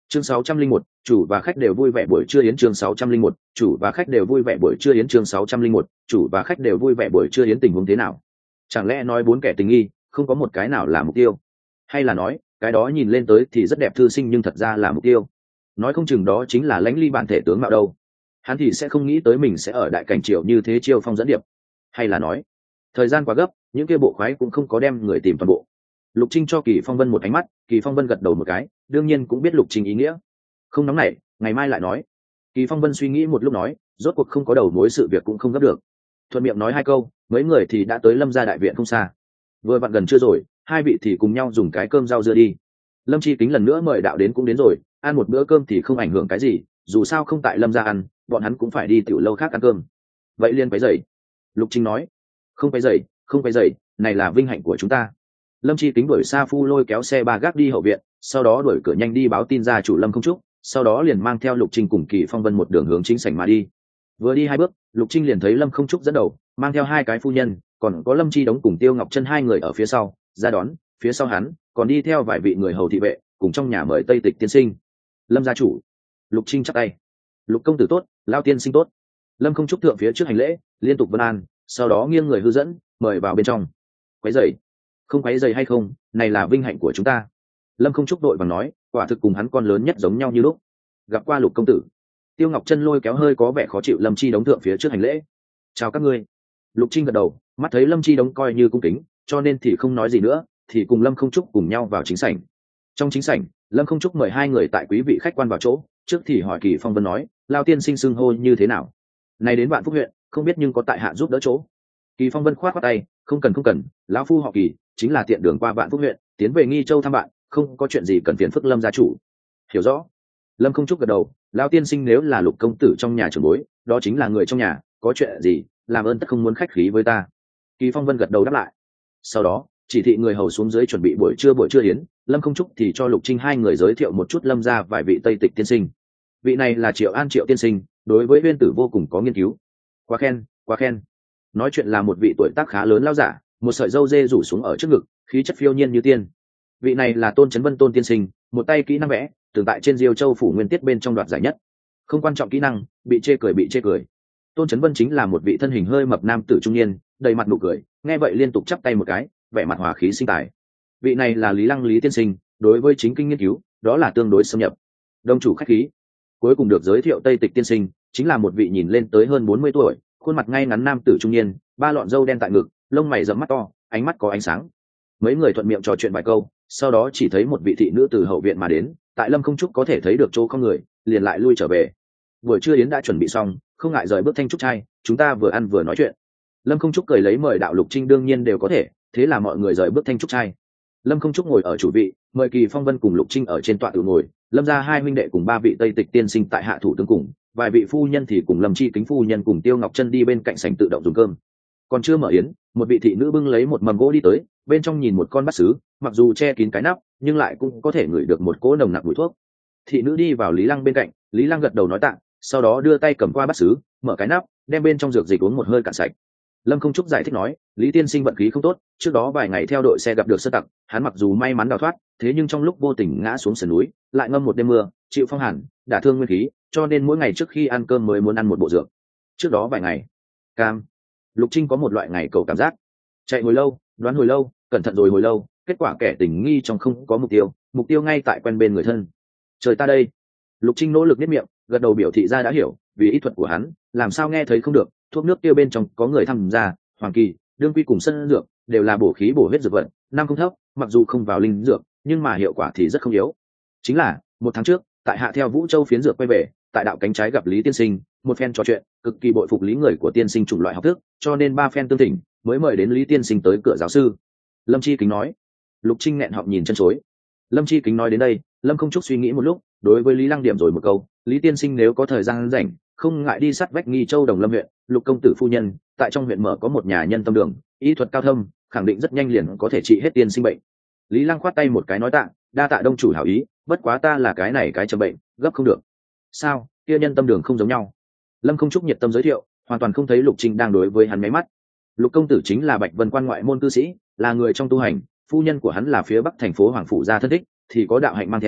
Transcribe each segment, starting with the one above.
Chương 601, chủ và khách đều vui vẻ buổi trưa yến. Chương 601, chủ và khách đều vui vẻ buổi trưa yến. Chương 601, chủ và khách đều vui vẻ buổi trưa yến. Tình huống thế nào? Chẳng lẽ nói bốn kẻ tình nghi không có một cái nào là mục tiêu, hay là nói cái đó nhìn lên tới thì rất đẹp thư sinh nhưng thật ra là mục tiêu? Nói không chừng đó chính là Lãnh Ly bản thể tướng mạo đâu. Hắn thì sẽ không nghĩ tới mình sẽ ở đại cảnh triệu như thế chiêu phong dẫn điệp. Hay là nói thời gian quá gấp, những kia bộ khoái cũng không có đem người tìm toàn bộ. Lục Trinh cho Kỳ Phong Vân một ánh mắt, Kỳ Phong Vân gật đầu một cái, đương nhiên cũng biết Lục Trinh ý nghĩa. Không nóng nảy, ngày mai lại nói. Kỳ Phong Vân suy nghĩ một lúc nói, rốt cuộc không có đầu mối sự việc cũng không gấp được. Thuận miệng nói hai câu, mấy người thì đã tới Lâm gia đại viện không xa. Vừa vặn gần trưa rồi, hai vị thì cùng nhau dùng cái cơm rau dưa đi. Lâm Chi Kính lần nữa mời đạo đến cũng đến rồi, ăn một bữa cơm thì không ảnh hưởng cái gì, dù sao không tại Lâm gia ăn, bọn hắn cũng phải đi tiểu lâu khác ăn cơm. Vậy liên quấy dậy. Lục Trinh nói, không quấy dậy, không quấy dậy, này là vinh hạnh của chúng ta. Lâm Chi Kính đuổi Sa Phu lôi kéo xe ba gác đi hậu viện, sau đó đuổi cửa nhanh đi báo tin ra chủ Lâm Không Trúc, sau đó liền mang theo Lục Trinh cùng Kỳ Phong Vân một đường hướng chính sảnh mà đi. Vừa đi hai bước, Lục Trinh liền thấy Lâm Không Trúc dẫn đầu, mang theo hai cái phu nhân, còn có Lâm Chi Đống cùng Tiêu Ngọc Chân hai người ở phía sau ra đón. Phía sau hắn còn đi theo vài vị người hầu thị vệ, cùng trong nhà mời Tây Tịch tiên sinh. Lâm gia chủ. Lục Trinh chắp tay. Lục công tử tốt, lao tiên sinh tốt. Lâm Không Trúc thượng phía trước hành lễ, liên tục vân an, sau đó nghiêng người hư dẫn mời vào bên trong. Quấy rầy? Không quấy rầy hay không, này là vinh hạnh của chúng ta. Lâm Không Trúc đội vàng nói, quả thực cùng hắn con lớn nhất giống nhau như lúc. Gặp qua Lục công tử. Tiêu Ngọc Chân lôi kéo hơi có vẻ khó chịu Lâm Chi Đống thượng phía trước hành lễ. Chào các ngươi. Lục Trinh gật đầu, mắt thấy Lâm Chi Đống coi như cung kính, cho nên thì không nói gì nữa, thì cùng Lâm Không Trúc cùng nhau vào chính sảnh. Trong chính sảnh, Lâm Không Trúc mời hai người tại quý vị khách quan vào chỗ, trước thì hỏi Kỳ Phong Vân nói, lao tiên sinh xưng hô như thế nào? Này đến Vạn Phúc huyện, không biết nhưng có tại hạ giúp đỡ chỗ. Kỳ Phong Vân khoát khoát tay, không cần, lão phu họ Kỳ, chính là tiện đường qua Vạn Phúc huyện, tiến về Nghi Châu thăm bạn, không có chuyện gì cần phiền phức Lâm gia chủ. Hiểu rõ. Lâm Không Trúc gật đầu, lão tiên sinh nếu là Lục công tử trong nhà trưởng bối, đó chính là người trong nhà, có chuyện gì làm ơn tất không muốn khách khí với ta. Kỳ Phong Vân gật đầu đáp lại. Sau đó chỉ thị người hầu xuống dưới chuẩn bị buổi trưa yến. Lâm Không Trúc thì cho Lục Trinh hai người giới thiệu một chút Lâm gia vài vị Tây Tịch tiên sinh. Vị này là Triệu An Triệu tiên sinh, đối với Uyên Tử vô cùng có nghiên cứu. Quá khen. Nói chuyện là một vị tuổi tác khá lớn lão giả, một sợi râu dê rủ xuống ở trước ngực, khí chất phiêu nhiên như tiên. Vị này là Tôn Chấn Vân Tôn tiên sinh, một tay kỹ năng vẽ, từng tại trên Diêu Châu phủ nguyên tiết bên trong đoạt giải nhất. Không quan trọng kỹ năng, bị chê cười. Tôn Chấn Vân chính là một vị thân hình hơi mập nam tử trung niên, đầy mặt nụ cười, nghe vậy liên tục chắp tay một cái, vẻ mặt hòa khí sinh tài. Vị này là Lý Lăng Lý tiên sinh, đối với chính kinh nghiên cứu, đó là tương đối xâm nhập. Đông chủ khách khí. Cuối cùng được giới thiệu Tây Tịch tiên sinh, chính là một vị nhìn lên tới hơn 40 tuổi, khuôn mặt ngay ngắn nam tử trung niên, ba lọn râu đen tại ngực, lông mày rậm mắt to, ánh mắt có ánh sáng. Mấy người thuận miệng trò chuyện vài câu, sau đó chỉ thấy một vị thị nữ từ hậu viện mà đến, tại Lâm Không Trúc có thể thấy được chỗ không người, liền lại lui trở về. Buổi trưa yến đã chuẩn bị xong, không ngại rời bước thanh trúc trai, chúng ta vừa ăn vừa nói chuyện. Lâm Không Trúc cười lấy mời đạo Lục Trinh đương nhiên đều có thể, thế là mọi người rời bước thanh trúc trai. Lâm Không Trúc ngồi ở chủ vị, mời Kỳ Phong Vân cùng Lục Trinh ở trên tọa tự ngồi, Lâm gia hai huynh đệ cùng ba vị Tây Tịch tiên sinh tại hạ thủ tướng cùng, vài vị phu nhân thì cùng Lâm Chi Kính phu nhân cùng Tiêu Ngọc Chân đi bên cạnh sảnh tự động dùng cơm. Còn chưa mở yến, một vị thị nữ bưng lấy một mầm gỗ đi tới, bên trong nhìn một con bát sứ, mặc dù che kín cái nắp, nhưng lại cũng có thể ngửi được một cỗ nồng nặc mùi thuốc. Thị nữ đi vào Lý Lăng bên cạnh, Lý Lăng gật đầu nói tạ, sau đó đưa tay cầm qua bát sứ, mở cái nắp, đem bên trong dược dịch uống một hơi cạn sạch. Lâm Không Trúc giải thích nói, Lý tiên sinh vận khí không tốt, trước đó vài ngày theo đội xe gặp được sơ tặc, hắn mặc dù may mắn đào thoát, thế nhưng trong lúc vô tình ngã xuống sườn núi, lại ngâm một đêm mưa, chịu phong hàn, đả thương nguyên khí, cho nên mỗi ngày trước khi ăn cơm mới muốn ăn một bộ dược. Trước đó vài ngày, cam. Lục Trinh có một loại ngày cầu cảm giác, chạy hồi lâu, đoán hồi lâu, cẩn thận rồi hồi lâu, kết quả kẻ tình nghi trong không có mục tiêu ngay tại quen bên người thân. Trời ta đây. Lục Trinh nỗ lực nhếch miệng, gật đầu biểu thị ra đã hiểu, vì ý thuật của hắn, làm sao nghe thấy không được, thuốc nước kia bên trong có người tham gia, hoàng kỳ, đương quy cùng sân dược, đều là bổ khí bổ huyết dược vật, năm không thấp, mặc dù không vào linh dược, nhưng mà hiệu quả thì rất không yếu. Chính là, một tháng trước, tại hạ theo Vũ Châu phiến dược quay về, tại đạo cánh trái gặp Lý tiên sinh, một phen trò chuyện, cực kỳ bội phục lý người của tiên sinh chủng loại học thức, cho nên ba phen tương thỉnh, mới mời đến Lý tiên sinh tới cửa giáo sư. Lâm Chi Kính nói. Lục Trinh nghẹn họng nhìn chân chối. Lâm Chi Kính nói đến đây, Lâm Không Trúc suy nghĩ một lúc, đối với Lý Lăng điểm rồi một câu, Lý tiên sinh nếu có thời gian rảnh, không ngại đi sát vách Nghi Châu Đồng Lâm huyện, Lục công tử phu nhân, tại trong huyện mở có một nhà nhân tâm đường, y thuật cao thâm, khẳng định rất nhanh liền có thể trị hết tiên sinh bệnh. Lý Lăng khoát tay một cái nói tạ, đa tạ đông chủ hảo ý, bất quá ta là cái này cái trầm bệnh, gấp không được. Sao, kia nhân tâm đường không giống nhau? Lâm Không Trúc nhiệt tâm giới thiệu, hoàn toàn không thấy Lục Trinh đang đối với hắn máy mắt. Lục công tử chính là Bạch Vân quan ngoại môn cư sĩ, là người trong tu hành, phu nhân của hắn là phía bắc thành phố Hoàng phủ gia thân thích, thì có đạo hạnh mang theo,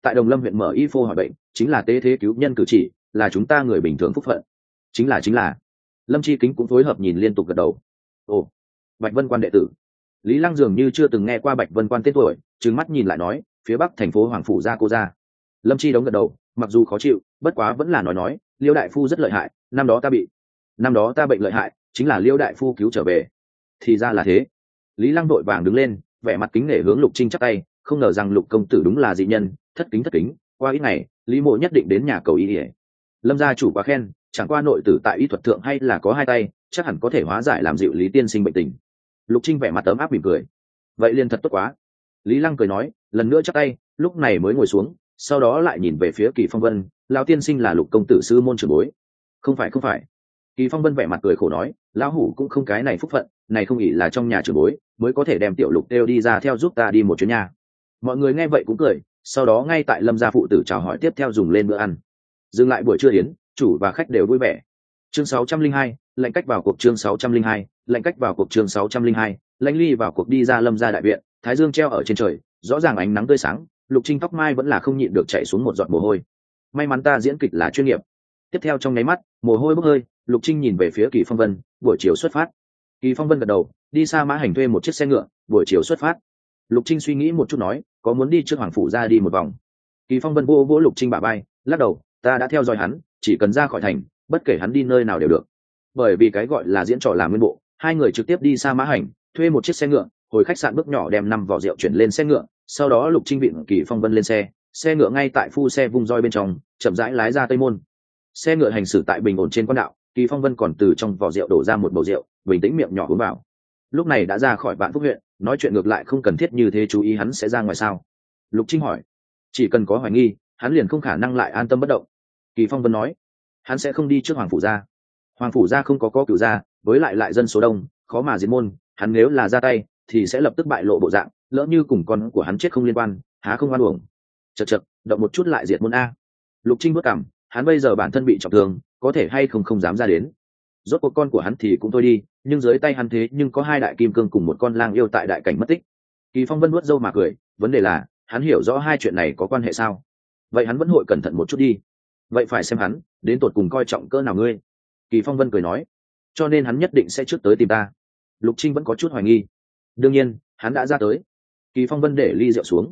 tại Đồng Lâm huyện mở y phô hỏi bệnh chính là tế thế cứu nhân cử chỉ, là chúng ta người bình thường phúc phận. Chính là Lâm Chi Kính cũng phối hợp nhìn liên tục gật đầu. Ồ, Bạch Vân Quan đệ tử. Lý Lăng dường như chưa từng nghe qua Bạch Vân Quan tên tuổi, trừng mắt nhìn lại nói, phía bắc thành phố Hoàng Phủ Gia cô gia. Lâm Chi đống gật đầu, mặc dù khó chịu, bất quá vẫn là nói, Liêu đại phu rất lợi hại, năm đó ta bệnh lợi hại, chính là Liêu đại phu cứu trở về. Thì ra là thế. Lý Lăng vội vàng đứng lên, vẻ mặt kính nể hướng Lục Trinh chắp tay, không ngờ rằng Lục công tử đúng là dị nhân, thất kính, qua ít ngày, Lý mộ nhất định đến nhà cầu y. Lâm gia chủ quá khen, chẳng qua nội tử tại y thuật thượng hay là có hai tay, chắc hẳn có thể hóa giải làm dịu Lý tiên sinh bệnh tình. Lục Trinh vẻ mặt ấm áp mỉm cười. Vậy liền thật tốt quá. Lý Lăng cười nói, lần nữa chắp tay, lúc này mới ngồi xuống, sau đó lại nhìn về phía Kỳ Phong Vân, lão tiên sinh là Lục công tử sư môn trưởng bối. Không phải. Kỳ Phong Vân vẻ mặt cười khổ nói, lão hủ cũng không cái này phúc phận, này không ỷ là trong nhà trưởng bối mới có thể đem tiểu Lục đều đi ra theo giúp ta đi một chuyến nhà. Mọi người nghe vậy cũng cười, sau đó ngay tại Lâm gia phụ tử chào hỏi tiếp theo dùng lên bữa ăn. Dừng lại buổi trưa yến, chủ và khách đều vui vẻ. Chương 602, lệnh cách vào cuộc. Chương 602, lệnh cách vào cuộc. Chương 602, Lãnh Ly vào cuộc đi ra Lâm gia đại viện, thái dương treo ở trên trời, rõ ràng ánh nắng tươi sáng, Lục Trinh tóc mai vẫn là không nhịn được chảy xuống một giọt mồ hôi. May mắn ta diễn kịch là chuyên nghiệp. Tiếp theo trong nháy mắt, mồ hôi bốc hơi, Lục Trinh nhìn về phía Kỳ Phong Vân, buổi chiều xuất phát. Kỳ Phong Vân gật đầu, đi xa mã hành thuê một chiếc xe ngựa, buổi chiều xuất phát. Lục Trinh suy nghĩ một chút nói, có muốn đi trước Hoàng phủ ra đi một vòng. Kỳ Phong Vân vỗ vỗ Lục Trinh bả vai, lắc đầu, ta đã theo dõi hắn, chỉ cần ra khỏi thành, bất kể hắn đi nơi nào đều được. Bởi vì cái gọi là diễn trò làm nguyên bộ, hai người trực tiếp đi xa mã hành, thuê một chiếc xe ngựa, hồi khách sạn bước nhỏ đem 5 vỏ rượu chuyển lên xe ngựa, sau đó Lục Trinh vịn Kỳ Phong Vân lên xe, xe ngựa ngay tại phu xe vung roi bên trong, chậm rãi lái ra Tây Môn. Xe ngựa hành xử tại bình ổn trên quan đạo, Kỳ Phong Vân còn từ trong vỏ rượu đổ ra một bầu rượu, bình tĩnh miệng nhỏ uống vào. Lúc này đã ra khỏi Vạn Phúc huyện, nói chuyện ngược lại không cần thiết như thế, chú ý hắn sẽ ra ngoài sao? Lục Trinh hỏi. Chỉ cần có hoài nghi, hắn liền không khả năng lại an tâm bất động. Kỳ Phong Vân nói, hắn sẽ không đi trước Hoàng phủ gia. Hoàng phủ gia không có cửu gia, với lại dân số đông, khó mà diệt môn, hắn nếu là ra tay thì sẽ lập tức bại lộ bộ dạng, lỡ như cùng con của hắn chết không liên quan, há không oan uổng. Chậc, động một chút lại diệt môn a. Lục Trinh bước cảm, hắn bây giờ bản thân bị trọng thương, có thể hay không dám ra đến. Rốt cuộc con của hắn thì cũng thôi đi, nhưng dưới tay hắn thế nhưng có 2 đại kim cương cùng một con lang yêu tại đại cảnh mất tích. Kỳ Phong Vân nuốt râu mà cười, vấn đề là hắn hiểu rõ hai chuyện này có quan hệ sao? Vậy hắn vẫn hội cẩn thận một chút đi. Vậy phải xem hắn đến tột cùng coi trọng cỡ nào ngươi. Kỳ Phong Vân cười nói, cho nên hắn nhất định sẽ trước tới tìm ta. Lục Trinh vẫn có chút hoài nghi. Đương nhiên hắn đã ra tới. Kỳ Phong Vân để ly rượu xuống.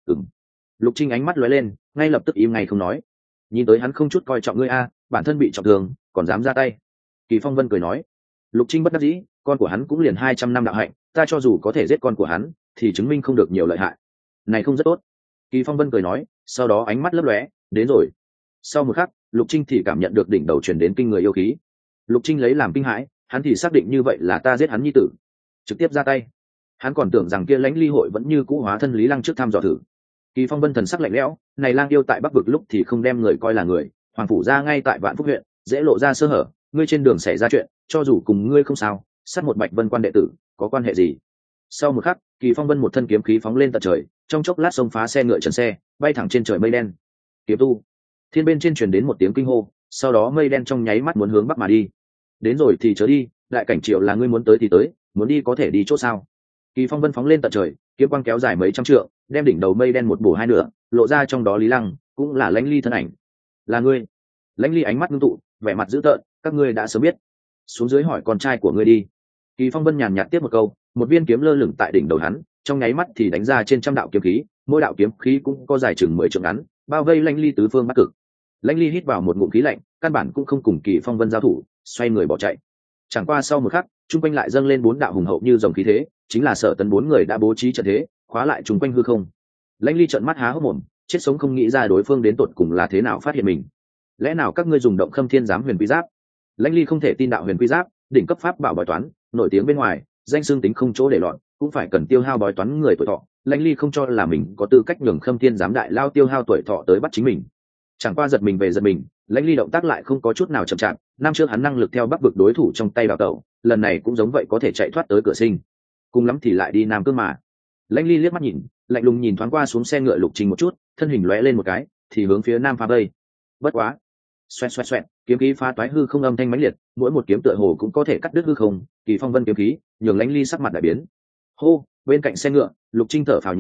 Lục Trinh ánh mắt lóe lên, ngay lập tức im ngay không nói. Nhìn tới hắn không chút coi trọng ngươi a, bản thân bị trọng thương còn dám ra tay. Kỳ Phong Vân cười nói. Lục Trinh bất đắc dĩ, con của hắn cũng liền 200 năm đạo hạnh, ta cho dù có thể giết con của hắn thì chứng minh không được nhiều lợi hại, này không rất tốt. Kỳ Phong Vân cười nói, sau đó ánh mắt lấp lóe, đến rồi. Sau một khắc, Lục Trinh thì cảm nhận được đỉnh đầu truyền đến kinh người yêu khí. Lục Trinh lấy làm kinh hãi, hắn thì xác định như vậy là ta giết hắn nhi tử, trực tiếp ra tay. Hắn còn tưởng rằng kia Lãnh Ly hội vẫn như cũ hóa thân Lý Lăng trước thăm dò thử. Kỳ Phong Vân thần sắc lạnh lẽo, này lang yêu tại Bắc vực lúc thì không đem người coi là người, Hoàng phủ ra ngay tại Vạn Phúc huyện, dễ lộ ra sơ hở, ngươi trên đường xảy ra chuyện, cho dù cùng ngươi không sao, sát một Bạch Vân Quan đệ tử, có quan hệ gì? Sau một khắc, Kỳ Phong Vân một thân kiếm khí phóng lên tận trời, trong chốc lát xông phá xe ngựa trần xe, bay thẳng trên trời mây đen. Kiếm tu! Thiên bên trên truyền đến một tiếng kinh hô, sau đó mây đen trong nháy mắt muốn hướng bắc mà đi. Đến rồi thì chớ đi, đại cảnh Triệu là ngươi muốn tới thì tới, muốn đi có thể đi chỗ sao? Kỳ Phong Vân phóng lên tận trời, kiếm quang kéo dài mấy trăm trượng, đem đỉnh đầu mây đen một bổ hai nửa, lộ ra trong đó Lý Lăng, cũng là Lãnh Ly thân ảnh. Là ngươi? Lãnh Ly ánh mắt ngưng tụ, vẻ mặt dữ tợn, các ngươi đã sớm biết. Xuống dưới hỏi con trai của ngươi đi. Kỳ Phong Vân nhàn nhạt tiếp một câu, một viên kiếm lơ lửng tại đỉnh đầu hắn, trong nháy mắt thì đánh ra trên trăm đạo kiếm khí, mỗi đạo kiếm khí cũng có dài chừng 10 trượng ngắn, bao vây Lãnh Ly tứ phương bắc cực. Lãnh Ly hít vào một ngụm khí lạnh, căn bản cũng không cùng Kỳ Phong Vân giao thủ, xoay người bỏ chạy. Chẳng qua sau một khắc, trung quanh lại dâng lên 4 đạo hùng hậu như dòng khí thế, chính là Sở Tấn 4 người đã bố trí trận thế, khóa lại trung quanh hư không. Lãnh Ly trợn mắt há hốc mồm, chết sống không nghĩ ra đối phương đến tột cùng là thế nào phát hiện mình. Lẽ nào các ngươi dùng động Khâm Thiên Giám Huyền Quy Giáp? Lãnh Ly không thể tin đạo Huyền Quy Giáp, đỉnh cấp pháp bảo bói toán, nổi tiếng bên ngoài, danh xưng tính không chỗ để loạn, cũng phải cần tiêu hao bói toán người tuổi thọ. Lãnh Ly không cho là mình có tư cách nhường Khâm Thiên Giám đại lao tiêu hao tuổi thọ tới bắt chính mình. Chẳng qua giật mình về giật mình, Lãnh Ly động tác lại không có chút nào chậm chạp. Năm trước hắn năng lực theo Bắc vực đối thủ trong tay đào tẩu, lần này cũng giống vậy có thể chạy thoát tới cửa sinh. Cùng lắm thì lại đi Nam Cương mà. Lãnh Ly liếc mắt nhìn, lạnh lùng nhìn thoáng qua xuống xe ngựa Lục Trinh một chút, thân hình lóe lên một cái, thì hướng phía nam phá vây. Bất quá, xoẹt, kiếm khí phá toái hư không âm thanh mãnh liệt, mỗi một kiếm tựa hồ cũng có thể cắt đứt hư không. Kỳ Phong Vân kiếm khí, nhường Lãnh Ly sắc mặt đại biến. Hô, bên cạnh xe ngựa, Lục Trinh thở phào nhẹ nhõm,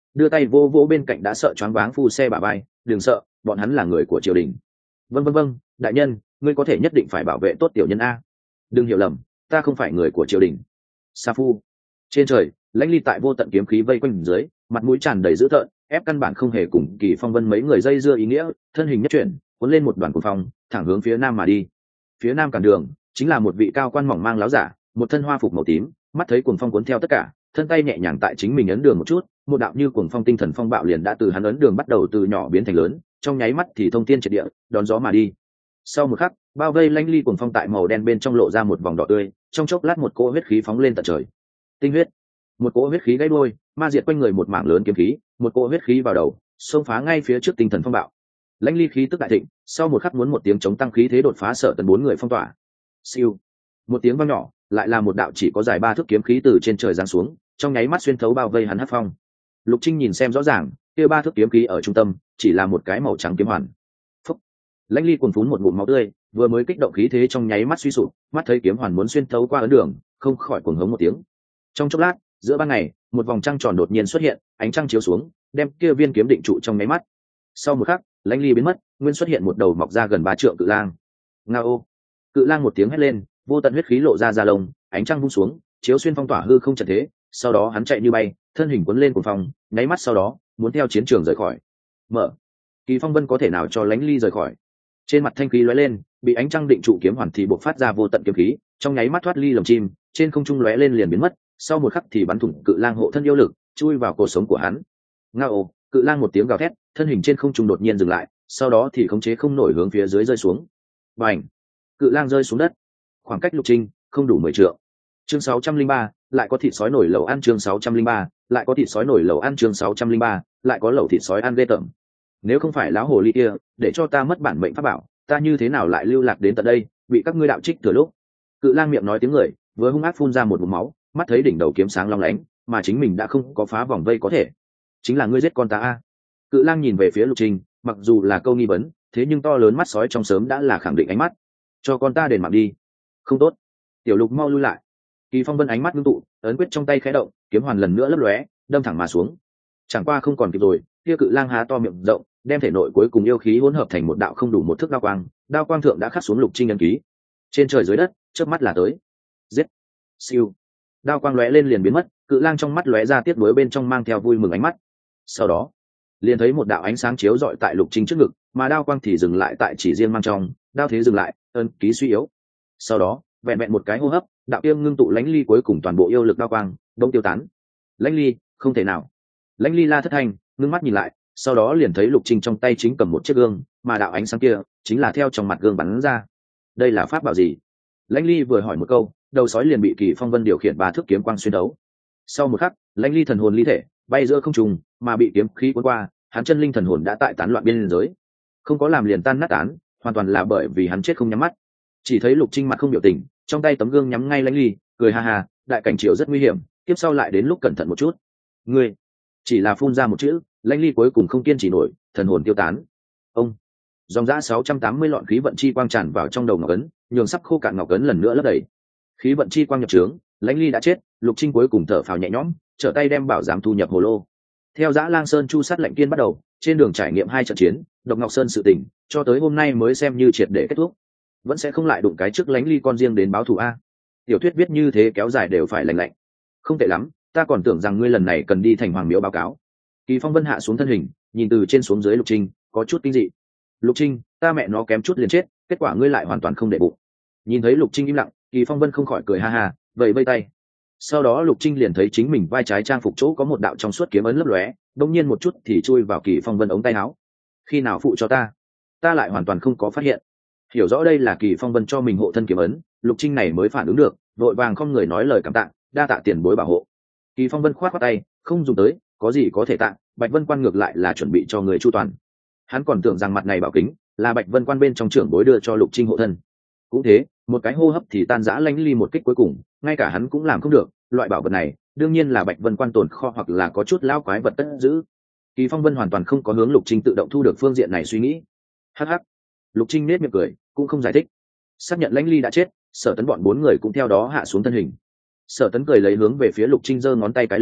đưa tay vô vô bên cạnh đã sợ choáng váng phu xe bà bay, đừng sợ, bọn hắn là người của triều đình. Vâng, đại nhân, ngươi có thể nhất định phải bảo vệ tốt tiểu nhân a. Đừng hiểu lầm, ta không phải người của triều đình. Sa phu. Trên trời, Lãnh Ly tại vô tận kiếm khí vây quanh dưới, mặt mũi tràn đầy dữ tợn, ép căn bản không hề cùng Kỳ Phong Vân mấy người dây dưa ý nghĩa, thân hình nhất chuyển, cuốn lên một đoàn cuồng phong, thẳng hướng phía nam mà đi. Phía nam cản đường, chính là một vị cao quan mỏng mang láo giả, một thân hoa phục màu tím, mắt thấy cuồng phong cuốn theo tất cả, thân tay nhẹ nhàng tại chính mình ấn đường một chút, một đạo như cuồng phong tinh thần phong bạo liền đã từ hắn ấn đường bắt đầu từ nhỏ biến thành lớn, trong nháy mắt thì thông thiên triệt địa, đón gió mà đi. Sau một khắc, bao vây Lãnh Ly cuồng phong tại màu đen bên trong lộ ra một vòng đỏ tươi, trong chốc lát một cỗ huyết khí phóng lên tận trời. Tinh huyết. Một cỗ huyết khí gãy đuôi, ma diệt quanh người một mảng lớn kiếm khí, một cỗ huyết khí vào đầu, xông phá ngay phía trước tinh thần phong bạo. Lãnh Ly khí tức đại thịnh, sau một khắc muốn một tiếng chống tăng khí thế đột phá Sở Tấn bốn người phong tỏa. Siêu. Một tiếng vang nhỏ, lại là một đạo chỉ có dài 3 thước kiếm khí từ trên trời giáng xuống, trong nháy mắt xuyên thấu bao vây hắn hắc phong. Lục Trinh nhìn xem rõ ràng, kia 3 thước kiếm khí ở trung tâm, chỉ là một cái màu trắng kiếm hoàn. Phúc. Lãnh Ly cuồn phún một ngụm máu tươi, vừa mới kích động khí thế trong nháy mắt suy sụp, mắt thấy kiếm hoàn muốn xuyên thấu qua ấn đường, không khỏi cuồng hống một tiếng. Trong chốc lát, giữa ban ngày, một vòng trăng tròn đột nhiên xuất hiện, ánh trăng chiếu xuống, đem kia viên kiếm định trụ trong nháy mắt. Sau một khắc, Lãnh Ly biến mất, nguyên xuất hiện một đầu mọc ra gần 3 trượng cự lang. Ngao! Cự lang một tiếng hét lên, vô tận huyết khí lộ ra da lông, ánh trăng vung xuống, chiếu xuyên phong tỏa hư không trận thế. Sau đó hắn chạy như bay, thân hình cuốn lên cuồng phong, nháy mắt sau đó, muốn theo chiến trường rời khỏi. Mở! Kỳ Phong Vân có thể nào cho Lãnh Ly rời khỏi? Trên mặt thanh khí lóe lên, bị ánh trăng định trụ kiếm hoàn thì bộc phát ra vô tận kiếm khí, trong nháy mắt thoát ly lồng chim, trên không trung lóe lên liền biến mất. Sau một khắc thì bắn thủng cự lang hộ thân yêu lực, chui vào cột sống của hắn. Ngao! Cự lang một tiếng gào thét, thân hình trên không trung đột nhiên dừng lại, sau đó thì khống chế không nổi hướng phía dưới rơi xuống. Bành! Cự lang rơi xuống đất, khoảng cách Lục Trinh không đủ 10 trượng. Chương 603, lại có thịt sói nổi lẩu ăn. Chương 603, lại có thịt sói nổi lẩu ăn. Chương 603, lại có lẩu thịt sói ăn ghê tởm. Nếu không phải lão hồ ly kia để cho ta mất bản mệnh pháp bảo, ta như thế nào lại lưu lạc đến tận đây, bị các ngươi đạo trích thừa lúc. Cự lang miệng nói tiếng người, vừa hung ác phun ra một ngụm máu, mắt thấy đỉnh đầu kiếm sáng long lánh, mà chính mình đã không có phá vòng vây có thể. Chính là ngươi giết con ta a. Cự lang nhìn về phía Lục Trinh, mặc dù là câu nghi vấn, thế nhưng to lớn mắt sói trong sớm đã là khẳng định ánh mắt. Cho con ta đền mạng đi. Không tốt. Tiểu Lục mau lui lại. Kỳ Phong Vân ánh mắt ngưng tụ, ấn quyết trong tay khẽ động, kiếm hoàn lần nữa lấp lóe, đâm thẳng mà xuống. Chẳng qua không còn kịp rồi, kia cự lang há to miệng rộng, đem thể nội cuối cùng yêu khí hỗn hợp thành một đạo không đủ một thước đao quang thượng đã khắc xuống Lục Trinh ấn ký. Trên trời dưới đất, chớp mắt là tới. Giết. Siêu. Đao quang lóe lên liền biến mất, cự lang trong mắt lóe ra tiếc nuối bên trong mang theo vui mừng ánh mắt. Sau đó, liền thấy một đạo ánh sáng chiếu rọi tại Lục Trinh trước ngực, mà đao quang thì dừng lại tại chỉ riêng mang trong, đao thế dừng lại, ấn ký suy yếu. Sau đó, vẹn vẹn một cái hô hấp, đạo tiêm ngưng tụ Lãnh Ly cuối cùng toàn bộ yêu lực đao quang đông tiêu tán. Lãnh Ly, không thể nào. Lãnh Ly la thất thanh, ngưng mắt nhìn lại, sau đó liền thấy Lục Trinh trong tay chính cầm một chiếc gương, mà đạo ánh sáng kia chính là theo trong mặt gương bắn ra. Đây là pháp bảo gì? Lãnh Ly vừa hỏi một câu, đầu sói liền bị Kỳ Phong Vân điều khiển 3 thước kiếm quang xuyên đấu. Sau một khắc, Lãnh Ly thần hồn ly thể bay giữa không trung, mà bị kiếm khí cuốn qua, hắn chân linh thần hồn đã tại tán loạn biên giới, không có làm liền tan nát tán, hoàn toàn là bởi vì hắn chết không nhắm mắt. Chỉ thấy Lục Trinh mặt không biểu tình, trong tay tấm gương nhắm ngay Lãnh Ly, cười ha ha, đại cảnh triều rất nguy hiểm, tiếp sau lại đến lúc cẩn thận một chút. Ngươi chỉ là phun ra một chữ, Lãnh Ly cuối cùng không kiên trì nổi, thần hồn tiêu tán. Ông dòng dã 680 lọn khí vận chi quang tràn vào trong đầu ngọc ấn, nhường sắp khô cạn ngọc ấn lần nữa lấp đầy. Khí vận chi quang nhập trướng, Lãnh Ly đã chết, Lục Trinh cuối cùng thở phào nhẹ nhõm, trở tay đem bảo giám thu nhập hồ lô. Theo Dã Lang Sơn chu sát lệnh kiên bắt đầu, trên đường trải nghiệm 2 trận chiến, Độc Ngọc Sơn sự tình, cho tới hôm nay mới xem như triệt để kết thúc. Vẫn sẽ không lại đụng cái trước Lãnh Ly con riêng đến báo thù a. Tiểu thuyết viết như thế kéo dài đều phải lành lạnh. Không tệ lắm, ta còn tưởng rằng ngươi lần này cần đi thành hoàng miếu báo cáo. Kỳ Phong Vân hạ xuống thân hình, nhìn từ trên xuống dưới Lục Trinh, có chút kinh dị. Lục Trinh, ta mẹ nó kém chút liền chết, kết quả ngươi lại hoàn toàn không để bụng. Nhìn thấy Lục Trinh im lặng, Kỳ Phong Vân không khỏi cười ha ha, vẫy vây tay. Sau đó Lục Trinh liền thấy chính mình vai trái trang phục chỗ có một đạo trong suốt kiếm ấn lấp lóe, đột nhiên một chút thì chui vào Kỳ Phong Vân ống tay áo. Khi nào phụ cho ta? Ta lại hoàn toàn không có phát hiện. Hiểu rõ đây là Kỳ Phong Vân cho mình hộ thân kiếm ấn, Lục Trinh này mới phản ứng được, vội vàng không người nói lời cảm tạ, đa tạ tiền bối bảo hộ. Kỳ Phong Vân khoát khoát tay, không dùng tới, có gì có thể tạ, Bạch Vân Quan ngược lại là chuẩn bị cho người chu toàn. Hắn còn tưởng rằng mặt này bảo kính là Bạch Vân Quan bên trong trưởng bối đưa cho Lục Trinh hộ thân. Cũng thế, một cái hô hấp thì tan rã Lãnh Ly một kích cuối cùng, ngay cả hắn cũng làm không được, loại bảo vật này đương nhiên là Bạch Vân Quan tồn kho hoặc là có chút lão quái vật tất giữ. Kỳ Phong Vân hoàn toàn không có hướng Lục Trinh tự động thu được phương diện này suy nghĩ. Hắc hắc. Lục Trinh nét miệng cười, cũng không giải thích. Xác nhận Lãnh Ly đã chết, Sở Tấn bọn 4 người cũng theo đó hạ xuống thân hình. Sở Tấn cười lấy hướng về phía Lục Trinh giơ ngón tay cái lên,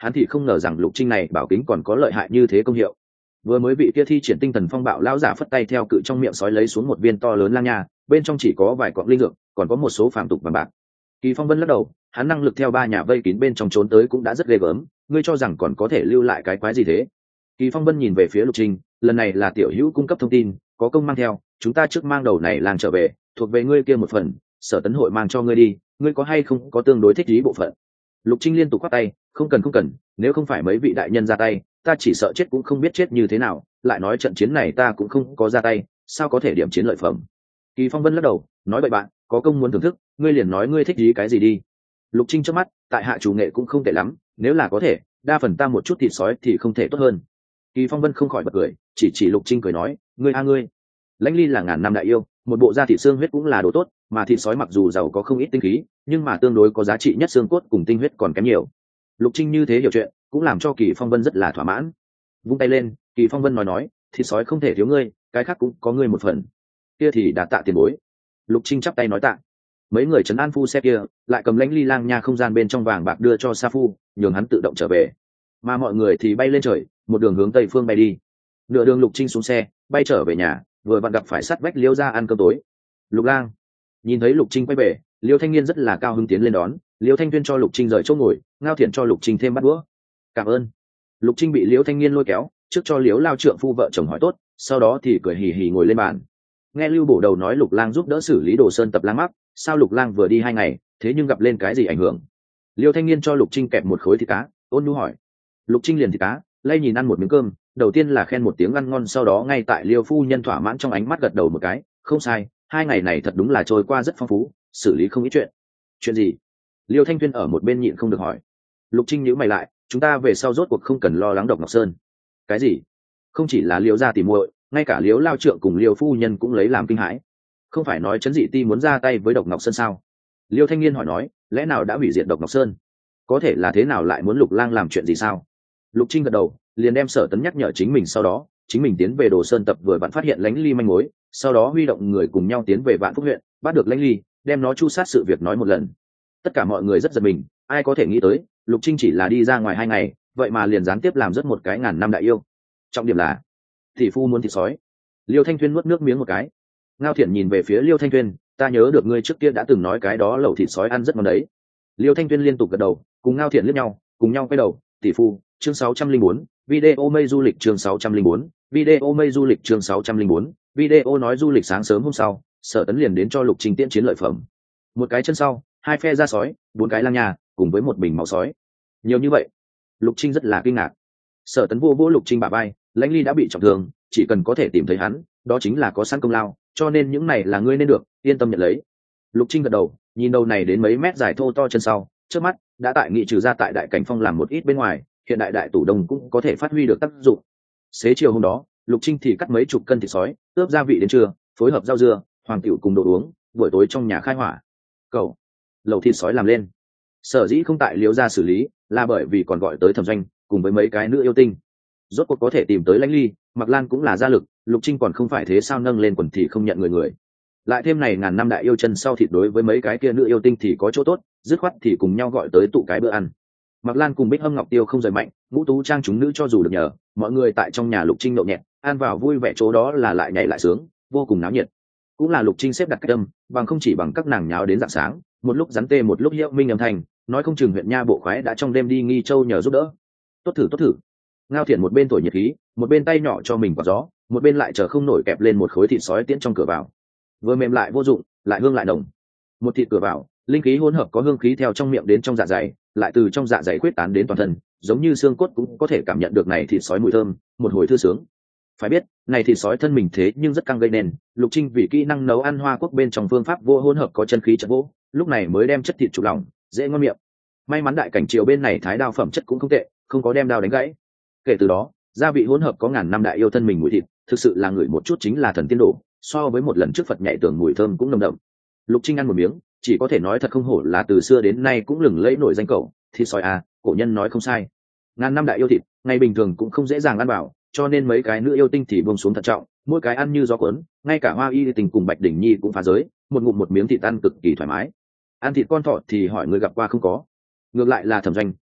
hắn thì không ngờ rằng lục trinh này bảo kính còn có lợi hại như thế công hiệu. Vừa mới bị kia thi triển tinh thần phong bạo lão giả phất tay theo cự trong miệng sói lấy xuống một viên to lớn lang nha, bên trong chỉ có vài quặng linh dược, còn có một số phàm tục vàng bạc. Kỳ Phong Vân lắc đầu, hắn năng lực theo ba nhà vây kín bên trong trốn tới cũng đã rất ghê gớm, ngươi cho rằng còn có thể lưu lại cái quái gì thế? Kỳ Phong Vân nhìn về phía Lục Trinh, lần này là tiểu hữu cung cấp thông tin, có công mang theo, chúng ta trước mang đầu này làng trở về, thuộc về ngươi kia một phần, Sở Tấn hội mang cho ngươi đi, ngươi có hay không có tương đối thích ý bộ phận? Lục Trinh liên tục khoát tay, không cần, nếu không phải mấy vị đại nhân ra tay, ta chỉ sợ chết cũng không biết chết như thế nào, lại nói trận chiến này ta cũng không có ra tay, sao có thể điểm chiến lợi phẩm? Kỳ Phong Vân lắc đầu, nói vậy bạn, có công muốn thưởng thức, ngươi liền nói ngươi thích ý cái gì đi. Lục Trinh chớp mắt, tại hạ chủ nghệ cũng không tệ lắm, nếu là có thể, đa phần ta một chút thịt sói thì không thể tốt hơn. Kỳ Phong Vân không khỏi bật cười, chỉ Lục Trinh cười nói, ngươi, Lãnh Ly là ngàn năm đại yêu, một bộ da thịt xương huyết cũng là đồ tốt, mà thịt sói mặc dù giàu có không ít tinh khí, nhưng mà tương đối có giá trị nhất xương cốt cùng tinh huyết còn kém nhiều. Lục Trinh như thế hiểu chuyện, cũng làm cho Kỳ Phong Vân rất là thỏa mãn. Vung tay lên, Kỳ Phong Vân nói, thịt sói không thể thiếu ngươi, cái khác cũng có ngươi một phần. Kia thì đã tạ tiền bối. Lục Trinh chắp tay nói tạ. Mấy người trấn an phu xe kia lại cầm Lãnh Ly lang nha không gian bên trong vàng bạc đưa cho Sa Phu, nhường hắn tự động trở về, mà mọi người thì bay lên trời, một đường hướng tây phương bay đi. Nửa đường Lục Trinh xuống xe bay trở về nhà, vừa vặn gặp phải sát vách Liêu ra ăn cơm tối. Lục lang nhìn thấy Lục Trinh quay về, Liêu Thanh Niên rất là cao hứng tiến lên đón. Liêu Thanh Tuyên cho Lục Trinh rời chỗ ngồi, Ngao Thiện cho Lục Trinh thêm bát đũa. Cảm ơn. Lục Trinh bị Liêu Thanh Niên lôi kéo, trước cho Liêu lao trượng phu vợ chồng hỏi tốt, sau đó thì cười hì hì ngồi lên bàn. Nghe Lưu Bổ Đầu nói Lục lang giúp đỡ xử lý Đồ Sơn tập lang mắc, sao Lục lang vừa đi 2 ngày, thế nhưng gặp lên cái gì ảnh hưởng? Liêu Thanh Niên cho Lục Trinh kẹp một khối thịt cá, ôn nhu hỏi. Lục Trinh liền thịt cá, lay nhìn ăn một miếng cơm, đầu tiên là khen một tiếng ăn ngon, sau đó ngay tại Liêu phu nhân thỏa mãn trong ánh mắt gật đầu một cái, không sai, 2 ngày này thật đúng là trôi qua rất phong phú, xử lý không ít chuyện. Chuyện gì? Liêu Thanh Tuyên ở một bên nhịn không được hỏi. Lục Trinh nhíu mày lại, chúng ta về sau rốt cuộc không cần lo lắng Độc Ngọc Sơn. Cái gì? Không chỉ là Liêu gia tỉ muội, ngay cả Liêu lao trượng cùng Liêu phu nhân cũng lấy làm kinh hãi. Không phải nói Trấn Dị Ti muốn ra tay với Độc Ngọc Sơn sao? Liêu Thanh Niên hỏi nói, lẽ nào đã hủy diệt Độc Ngọc Sơn? Có thể là thế nào lại muốn Lục lang làm chuyện gì sao? Lục Trinh gật đầu, liền đem Sở Tấn nhắc nhở chính mình, sau đó chính mình tiến về Đồ Sơn tập vừa vặn phát hiện Lãnh Ly manh mối, sau đó huy động người cùng nhau tiến về Vạn Phúc huyện, bắt được Lãnh Ly, đem nó chu sát sự việc nói một lần. Tất cả mọi người rất giật mình, ai có thể nghĩ tới Lục Trinh chỉ là đi ra ngoài 2 ngày, vậy mà liền gián tiếp làm rất một cái ngàn năm đại yêu. Trọng điểm là thị phu muốn thịt sói. Liêu Thanh Tuyên nuốt nước miếng một cái. Ngao Thiện nhìn về phía Liêu Thanh Tuyên, ta nhớ được ngươi trước kia đã từng nói cái đó lẩu thịt sói ăn rất ngon đấy. Liêu Thanh Tuyên liên tục gật đầu, cùng Ngao Thiện liếc nhau, cùng nhau quay đầu. Tỷ phu, chương 604, video mây du lịch chương 604, video mây du lịch chương 604, video nói du lịch. Sáng sớm hôm sau, Sở Tấn liền đến cho Lục Trinh tiễn chiến lợi phẩm. Một cái chân sau, 2 phe da sói, 4 cái lang nha, cùng với một bình máu sói. Nhiều như vậy, Lục Trinh rất là kinh ngạc. Sở Tấn vô Lục Trinh bả vai, Lãnh Ly đã bị trọng thương, chỉ cần có thể tìm thấy hắn, đó chính là có sẵn công lao, cho nên những này là ngươi nên được, yên tâm nhận lấy. Lục Trinh gật đầu, nhìn đầu này đến mấy mét dài thô to chân sau, trước mắt đã tại nghị trừ ra tại Đại Cảnh Phong làm một ít bên ngoài, hiện đại đại tủ đông cũng có thể phát huy được tác dụng. Xế chiều hôm đó, Lục Trinh thì cắt mấy chục cân thịt sói, ướp gia vị đến trưa, phối hợp rau dưa, hoàng tiểu cùng đồ uống, buổi tối trong nhà khai hỏa. Cậu, lẩu thịt sói làm lên. Sở dĩ không tại Liễu gia xử lý, là bởi vì còn gọi tới Thẩm Doanh, cùng với mấy cái nữ yêu tinh. Rốt cuộc có thể tìm tới Lãnh Ly, Mặc Lan cũng là gia lực, Lục Trinh còn không phải thế sao nâng lên quần thì không nhận người. Lại thêm này ngàn năm đại yêu chân sau thịt đối với mấy cái kia nữ yêu tinh thì có chỗ tốt, dứt khoát thì cùng nhau gọi tới tụ cái bữa ăn. Mặc Lan cùng Bích Hâm Ngọc Tiêu không rời mạnh, Ngũ Tú Trang chúng nữ cho dù được nhờ, mọi người tại trong nhà Lục Trinh nhậu nhẹt, ăn vào vui vẻ chỗ đó là lại nhảy lại sướng, vô cùng náo nhiệt. Cũng là Lục Trinh xếp đặt cách âm, bằng không chỉ bằng các nàng nháo đến rạng sáng, một lúc rắn tê một lúc hiệu minh âm thanh, nói không chừng huyện nha bộ khoái đã trong đêm đi Nghi Châu nhờ giúp đỡ. Tốt thử. Ngao Thiện một bên thổi nhiệt khí, một bên tay nhỏ cho mình quạt gió, một bên lại chờ không nổi kẹp lên một khối thịt sói tiễn trong cửa vào. Vừa mềm lại vô dụng, lại hương lại nồng. Một thịt cửa vào, linh khí hỗn hợp có hương khí theo trong miệng đến trong dạ dày, lại từ trong dạ dày quyết tán đến toàn thân, giống như xương cốt cũng có thể cảm nhận được này thịt sói mùi thơm, một hồi thư sướng. Phải biết, này thịt sói thân mình thế nhưng rất căng gây nên, Lục Trinh vì kỹ năng nấu ăn Hoa Quốc bên trong phương pháp vô hỗn hợp có chân khí chất vô, lúc này mới đem chất thịt trục lòng, dễ ngon miệng. May mắn Đại Cảnh Triều bên này thái đao phẩm chất cũng không tệ, không có đem đao đánh gãy. Kể từ đó, gia vị hỗn hợp có ngàn năm đại yêu thân mình mùi thịt, thực sự là ngửi một chút chính là thần tiên đổ, so với một lần trước Phật nhảy tường mùi thơm cũng nồng đậm. Lục Trinh ăn một miếng, chỉ có thể nói thật không hổ là từ xưa đến nay cũng lừng lẫy nổi danh cậu, thịt sói à, cổ nhân nói không sai. Ngàn năm đại yêu thịt, ngày bình thường cũng không dễ dàng ăn vào, cho nên mấy cái nữ yêu tinh thì buông xuống thận trọng, mỗi cái ăn như gió cuốn, ngay cả Hoa Y Tình cùng Bạch Đỉnh Nhi cũng phá giới, một ngụm một miếng thịt ăn cực kỳ thoải mái. Ăn thịt con thỏ thì hỏi người gặp qua không có. Ngược lại là Thẩm Doanh,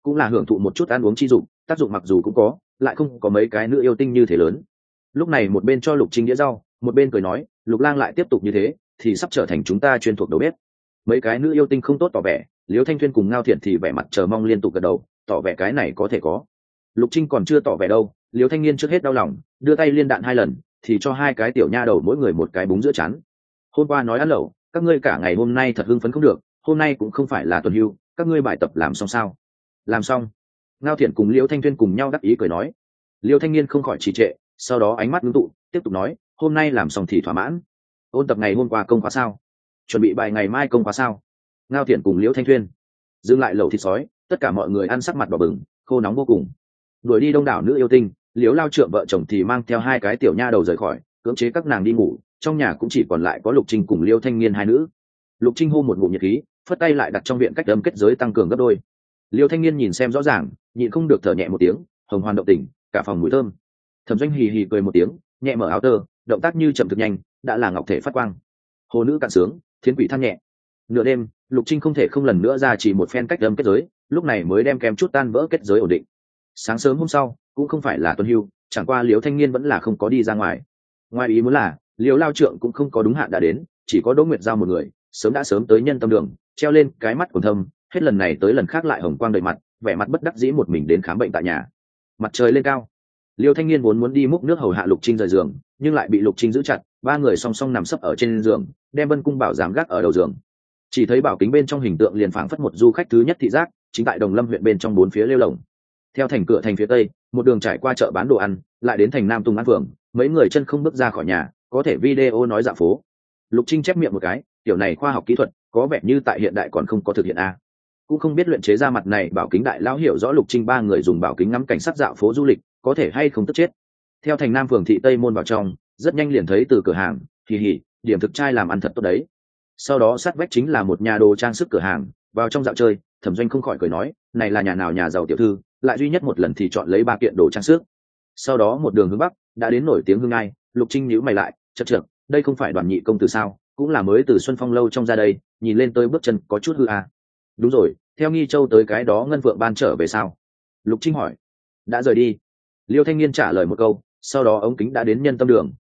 cũng là hưởng thụ một chút ăn uống chi dụng, tác dụng mặc dù cũng có, lại không có mấy cái nữ yêu tinh như thế lớn. Lúc này một bên cho Lục Trinh đĩa rau, một bên cười nói, Lục Lang lại tiếp tục như thế thì sắp trở thành chúng ta chuyên thuộc đầu bếp. Mấy cái nữ yêu tinh không tốt tỏ vẻ, Liễu Thanh Thuyên cùng Ngao Thiện thì vẻ mặt chờ mong liên tục gật đầu, tỏ vẻ cái này có thể có. Lục Trinh còn chưa tỏ vẻ đâu, Liễu Thanh Niên trước hết đau lòng, đưa tay liên đạn 2 lần, thì cho 2 cái tiểu nha đầu mỗi người một cái búng giữa trán. Hôm qua nói ăn lẩu, các ngươi cả ngày hôm nay thật hưng phấn không được, hôm nay cũng không phải là tuần hưu, các ngươi bài tập làm xong sao? Làm xong. Ngao Thiện cùng Liễu Thanh Thuyên cùng nhau đắc ý cười nói. Liễu Thanh Niên không khỏi trì trệ, sau đó ánh mắt ngưng tụ, tiếp tục nói, hôm nay làm xong thì thỏa mãn. Ôn tập ngày hôm qua công khóa sao? Chuẩn bị bài ngày mai công khóa sao? Ngao Thiện cùng Liễu Thanh Thuyên dừng lại lẩu thịt sói, tất cả mọi người ăn sắc mặt đỏ bừng, khô nóng vô cùng. Đuổi đi đông đảo nữ yêu tinh, Liễu Lao Trượng vợ chồng thì mang theo 2 cái tiểu nha đầu rời khỏi, cưỡng chế các nàng đi ngủ. Trong nhà cũng chỉ còn lại có Lục Trinh cùng Liễu Thanh Niên 2 nữ. Lục Trinh hô một ngụm nhiệt khí, phất tay lại đặt trong viện cách âm kết giới tăng cường gấp đôi. Liễu Thanh Niên nhìn xem rõ ràng, nhịn không được thở nhẹ một tiếng, hồng hoàn động tình, cả phòng mùi thơm. Thẩm Doanh hì hì cười một tiếng, nhẹ mở áo tơ, động tác như chậm thực nhanh, đã là ngọc thể phát quang. Hồ nữ cạn sướng, thiến quỷ than nhẹ. Nửa đêm, Lục Trinh không thể không lần nữa ra chỉ một phen cách âm kết giới, lúc này mới đem kém chút tan vỡ kết giới ổn định. Sáng sớm hôm sau, cũng không phải là tuần hưu, chẳng qua Liễu Thanh Niên vẫn là không có đi ra ngoài. Ngoài ý muốn là, Liễu Lao Trượng cũng không có đúng hạn đã đến, chỉ có Đỗ Nguyệt Giao một người, sớm tới Nhân Tâm Đường, treo lên cái mắt còn thâm, hết lần này tới lần khác lại hồng quang đầy mặt, vẻ mặt bất đắc dĩ một mình đến khám bệnh tại nhà. Mặt trời lên cao, Liễu Thanh Niên vốn muốn đi múc nước hầu hạ Lục Trinh rời giường, nhưng lại bị Lục Trinh giữ chặt, 3 người song song nằm sấp ở trên giường, đem Vân Cung Bảo giám gác ở đầu giường. Chỉ thấy bảo kính bên trong hình tượng liền phảng phất một du khách thứ nhất thị giác, chính tại Đồng Lâm huyện bên trong 4 phía lêu lồng. Theo thành cửa thành phía tây, một đường trải qua chợ bán đồ ăn, lại đến thành Nam Tùng An phường, mấy người chân không bước ra khỏi nhà, có thể video nói dạo phố. Lục Trinh chép miệng một cái, tiểu này khoa học kỹ thuật, có vẻ như tại hiện đại còn không có thực hiện a. Cũng không biết luyện chế ra mặt này bảo kính đại lão hiểu rõ Lục Trinh 3 người dùng bảo kính ngắm cảnh sát dạo phố du lịch, có thể hay không tức chết. Theo thành Nam phường thị tây môn vào trong, rất nhanh liền thấy từ cửa hàng, hì hì, điểm thực trai làm ăn thật tốt đấy. Sau đó sát vách chính là một nhà đồ trang sức cửa hàng, vào trong dạo chơi, Thẩm Doanh không khỏi cười nói, này là nhà nào nhà giàu tiểu thư, lại duy nhất một lần thì chọn lấy 3 kiện đồ trang sức. Sau đó một đường hướng bắc, đã đến nổi tiếng Hương Ngai. Lục Trinh nhíu mày lại, chậc, đây không phải Đoàn Nhị công tử sao, cũng là mới từ Xuân Phong lâu trong ra đây, nhìn lên tới bước chân có chút hư à. Đúng rồi, theo Nghi Châu tới cái đó Ngân Phượng ban trở về sao? Lục Trinh hỏi. Đã rời đi. Liêu Thanh Niên trả lời một câu, sau đó ống kính đã đến Nhân Tâm Đường.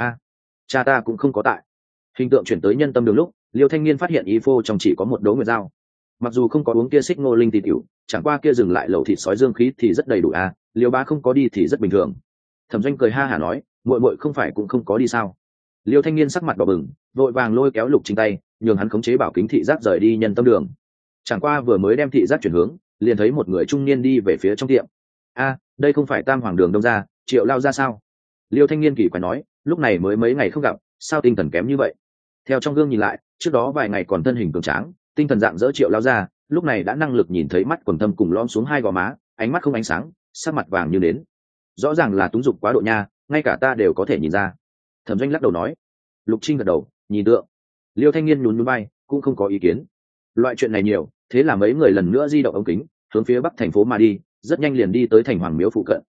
Cha ta cũng không có tại. Hình tượng chuyển tới Nhân Tâm Đường lúc, Liêu Thanh Niên phát hiện y phô trong chỉ có một Đỗ Nguyệt Giao. Mặc dù không có uống kia xích ngô linh tì tiểu, chẳng qua kia dừng lại lẩu thịt sói dương khí thì rất đầy đủ à, Liêu bá không có đi thì rất bình thường. Thẩm Doanh cười ha hả nói, muội không phải cũng không có đi sao? Liêu Thanh Niên sắc mặt đỏ bừng, vội vàng lôi kéo Lục Trinh tay, nhường hắn khống chế bảo kính thị giác rời đi Nhân Tâm Đường. Chẳng qua vừa mới đem thị giác chuyển hướng, liền thấy một người trung niên đi về phía trong tiệm. Đây không phải Tam Hoàng Đường Đông gia, Triệu Lao gia sao? Liêu Thanh Niên kỳ quái nói, lúc này mới mấy ngày không gặp, sao tinh thần kém như vậy? Theo trong gương nhìn lại, trước đó vài ngày còn thân hình cường tráng, tinh thần dạng dỡ Triệu Lao gia, lúc này đã năng lực nhìn thấy mắt quần thâm cùng lõm xuống 2 gò má, ánh mắt không ánh sáng, sắc mặt vàng như nến. Rõ ràng là túng dục quá độ nha, ngay cả ta đều có thể nhìn ra. Thẩm Doanh lắc đầu nói. Lục Trinh gật đầu, nhìn tượng. Liêu Thanh Niên nhún nhún vai, cũng không có ý kiến. Loại chuyện này nhiều, thế là mấy người lần nữa di động ống kính, hướng phía bắc thành phố mà đi, rất nhanh liền đi tới thành Hoàng Miếu phụ cận.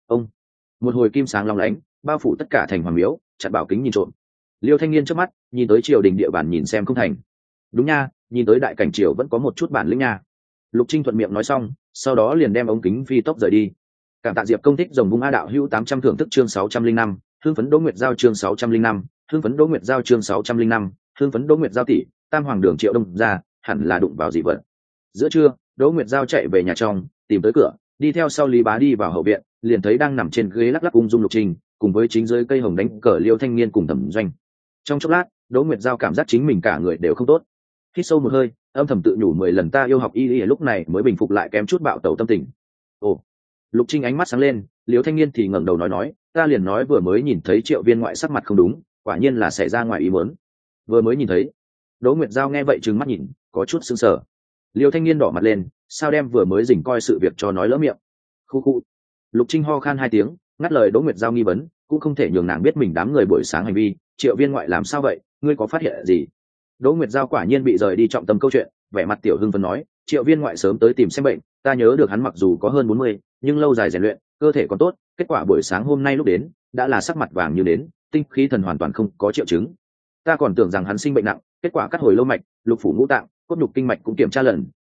Một hồi kim sáng long lánh, bao phủ tất cả thành Hoàng Miếu, chặn bảo kính nhìn trộm. Liêu Thanh Niên trước mắt, nhìn tới triều đình địa bàn nhìn xem không thành. Đúng nha, nhìn tới đại cảnh triều vẫn có một chút bản lĩnh nha. Lục Trinh thuận miệng nói xong, sau đó liền đem ống kính phi tốc rời đi. Cảm tạ Diệp công thích rồng vung a đạo hữu 800 thưởng thức chương 605, hương phấn Đỗ Nguyệt Giao chương 605, hương phấn Đỗ Nguyệt Giao chương 605, hương phấn Đỗ Nguyệt Giao tỷ, Tam Hoàng Đường Triệu Đông ra, hẳn là đụng vào gì vật. Giữa trưa, Đỗ Nguyệt Giao chạy về nhà trong, tìm tới cửa, đi theo sau Lý Bá đi vào hậu viện, liền thấy đang nằm trên ghế lắc lắc ung dung Lục Trinh, cùng với chính dưới cây hồng đánh cờ Liêu Thanh Niên cùng Thẩm Doanh. Trong chốc lát, Đỗ Nguyệt Giao cảm giác chính mình cả người đều không tốt. Hít sâu một hơi, âm thầm tự nhủ 10 lần ta yêu học y y, lúc này mới bình phục lại kém chút bạo tẩu tâm tình. Lục Trinh ánh mắt sáng lên, Liêu Thanh Niên thì ngẩng đầu nói, ta liền nói vừa mới nhìn thấy Triệu Viên ngoại sắc mặt không đúng, quả nhiên là xảy ra ngoài ý muốn. Vừa mới nhìn thấy. Đỗ Nguyệt Giao nghe vậy trừng mắt nhìn, có chút sững sờ. Liêu Thanh Niên đỏ mặt lên, sao đem vừa mới dình coi sự việc cho nói lỡ miệng. Khu. Lục Trinh ho khan 2 tiếng, ngắt lời Đỗ Nguyệt Giao nghi vấn, cũng không thể nhường nàng biết mình đám người buổi sáng hành vi. Triệu Viên ngoại làm sao vậy, ngươi có phát hiện gì? Đỗ Nguyệt Giao quả nhiên bị rời đi trọng tâm câu chuyện, vẻ mặt tiểu hưng phấn nói, Triệu Viên ngoại sớm tới tìm xem bệnh, ta nhớ được hắn mặc dù có hơn 40, nhưng lâu dài rèn luyện, cơ thể còn tốt, kết quả buổi sáng hôm nay lúc đến, đã là sắc mặt vàng như nến, tinh khí thần hoàn toàn không có triệu chứng. Ta còn tưởng rằng hắn sinh bệnh nặng, kết quả cắt hồi lâu mạch, lục phủ ngũ tạng, cốt nhục kinh mạch cũng kiểm tra lần,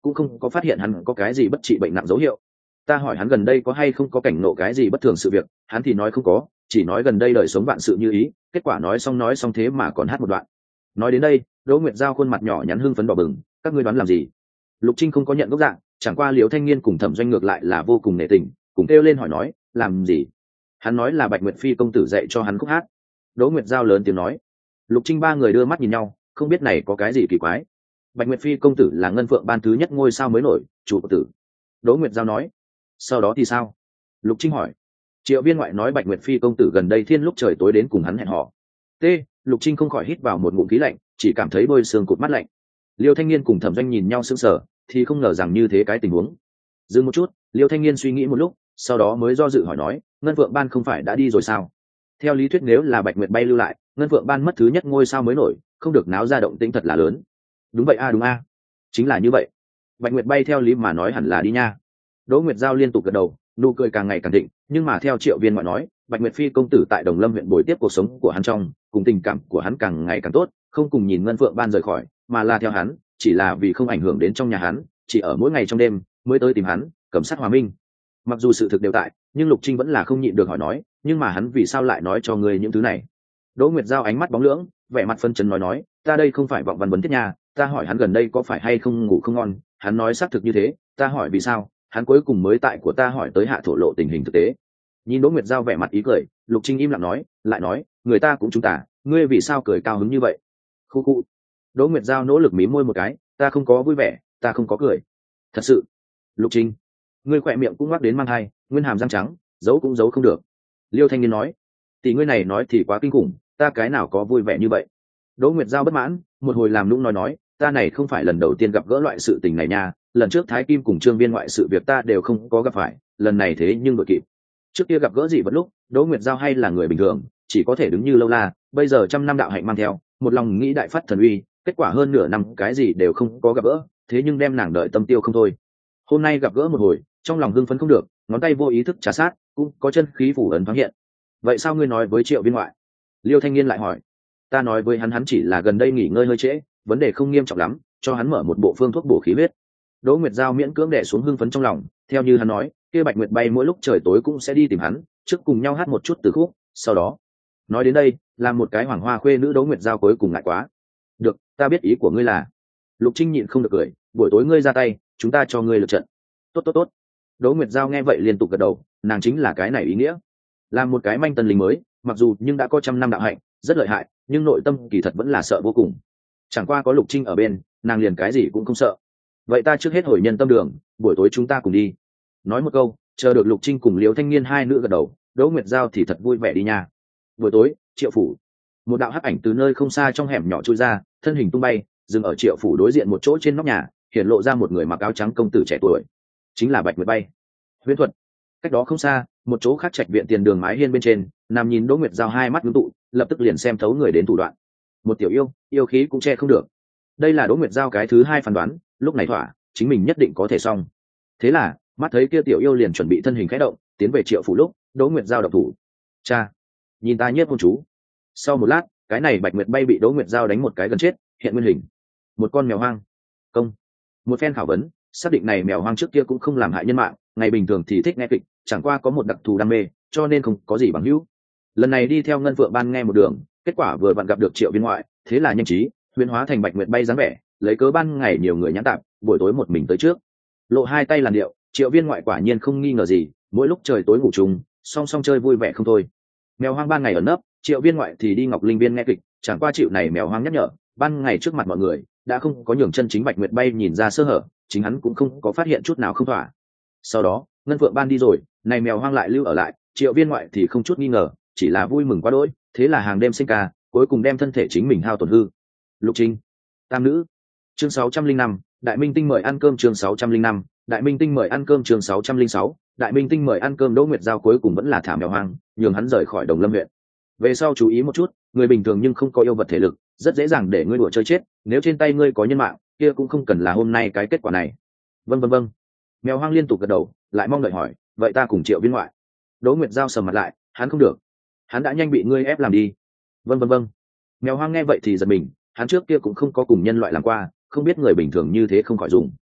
cũng không có phát hiện hắn có cái gì bất trị bệnh nặng dấu hiệu. Ta hỏi hắn gần đây có hay không có cảnh ngộ cái gì bất thường sự việc, hắn thì nói không có, chỉ nói gần đây đời sống vạn sự như ý. Kết quả nói xong thế mà còn hát một đoạn. Nói đến đây, Đỗ Nguyệt Giao khuôn mặt nhỏ nhắn hưng phấn đỏ bừng. Các ngươi đoán làm gì? Lục Trinh không có nhận gốc dạng, chẳng qua Liễu Thanh Niên cùng Thẩm Doanh ngược lại là vô cùng nể tình, cùng kêu lên hỏi nói, làm gì? Hắn nói là Bạch Nguyệt Phi công tử dạy cho hắn khúc hát. Đỗ Nguyệt Giao lớn tiếng nói. Lục Trinh ba người đưa mắt nhìn nhau, không biết này có cái gì kỳ quái. Bạch Nguyệt Phi công tử là Ngân Phượng ban thứ nhất ngôi sao mới nổi, chủ tử. Đỗ Nguyệt Giao nói. Sau đó thì sao? Lục Trinh hỏi. Triệu Viên ngoại nói Bạch Nguyệt Phi công tử gần đây thiên lúc trời tối đến cùng hắn hẹn hò. Lục Trinh không khỏi hít vào một ngụm khí lạnh, chỉ cảm thấy đôi xương cụt mắt lạnh. Liêu Thanh Niên cùng Thẩm Doanh nhìn nhau sững sờ, thì không ngờ rằng như thế cái tình huống. Dừng một chút, Liêu Thanh Niên suy nghĩ một lúc, sau đó mới do dự hỏi nói, Ngân Vượng Ban không phải đã đi rồi sao? Theo lý thuyết nếu là Bạch Nguyệt bay lưu lại, Ngân Vượng Ban mất thứ nhất ngôi sao mới nổi, không được náo ra động tĩnh thật là lớn. Đúng vậy đúng a, chính là như vậy. Bạch Nguyệt bay theo lý mà nói hẳn là đi nha. Đỗ Nguyệt Giao liên tục gật đầu, nụ cười càng ngày càng thịnh, nhưng mà theo Triệu Viên ngoại nói, Bạch Nguyệt Phi công tử tại Đồng Lâm huyện bồi tiếp cuộc sống của hắn trong, cùng tình cảm của hắn càng ngày càng tốt, không cùng nhìn Ngân Phượng Ban rời khỏi, mà là theo hắn, chỉ là vì không ảnh hưởng đến trong nhà hắn, chỉ ở mỗi ngày trong đêm mới tới tìm hắn, cầm sát hòa minh. Mặc dù sự thực đều tại, nhưng Lục Trinh vẫn là không nhịn được hỏi nói, nhưng mà hắn vì sao lại nói cho ngươi những thứ này? Đỗ Nguyệt Giao ánh mắt bóng lưỡng, vẻ mặt phân chấn nói, ta đây không phải vọng văn vấn thiết nhà, ta hỏi hắn gần đây có phải hay không ngủ không ngon, hắn nói xác thực như thế, ta hỏi vì sao, hắn cuối cùng mới tại của ta hỏi tới hạ thổ lộ tình hình thực tế. Nhìn Đỗ Nguyệt Giao vẻ mặt ý cười, Lục Trinh im lặng nói, lại nói, người ta cũng chúng ta, ngươi vì sao cười cao hứng như vậy? Khu khu. Đỗ Nguyệt Giao nỗ lực mím môi một cái, ta không có vui vẻ, ta không có cười. Thật sự. Lục Trinh, ngươi khỏe miệng cũng ngoắc đến mang hai, nguyên hàm răng trắng, giấu cũng giấu không được. Liêu Thanh Niên nói, tỷ ngươi này nói thì quá kinh khủng, ta cái nào có vui vẻ như vậy? Đỗ Nguyệt Giao bất mãn, một hồi làm nũng nói, ta này không phải lần đầu tiên gặp gỡ loại sự tình này nha, lần trước Thái Kim cùng Trương Viên ngoại sự việc ta đều không có gặp phải, lần này thế nhưng đội kịp. Trước kia gặp gỡ gì vật lúc, Đỗ Nguyệt Giao hay là người bình thường, chỉ có thể đứng như lâu la, bây giờ trăm năm đạo hạnh mang theo, một lòng nghĩ đại phát thần uy, kết quả hơn nửa năm cái gì đều không có gặp gỡ, thế nhưng đem nàng đợi tâm tiêu không thôi. Hôm nay gặp gỡ một hồi, trong lòng hưng phấn không được, ngón tay vô ý thức trà sát, cũng có chân khí phủ ấn thoáng hiện. Vậy sao ngươi nói với Triệu Viên ngoại? Liêu Thanh Niên lại hỏi. Ta nói với hắn chỉ là gần đây nghỉ ngơi hơi trễ, vấn đề không nghiêm trọng lắm, cho hắn mở một bộ phương thuốc bổ khí huyết. Đỗ Nguyệt Giao miễn cưỡng đè xuống hưng phấn trong lòng, theo như hắn nói, kia Bạch Nguyệt bay mỗi lúc trời tối cũng sẽ đi tìm hắn, trước cùng nhau hát một chút từ khúc, sau đó. Nói đến đây, làm một cái hoàng hoa khuê nữ Đỗ Nguyệt Giao cuối cùng ngại quá. Được, ta biết ý của ngươi là. Lục Trinh nhịn không được cười, buổi tối ngươi ra tay, chúng ta cho ngươi lượt trận. Tốt. Đỗ Nguyệt Giao nghe vậy liên tục gật đầu, nàng chính là cái này ý nghĩa. Làm một cái manh tân lính mới, mặc dù nhưng đã có trăm năm đạo hạnh, rất lợi hại, nhưng nội tâm kỳ thật vẫn là sợ vô cùng. Chẳng qua có Lục Trinh ở bên, nàng liền cái gì cũng không sợ. Vậy ta trước hết hồi nhân tâm đường, buổi tối chúng ta cùng đi. Nói một câu, chờ được Lục Trinh cùng Liễu Thanh Niên hai nữ gật đầu, Đỗ Nguyệt Giao thì thật vui vẻ đi nha. Buổi tối, Triệu phủ, một đạo hắc ảnh từ nơi không xa trong hẻm nhỏ chui ra, thân hình tung bay, dừng ở Triệu phủ đối diện một chỗ trên nóc nhà, hiện lộ ra một người mặc áo trắng công tử trẻ tuổi, chính là Bạch Nguyệt bay. Huyễn thuật. Cách đó không xa, một chỗ khác trạch viện tiền đường mái hiên bên trên, nằm nhìn Đỗ Nguyệt Giao hai mắt ngưng tụ, lập tức liền xem thấu người đến thủ đoạn. Một tiểu yêu khí cũng che không được. Đây là Đỗ Nguyệt Giao cái thứ hai phán đoán, lúc này thỏa, chính mình nhất định có thể xong. Thế là, mắt thấy kia tiểu yêu liền chuẩn bị thân hình khẽ động, tiến về Triệu phủ lúc, Đỗ Nguyệt Giao độc thủ. Cha, nhìn ta nhiếp hôn chú. Sau một lát, cái này Bạch Nguyệt bay bị Đỗ Nguyệt Giao đánh một cái gần chết, hiện nguyên hình. Một con mèo hoang. Công. Một phen khảo vấn, xác định này mèo hoang trước kia cũng không làm hại nhân mạng, ngày bình thường thì thích nghe kịch, chẳng qua có một đặc thù đam mê, cho nên không có gì bằng hữu. Lần này đi theo Ngân Phượng Ban nghe một đường, kết quả vừa vặn gặp được Triệu Viên ngoại, thế là nhanh trí huyền hóa thành Bạch Nguyệt bay dáng vẻ, lấy cớ ban ngày nhiều người nhãn tạp, buổi tối một mình tới trước, lộ hai tay làn điệu. Triệu Viên ngoại quả nhiên không nghi ngờ gì, mỗi lúc trời tối ngủ chung, song song chơi vui vẻ không thôi. Mèo hoang ban ngày ở nấp, Triệu Viên ngoại thì đi Ngọc Linh Viên nghe kịch, chẳng qua chịu này mèo hoang nhắc nhở, ban ngày trước mặt mọi người đã không có nhường chân chính Bạch Nguyệt bay nhìn ra sơ hở, chính hắn cũng không có phát hiện chút nào không thỏa. Sau đó Ngân Phượng Ban đi rồi, này mèo hoang lại lưu ở lại, Triệu Viên ngoại thì không chút nghi ngờ, chỉ là vui mừng quá đỗi, thế là hàng đêm sinh ca, cuối cùng đem thân thể chính mình hao tổn hư. Lục Trinh, tam nữ. Chương 605, Đại Minh Tinh mời ăn cơm. Chương 605, Đại Minh Tinh mời ăn cơm. Chương 606, Đại Minh Tinh mời ăn cơm. Đỗ Nguyệt Giao cuối cùng vẫn là thả mèo hoang, nhường hắn rời khỏi Đồng Lâm huyện. Về sau chú ý một chút, người bình thường nhưng không có yêu vật thể lực, rất dễ dàng để ngươi đùa chơi chết, nếu trên tay ngươi có nhân mạng, kia cũng không cần là hôm nay cái kết quả này. Vâng. Mèo hoang liên tục gật đầu, lại mong đợi hỏi, vậy ta cùng Triệu Viên ngoại. Đỗ Nguyệt Giao sầm mặt lại, hắn không được, hắn đã nhanh bị ngươi ép làm đi. Vâng. Mèo hoang nghe vậy thì giật mình, hắn trước kia cũng không có cùng nhân loại làm qua, không biết người bình thường như thế không khỏi dùng.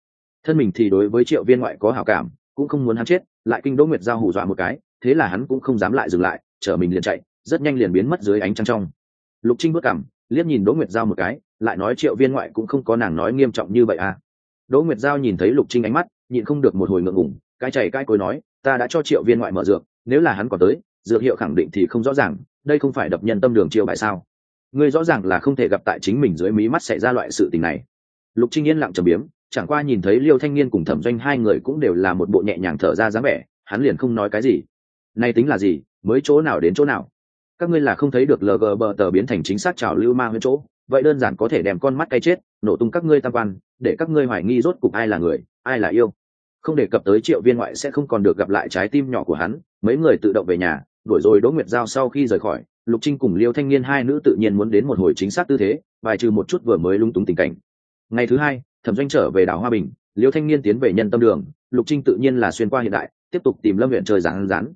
thân mình thì đối với Triệu Viên Ngoại có hảo cảm, cũng không muốn hắn chết, lại kinh Đỗ Nguyệt Giao hù dọa một cái, thế là hắn cũng không dám lại dừng lại, chở mình liền chạy, rất nhanh liền biến mất dưới ánh trăng trong. Lục Trinh bước cằm, liếc nhìn Đỗ Nguyệt Giao một cái, lại nói Triệu Viên Ngoại cũng không có nàng nói nghiêm trọng như vậy à. Đỗ Nguyệt Giao nhìn thấy Lục Trinh ánh mắt, nhịn không được một hồi ngượng ngùng, cái chảy cái cối nói, ta đã cho Triệu Viên Ngoại mở dược, nếu là hắn còn tới, dược hiệu khẳng định thì không rõ ràng, đây không phải đập nhân tâm đường chiêu bài sao? Ngươi rõ ràng là không thể gặp tại chính mình dưới mí mắt xảy ra loại sự tình này. Lục Trinh yên lặng trầm biếm, chẳng qua nhìn thấy Liêu Thanh Niên cùng Thẩm Doanh hai người cũng đều là một bộ nhẹ nhàng thở ra dáng vẻ, hắn liền không nói cái gì. Này tính là gì, mới chỗ nào đến chỗ nào? Các ngươi là không thấy được LG bờ tờ biến thành chính xác trào lưu ma huyễn chỗ, vậy đơn giản có thể đem con mắt cay chết, nổ tung các ngươi tam quan, để các ngươi hoài nghi rốt cục ai là người, ai là yêu. Không đề cập tới Triệu Viên Ngoại sẽ không còn được gặp lại trái tim nhỏ của hắn, mấy người tự động về nhà, đuổi rồi Đỗ Nguyệt Giao sau khi rời khỏi, Lục Trinh cùng Liêu Thanh Niên hai nữ tự nhiên muốn đến một hồi chính xác tư thế, bài trừ một chút vừa mới lung túng tình cảnh. Ngày thứ hai, Thẩm Doanh trở về đảo Hoa Bình, Liêu Thanh Niên tiến về Nhân Tâm Đường, Lục Trinh tự nhiên là xuyên qua hiện đại, tiếp tục tìm Lâm Uyển chơi rán rán.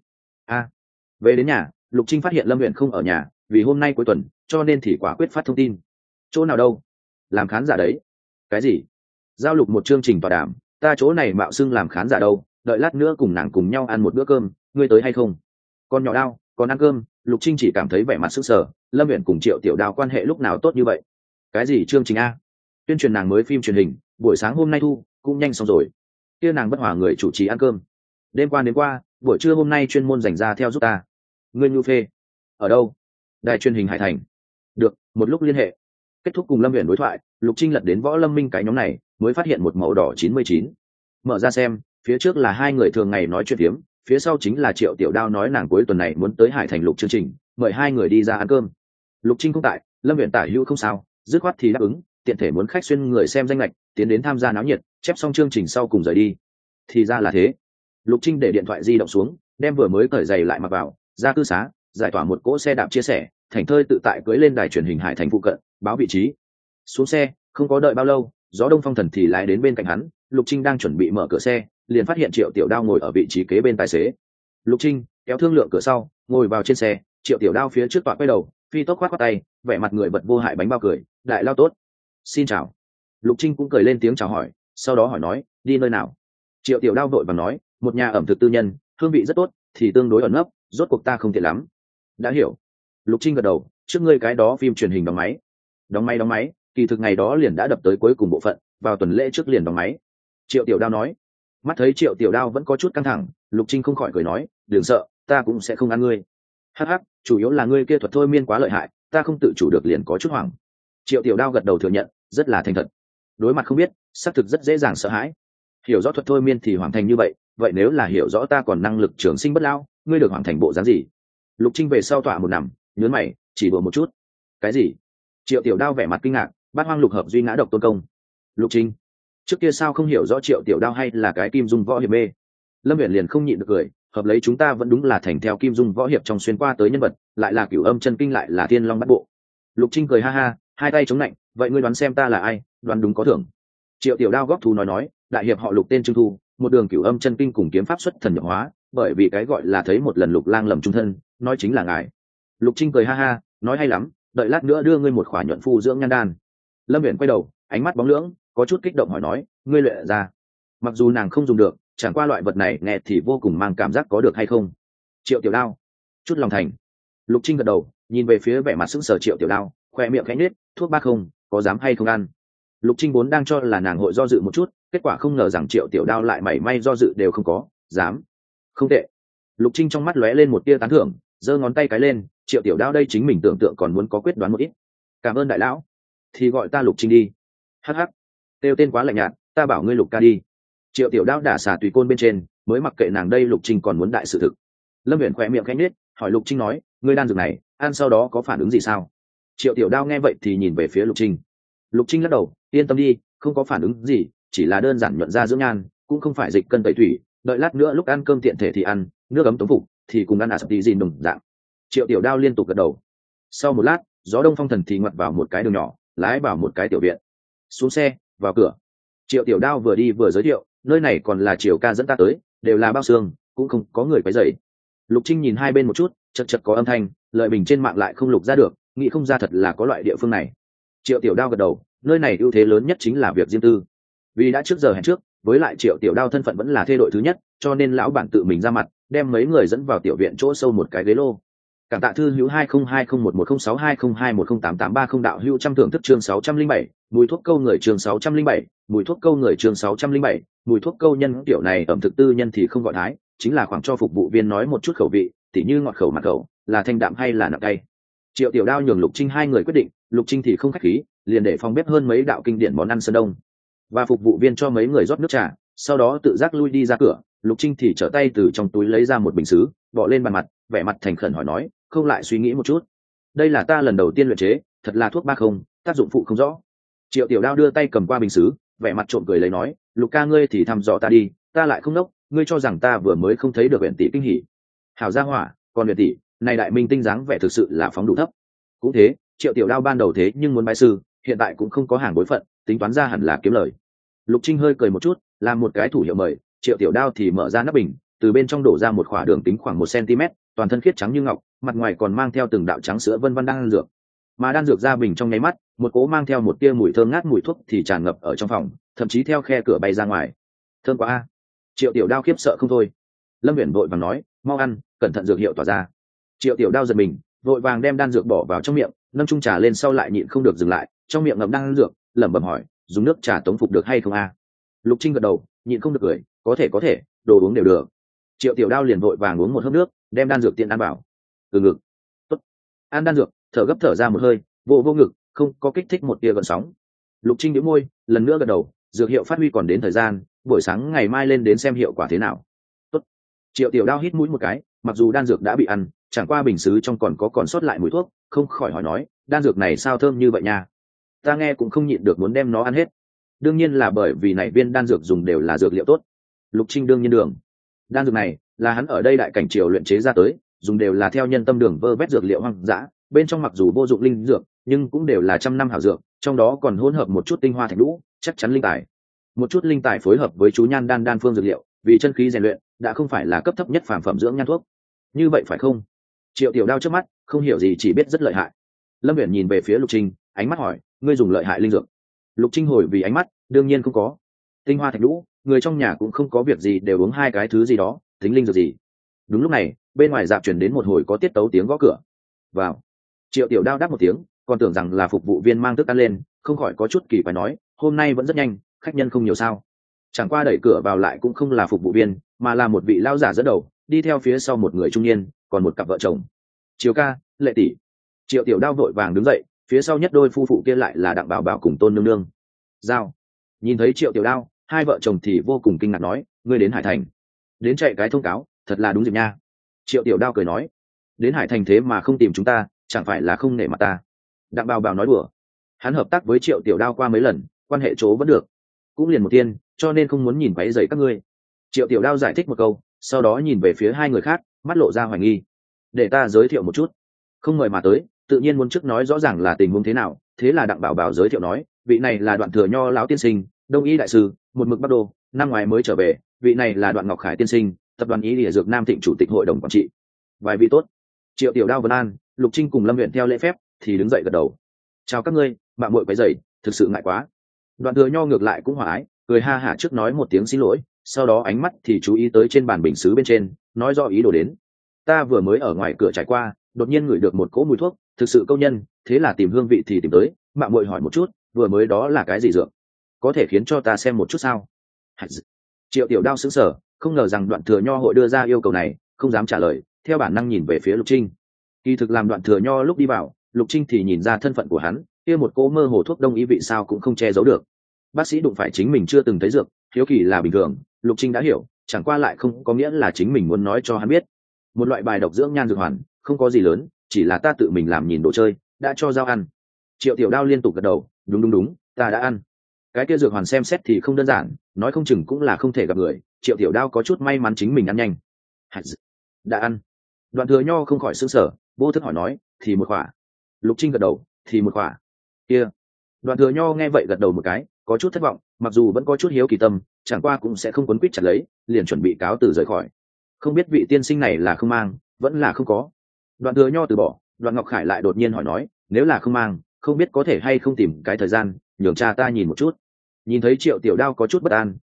Về đến nhà, Lục Trinh phát hiện Lâm Uyển không ở nhà, vì hôm nay cuối tuần, cho nên thì quả quyết phát thông tin. Chỗ nào đâu? Làm khán giả đấy. Cái gì? Giao Lục một chương trình tọa đàm, ta chỗ này mạo xưng làm khán giả đâu, đợi lát nữa cùng nàng cùng nhau ăn một bữa cơm, ngươi tới hay không? Con nhỏ Đao, còn ăn cơm, Lục Trinh chỉ cảm thấy vẻ mặt sững sờ, Lâm Uyển cùng Triệu Tiểu Đao quan hệ lúc nào tốt như vậy? Cái gì chương trình a? Tuyên truyền nàng mới phim truyền hình, buổi sáng hôm nay thu, cũng nhanh xong rồi. Kia nàng bất hòa người chủ trì ăn cơm. Đêm qua, buổi trưa hôm nay chuyên môn dành ra theo giúp ta. Ngươi nhu phê. Ở đâu? Đài truyền hình Hải Thành. Được, một lúc liên hệ. Kết thúc cùng Lâm Uyển đối thoại, Lục Trinh lật đến Võ Lâm Minh cái nhóm này, mới phát hiện một màu đỏ 99. Mở ra xem, phía trước là hai người thường ngày nói chuyện phiếm, phía sau chính là Triệu Tiểu Đao nói nàng cuối tuần này muốn tới Hải Thành Lục chương trình, mời hai người đi ra ăn cơm. Lục Trinh không tại, Lâm Uyển tả hữu không sao, dứt khoát thì đáp ứng, tiện thể muốn khách xuyên người xem danh lệch, tiến đến tham gia náo nhiệt, chép xong chương trình sau cùng rời đi. Thì ra là thế. Lục Trinh để điện thoại di động xuống, đem vừa mới cởi giày lại mặc vào, ra cư xá, giải tỏa một cỗ xe đạp chia sẻ, thảnh thơi tự tại cưỡi lên đài truyền hình Hải Thành phụ cận, báo vị trí. Xuống xe, không có đợi bao lâu, gió đông phong thần thì lái đến bên cạnh hắn, Lục Trinh đang chuẩn bị mở cửa xe, liền phát hiện Triệu Tiểu Đao ngồi ở vị trí kế bên tài xế. Lục Trinh kéo thương lượng cửa sau, ngồi vào trên xe, Triệu Tiểu Đao phía trước tọa quay đầu, phi tốc khoát tay, vẻ mặt người vật vô hại bánh bao cười, đại lao tốt. Xin chào. Lục Trinh cũng cười lên tiếng chào hỏi, sau đó hỏi nói, đi nơi nào? Triệu Tiểu Đao vội vàng nói, một nhà ẩm thực tư nhân, hương vị rất tốt, thì tương đối ẩn nấp, rốt cuộc ta không tiện lắm. Đã hiểu. Lục Trinh gật đầu, trước ngươi cái đó phim truyền hình đóng máy. Đóng máy, kỳ thực ngày đó liền đã đập tới cuối cùng bộ phận, vào tuần lễ trước liền đóng máy. Triệu Tiểu Đao nói. Mắt thấy Triệu Tiểu Đao vẫn có chút căng thẳng, Lục Trinh không khỏi cười nói, đừng sợ, ta cũng sẽ không ăn ngươi. Hắc hắc, chủ yếu là ngươi kia thuật thôi miên quá lợi hại, ta không tự chủ được liền có chút hoảng. Triệu Tiểu Đao gật đầu thừa nhận, rất là thành thật. Đối mặt không biết, xác thực rất dễ dàng sợ hãi. Hiểu rõ thuật thôi miên thì hoàn thành như vậy, vậy nếu là hiểu rõ ta còn năng lực trường sinh bất lao, ngươi được hoàn thành bộ dáng gì? Lục Trinh về sau tọa một nằm, nhớn mày, chỉ đùa một chút. Cái gì? Triệu Tiểu Đao vẻ mặt kinh ngạc, Bát Hoang Lục Hợp duy ngã độc tôn công. Lục Trinh, trước kia sao không hiểu rõ Triệu Tiểu Đao hay là cái Kim Dung võ hiệp mê? Lâm Viễn liền không nhịn được cười, hợp lấy chúng ta vẫn đúng là thành theo Kim Dung võ hiệp trong xuyên qua tới nhân vật, lại là Cửu Âm chân kinh lại là Thiên Long bắt bộ. Lục Trinh cười ha ha, hai tay chống lạnh, vậy ngươi đoán xem ta là ai, đoán đúng có thưởng. Triệu Tiểu Đao góp thú nói, đại hiệp họ Lục tên Trương Thu, một đường Cửu Âm chân kinh cùng kiếm pháp xuất thần nhập hóa, bởi vì cái gọi là thấy một lần Lục Lang lầm trung thân, nói chính là ngài. Lục Trinh cười ha ha, nói hay lắm, đợi lát nữa đưa ngươi một khỏa nhuận phu dưỡng nhan đan. Lâm Viễn quay đầu, ánh mắt bóng lưỡng, có chút kích động hỏi nói, ngươi luyện ra? Mặc dù nàng không dùng được, chẳng qua loại vật này nghe thì vô cùng mang cảm giác có được hay không. Triệu Tiểu Đao, chút lòng thành. Lục Trinh gật đầu, nhìn về phía vẻ mặt sững sờ Triệu Tiểu Đao, khoe miệng khẽ nhếch, thuốc ba không, có dám hay không ăn? Lục Trinh vốn đang cho là nàng hội do dự một chút, kết quả không ngờ rằng Triệu Tiểu Đao lại mảy may do dự đều không có, dám. Không tệ. Lục Trinh trong mắt lóe lên một tia tán thưởng, giơ ngón tay cái lên, Triệu Tiểu Đao đây chính mình tưởng tượng còn muốn có quyết đoán một ít. Cảm ơn đại lão. Thì gọi ta Lục Trinh đi. Hắc hắc. Tiêu tên quá lạnh nhạt, ta bảo ngươi Lục ca đi. Triệu Tiểu Đao đả xà tùy côn bên trên, mới mặc kệ nàng đây Lục Trinh còn muốn đại sự thực. Lâm Viễn khỏe miệng khẽ nhếch, hỏi Lục Trinh nói, ngươi đan dược này, ăn sau đó có phản ứng gì sao? Triệu Tiểu Đao nghe vậy thì nhìn về phía Lục Trinh. Lục Trinh lắc đầu, yên tâm đi, không có phản ứng gì, chỉ là đơn giản nhuận ra dưỡng nhan, cũng không phải dịch cân tẩy thủy, đợi lát nữa lúc ăn cơm tiện thể thì ăn, nước ấm tống phục thì cùng ăn sập tí gì đồng dạng. Triệu Tiểu Đao liên tục gật đầu. Sau một lát, gió đông phong thần thì ngoặt vào một cái đường nhỏ, lái vào một cái tiểu viện. Xuống xe, vào cửa. Triệu Tiểu Đao vừa đi vừa giới thiệu, nơi này còn là Triều ca dẫn ta tới, đều là bao xương, cũng không có người quấy rầy. Lục Trinh nhìn hai bên một chút, chật chật có âm thanh, lợi bình trên mạng lại không lục ra được, nghĩ không ra thật là có loại địa phương này. Triệu Tiểu Đao gật đầu, nơi này ưu thế lớn nhất chính là việc riêng tư. Vì đã trước giờ hẹn trước, với lại Triệu Tiểu Đao thân phận vẫn là thê đội thứ nhất, cho nên lão bản tự mình ra mặt đem mấy người dẫn vào tiểu viện chỗ sâu một cái ghế lô. Cảm tạ thư hữu 2020110620210883 đạo hữu trăm thưởng thức chương 607, mùi thuốc câu người chương 607, mùi thuốc câu người chương 607, mùi thuốc câu nhân tiểu này ẩm thực tư nhân thì không gọi thái, chính là khoảng cho phục vụ viên nói một chút khẩu vị, tỉ như ngọt khẩu mặn khẩu, là thanh đạm hay là nặng cay. Triệu Tiểu Đao nhường Lục Trinh hai người quyết định, Lục Trinh thì không khách khí, liền để phòng bếp hơn mấy đạo kinh điển món ăn sơn đông, và phục vụ viên cho mấy người rót nước trà, sau đó tự giác lui đi ra cửa. Lục Trinh thì trở tay từ trong túi lấy ra một bình sứ, bỏ lên bàn mặt, vẻ mặt thành khẩn hỏi nói, không lại suy nghĩ một chút, đây là ta lần đầu tiên luyện chế, thật là thuốc ba không, tác dụng phụ không rõ. Triệu Tiểu Đao đưa tay cầm qua bình sứ, vẻ mặt trộm cười lấy nói, Lục ca ngươi thì thăm dò ta đi, ta lại không đốc, ngươi cho rằng ta vừa mới không thấy được huyện tỷ kinh hỉ. Hảo gia hỏa, còn huyện tỷ này đại minh tinh dáng vẻ thực sự là phóng đủ thấp. Cũng thế, Triệu Tiểu Đao ban đầu thế nhưng muốn bái sư, hiện tại cũng không có hàng bối phận, tính toán ra hẳn là kiếm lời. Lục Trinh hơi cười một chút, làm một cái thủ hiệu mời. Triệu Tiểu Đao thì mở ra nắp bình, từ bên trong đổ ra một khỏa đường kính khoảng 1 cm, toàn thân khiết trắng như ngọc, mặt ngoài còn mang theo từng đạo trắng sữa vân vân đan dược. Mà đan dược ra bình trong nháy mắt, một cỗ mang theo một tia mùi thơm ngát mùi thuốc thì tràn ngập ở trong phòng, thậm chí theo khe cửa bay ra ngoài. Thơm quá a! Triệu Tiểu Đao khiếp sợ không thôi. Lâm Viễn vội vàng nói, mau ăn, cẩn thận dược hiệu tỏa ra. Triệu Tiểu Đao giật mình, vội vàng đem đan dược bỏ vào trong miệng, nâng chung trà lên sau lại nhịn không được dừng lại, trong miệng ngậm đan dược, lẩm bẩm hỏi, dùng nước trà tống phục được hay không a? Lục Trinh gật đầu, nhịn không được cười, có thể, đồ uống đều được. Triệu Tiểu Đao liền vội vàng uống một hớp nước, đem đan dược tiện ăn vào. Từ ngực. Tốt. Ăn đan dược, thở gấp thở ra một hơi, vô ngực, không có kích thích một tia gợn sóng. Lục Trinh nhíu môi, lần nữa gật đầu, dược hiệu phát huy còn đến thời gian, buổi sáng ngày mai lên đến xem hiệu quả thế nào. Tốt. Triệu Tiểu Đao hít mũi một cái, mặc dù đan dược đã bị ăn, chẳng qua bình sứ trong còn sót lại mùi thuốc, không khỏi hỏi nói, đan dược này sao thơm như vậy nha? Ta nghe cũng không nhịn được muốn đem nó ăn hết. Đương nhiên là bởi vì này viên đan dược dùng đều là dược liệu tốt. Lục Trinh đương nhiên đường. Đan dược này là hắn ở đây đại cảnh triều luyện chế ra tới, dùng đều là theo nhân tâm đường vơ vét dược liệu hoang dã, bên trong mặc dù vô dụng linh dược, nhưng cũng đều là trăm năm hảo dược, trong đó còn hỗn hợp một chút tinh hoa thạch lũ, chắc chắn linh tài. Một chút linh tài phối hợp với chú nhan đan phương dược liệu, vì chân khí rèn luyện, đã không phải là cấp thấp nhất phàm phẩm dưỡng nhan thuốc. Như vậy phải không? Triệu Tiểu Đao trước mắt, không hiểu gì chỉ biết rất lợi hại. Lâm Viễn nhìn về phía Lục Trinh, ánh mắt hỏi, ngươi dùng lợi hại linh dược? Lục Trinh hồi vì ánh mắt, đương nhiên không có. Tinh hoa thạch lũ, người trong nhà cũng không có việc gì đều uống hai cái thứ gì đó, tính linh dược gì? Đúng lúc này, bên ngoài dạp truyền đến một hồi có tiết tấu tiếng gõ cửa. Vào. Triệu Tiểu Đao đáp một tiếng, còn tưởng rằng là phục vụ viên mang thức ăn lên, không khỏi có chút kỳ quái nói, hôm nay vẫn rất nhanh, khách nhân không nhiều sao? Chẳng qua đẩy cửa vào lại cũng không là phục vụ viên, mà là một vị lão giả dẫn đầu, đi theo phía sau một người trung niên, còn một cặp vợ chồng. Triều ca, Lệ tỷ. Triệu Tiểu Đao vội vàng đứng dậy, phía sau nhất đôi phu phụ kia lại là Đặng Bảo Bảo cùng Tôn Nương Nương. Giao. Nhìn thấy Triệu Tiểu Đao, hai vợ chồng thì vô cùng kinh ngạc nói, ngươi đến Hải Thành, đến chạy cái thông cáo, thật là đúng dịp nha. Triệu Tiểu Đao cười nói, đến Hải Thành thế mà không tìm chúng ta, chẳng phải là không nể mặt ta. Đặng Bảo Bảo nói đùa, hắn hợp tác với Triệu Tiểu Đao qua mấy lần, quan hệ chỗ vẫn được, cũng liền một tiên, cho nên không muốn nhìn váy giày các ngươi. Triệu Tiểu Đao giải thích một câu, sau đó nhìn về phía hai người khác, mắt lộ ra hoài nghi. Để ta giới thiệu một chút. Không mời mà tới, tự nhiên muốn trước nói rõ ràng là tình huống thế nào. Thế là Đặng Bảo Bảo giới thiệu nói, vị này là Đoạn Thừa Nho lão tiên sinh, đông y đại sư, một mực Bắc Đô, năm ngoái mới trở về. Vị này là Đoạn Ngọc Khải tiên sinh, tập đoàn Y Lìa Dược Nam Thịnh chủ tịch hội đồng quản trị. Vài vị tốt. Triệu Tiểu Đao vân an. Lục Trinh cùng Lâm Viễn theo lễ phép thì đứng dậy gật đầu. Chào các ngươi, mạng muội váy dày, thực sự ngại quá. Đoạn Thừa Nho ngược lại cũng hòa ái, cười ha hả trước nói một tiếng xin lỗi, sau đó ánh mắt thì chú ý tới trên bàn bình sứ bên trên, nói rõ ý đồ đến. Ta vừa mới ở ngoài cửa trải qua, đột nhiên ngửi được một cỗ mùi thuốc, thực sự câu nhân, thế là tìm hương vị thì tìm tới, mạng muội hỏi một chút, vừa mới đó là cái gì dược, có thể khiến cho ta xem một chút sao? Triệu Tiểu Đao sững sờ, không ngờ rằng Đoạn Thừa Nho hội đưa ra yêu cầu này, không dám trả lời, theo bản năng nhìn về phía Lục Trinh. Kỳ thực làm Đoạn Thừa Nho lúc đi vào, Lục Trinh thì nhìn ra thân phận của hắn, kia một cỗ mơ hồ thuốc đông y vị sao cũng không che giấu được. Bác sĩ đụng phải chính mình chưa từng thấy dược, hiếu kỳ là bình thường, Lục Trinh đã hiểu, chẳng qua lại không có nghĩa là chính mình muốn nói cho hắn biết. Một loại bài độc dưỡng nhan dược hoàn, không có gì lớn, chỉ là ta tự mình làm nhìn đồ chơi, đã cho giao ăn. Triệu Tiểu Đao liên tục gật đầu, đúng, ta đã ăn. Cái kia dược hoàn xem xét thì không đơn giản, nói không chừng cũng là không thể gặp người. Triệu Tiểu Đao có chút may mắn chính mình ăn nhanh. Đã ăn. Đoạn Thừa Nho không khỏi sững sờ, vô thức hỏi nói, thì một khỏa. Lục Trinh gật đầu, thì một khỏa. Kia. Đoạn Thừa Nho nghe vậy gật đầu một cái, có chút thất vọng, mặc dù vẫn có chút hiếu kỳ tâm, chẳng qua cũng sẽ không quấn quýt chặt lấy, liền chuẩn bị cáo từ rời khỏi. Không biết vị tiên sinh này là không mang, vẫn là không có. Đoạn Thừa Nho từ bỏ. Đoạn Ngọc Khải lại đột nhiên hỏi nói, nếu là không mang, không biết có thể hay không tìm cái thời gian nhường cha ta nhìn một chút. Nhìn thấy Triệu Tiểu Đao có chút bất an,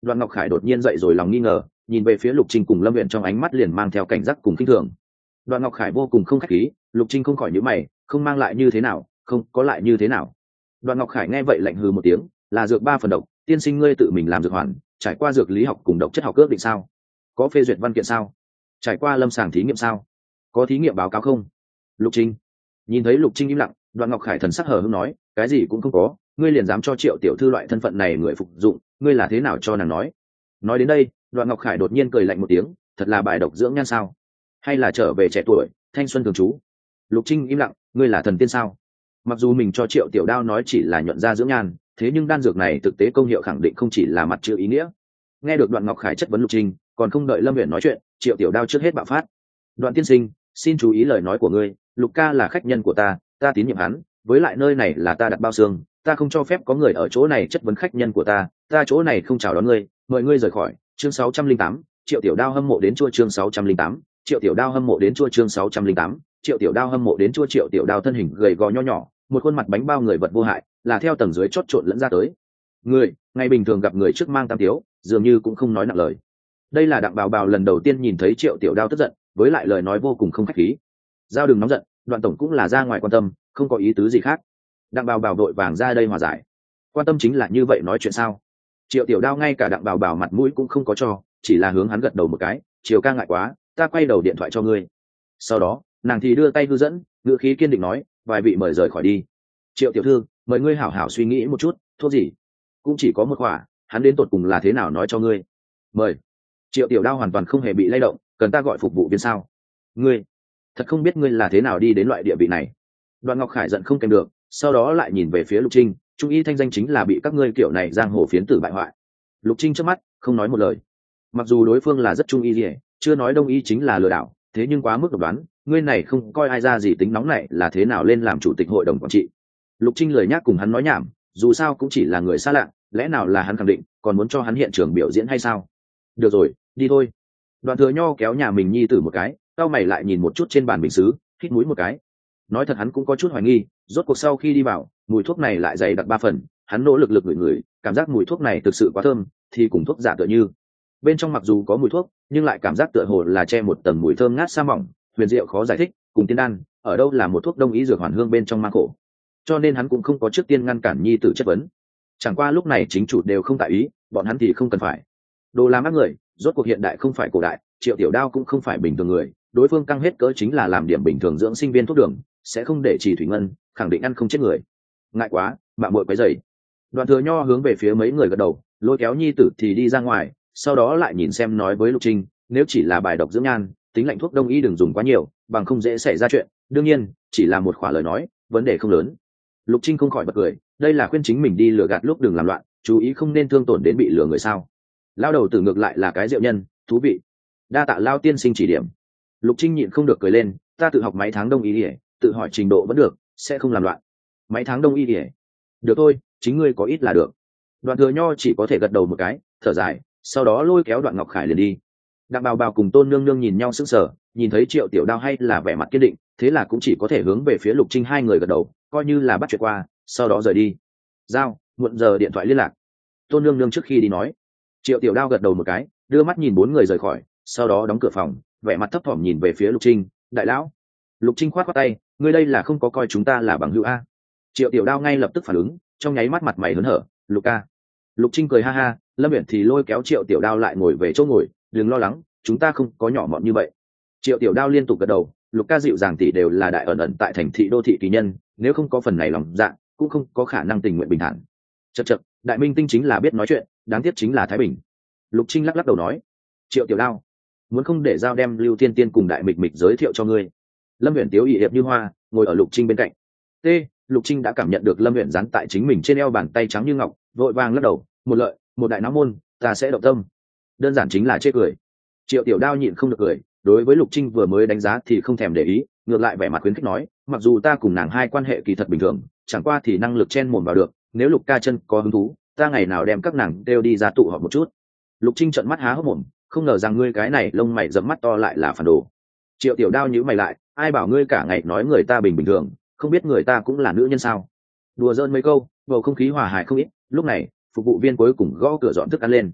Đoạn Ngọc Khải đột nhiên dậy rồi lòng nghi ngờ, nhìn về phía Lục Trinh cùng Lâm Uyển trong ánh mắt liền mang theo cảnh giác cùng khinh thường. Đoạn Ngọc Khải vô cùng không khách khí, Lục Trinh không khỏi nhíu mày, không mang lại như thế nào, không có lại như thế nào. Đoạn Ngọc Khải nghe vậy lạnh hừ một tiếng, là dược 3 phần độc, tiên sinh ngươi tự mình làm dược hoàn, trải qua dược lý học cùng độc chất học ước định sao? Có phê duyệt văn kiện sao? Trải qua lâm sàng thí nghiệm sao? Có thí nghiệm báo cáo không? Lục Trinh nhìn thấy Lục Trinh im lặng, Đoạn Ngọc Khải thần sắc hờ hững nói, cái gì cũng không có, ngươi liền dám cho Triệu tiểu thư loại thân phận này người phục dụng, ngươi là thế nào cho nàng nói? Nói đến đây, Đoạn Ngọc Khải đột nhiên cười lạnh một tiếng, thật là bài độc dưỡng nhan sao? Hay là trở về trẻ tuổi, thanh xuân thường trú? Lục Trinh im lặng, ngươi là thần tiên sao? Mặc dù mình cho Triệu tiểu đao nói chỉ là nhuận ra dưỡng nhan, thế nhưng đan dược này thực tế công hiệu khẳng định không chỉ là mặt chữ ý nghĩa. Nghe được Đoạn Ngọc Khải chất vấn Lục Trinh, còn không đợi Lâm Uyển nói chuyện, Triệu tiểu đao trước hết bạo phát. Đoạn tiên sinh, xin chú ý lời nói của ngươi, Lục ca là khách nhân của ta tín nhiệm hắn, với lại nơi này là ta đặt bao xương, ta không cho phép có người ở chỗ này chất vấn khách nhân của ta chỗ này không chào đón ngươi, mời ngươi rời khỏi. Chương 608, Triệu tiểu đao hâm mộ đến chua. Chương 608, Triệu tiểu đao hâm mộ đến chua. Chương 608, Triệu tiểu đao hâm mộ đến chua. Triệu tiểu đao thân hình gầy gò nho nhỏ, một khuôn mặt bánh bao người vật vô hại, là theo tầng dưới chót trộn lẫn ra tới. Người ngày bình thường gặp người trước mang tam tiếu, dường như cũng không nói nặng lời. Đây là Đặng Bào Bào lần đầu tiên nhìn thấy Triệu tiểu đao tức giận, với lại lời nói vô cùng không khách khí. Giao đừng nóng giận, Đoạn tổng cũng là ra ngoài quan tâm, không có ý tứ gì khác. Đặng Bào Bào vội vàng ra đây hòa giải. Quan tâm chính là như vậy nói chuyện sao? Triệu tiểu đao ngay cả Đặng Bào Bào mặt mũi cũng không có cho, chỉ là hướng hắn gật đầu một cái, Triều ca ngại quá, ta quay đầu điện thoại cho ngươi. Sau đó nàng thì đưa tay hư dẫn, ngữ khí kiên định nói, vài vị mời rời khỏi đi. Triệu tiểu thư, mời ngươi hảo hảo suy nghĩ một chút, thuốc gì cũng chỉ có một khỏa, hắn đến tột cùng là thế nào nói cho ngươi. Mời. Triệu tiểu đao hoàn toàn không hề bị lay động, cần ta gọi phục vụ viên sao? Ngươi thật không biết ngươi là thế nào đi đến loại địa vị này. Đoạn Ngọc Khải giận không kèm được, sau đó lại nhìn về phía Lục Trinh, trung y thanh danh chính là bị các ngươi kiểu này giang hồ phiến tử bại hoại. Lục Trinh trước mắt không nói một lời. Mặc dù đối phương là rất trung y gì, chưa nói đông y chính là lừa đảo, thế nhưng quá mức độc đoán, ngươi này không coi ai ra gì tính nóng này là thế nào lên làm chủ tịch hội đồng quản trị. Lục Trinh lời nhắc cùng hắn nói nhảm, dù sao cũng chỉ là người xa lạ, lẽ nào là hắn khẳng định, còn muốn cho hắn hiện trường biểu diễn hay sao? Được rồi, đi thôi. Đoạn Thừa Nho kéo nhà mình nhi tử một cái, cau mày lại nhìn một chút trên bàn bình sứ, hít mũi một cái. Nói thật hắn cũng có chút hoài nghi, rốt cuộc sau khi đi vào, mùi thuốc này lại dày đặc 3 phần, hắn nỗ lực ngửi, cảm giác mùi thuốc này thực sự quá thơm, thì cùng thuốc giả tựa như. Bên trong mặc dù có mùi thuốc, nhưng lại cảm giác tựa hồ là che một tầng mùi thơm ngát sa mỏng, huyền diệu khó giải thích, cùng tiên đan, ở đâu là một thuốc đông y dược hoàn hương bên trong mang khổ. Cho nên hắn cũng không có trước tiên ngăn cản nhi tử chất vấn. Chẳng qua lúc này chính chủ đều không tại ý, bọn hắn thì không cần phải. Đồ làm ác người, rốt cuộc hiện đại không phải cổ đại, Triệu tiểu đao cũng không phải bình thường người, đối phương căng hết cỡ chính là làm điểm bình thường dưỡng sinh viên thuốc đường, sẽ không để trì thủy ngân, khẳng định ăn không chết người. Ngại quá, mạng muội quấy rầy. Đoạn Thừa Nho hướng về phía mấy người gật đầu, lôi kéo nhi tử thì đi ra ngoài, sau đó lại nhìn xem nói với Lục Trinh, nếu chỉ là bài độc dưỡng nhan, tính lạnh thuốc đông y đừng dùng quá nhiều, bằng không dễ xảy ra chuyện, đương nhiên, chỉ là một khỏa lời nói, vấn đề không lớn. Lục Trinh không khỏi bật cười, đây là khuyên chính mình đi lừa gạt lúc đừng làm loạn, chú ý không nên thương tổn đến bị lừa người sao? Lao đầu tử ngược lại là cái diệu nhân, thú vị. Đa tạ Lao tiên sinh chỉ điểm. Lục Trinh nhịn không được cười lên, ta tự học mấy tháng đông y, tự hỏi trình độ vẫn được, sẽ không làm loạn. Mấy tháng đông y, được thôi, chính ngươi có ít là được. Đoạn Thừa Nho chỉ có thể gật đầu một cái, thở dài, sau đó lôi kéo Đoạn Ngọc Khải liền đi. Đặng Bào Bào cùng Tôn Nương Nương nhìn nhau sững sờ, nhìn thấy Triệu tiểu đao hay là vẻ mặt kiên định, thế là cũng chỉ có thể hướng về phía Lục Trinh hai người gật đầu, coi như là bắt chuyện qua, sau đó rời đi. Giao, muộn giờ điện thoại liên lạc. Tôn Nương Nương trước khi đi nói. Triệu tiểu đao gật đầu một cái, đưa mắt nhìn 4 người rời khỏi, sau đó đóng cửa phòng, vẻ mặt thấp thỏm nhìn về phía Lục Trinh, đại lão. Lục Trinh khoát tay, ngươi đây là không có coi chúng ta là bằng hữu a? Triệu tiểu đao ngay lập tức phản ứng, trong nháy mắt mặt mày hớn hở, Lục ca. Lục Trinh cười ha ha, Lâm Uyển thì lôi kéo Triệu tiểu đao lại ngồi về chỗ ngồi, đừng lo lắng, chúng ta không có nhỏ mọn như vậy. Triệu tiểu đao liên tục gật đầu, Lục ca dịu dàng tỷ đều là đại ẩn tại thành thị đô thị kỳ nhân, nếu không có phần này lòng dạ, cũng không có khả năng tình nguyện bình thản. Chậc chậc, đại minh tinh chính là biết nói chuyện, đáng tiếc chính là thái bình. Lục Trinh lắc lắc đầu nói, Triệu tiểu đao, muốn không để giao đem Lưu Tiên Tiên cùng đại mịch mịch giới thiệu cho ngươi. Lâm Uyển tiếu ỵ hiệp như hoa, ngồi ở Lục Trinh bên cạnh. Lục Trinh đã cảm nhận được Lâm Uyển dán tại chính mình trên eo bàn tay trắng như ngọc, vội vàng lắc đầu, một lợi, một đại não môn, ta sẽ động tâm. Đơn giản chính là chê cười. Triệu tiểu đao nhịn không được cười, đối với Lục Trinh vừa mới đánh giá thì không thèm để ý, ngược lại vẻ mặt khuyến khích nói, mặc dù ta cùng nàng hai quan hệ kỳ thật bình thường, chẳng qua thì năng lực chen mồm vào được, nếu Lục ca chân có hứng thú, ta ngày nào đem các nàng đều đi ra tụ họp một chút. Lục Trinh trợn mắt há hốc mồm, không ngờ rằng ngươi cái này lông mày rậm mắt to lại là phản đồ. Triệu tiểu đao nhíu mày lại, ai bảo ngươi cả ngày nói người ta bình thường, không biết người ta cũng là nữ nhân sao? Đùa giỡn mấy câu, bầu không khí hòa hài không ít, lúc này phục vụ viên cuối cùng gõ cửa dọn thức ăn lên.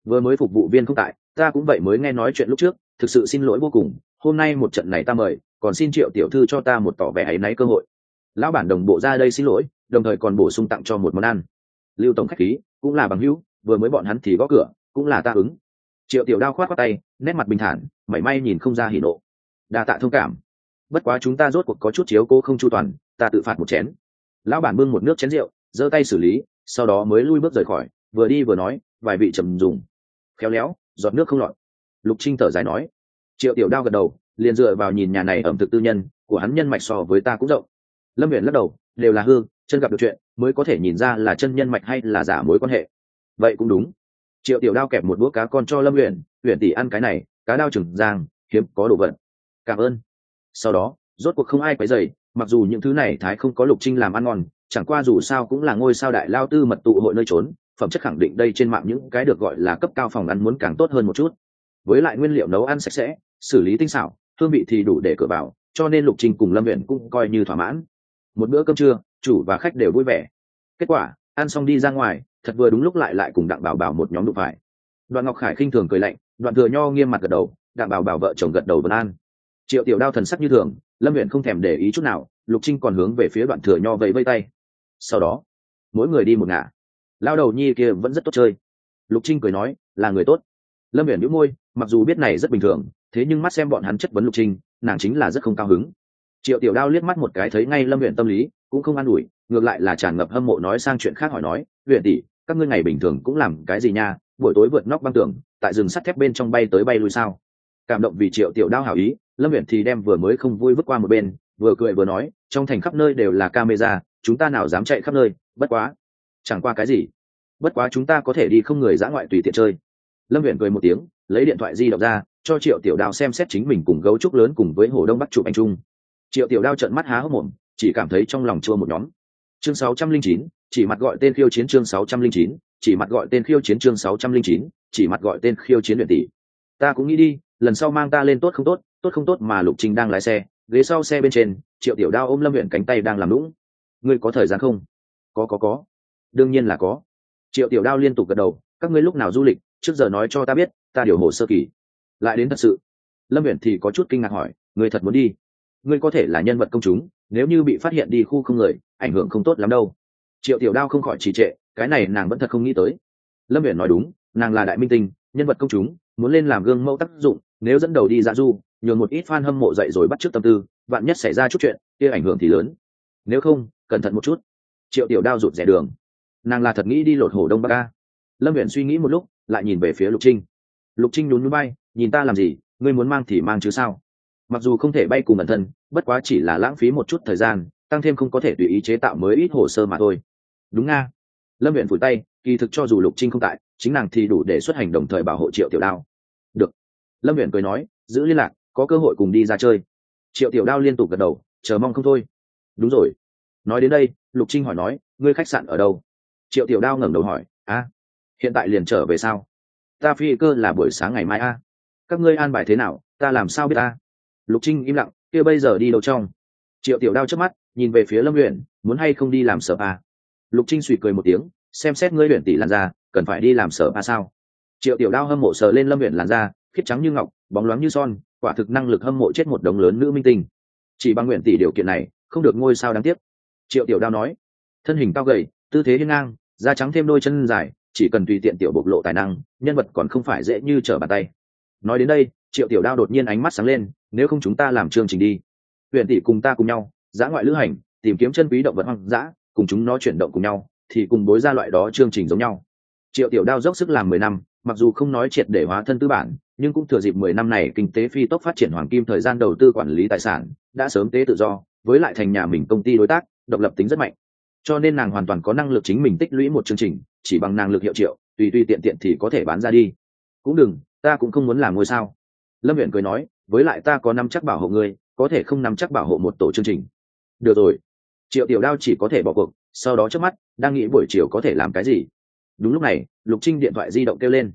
vừa mới phục vụ viên không tại, ta cũng vậy mới nghe nói chuyện lúc trước, thực sự xin lỗi vô cùng, hôm nay một trận này ta mời, còn xin Triệu tiểu thư cho ta một tỏ vẻ áy náy cơ hội. Lão bản đồng bộ ra đây xin lỗi, đồng thời còn bổ sung tặng cho một món ăn. Lưu tổng khách khí, cũng là bằng hữu, vừa mới bọn hắn thì gõ cửa, cũng là ta ứng. Triệu tiểu đao khoát khoát tay, nét mặt bình thản, mảy may nhìn không ra hỉ nộ. Đa tạ thông cảm. Bất quá chúng ta rốt cuộc có chút chiếu cố không chu toàn, ta tự phạt một chén. Lão bản bưng một nước chén rượu, giơ tay xử lý, sau đó mới lui bước rời khỏi, vừa đi vừa nói, vài vị trầm dùng. Khéo léo, giọt nước không lọt. Lục Trinh thở dài nói. Triệu tiểu đao gật đầu, liền dựa vào nhìn nhà này ẩm thực tư nhân của hắn nhân mạch so với ta cũng rộng. Lâm Viễn lắc đầu, đều là hư, chân gặp được chuyện mới có thể nhìn ra là chân nhân mạch hay là giả mối quan hệ. Vậy cũng đúng. Triệu tiểu đao kẹp một đũa cá con cho Lâm Viễn, Viễn tỷ ăn cái này, cá đao trừng giang, hiếm có đồ vật. Cảm ơn. Sau đó, rốt cuộc không ai quấy rầy, mặc dù những thứ này thái không có Lục Trinh làm ăn ngon, chẳng qua dù sao cũng là ngôi sao đại lao tư mật tụ hội nơi trốn, phẩm chất khẳng định đây trên mạng những cái được gọi là cấp cao phòng ăn muốn càng tốt hơn một chút. Với lại nguyên liệu nấu ăn sạch sẽ, xử lý tinh xảo, hương vị thì đủ để cửa vào, cho nên Lục Trinh cùng Lâm Viễn cũng coi như thỏa mãn. Một bữa cơm trưa, chủ và khách đều vui vẻ. Kết quả, ăn xong đi ra ngoài, thật vừa đúng lúc lại cùng Đặng Bảo Bảo một nhóm đụng phải. Đoạn Ngọc Khải khinh thường cười lạnh, Đoạn Thừa Nho nghiêm mặt gật đầu, Đặng Bảo Bảo vợ chồng gật đầu vân an. Triệu tiểu đao thần sắc như thường, Lâm Viễn không thèm để ý chút nào, Lục Trinh còn hướng về phía Đoạn Thừa Nho vẫy vẫy tay. Sau đó, mỗi người đi một ngả. Lao đầu nhi kia vẫn rất tốt chơi. Lục Trinh cười nói, là người tốt. Lâm Viễn nhíu môi, mặc dù biết này rất bình thường, thế nhưng mắt xem bọn hắn chất vấn Lục Trinh, nàng chính là rất không cao hứng. Triệu tiểu đao liếc mắt một cái thấy ngay Lâm Viễn tâm lý, cũng không an ủi, ngược lại là tràn ngập hâm mộ nói sang chuyện khác hỏi nói, Viễn tỷ, các ngươi ngày bình thường cũng làm cái gì nha, buổi tối vượt nóc băng tường, tại rừng sắt thép bên trong bay tới bay lui sao? Cảm động vì Triệu tiểu đao hảo ý, Lâm Viễn thì đem vừa mới không vui vứt qua một bên, vừa cười vừa nói, trong thành khắp nơi đều là camera, chúng ta nào dám chạy khắp nơi, bất quá, chẳng qua cái gì, bất quá chúng ta có thể đi không người dã ngoại tùy tiện chơi. Lâm Viễn cười một tiếng, lấy điện thoại di động ra, cho Triệu tiểu đao xem xét chính mình cùng gấu trúc lớn cùng với Hồ Đông Bắc chụp ảnh chung. Triệu tiểu đao trợn mắt há hốc mồm, chỉ cảm thấy trong lòng chua một nhóm. Chương 609, chỉ mặt gọi tên khiêu chiến chương 609, chỉ mặt gọi tên khiêu chiến chương 609, chỉ mặt gọi tên khiêu chiến luyện tỷ. Ta cũng nghĩ đi, lần sau mang ta lên tốt không tốt, tốt không tốt mà Lục Trinh đang lái xe, ghế sau xe bên trên, Triệu tiểu đao ôm Lâm Viễn cánh tay đang làm lũng. Ngươi có thời gian không? Có. Đương nhiên là có. Triệu tiểu đao liên tục gật đầu, các ngươi lúc nào du lịch, trước giờ nói cho ta biết, ta điều hồ sơ kỳ. Lại đến thật sự. Lâm Viễn thì có chút kinh ngạc hỏi, ngươi thật muốn đi? Ngươi có thể là nhân vật công chúng, nếu như bị phát hiện đi khu không người, ảnh hưởng không tốt lắm đâu. Triệu tiểu đao không khỏi trì trệ, cái này nàng vẫn thật không nghĩ tới. Lâm Viễn nói đúng, nàng là đại minh tinh, nhân vật công chúng, muốn lên làm gương mẫu tác dụng, nếu dẫn đầu đi dã du, nhường một ít fan hâm mộ dậy rồi bắt chước tâm tư, vạn nhất xảy ra chút chuyện, kia ảnh hưởng thì lớn. Nếu không, cẩn thận một chút. Triệu tiểu đao rụt rè đường. Nàng là thật nghĩ đi lột hổ Đông Bắc a. Lâm Viễn suy nghĩ một lúc, lại nhìn về phía Lục Trinh. Lục Trinh nhún nhún bay, nhìn ta làm gì, ngươi muốn mang thì mang chứ sao? Mặc dù không thể bay cùng ẩn thân, bất quá chỉ là lãng phí một chút thời gian, tăng thêm không có thể tùy ý chế tạo mới ít hồ sơ mà thôi. Đúng nga. Lâm Viễn phủi tay, kỳ thực cho dù Lục Trinh không tại, chính nàng thì đủ để xuất hành đồng thời bảo hộ Triệu tiểu đao. Được. Lâm Viễn cười nói, giữ liên lạc, có cơ hội cùng đi ra chơi. Triệu tiểu đao liên tục gật đầu, chờ mong không thôi. Đúng rồi. Nói đến đây, Lục Trinh hỏi nói, ngươi khách sạn ở đâu? Triệu tiểu đao ngẩng đầu hỏi, hiện tại liền trở về sao? Ta phi cơ là buổi sáng ngày mai a. Các ngươi an bài thế nào, ta làm sao biết a? Lục Trinh im lặng, kia bây giờ đi đâu trong? Triệu tiểu đao chớp mắt, nhìn về phía Lâm Uyển, muốn hay không đi làm sở a? Lục Trinh suy cười một tiếng, xem xét ngươi Uyển tỷ làn da, cần phải đi làm sở a sao? Triệu tiểu đao hâm mộ sờ lên Lâm Uyển làn da, khiết trắng như ngọc, bóng loáng như son, quả thực năng lực hâm mộ chết một đống lớn nữ minh tinh. Chỉ bằng Uyển tỷ điều kiện này, không được ngôi sao đáng tiếc. Triệu tiểu đao nói, thân hình cao gầy, tư thế hiên ngang, da trắng thêm đôi chân dài, chỉ cần tùy tiện tiểu bộc lộ tài năng, nhân vật còn không phải dễ như trở bàn tay. Nói đến đây, Triệu tiểu đao đột nhiên ánh mắt sáng lên, nếu không chúng ta làm chương trình đi. Huyền tỷ cùng ta cùng nhau, dã ngoại lữ hành, tìm kiếm chân quý động vật hoang dã, cùng chúng nó chuyển động cùng nhau, thì cùng bối ra loại đó chương trình giống nhau. Triệu tiểu đao dốc sức làm 10 năm, mặc dù không nói triệt để hóa thân tư bản, nhưng cũng thừa dịp 10 năm này kinh tế phi tốc phát triển hoàng kim thời gian đầu tư quản lý tài sản, đã sớm tế tự do, với lại thành nhà mình công ty đối tác, độc lập tính rất mạnh. Cho nên nàng hoàn toàn có năng lực chính mình tích lũy một chương trình, chỉ bằng năng lực hiệu triệu, tùy tiện tiện thì có thể bán ra đi. Cũng đừng, ta cũng không muốn làm ngôi sao. Lâm Viễn cười nói, với lại ta có nắm chắc bảo hộ ngươi, có thể không nắm chắc bảo hộ một tổ chương trình. Được rồi. Triệu tiểu đao chỉ có thể bỏ cuộc, sau đó trước mắt đang nghĩ buổi chiều có thể làm cái gì. Đúng lúc này, Lục Trinh điện thoại di động kêu lên.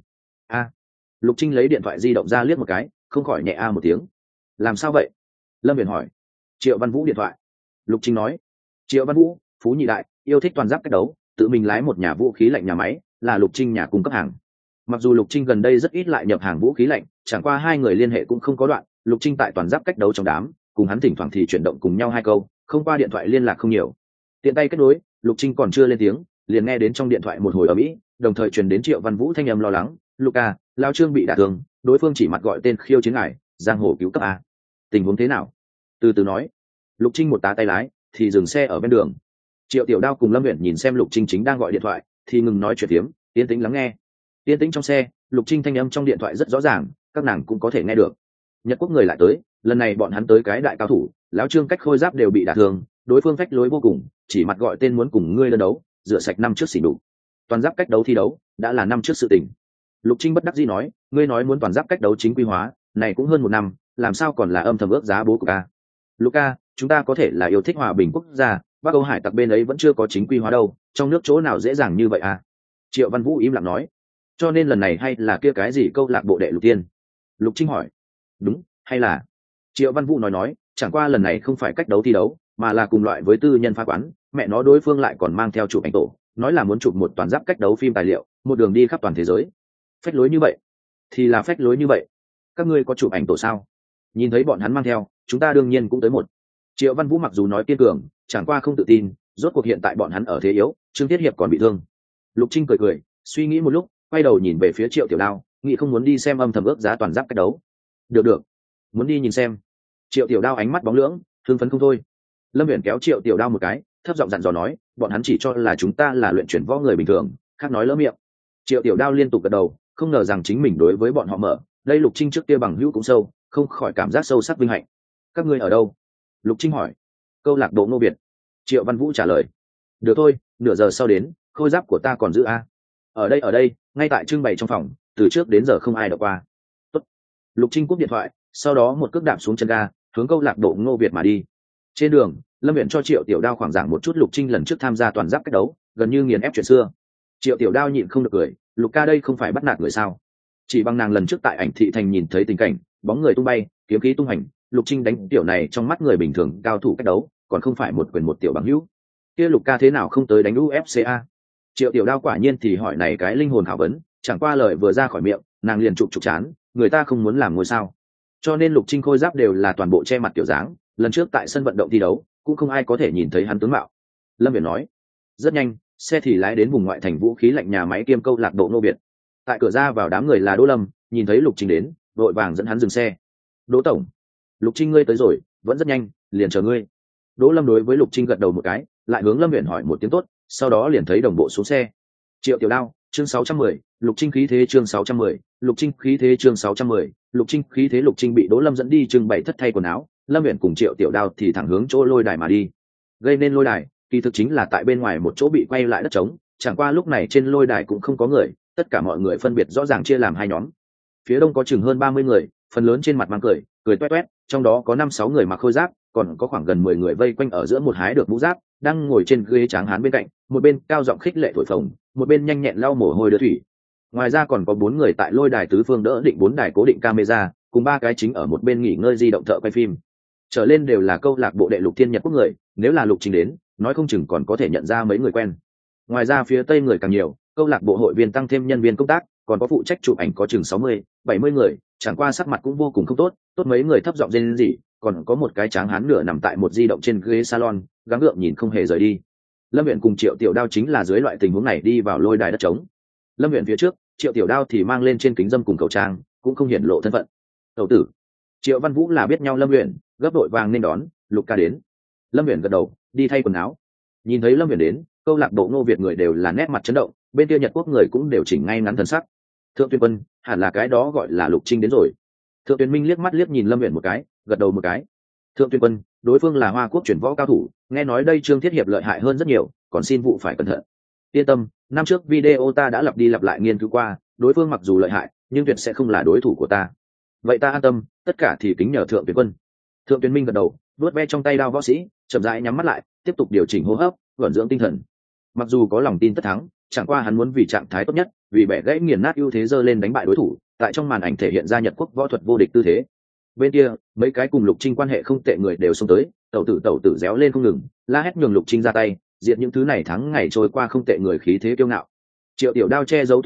Lục Trinh lấy điện thoại di động ra liếc một cái, không khỏi nhẹ một tiếng. Làm sao vậy? Lâm Viễn hỏi. Triệu Văn Vũ điện thoại. Lục Trinh nói. Triệu Văn Vũ, phú nhị đại, yêu thích toàn giáp cách đấu, tự mình lái một nhà vũ khí lạnh nhà máy, là Lục Trinh nhà cung cấp hàng. Mặc dù Lục Trinh gần đây rất ít lại nhập hàng vũ khí lạnh, chẳng qua hai người liên hệ cũng không có đoạn. Lục Trinh tại toàn giáp cách đấu trong đám, cùng hắn thỉnh thoảng thì chuyển động cùng nhau hai câu, không qua điện thoại liên lạc không nhiều. Tiện tay kết nối, Lục Trinh còn chưa lên tiếng, liền nghe đến trong điện thoại một hồi ở mỹ, đồng thời truyền đến Triệu Văn Vũ thanh âm lo lắng: "Luca, Lao Trương bị đả thương, đối phương chỉ mặt gọi tên khiêu chiến ngài, giang hồ cứu cấp a. Tình huống thế nào?" Từ từ nói. Lục Trinh một tá tay lái, thì dừng xe ở bên đường. Triệu Tiểu Đao cùng Lâm Uyển nhìn xem Lục Trinh chính đang gọi điện thoại, thì ngừng nói chuyện tiếm, yên tĩnh lắng nghe. Yên tĩnh trong xe, Lục Trinh thanh âm trong điện thoại rất rõ ràng, các nàng cũng có thể nghe được. Nhật Quốc người lại tới, lần này bọn hắn tới cái đại cao thủ, lão Trương cách khôi giáp đều bị đả thương, đối phương phách lối vô cùng, chỉ mặt gọi tên muốn cùng ngươi đơn đấu, rửa sạch năm trước xỉ đục. Toàn giáp cách đấu thi đấu, đã là năm trước sự tình. Lục Trinh bất đắc dĩ nói, ngươi nói muốn toàn giáp cách đấu chính quy hóa, này cũng hơn một năm, làm sao còn là âm thầm ước giá bố của ca. Luca, chúng ta có thể là yêu thích hòa bình quốc gia, Bắc Âu hải tặc bên ấy vẫn chưa có chính quy hóa đâu, trong nước chỗ nào dễ dàng như vậy à? Triệu Văn Vũ im lặng nói, cho nên lần này hay là kia cái gì câu lạc bộ đệ lục tiên? Lục Trinh hỏi, đúng, hay là? Triệu Văn Vũ nói, chẳng qua lần này không phải cách đấu thi đấu, mà là cùng loại với tư nhân phá quán, mẹ nó đối phương lại còn mang theo chụp ảnh tổ, nói là muốn chụp một toàn giáp cách đấu phim tài liệu, một đường đi khắp toàn thế giới. Phách lối như vậy, thì là phách lối như vậy. Các ngươi có chụp ảnh tổ sao? Nhìn thấy bọn hắn mang theo, chúng ta đương nhiên cũng tới một. Triệu Văn Vũ mặc dù nói kiên cường, chẳng qua không tự tin, rốt cuộc hiện tại bọn hắn ở thế yếu, Trương Tiết Hiệp còn bị thương. Lục Trinh cười, suy nghĩ một lúc, quay đầu nhìn về phía Triệu Tiểu Đao, nghĩ không muốn đi xem âm thầm ước giá toàn giáp cách đấu. Được, muốn đi nhìn xem. Triệu Tiểu Đao ánh mắt bóng lưỡng, hưng phấn không thôi. Lâm Uyển kéo Triệu Tiểu Đao một cái, thấp giọng dặn dò nói, bọn hắn chỉ cho là chúng ta là luyện chuyển võ người bình thường, khác nói lỡ miệng. Triệu Tiểu Đao liên tục gật đầu, không ngờ rằng chính mình đối với bọn họ mở, đây Lục Trinh trước kia bằng hữu cũng sâu, không khỏi cảm giác sâu sắc vinh hạnh. Các ngươi ở đâu? Lục Trinh hỏi. Câu lạc bộ Ngô Việt. Triệu Văn Vũ trả lời. Được thôi, nửa giờ sau đến, khôi giáp của ta còn giữ a. Ở đây, ngay tại trưng bày trong phòng, từ trước đến giờ không ai đọc qua. Tốt. Lục Trinh cúp điện thoại, sau đó một cước đạp xuống chân ga, hướng câu lạc bộ Ngô Việt mà đi. Trên đường, Lâm Uyển cho Triệu Tiểu Đao khoảng giảng một chút Lục Trinh lần trước tham gia toàn giáp cách đấu, gần như nghiền ép chuyện xưa. Triệu Tiểu Đao nhịn không được cười, Lục ca đây không phải bắt nạt người sao? Chỉ bằng nàng lần trước tại ảnh thị thành nhìn thấy tình cảnh, bóng người tung bay, kiếm khí tung hành, Lục Trinh đánh tiểu này trong mắt người bình thường cao thủ cách đấu, còn không phải một quyền một tiểu bằng hữu. Kia Lục ca thế nào không tới đánh UFC? Triệu Tiểu Đao quả nhiên thì hỏi này cái linh hồn khảo vấn, chẳng qua lời vừa ra khỏi miệng, nàng liền trục chán, người ta không muốn làm ngôi sao. Cho nên Lục Trinh khôi giáp đều là toàn bộ che mặt tiểu dáng, lần trước tại sân vận động thi đấu, cũng không ai có thể nhìn thấy hắn tướng mạo. Lâm Viễn nói, rất nhanh, xe thì lái đến vùng ngoại thành vũ khí lạnh nhà máy kiêm câu lạc bộ Ngô Việt. Tại cửa ra vào đám người là Đỗ Lâm, nhìn thấy Lục Trinh đến, đội vàng dẫn hắn dừng xe. Đỗ tổng, Lục Trinh ngươi tới rồi, vẫn rất nhanh, liền chờ ngươi. Đỗ Lâm đối với Lục Trinh gật đầu một cái, lại hướng Lâm Viễn hỏi một tiếng tốt, sau đó liền thấy đồng bộ xuống xe. Triệu Tiểu Đao, chương 610, Lục Trinh khí thế chương 610, Lục Trinh khí thế chương 610, Lục Trinh khí thế. Lục Trinh bị Đỗ Lâm dẫn đi trưng bày thất thay quần áo, Lâm Viễn cùng Triệu Tiểu Đao thì thẳng hướng chỗ lôi đài mà đi. Gây nên lôi đài, kỳ thực chính là tại bên ngoài một chỗ bị quay lại đất trống, chẳng qua lúc này trên lôi đài cũng không có người, tất cả mọi người phân biệt rõ ràng chia làm hai nhóm. Phía đông có chừng hơn 30 người, phần lớn trên mặt mang cười toét toét, trong đó có 5-6 người mặc khôi giáp, còn có khoảng gần 10 người vây quanh ở giữa một hái được mũ giáp, đang ngồi trên ghế tráng hán bên cạnh, một bên cao giọng khích lệ thổi phồng, một bên nhanh nhẹn lau mồ hôi đỡ thủy. Ngoài ra còn có 4 người tại lôi đài tứ phương đỡ định 4 đài cố định camera, cùng 3 cái chính ở một bên nghỉ ngơi di động thợ quay phim. Trở lên đều là câu lạc bộ đệ Lục Thiên Nhật Quốc người, nếu là Lục Trinh đến, nói không chừng còn có thể nhận ra mấy người quen. Ngoài ra phía tây người càng nhiều, câu lạc bộ hội viên tăng thêm nhân viên công tác, còn có phụ trách chụp ảnh có chừng 60-70 người, chẳng qua sắc mặt cũng vô cùng không tốt, tốt mấy người thấp giọng rên rỉ, còn có một cái tráng hán nửa nằm tại một di động trên ghế salon, gắng gượng nhìn không hề rời đi. Lâm Viễn cùng Triệu Tiểu Đao chính là dưới loại tình huống này đi vào lôi đài đất trống. Lâm Viễn phía trước, Triệu Tiểu Đao thì mang lên trên kính dâm cùng khẩu trang, cũng không hiển lộ thân phận. Tẩu tử, Triệu Văn Vũ là biết nhau Lâm Viễn, gấp đội vàng nên đón. Lục ca đến. Lâm Viễn gật đầu, đi thay quần áo. Nhìn thấy Lâm Viễn đến, câu lạc bộ Ngô Việt người đều là nét mặt chấn động, bên kia Nhật Quốc người cũng đều chỉnh ngay ngắn thần sắc. Thượng Tuyên Quân, hẳn là cái đó gọi là Lục Trinh đến rồi. Thượng Tuyên Minh liếc mắt liếc nhìn Lâm Viễn một cái, gật đầu một cái. Thượng Tuyên Quân, đối phương là Hoa Quốc chuyển võ cao thủ, nghe nói đây Trương Thiết Hiệp lợi hại hơn rất nhiều, còn xin vụ phải cẩn thận. Yên tâm, năm trước video ta đã lặp đi lặp lại nghiên cứu qua, đối phương mặc dù lợi hại, nhưng tuyệt sẽ không là đối thủ của ta. Vậy ta an tâm, tất cả thì kính nhờ Thượng Tuyên Quân. Thượng Tuyên Minh gật đầu, vuốt ve trong tay đao võ sĩ, chậm rãi nhắm mắt lại, tiếp tục điều chỉnh hô hấp, vận dưỡng tinh thần. Mặc dù có lòng tin tất thắng, chẳng qua hắn muốn vì trạng thái tốt nhất, vì bẻ gãy nghiền nát ưu thế dơ lên đánh bại đối thủ, tại trong màn ảnh thể hiện ra Nhật Quốc võ thuật vô địch tư thế. Bên kia, mấy cái cùng Lục Trinh quan hệ không tệ người đều xông tới, tẩu tử réo lên không ngừng, la hét nhường Lục Trinh ra tay, diệt những thứ này thắng ngày trôi qua không tệ người khí thế kiêu ngạo. Triệu Tiểu Đao che giấu tung tích,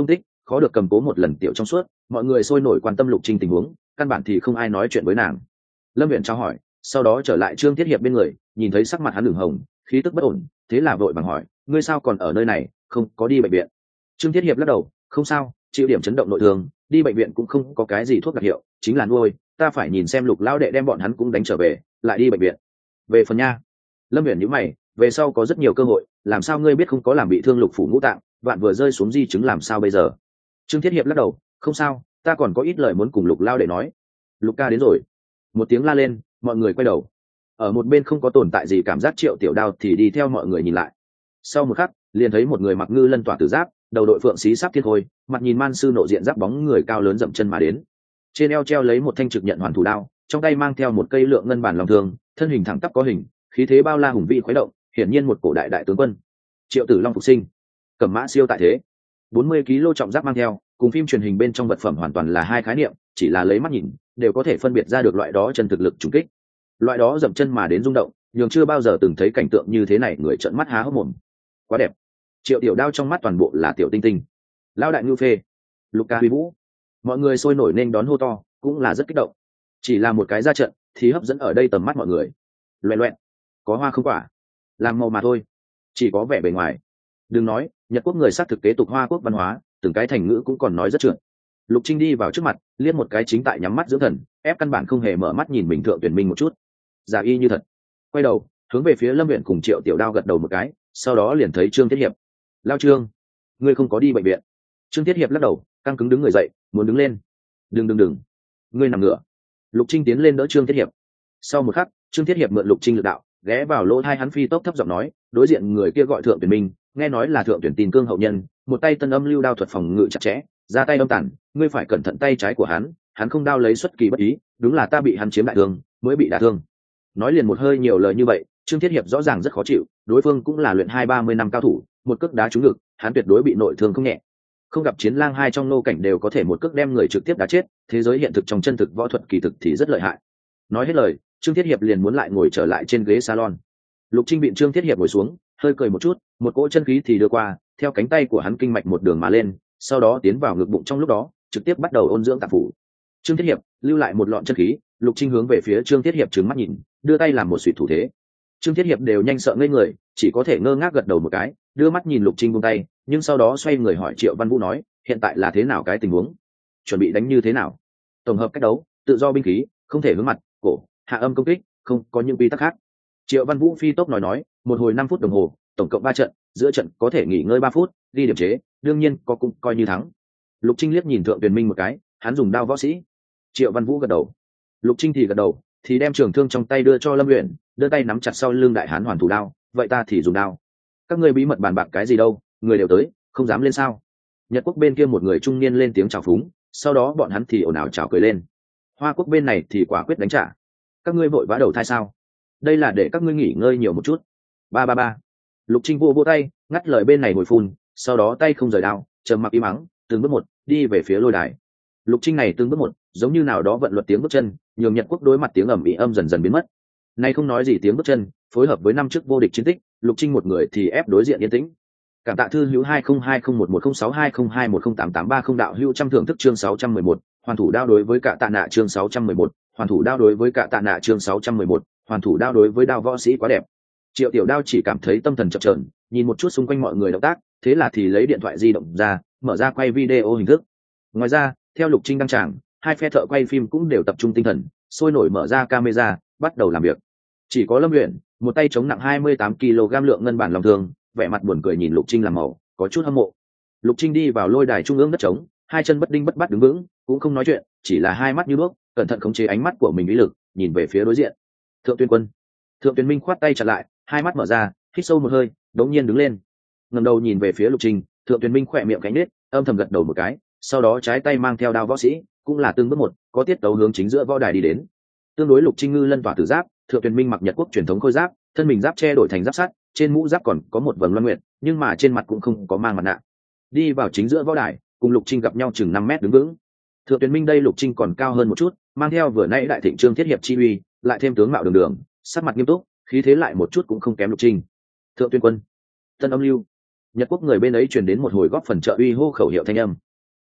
khó được cầm cố một lần tiểu trong suốt, mọi người sôi nổi quan tâm Lục Trinh tình huống, căn bản thì không ai nói chuyện với nàng. Lâm Viễn trao hỏi, sau đó trở lại Trương Thiết Hiệp bên người, nhìn thấy sắc mặt hắn ửng hồng, khí tức bất ổn, thế là vội vàng hỏi, ngươi sao còn ở nơi này, không có đi bệnh viện? Trương Thiết Hiệp lắc đầu, không sao, chịu điểm chấn động nội thương, đi bệnh viện cũng không có cái gì thuốc đặc hiệu, chính là nuôi, ta phải nhìn xem Lục lão đệ đem bọn hắn cũng đánh trở về, lại đi bệnh viện. Về phần nha. Lâm Viễn nhíu mày, về sau có rất nhiều cơ hội, làm sao ngươi biết không có làm bị thương Lục phủ ngũ tạng, vạn vừa rơi xuống di chứng làm sao bây giờ? Trương Thiết Hiệp lắc đầu, không sao, ta còn có ít lời muốn cùng Lục lão đệ nói. Lục ca đến rồi. Một tiếng la lên, mọi người quay đầu. Ở một bên không có tồn tại gì cảm giác Triệu Tiểu Đao thì đi theo mọi người nhìn lại. Sau một khắc, liền thấy một người mặc ngư lân tỏa tử giáp, đầu đội phượng xí sáp thiên khôi, mặt nhìn man sư nộ diện giáp bóng người cao lớn dậm chân mà đến. Trên eo treo lấy một thanh trực nhận hoàn thủ đao, trong tay mang theo một cây lượng ngân bản lòng thương, thân hình thẳng tắp có hình, khí thế bao la hùng vĩ khuấy động, hiển nhiên một cổ đại đại tướng quân. Triệu Tử Long phục sinh, cẩm mã siêu tại thế, 40 kg trọng giáp mang theo, cùng phim truyền hình bên trong vật phẩm hoàn toàn là hai khái niệm, chỉ là lấy mắt nhìn đều có thể phân biệt ra được loại đó chân thực lực trùng kích. Loại đó dậm chân mà đến rung động, nhường chưa bao giờ từng thấy cảnh tượng như thế này người trợn mắt há hốc mồm. Quá đẹp. Triệu Tiểu Đao trong mắt toàn bộ là tiểu tinh tinh. Lão đại ngưu phê, Lục ca huy vũ, mọi người sôi nổi nên đón hô to, cũng là rất kích động. Chỉ là một cái ra trận thì hấp dẫn ở đây tầm mắt mọi người. Loẹt loẹt, có hoa không quả, làm màu mà thôi, chỉ có vẻ bề ngoài. Đừng nói, Nhật quốc người xác thực kế tục Hoa quốc văn hóa, từng cái thành ngữ cũng còn nói rất trượt. Lục Trinh đi vào trước mặt, liếc một cái chính tại nhắm mắt dưỡng thần, ép căn bản không hề mở mắt nhìn mình Thượng Tuyển Minh một chút. Giả y như thật. Quay đầu, hướng về phía Lâm Viện cùng Triệu Tiểu Đao gật đầu một cái, sau đó liền thấy Trương Thiết Hiệp. Lao Trương, ngươi không có đi bệnh viện? Trương Thiết Hiệp lắc đầu, căng cứng đứng người dậy, muốn đứng lên. Đừng, ngươi nằm ngửa. Lục Trinh tiến lên đỡ Trương Thiết Hiệp. Sau một khắc, Trương Thiết Hiệp mượn Lục Trinh lực đạo, ghé vào lỗ tai hắn phi tốc thấp giọng nói, đối diện người kia gọi Thượng Tuyển Minh, nghe nói là Thượng Tuyển Tin Cương hậu nhân, một tay tân âm lưu đao thuật phòng ngự chặt chẽ, ra tay âm tàn, ngươi phải cẩn thận tay trái của hắn không đao lấy xuất kỳ bất ý, đúng là ta bị hắn chiếm đại thương, mới bị đả thương. Nói liền một hơi nhiều lời như vậy, Trương Thiết Hiệp rõ ràng rất khó chịu, đối phương cũng là luyện 2-30 năm cao thủ, một cước đá trúng ngực, hắn tuyệt đối bị nội thương không nhẹ. Không gặp chiến lang hai trong nô cảnh đều có thể một cước đem người trực tiếp đá chết, thế giới hiện thực trong chân thực võ thuật kỳ thực thì rất lợi hại. Nói hết lời, Trương Thiết Hiệp liền muốn lại ngồi trở lại trên ghế salon. Lục Trinh bị Trương Thiết Hiệp ngồi xuống, hơi cười một chút, một cỗ chân khí thì đưa qua, theo cánh tay của hắn kinh mạch một đường mà lên, sau đó tiến vào ngực bụng trong lúc đó, trực tiếp bắt đầu ôn dưỡng tạng phủ. Trương Thiết Hiệp lưu lại một lọn chân khí, Lục Trinh hướng về phía Trương Thiết Hiệp trừng mắt nhìn, đưa tay làm một suy thủ thế. Trương Thiết Hiệp đều nhanh sợ ngây người, chỉ có thể ngơ ngác gật đầu một cái, đưa mắt nhìn Lục Trinh buông tay, nhưng sau đó xoay người hỏi Triệu Văn Vũ nói, hiện tại là thế nào cái tình huống? Chuẩn bị đánh như thế nào? Tổng hợp cách đấu, tự do binh khí, không thể hướng mặt, cổ, hạ âm công kích, không có những quy tắc khác. Triệu Văn Vũ phi tốc nói, một hồi 5 phút đồng hồ, tổng cộng 3 trận, giữa trận có thể nghỉ ngơi 3 phút, đi điểm chế, đương nhiên có cũng coi như thắng. Lục Trinh liếc nhìn Thượng Tuyền Minh một cái, hắn dùng đao võ sĩ. Triệu Văn Vũ gật đầu. Lục Trinh thì gật đầu, thì đem trường thương trong tay đưa cho Lâm Uyển, đưa tay nắm chặt sau lưng đại hán hoàn thủ đao, vậy ta thì dùng đao. Các ngươi bí mật bàn bạc cái gì đâu, người đều tới, không dám lên sao? Nhật quốc bên kia một người trung niên lên tiếng chào phúng, sau đó bọn hắn thì ồn ào chào cười lên. Hoa quốc bên này thì quả quyết đánh trả. Các ngươi vội vã đầu thai sao? Đây là để các ngươi nghỉ ngơi nhiều một chút. Ba. Lục Trinh vô tay, ngắt lời bên này hồi phun, sau đó tay không rời đao, trầm mặc im mắng, từng bước một đi về phía lôi đài. Lục Trinh này từng bước một, giống như nào đó vận luật tiếng bước chân, nhường Nhật quốc đối mặt tiếng ầm ĩ âm dần dần biến mất. Nay không nói gì tiếng bước chân, phối hợp với năm trước vô địch chiến tích, Lục Trinh một người thì ép đối diện yên tĩnh. Cảm tạ thư hữu 2020110620210883 đạo hữu trăm thưởng thức chương 611, hoàn thủ đao đối với cả tạ nạ chương 611, hoàn thủ đao đối với cả tạ nạ chương 611, hoàn thủ đao đối với đao võ sĩ quá đẹp. Triệu Tiểu Đao chỉ cảm thấy tâm thần chập chờn, nhìn một chút xung quanh mọi người động tác, thế là thì lấy điện thoại di động ra, mở ra quay video hình thức. Ngoài ra, theo Lục Trinh đăng tràng, hai phe thợ quay phim cũng đều tập trung tinh thần, sôi nổi mở ra camera, bắt đầu làm việc. Chỉ có Lâm Uyển, một tay chống nặng 28 kg lượng ngân bản lòng thương, vẻ mặt buồn cười nhìn Lục Trinh làm màu, có chút hâm mộ. Lục Trinh đi vào lôi đài trung ương đất trống, hai chân bất đinh bất bát đứng vững, cũng không nói chuyện, chỉ là hai mắt như đuốc, cẩn thận khống chế ánh mắt của mình ý lực, nhìn về phía đối diện. Thượng Tuyên Quân. Thượng Tuyên Minh khoát tay chặt lại, hai mắt mở ra, hít sâu một hơi, đống nhiên đứng lên. Ngẩng đầu nhìn về phía Lục Trinh, Thượng Tuyên Minh khỏe miệng cánh nết, âm thầm gật đầu một cái, sau đó trái tay mang theo đao võ sĩ, cũng là từng bước một, có tiết tấu hướng chính giữa võ đài đi đến. Tương đối Lục Trinh ngư lân tỏa tử giáp, Thượng Tuyên Minh mặc Nhật quốc truyền thống khôi giáp, thân mình giáp che đổi thành giáp sắt, trên mũ giáp còn có một vầng loan nguyệt, nhưng mà trên mặt cũng không có mang mặt nạ. Đi vào chính giữa võ đài, cùng Lục Trinh gặp nhau chừng 5 mét đứng vững. Thượng Tuyên Minh đây Lục Trinh còn cao hơn một chút, mang theo vừa nãy đại thịnh Trương Thiết Hiệp chi uy, lại thêm tướng mạo đường đường, sắc mặt nghiêm túc, khí thế lại một chút cũng không kém Lục Trinh. Thượng Tuyên Quân, Tân Âm Lưu. Nhật quốc người bên ấy truyền đến một hồi góp phần trợ uy hô khẩu hiệu thanh âm.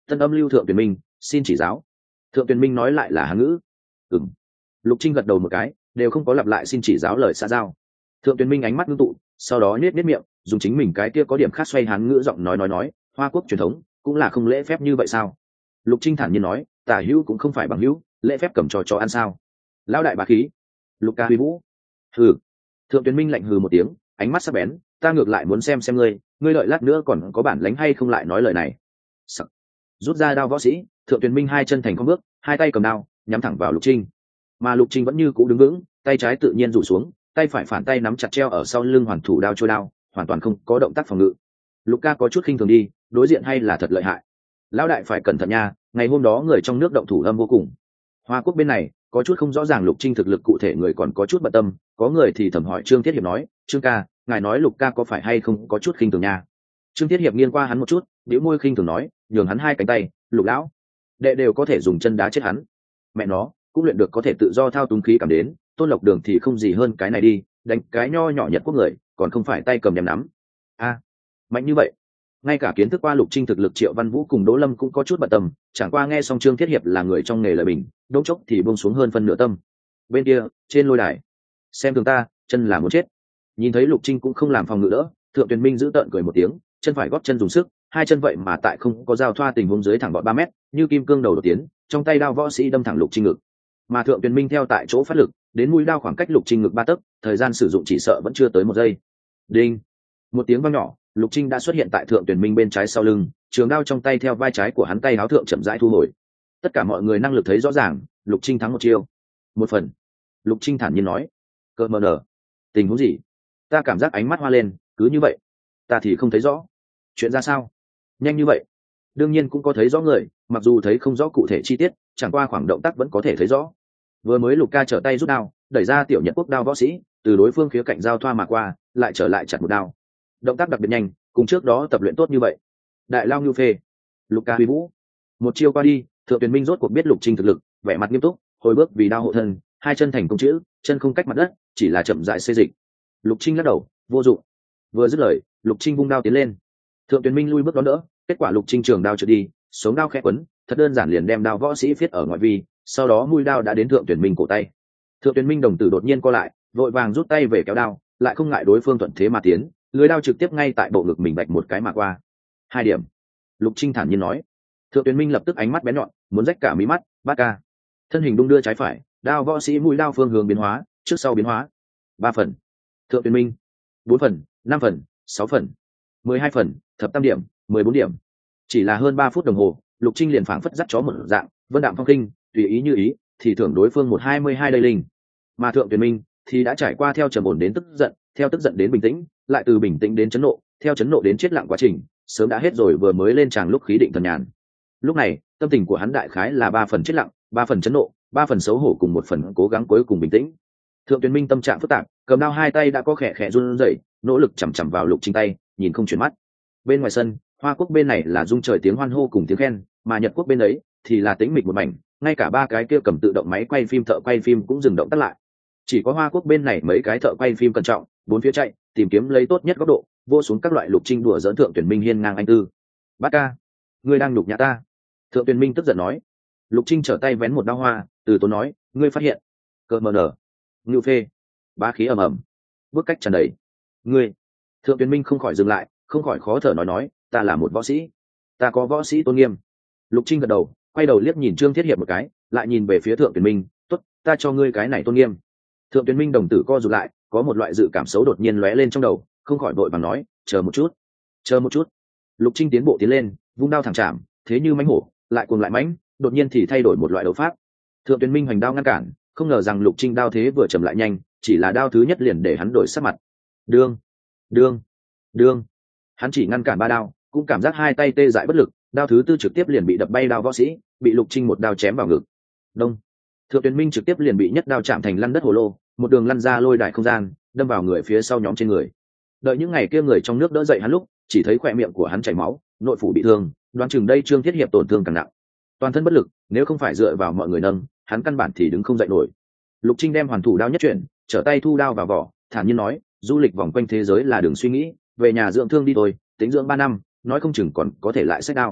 Tân âm lưu thượng tuyển minh xin chỉ giáo. Thượng tuyển minh nói lại là hán ngữ. Ừm. Lục Trinh gật đầu một cái, đều không có lặp lại xin chỉ giáo lời xã giao. Thượng tuyển minh ánh mắt ngưng tụ, sau đó nhếch miệng, dùng chính mình cái kia có điểm khác xoay hán ngữ giọng nói, hoa quốc truyền thống cũng là không lễ phép như vậy sao? Lục Trinh thản nhiên nói, tả hữu cũng không phải bằng hữu, lễ phép cầm cho ăn sao? Lão đại bá khí. Lục ca huy vũ. Hừ. Thượng tuyển minh lạnh hừ một tiếng, ánh mắt sắc bén, ta ngược lại muốn xem ngươi đợi lát nữa còn có bản lĩnh hay không lại nói lời này. Sắc. Rút ra đao võ sĩ, thượng tuyển minh hai chân thành con bước, hai tay cầm đao nhắm thẳng vào Lục Trinh, mà Lục Trinh vẫn như cũ đứng vững, tay trái tự nhiên rủ xuống, tay phải phản tay nắm chặt treo ở sau lưng hoàn thủ đao trôi đao, hoàn toàn không có động tác phòng ngự. Lục ca có chút khinh thường đi, đối diện hay là thật lợi hại. Lão đại phải cẩn thận nha, ngày hôm đó người trong nước động thủ âm vô cùng. Hoa quốc bên này có chút không rõ ràng Lục Trinh thực lực cụ thể, người còn có chút bận tâm, có người thì thầm hỏi Trương Thiết Hiệp nói, Trương ca, ngài nói Lục ca có phải hay không có chút khinh thường nha. Trương Thiết Hiệp nghiêng qua hắn một chút, bĩu môi khinh thường nói, nhường hắn hai cánh tay, Lục lão đệ đều có thể dùng chân đá chết hắn. Mẹ nó, cũng luyện được có thể tự do thao túng khí cảm đến, Tôn Lộc Đường thì không gì hơn cái này đi, đánh cái nho nhỏ Nhật quốc người, còn không phải tay cầm đem nắm. A, mạnh như vậy. Ngay cả kiến thức qua Lục Trinh thực lực, Triệu Văn Vũ cùng Đỗ Lâm cũng có chút bận tâm, chẳng qua nghe xong Trương Thiết Hiệp là người trong nghề lời bình, đống chốc thì buông xuống hơn phân nửa tâm. Bên kia, trên lôi đài, xem thường ta, chân là muốn chết. Nhìn thấy Lục Trinh cũng không làm phòng ngự đỡ, Thượng Tuyền Minh giữ tợn cười một tiếng, chân phải góp chân dùng sức, hai chân vậy mà tại không có giao thoa tình huống dưới thẳng vọt 3 mét, như kim cương đầu đột tiến, trong tay đao võ sĩ đâm thẳng Lục Trinh ngực. Mà Thượng Tuyền Minh theo tại chỗ phát lực, đến mũi đao khoảng cách Lục Trinh ngực 3 tấc, thời gian sử dụng chỉ sợ vẫn chưa tới 1 giây. Đinh! Một tiếng vang nhỏ, Lục Trinh đã xuất hiện tại Thượng Tuyền Minh bên trái sau lưng, trường đao trong tay theo vai trái của hắn tay áo thượng chậm rãi thu hồi. Tất cả mọi người năng lực thấy rõ ràng, Lục Trinh thắng một chiêu. Một phần. Lục Trinh thản nhiên nói, cợt mờ nở. Tình huống gì? Ta cảm giác ánh mắt hoa lên, cứ như vậy. Ta thì không thấy rõ. Chuyện ra sao? Nhanh như vậy. Đương nhiên cũng có thấy rõ người, mặc dù thấy không rõ cụ thể chi tiết, chẳng qua khoảng động tác vẫn có thể thấy rõ. Vừa mới Lục ca trở tay rút đao, đẩy ra tiểu Nhật quốc đao võ sĩ, từ đối phương khía cạnh giao thoa mà qua, lại trở lại chặt một đao. Động tác đặc biệt nhanh, cùng trước đó tập luyện tốt như vậy. Đại lao ngưu phê. Lục ca huy vũ. Một chiêu qua đi, Thượng Tuyền Minh rốt cuộc biết Lục Trinh thực lực, vẻ mặt nghiêm túc, hồi bước vì đao hộ thân, hai chân thành công chữ, chân không cách mặt đất, chỉ là chậm rãi xê dịch. Lục Trinh lắc đầu, vô dụng. Vừa dứt lời, Lục Trinh vung đao tiến lên. Thượng Tuyền Minh lui bước đón đỡ, kết quả Lục Trinh trường đao trượt đi, sống đao khẽ quấn, thật đơn giản liền đem đao võ sĩ viết ở ngoại vi, sau đó mũi đao đã đến Thượng Tuyền Minh cổ tay. Thượng Tuyền Minh đồng tử đột nhiên co lại, vội vàng rút tay về kéo đao, lại không ngại đối phương thuận thế mà tiến, lưỡi đao trực tiếp ngay tại bộ ngực mình bạch một cái mà qua. 2 điểm. Lục Trinh thản nhiên nói. Thượng Tuyền Minh lập tức ánh mắt bén nhọn, muốn rách cả mí mắt, bát ca. Thân hình đung đưa trái phải, đao võ sĩ mũi đao phương hướng biến hóa, trước sau biến hóa. 3 phần. Thượng Tuyền Minh. 4 phần, 5 phần, 6 phần, 12 phần, thập tam điểm, 14 điểm. Chỉ là hơn 3 phút đồng hồ, Lục Trinh liền phảng phất dắt chó một dạng, vân đạm phong khinh, tùy ý như ý, thì thưởng đối phương 122 đây linh. Mà Thượng Tuyền Minh thì đã trải qua theo trầm ổn đến tức giận, theo tức giận đến bình tĩnh, lại từ bình tĩnh đến chấn nộ, theo chấn nộ đến chết lặng quá trình, sớm đã hết rồi vừa mới lên tràng lúc khí định thần nhàn. Lúc này, tâm tình của hắn đại khái là 3 phần chết lặng, 3 phần chấn nộ, 3 phần xấu hổ cùng 1 phần cố gắng cuối cùng bình tĩnh. Thượng Tuyền Minh tâm trạng phức tạp, cầm đao hai tay đã có khẽ khẽ run rẩy, nỗ lực chằm chằm vào Lục Trinh tay, nhìn không chuyển mắt. Bên ngoài sân, Hoa quốc bên này là rung trời tiếng hoan hô cùng tiếng khen, mà Nhật quốc bên ấy thì là tĩnh mịch một mảnh, ngay cả 3 cái kia cầm tự động máy quay phim thợ quay phim cũng dừng động tắt lại. Chỉ có Hoa quốc bên này mấy cái thợ quay phim cẩn trọng, 4 phía chạy, tìm kiếm lấy tốt nhất góc độ, vô xuống các loại Lục Trinh đùa giỡn Thượng Tuyền Minh hiên ngang anh tư. Bát ca, ngươi đang nhục nhã ta. Thượng Tuyền Minh tức giận nói. Lục Trinh trở tay vén một đao hoa, từ tốn nói, ngươi phát hiện. Cợt mờ nở. Ngưu phê. Bá khí ầm ầm. Bước cách tràn đầy. Ngươi. Thượng Tuyền Minh không khỏi dừng lại, không khỏi khó thở nói, ta là một võ sĩ, ta có võ sĩ tôn nghiêm. Lục Trinh gật đầu, quay đầu liếc nhìn Trương Thiết Hiệp một cái, lại nhìn về phía Thượng Tuyền Minh, tốt, ta cho ngươi cái này tôn nghiêm. Thượng Tuyền Minh đồng tử co rụt lại, có một loại dự cảm xấu đột nhiên lóe lên trong đầu, không khỏi vội vàng nói, chờ một chút, chờ một chút. Lục Trinh tiến bộ tiến lên, vung đao thẳng chạm, thế như mãnh hổ, lại cuồng lại mãnh, đột nhiên thì thay đổi một loại đấu pháp. Thượng Tuyền Minh hoành đao ngăn cản, không ngờ rằng Lục Trinh đao thế vừa chậm lại nhanh, chỉ là đao thứ nhất liền để hắn đổi sắc mặt. Đương, đương, đương. Hắn chỉ ngăn cản 3 đao, cũng cảm giác hai tay tê dại bất lực, đao thứ tư trực tiếp liền bị đập bay đao võ sĩ, bị Lục Trinh một đao chém vào ngực. Đông. Thượng Tuyền Minh trực tiếp liền bị nhất đao chạm thành lăn đất hồ lô, một đường lăn ra lôi đài không gian, đâm vào người phía sau nhóm trên người. Đợi những ngày kia người trong nước đỡ dậy hắn lúc, chỉ thấy khỏe miệng của hắn chảy máu, nội phủ bị thương, đoán chừng đây Trương Thiết Hiệp tổn thương càng nặng. Toàn thân bất lực, nếu không phải dựa vào mọi người nâng, hắn căn bản thì đứng không dậy nổi. Lục Trinh đem hoàn thủ đao nhất chuyển, trở tay thu đao vào vỏ, thản nhiên nói, du lịch vòng quanh thế giới là đường suy nghĩ, về nhà dưỡng thương đi thôi, tính dưỡng 3 năm, nói không chừng còn có thể lại xách đao.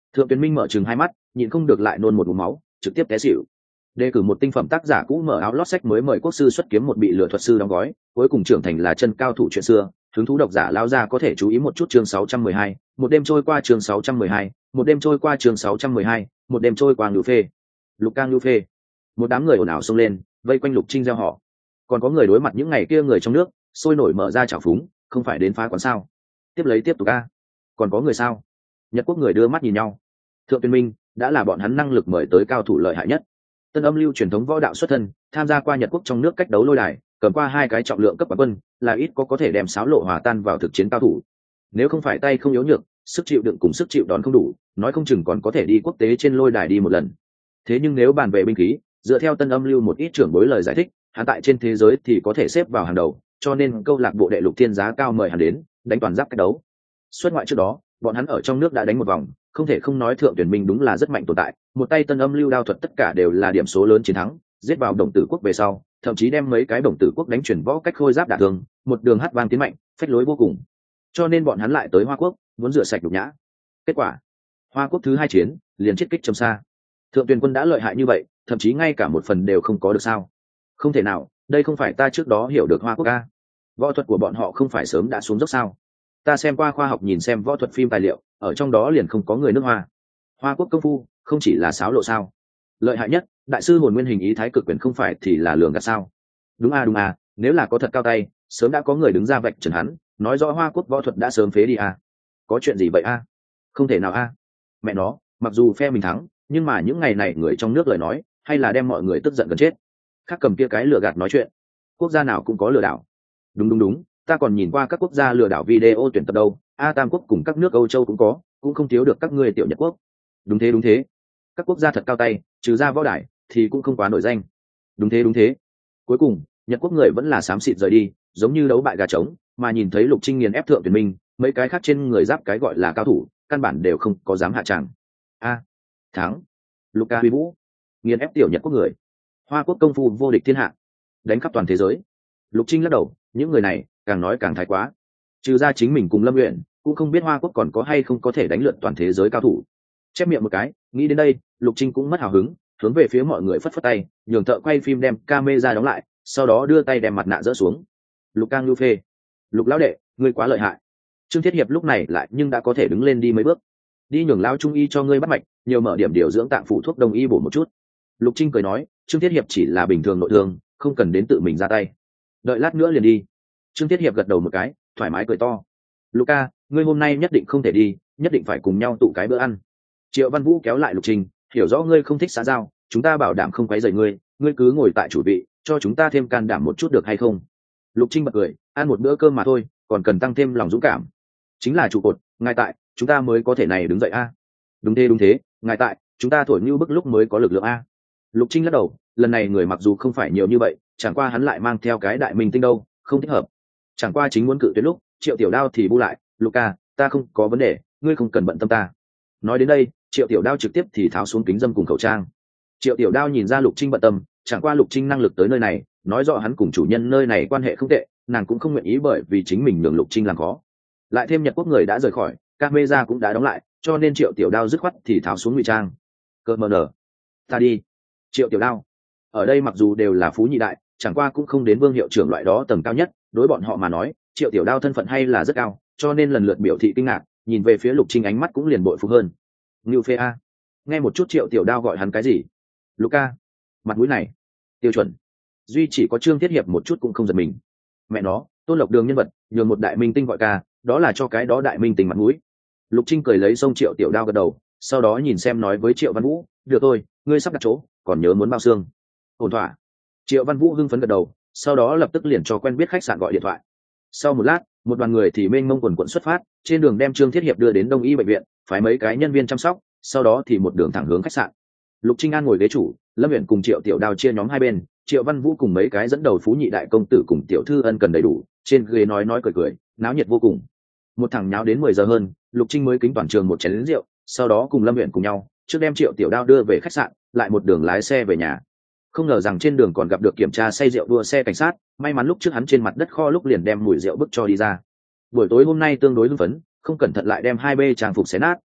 Thượng Tuyền Minh mở chừng hai mắt, nhịn không được lại nôn một ngụm máu, trực tiếp té xỉu. Đề cử một tinh phẩm tác giả cũ mở áo lót sách mới mời quốc sư xuất kiếm một bị lừa thuật sư đóng gói, cuối cùng trưởng thành là chân cao thủ chuyện xưa, hứng thú độc giả lao ra có thể chú ý một chút chương 612, một đêm trôi qua chương 612, một đêm trôi qua chương 612, một đêm trôi qua Ngưu Phê. Lục Cang Ngưu Phê. Một đám người ồn ào xông lên, vây quanh Lục Trinh gieo họ. Còn có người đối mặt những ngày kia người trong nước, sôi nổi mở ra chảo phúng, không phải đến phá quán sao? Tiếp lấy tiếp tục a. Còn có người sao? Nhật Quốc người đưa mắt nhìn nhau. Thượng Tuyền Minh đã là bọn hắn năng lực mời tới cao thủ lợi hại nhất. Tân Âm Lưu truyền thống võ đạo xuất thân, tham gia qua Nhật Quốc trong nước cách đấu lôi đài, cầm qua 2 cái trọng lượng cấp quán quân, là ít có thể đem sáo lộ hòa tan vào thực chiến cao thủ. Nếu không phải tay không yếu nhược, sức chịu đựng cùng sức chịu đòn không đủ, nói không chừng còn có thể đi quốc tế trên lôi đài đi một lần. Thế nhưng nếu bàn về binh khí, dựa theo Tân Âm Lưu một ít trưởng bối lời giải thích, hắn tại trên thế giới thì có thể xếp vào hàng đầu, cho nên câu lạc bộ đệ lục thiên giá cao mời hắn đến đánh toàn giáp cách đấu. Xuất ngoại trước đó, bọn hắn ở trong nước đã đánh một vòng, không thể không nói Thượng Tuyển Minh đúng là rất mạnh tồn tại, một tay Tân Âm Lưu đao thuật tất cả đều là điểm số lớn chiến thắng, giết vào Đồng Tử Quốc về sau, thậm chí đem mấy cái Đồng Tử Quốc đánh chuyển võ cách khôi giáp đả thương, một đường hát vang tiến mạnh, phách lối vô cùng. Cho nên bọn hắn lại tới Hoa Quốc, muốn rửa sạch nhục nhã. Kết quả, Hoa Quốc thứ 2 chiến, liền chết kích trầm xa. Thượng Tuyền Quân đã lợi hại như vậy, thậm chí ngay cả một phần đều không có được sao? Không thể nào, đây không phải ta trước đó hiểu được Hoa Quốc a. Võ thuật của bọn họ không phải sớm đã xuống dốc sao? Ta xem qua khoa học nhìn xem võ thuật phim tài liệu, ở trong đó liền không có người nước Hoa. Hoa Quốc công phu không chỉ là sáo lộ sao? Lợi hại nhất, đại sư hồn nguyên hình ý thái cực quyền không phải thì là lường gạt sao? Đúng a, nếu là có thật cao tay, sớm đã có người đứng ra vạch trần hắn, nói rõ Hoa Quốc võ thuật đã sớm phế đi a. Có chuyện gì vậy a? Không thể nào a. Mẹ nó, mặc dù phe mình thắng, nhưng mà những ngày này người trong nước lời nói, hay là đem mọi người tức giận gần chết. Khác cầm kia cái lừa gạt nói chuyện, quốc gia nào cũng có lừa đảo. Đúng, ta còn nhìn qua các quốc gia lừa đảo video tuyển tập đâu. Tam Quốc cùng các nước Âu Châu cũng có, cũng không thiếu được các ngươi tiểu Nhật Quốc. Đúng thế, các quốc gia thật cao tay, trừ ra võ đài thì cũng không quá nổi danh. Đúng thế. Cuối cùng Nhật Quốc người vẫn là xám xịt rời đi, giống như đấu bại gà trống, mà nhìn thấy Lục Trinh nghiền ép Thượng Tuyển Minh, mấy cái khác trên người giáp cái gọi là cao thủ, căn bản đều không có dám hạ tràng. Thắng. Luka Huy Vũ nghiền ép tiểu Nhật Quốc người. Hoa Quốc công phu vô địch thiên hạ, đánh khắp toàn thế giới. Lục Trinh lắc đầu, những người này càng nói càng thái quá. Trừ ra chính mình cùng Lâm Uyển, cũng không biết Hoa Quốc còn có hay không có thể đánh lượt toàn thế giới cao thủ. Chép miệng một cái, nghĩ đến đây, Lục Trinh cũng mất hào hứng, hướng về phía mọi người phất phất tay, nhường thợ quay phim đem camera đóng lại, sau đó đưa tay đem mặt nạ dỡ xuống. Lục Cang Lưu Phê, Lục lão đệ, ngươi quá lợi hại. Trương Thiết Hiệp lúc này lại nhưng đã có thể đứng lên đi mấy bước. Đi nhường lão trung y cho ngươi bắt mạch, nhiều mở điểm điều dưỡng tạng phụ thuốc đông y bổ một chút. Lục Trinh cười nói, Trương Thiết Hiệp chỉ là bình thường nội thương, không cần đến tự mình ra tay. Đợi lát nữa liền đi. Trương Thiết Hiệp gật đầu một cái, thoải mái cười to. Luca, ngươi hôm nay nhất định không thể đi, nhất định phải cùng nhau tụ cái bữa ăn. Triệu Văn Vũ kéo lại Lục Trinh, hiểu rõ ngươi không thích xã giao, chúng ta bảo đảm không quấy rầy ngươi, ngươi cứ ngồi tại chủ vị, cho chúng ta thêm can đảm một chút được hay không? Lục Trinh bật cười, ăn một bữa cơm mà thôi, còn cần tăng thêm lòng dũng cảm. Chính là trụ cột, ngài tại, chúng ta mới có thể này đứng dậy a. Đúng thế, ngài tại, chúng ta thổi như bức lúc mới có lực lượng a. Lục Trinh lắc đầu, lần này người mặc dù không phải nhiều như vậy, chẳng qua hắn lại mang theo cái đại minh tinh đâu, không thích hợp. Chẳng qua chính muốn cự tuyệt lúc, Triệu Tiểu Đao thì bu lại, Luca, ta không có vấn đề, ngươi không cần bận tâm ta. Nói đến đây, Triệu Tiểu Đao trực tiếp thì tháo xuống kính dâm cùng khẩu trang. Triệu Tiểu Đao nhìn ra Lục Trinh bận tâm, chẳng qua Lục Trinh năng lực tới nơi này, nói rõ hắn cùng chủ nhân nơi này quan hệ không tệ, nàng cũng không nguyện ý bởi vì chính mình nhường Lục Trinh làm khó. Lại thêm Nhật Quốc người đã rời khỏi, camera cũng đã đóng lại, cho nên Triệu Tiểu Đao dứt khoát thì tháo xuống ngụy trang. Cơ mờ nở, ta đi. Triệu Tiểu Đao, ở đây mặc dù đều là phú nhị đại, chẳng qua cũng không đến vương hiệu trưởng loại đó tầng cao nhất, đối bọn họ mà nói, Triệu Tiểu Đao thân phận hay là rất cao, cho nên lần lượt biểu thị kinh ngạc, nhìn về phía Lục Trinh ánh mắt cũng liền bội phục hơn. Ngưu Phê a. Nghe một chút Triệu Tiểu Đao gọi hắn cái gì? Luca. Mặt mũi này, tiêu chuẩn. Duy chỉ có Trương Thiết Hiệp một chút cũng không giật mình. Mẹ nó, Tôn Lộc Đường nhân vật, nhường một đại minh tinh gọi ca, đó là cho cái đó đại minh tinh mặt mũi. Lục Trinh cười lấy xông Triệu Tiểu Đao gật đầu, sau đó nhìn xem nói với Triệu Văn Vũ, được thôi, ngươi sắp đặt chỗ, còn nhớ muốn bao xương. Ổn thỏa. Triệu Văn Vũ hưng phấn gật đầu, sau đó lập tức liền cho quen biết khách sạn gọi điện thoại. Sau một lát, một đoàn người thì mênh mông quần quận xuất phát, trên đường đem Trương Thiết Hiệp đưa đến Đông y bệnh viện, phái mấy cái nhân viên chăm sóc, sau đó thì một đường thẳng hướng khách sạn. Lục Trinh An ngồi ghế chủ, Lâm Uyển cùng Triệu Tiểu Đao chia nhóm hai bên, Triệu Văn Vũ cùng mấy cái dẫn đầu phú nhị đại công tử cùng tiểu thư ân cần đầy đủ, trên ghế nói cười, náo nhiệt vô cùng. Một thằng nháo đến 10 giờ hơn, Lục Trinh mới kính toàn trường một chén rượu, sau đó cùng Lâm Uyển cùng nhau, trước đem Triệu Tiểu Đao đưa về khách sạn, lại một đường lái xe về nhà. Không ngờ rằng trên đường còn gặp được kiểm tra say rượu đua xe cảnh sát, may mắn lúc trước hắn trên mặt đất kho lúc liền đem mùi rượu bức cho đi ra. Buổi tối hôm nay tương đối hưng phấn, không cẩn thận lại đem 2B trang phục xé nát.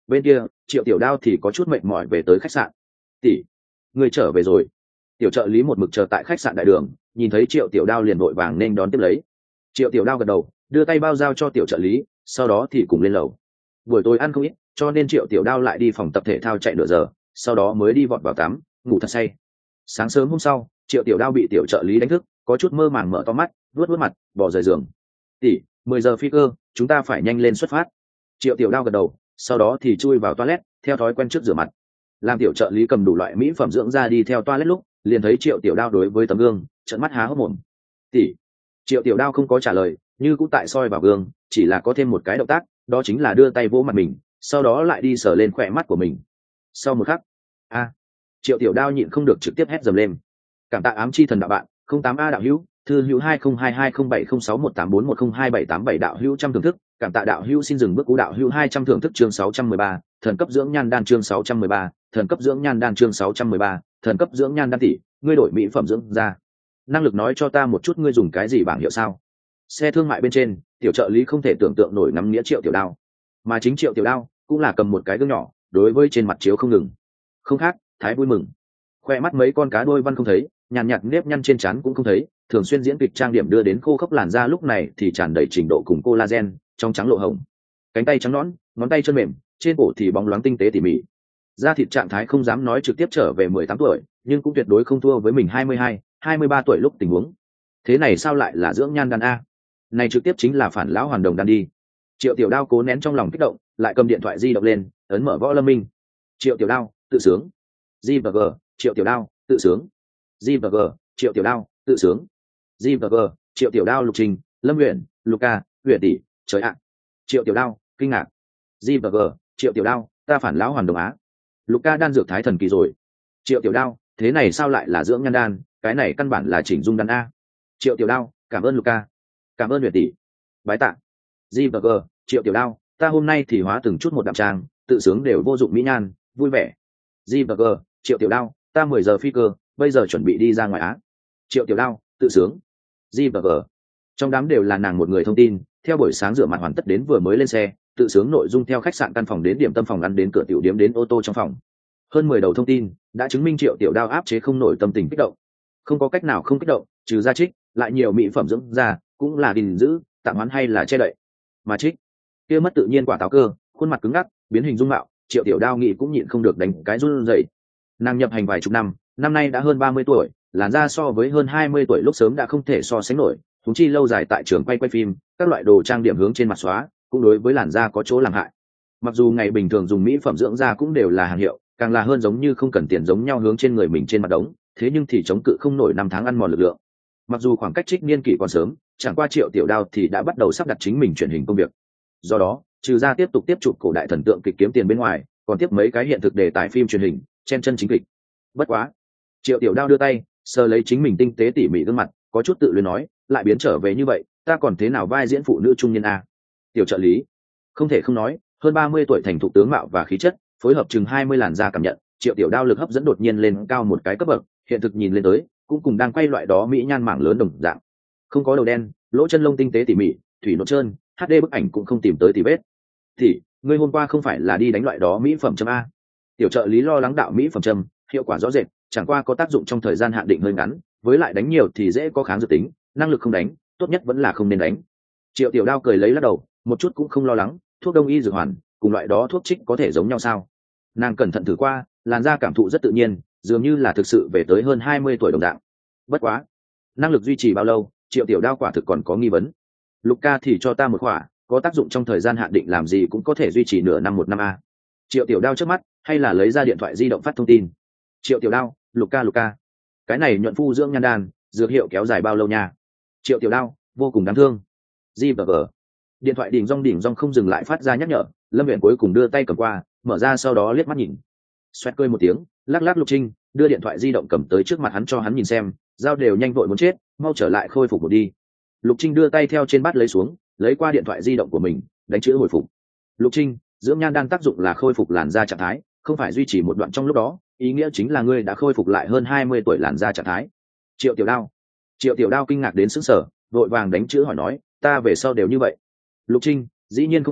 Bên kia Triệu Tiểu Đao thì có chút mệt mỏi về tới khách sạn. Tỷ, người trở về rồi. Tiểu trợ lý một mực chờ tại khách sạn đại đường, nhìn thấy Triệu Tiểu Đao liền vội vàng nên đón tiếp lấy. Triệu Tiểu Đao gật đầu, đưa tay bao giao cho tiểu trợ lý, sau đó thì cùng lên lầu. Buổi tối ăn không ít, cho nên Triệu Tiểu Đao lại đi phòng tập thể thao chạy nửa giờ, sau đó mới đi vọt vào tắm, ngủ thật say. Sáng sớm hôm sau, Triệu Tiểu Đao bị tiểu trợ lý đánh thức, có chút mơ màng mở to mắt, vuốt vuốt mặt, bỏ rời giường. Tỷ, 10 giờ phi cơ, chúng ta phải nhanh lên xuất phát. Triệu Tiểu Đao gật đầu, sau đó thì chui vào toilet, theo thói quen trước rửa mặt. Làm tiểu trợ lý cầm đủ loại mỹ phẩm dưỡng da đi theo toilet lúc, liền thấy Triệu Tiểu Đao đối với tấm gương, trợn mắt há hốc mồm. Tỷ. Triệu Tiểu Đao không có trả lời, như cũng tại soi vào gương, chỉ là có thêm một cái động tác, đó chính là đưa tay vỗ mặt mình, sau đó lại đi sờ lên khỏe mắt của mình. Sau một khắc, Triệu Tiểu Đao nhịn không được trực tiếp hét dầm lên. Cảm tạ ám chi thần đạo bạn, 08A đạo hữu, thư hữu 202207061841027877 đạo hữu trăm thưởng thức, cảm tạ đạo hữu xin dừng bước cú đạo hữu 200 thưởng thức chương 613, thần cấp dưỡng nhan đan chương 613, thần cấp dưỡng nhan đan chương 613, thần cấp dưỡng nhan đan tỷ, ngươi đổi mỹ phẩm dưỡng da. Năng lực nói cho ta một chút ngươi dùng cái gì bảng hiệu sao? Xe thương mại bên trên, tiểu trợ lý không thể tưởng tượng nổi nắm nghĩa Triệu Tiểu Đao, mà chính Triệu Tiểu Đao cũng là cầm một cái gương nhỏ, đối với trên mặt chiếu không ngừng. Không khác, thái vui mừng. Khoe mắt mấy con cá đôi văn không thấy, nhàn nhạt nếp nhăn trên trán cũng không thấy, thường xuyên diễn kịch trang điểm đưa đến khô khốc làn da lúc này thì tràn đầy trình độ cùng collagen, trong trắng lộ hồng. Cánh tay trắng nõn, ngón tay chân mềm, trên cổ thì bóng loáng tinh tế tỉ mỉ. Da thịt trạng thái không dám nói trực tiếp trở về 18 tuổi, nhưng cũng tuyệt đối không thua với mình 22, 23 tuổi lúc tình huống. Thế này sao lại là dưỡng nhan đan a? Này trực tiếp chính là phản lão hoàn đồng đan đi. Triệu Tiểu Đao cố nén trong lòng kích động, lại cầm điện thoại di động lên, ấn mở Võ Lâm Minh. Triệu Tiểu Đao, tự sướng. G&G, Triệu Tiểu Đao, tự sướng. G&G, Triệu Tiểu Đao, tự sướng. G&G, Triệu Tiểu Đao, Lục Trình, Lâm Huyền, Luca, Huyền tỷ, trời ạ. Triệu Tiểu Đao, kinh ngạc. G&G, Triệu Tiểu Đao, ta phản lão hoàn đồng á. Luca đan dược thái thần kỳ rồi. Triệu Tiểu Đao, thế này sao lại là dưỡng nhan đan, cái này căn bản là chỉnh dung đan a. Triệu Tiểu Đao, cảm ơn Luca. Cảm ơn Huyền tỷ. Bái tạ. G&G, Triệu Tiểu Đao, ta hôm nay thì hóa từng chút một đạm trang, tự sướng đều vô dụng mỹ nhan, vui vẻ. G&G, Triệu Tiểu Đao, ta 10 giờ phi cơ, bây giờ chuẩn bị đi ra ngoài á. Triệu Tiểu Đao, tự sướng. G&G. Trong đám đều là nàng một người thông tin, theo buổi sáng rửa mặt hoàn tất đến vừa mới lên xe, tự sướng nội dung theo khách sạn căn phòng đến điểm tâm phòng ăn đến cửa tiểu điểm đến ô tô trong phòng. Hơn 10 đầu thông tin đã chứng minh Triệu Tiểu Đao áp chế không nổi tâm tình kích động. Không có cách nào không kích động, trừ ra trích, lại nhiều mỹ phẩm dưỡng da, cũng là gìn giữ, tạm hoán hay là che đậy. Mà trích, kia mất tự nhiên quả táo cơ, khuôn mặt cứng ngắc, biến hình dung mạo, Triệu Tiểu Đao nghĩ cũng nhịn không được đánh cái run rẩy. Nàng nhập hành vài chục năm, năm nay đã hơn 30 tuổi, làn da so với hơn 20 tuổi lúc sớm đã không thể so sánh nổi, thúng chi lâu dài tại trường quay phim, các loại đồ trang điểm hướng trên mặt xóa, cũng đối với làn da có chỗ làm hại. Mặc dù ngày bình thường dùng mỹ phẩm dưỡng da cũng đều là hàng hiệu, càng là hơn giống như không cần tiền giống nhau hướng trên người mình trên mặt đống, thế nhưng thì chống cự không nổi năm tháng ăn mòn lực lượng. Mặc dù khoảng cách trích niên kỷ còn sớm, chẳng qua Triệu Tiểu Đao thì đã bắt đầu sắp đặt chính mình truyền hình công việc. Do đó, trừ ra tiếp tục tiếp chụp cổ đại thần tượng kịch kiếm tiền bên ngoài, còn tiếp mấy cái hiện thực đề tài phim truyền hình, chen chân chính kịch. Bất quá, Triệu Tiểu Đao đưa tay sờ lấy chính mình tinh tế tỉ mỉ gương mặt, có chút tự luyến nói, lại biến trở về như vậy, ta còn thế nào vai diễn phụ nữ trung niên a? Tiểu trợ lý, không thể không nói, hơn 30 tuổi thành thục tướng mạo và khí chất, phối hợp chừng 20 làn da cảm nhận, Triệu Tiểu Đao lực hấp dẫn đột nhiên lên cao một cái cấp bậc, hiện thực nhìn lên tới, cũng cùng đang quay loại đó mỹ nhan mảng lớn đồng dạng. Không có đầu đen, lỗ chân lông tinh tế tỉ mỉ, thủy nốt trơn, HD bức ảnh cũng không tìm tới tì vết. Thì, ngươi hôm qua không phải là đi đánh loại đó mỹ phẩm châm a? Tiểu trợ lý lo lắng đạo mỹ phẩm châm, hiệu quả rõ rệt, chẳng qua có tác dụng trong thời gian hạn định hơi ngắn, với lại đánh nhiều thì dễ có kháng dược tính, năng lực không đánh, tốt nhất vẫn là không nên đánh. Triệu Tiểu Đao cười lấy lắc đầu, một chút cũng không lo lắng, thuốc đông y dược hoàn, cùng loại đó thuốc trích có thể giống nhau sao? Nàng cẩn thận thử qua, làn da cảm thụ rất tự nhiên, dường như là thực sự về tới hơn 20 tuổi đồng dạng. Bất quá, năng lực duy trì bao lâu, Triệu Tiểu Đao quả thực còn có nghi vấn. Luca thì cho ta một khỏa, có tác dụng trong thời gian hạn định làm gì cũng có thể duy trì nửa năm một năm a. Triệu Tiểu Đao trước mắt, hay là lấy ra điện thoại di động phát thông tin. Triệu Tiểu Đao, Luca, cái này nhuận phu dưỡng nhan đan, dược hiệu kéo dài bao lâu nha? Triệu Tiểu Đao, vô cùng đáng thương. G&G. Điện thoại đỉnh rong không dừng lại phát ra nhắc nhở, Lâm Viện cuối cùng đưa tay cầm qua, mở ra sau đó liếc mắt nhìn. Xoẹt cười một tiếng, lắc lắc Lục Trinh, đưa điện thoại di động cầm tới trước mặt hắn cho hắn nhìn xem, dao đều nhanh vội muốn chết, mau trở lại khôi phục một đi. Lục Trinh đưa tay theo trên bát lấy xuống, lấy qua điện thoại di động của mình, đánh chữ hồi phục. Lục Trinh, dưỡng nhan đang tác dụng là khôi phục làn da trạng thái, không phải duy trì một đoạn trong lúc đó, ý nghĩa chính là ngươi đã khôi phục lại hơn 20 tuổi làn da trạng thái. Triệu Tiểu Đao kinh ngạc đến sững sờ, vội vàng đánh chữ hỏi nói, ta về sau đều như vậy. Lục Trinh, dĩ nhiên không phải,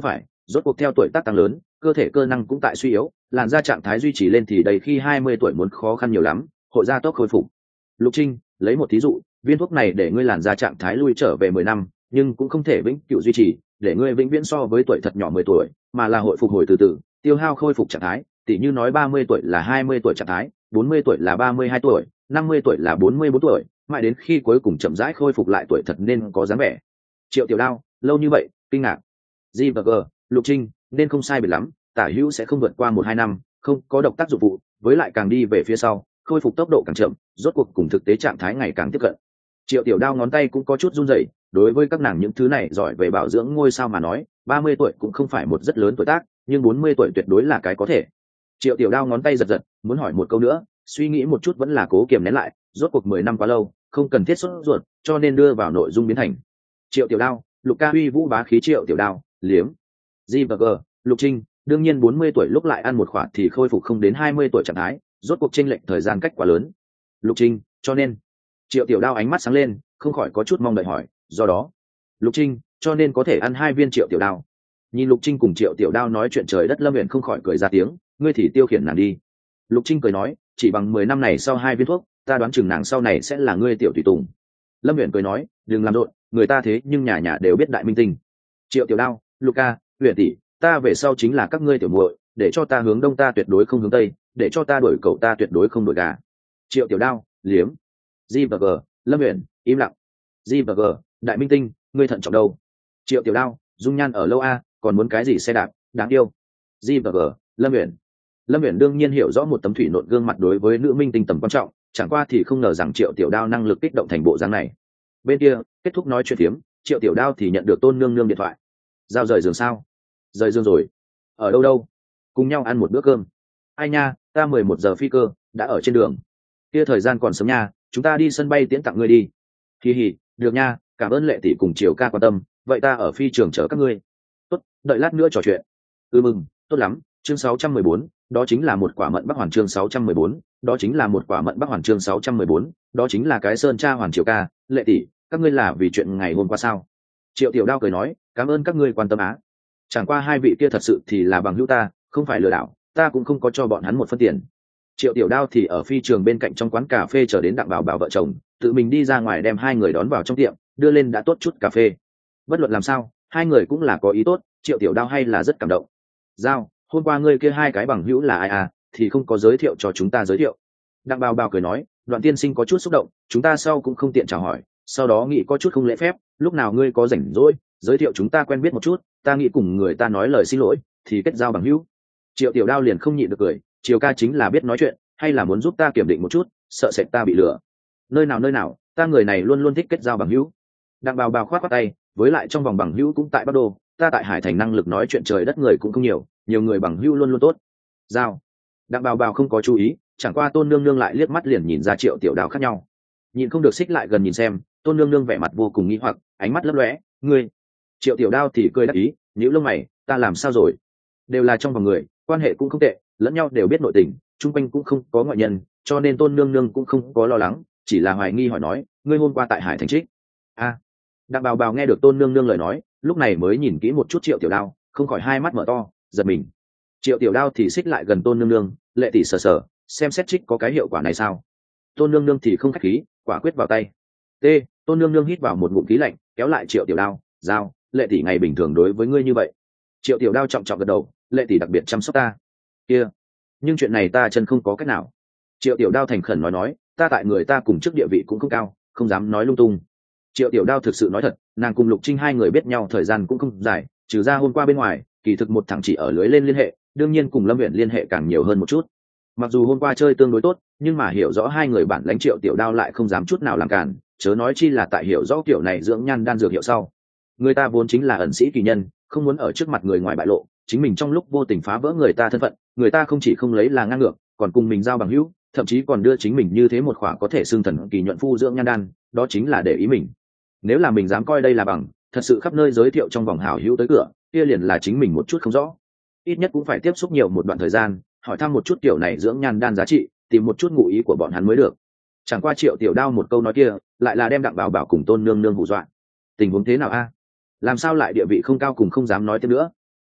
rốt cuộc theo tuổi tác tăng lớn, cơ thể cơ năng cũng tại suy yếu, làn da trạng thái duy trì lên thì đầy khi 20 tuổi muốn khó khăn nhiều lắm, hội gia tốc khôi phục. Lục Trinh, lấy một thí dụ, viên thuốc này để ngươi làn da trạng thái lui trở về 10 năm, nhưng cũng không thể vĩnh cửu duy trì, để ngươi vĩnh viễn so với tuổi thật nhỏ 10 tuổi, mà là hội phục hồi từ từ, tiêu hao khôi phục trạng thái, tỉ như nói 30 tuổi là 20 tuổi trạng thái, 40 tuổi là 32 tuổi, 50 tuổi là 44 tuổi, mãi đến khi cuối cùng chậm rãi khôi phục lại tuổi thật nên có dáng vẻ. Triệu Tiểu Đao, lâu như vậy, kinh ngạc. G&G, Lục Trinh, nên không sai biệt lắm, tả hữu sẽ không vượt qua 1-2 năm, không có độc tác dụng phụ, với lại càng đi về phía sau, khôi phục tốc độ càng chậm, rốt cuộc cùng thực tế trạng thái ngày càng tiếp cận. Triệu Tiểu Đao ngón tay cũng có chút run rẩy, đối với các nàng những thứ này giỏi về bảo dưỡng ngôi sao mà nói, 30 tuổi cũng không phải một rất lớn tuổi tác, nhưng 40 tuổi tuyệt đối là cái có thể. Triệu Tiểu Đao ngón tay giật giật, muốn hỏi một câu nữa, suy nghĩ một chút vẫn là cố kiềm nén lại, rốt cuộc 10 năm quá lâu, không cần thiết sốt ruột, cho nên đưa vào nội dung biến thành. Triệu Tiểu Đao, Lục Ca uy vũ bá khí Triệu Tiểu Đao, liếm. G&G, Lục Trinh, đương nhiên 40 tuổi lúc lại ăn một khoản thì khôi phục không đến 20 tuổi trạng thái, rốt cuộc chênh lệch thời gian cách quá lớn. Lục Trinh, cho nên. Triệu Tiểu Đao ánh mắt sáng lên, không khỏi có chút mong đợi hỏi, do đó. Lục Trinh, cho nên có thể ăn 2 viên Triệu Tiểu Đao. Nhìn Lục Trinh cùng Triệu Tiểu Đao nói chuyện trời đất, Lâm Uyển không khỏi cười ra tiếng, ngươi thì tiêu khiển nàng đi. Lục Trinh cười nói, chỉ bằng 10 năm này sau 2 viên thuốc, ta đoán chừng nàng sau này sẽ là ngươi tiểu tùy tùng. Lâm Uyển cười nói, đừng làm rộn, người ta thế nhưng nhà nhà đều biết đại minh tinh. Triệu Tiểu Đao, Luca, Uyển tỷ, ta về sau chính là các ngươi tiểu muội, để cho ta hướng đông ta tuyệt đối không hướng tây, để cho ta đuổi cậu ta tuyệt đối không đuổi gà. Triệu Tiểu Đao, liếm. G&G, Lâm Uyển, im lặng. G&G, đại minh tinh, ngươi thận trọng đâu? Triệu Tiểu Đao, dung nhan ở lâu a, còn muốn cái gì xe đạp, đáng yêu. G&G, Lâm Uyển. Lâm Uyển đương nhiên hiểu rõ một tấm thủy nộn gương mặt đối với nữ minh tinh tầm quan trọng, chẳng qua thì không ngờ rằng Triệu Tiểu Đao năng lực kích động thành bộ dáng này. Bên kia, kết thúc nói chuyện phiếm, Triệu Tiểu Đao thì nhận được Tôn Nương Nương điện thoại. Giao rời giường sao? Rời giường rồi. Ở đâu đâu? Cùng nhau ăn một bữa cơm. Ai nha, ta 11 giờ phi cơ, đã ở trên đường. Kia thời gian còn sớm nha, chúng ta đi sân bay tiễn tặng ngươi đi. Hi hi, được nha, cảm ơn Lệ tỷ cùng Triều ca quan tâm, vậy ta ở phi trường chở các ngươi. Tốt, đợi lát nữa trò chuyện. Mừng, tốt lắm. Chương 614, đó chính là một quả mận bắc hoàn. Chương 614, đó chính là một quả mận bắc hoàn. Chương 614, đó chính là cái sơn cha hoàn. Triều ca, Lệ tỷ, các ngươi là vì chuyện ngày hôm qua sao? Triệu Tiểu Đao cười nói, cảm ơn các ngươi quan tâm á. Chẳng qua hai vị kia thật sự thì là bằng hữu ta, không phải lừa đảo, ta cũng không có cho bọn hắn một phân tiền. Triệu Tiểu Đao thì ở phi trường bên cạnh trong quán cà phê chờ đến Đặng Bảo Bảo vợ chồng, tự mình đi ra ngoài đem hai người đón vào trong tiệm, đưa lên đã tốt chút cà phê. Bất luận làm sao, hai người cũng là có ý tốt, Triệu Tiểu Đao hay là rất cảm động. Giao, hôm qua ngươi kia hai cái bằng hữu là ai à, thì không có giới thiệu cho chúng ta giới thiệu. Đặng Bảo Bảo cười nói, Đoạn tiên sinh có chút xúc động, chúng ta sau cũng không tiện chào hỏi, sau đó nghĩ có chút không lễ phép, lúc nào ngươi có rảnh rỗi, giới thiệu chúng ta quen biết một chút, ta nghĩ cùng người ta nói lời xin lỗi, thì kết giao bằng hữu. Triệu Tiểu Đao liền không nhịn được cười, Triều ca chính là biết nói chuyện, hay là muốn giúp ta kiểm định một chút, sợ sệt ta bị lừa. Nơi nào, ta người này luôn luôn thích kết giao bằng hữu. Đặng Bảo Bảo khoát khoát tay, với lại trong vòng bằng hữu cũng tại Bắc Đô, ta tại Hải Thành năng lực nói chuyện trời đất người cũng không nhiều, nhiều người bằng hữu luôn luôn tốt. Giao. Đặng Bảo Bảo không có chú ý, chẳng qua Tôn Nương Nương lại liếc mắt liền nhìn ra Triệu Tiểu Đao khác nhau. Nhìn không được xích lại gần nhìn xem, Tôn Nương Nương vẻ mặt vô cùng nghi hoặc, ánh mắt lấp lóe, ngươi. Triệu Tiểu Đao thì cười đắc ý, nhíu lông mày, ta làm sao rồi? Đều là trong vòng người, quan hệ cũng không tệ, lẫn nhau đều biết nội tình, chung quanh cũng không có ngoại nhân, cho nên Tôn Nương Nương cũng không có lo lắng, chỉ là hoài nghi hỏi nói, ngươi hôm qua tại Hải Thành trích? A. Đặng Bảo Bảo nghe được Tôn Nương Nương lời nói, lúc này mới nhìn kỹ một chút Triệu Tiểu Đao, không khỏi hai mắt mở to, giật mình. Triệu Tiểu Đao thì xích lại gần Tôn Nương Nương, Lệ tỷ sờ sờ, xem xét trích có cái hiệu quả này sao? Tôn Nương Nương thì không khách khí, quả quyết vào tay. T. Tôn Nương Nương hít vào một ngụm khí lạnh, kéo lại Triệu Tiểu Đao, giao, Lệ tỷ ngày bình thường đối với ngươi như vậy. Triệu Tiểu Đao trọng trọng gật đầu, Lệ tỷ đặc biệt chăm sóc ta. Kia, nhưng chuyện này ta chân không có cách nào. Triệu Tiểu Đao thành khẩn nói, ta tại người ta cùng chức địa vị cũng không cao, không dám nói lung tung. Triệu Tiểu Đao thực sự nói thật, nàng cùng Lục Trinh hai người biết nhau thời gian cũng không dài, trừ ra hôm qua bên ngoài, kỳ thực một thằng chỉ ở lưới lên liên hệ, đương nhiên cùng Lâm Uyển liên hệ càng nhiều hơn một chút. Mặc dù hôm qua chơi tương đối tốt, nhưng mà hiểu rõ hai người bản lãnh, Triệu Tiểu Đao lại không dám chút nào làm cản, chớ nói chi là tại hiểu rõ kiểu này dưỡng nhan đan dược hiệu sau. Người ta vốn chính là ẩn sĩ kỳ nhân, không muốn ở trước mặt người ngoài bại lộ, chính mình trong lúc vô tình phá vỡ người ta thân phận, người ta không chỉ không lấy là ngang ngược, còn cùng mình giao bằng hữu, thậm chí còn đưa chính mình như thế một khỏa có thể xưng thần kỳ nhuận phu dưỡng nhan đan, đó chính là để ý mình. Nếu là mình dám coi đây là bằng, thật sự khắp nơi giới thiệu trong vòng hảo hữu tới cửa, kia liền là chính mình một chút không rõ. Ít nhất cũng phải tiếp xúc nhiều một đoạn thời gian, hỏi thăm một chút kiểu này dưỡng nhan đan giá trị, tìm một chút ngụ ý của bọn hắn mới được. Chẳng qua Triệu Tiểu Đao một câu nói kia, lại là đem Đặng Bảo Bảo cùng Tôn Nương Nương hù dọa. Tình huống thế nào a? Làm sao lại địa vị không cao cùng không dám nói thêm nữa?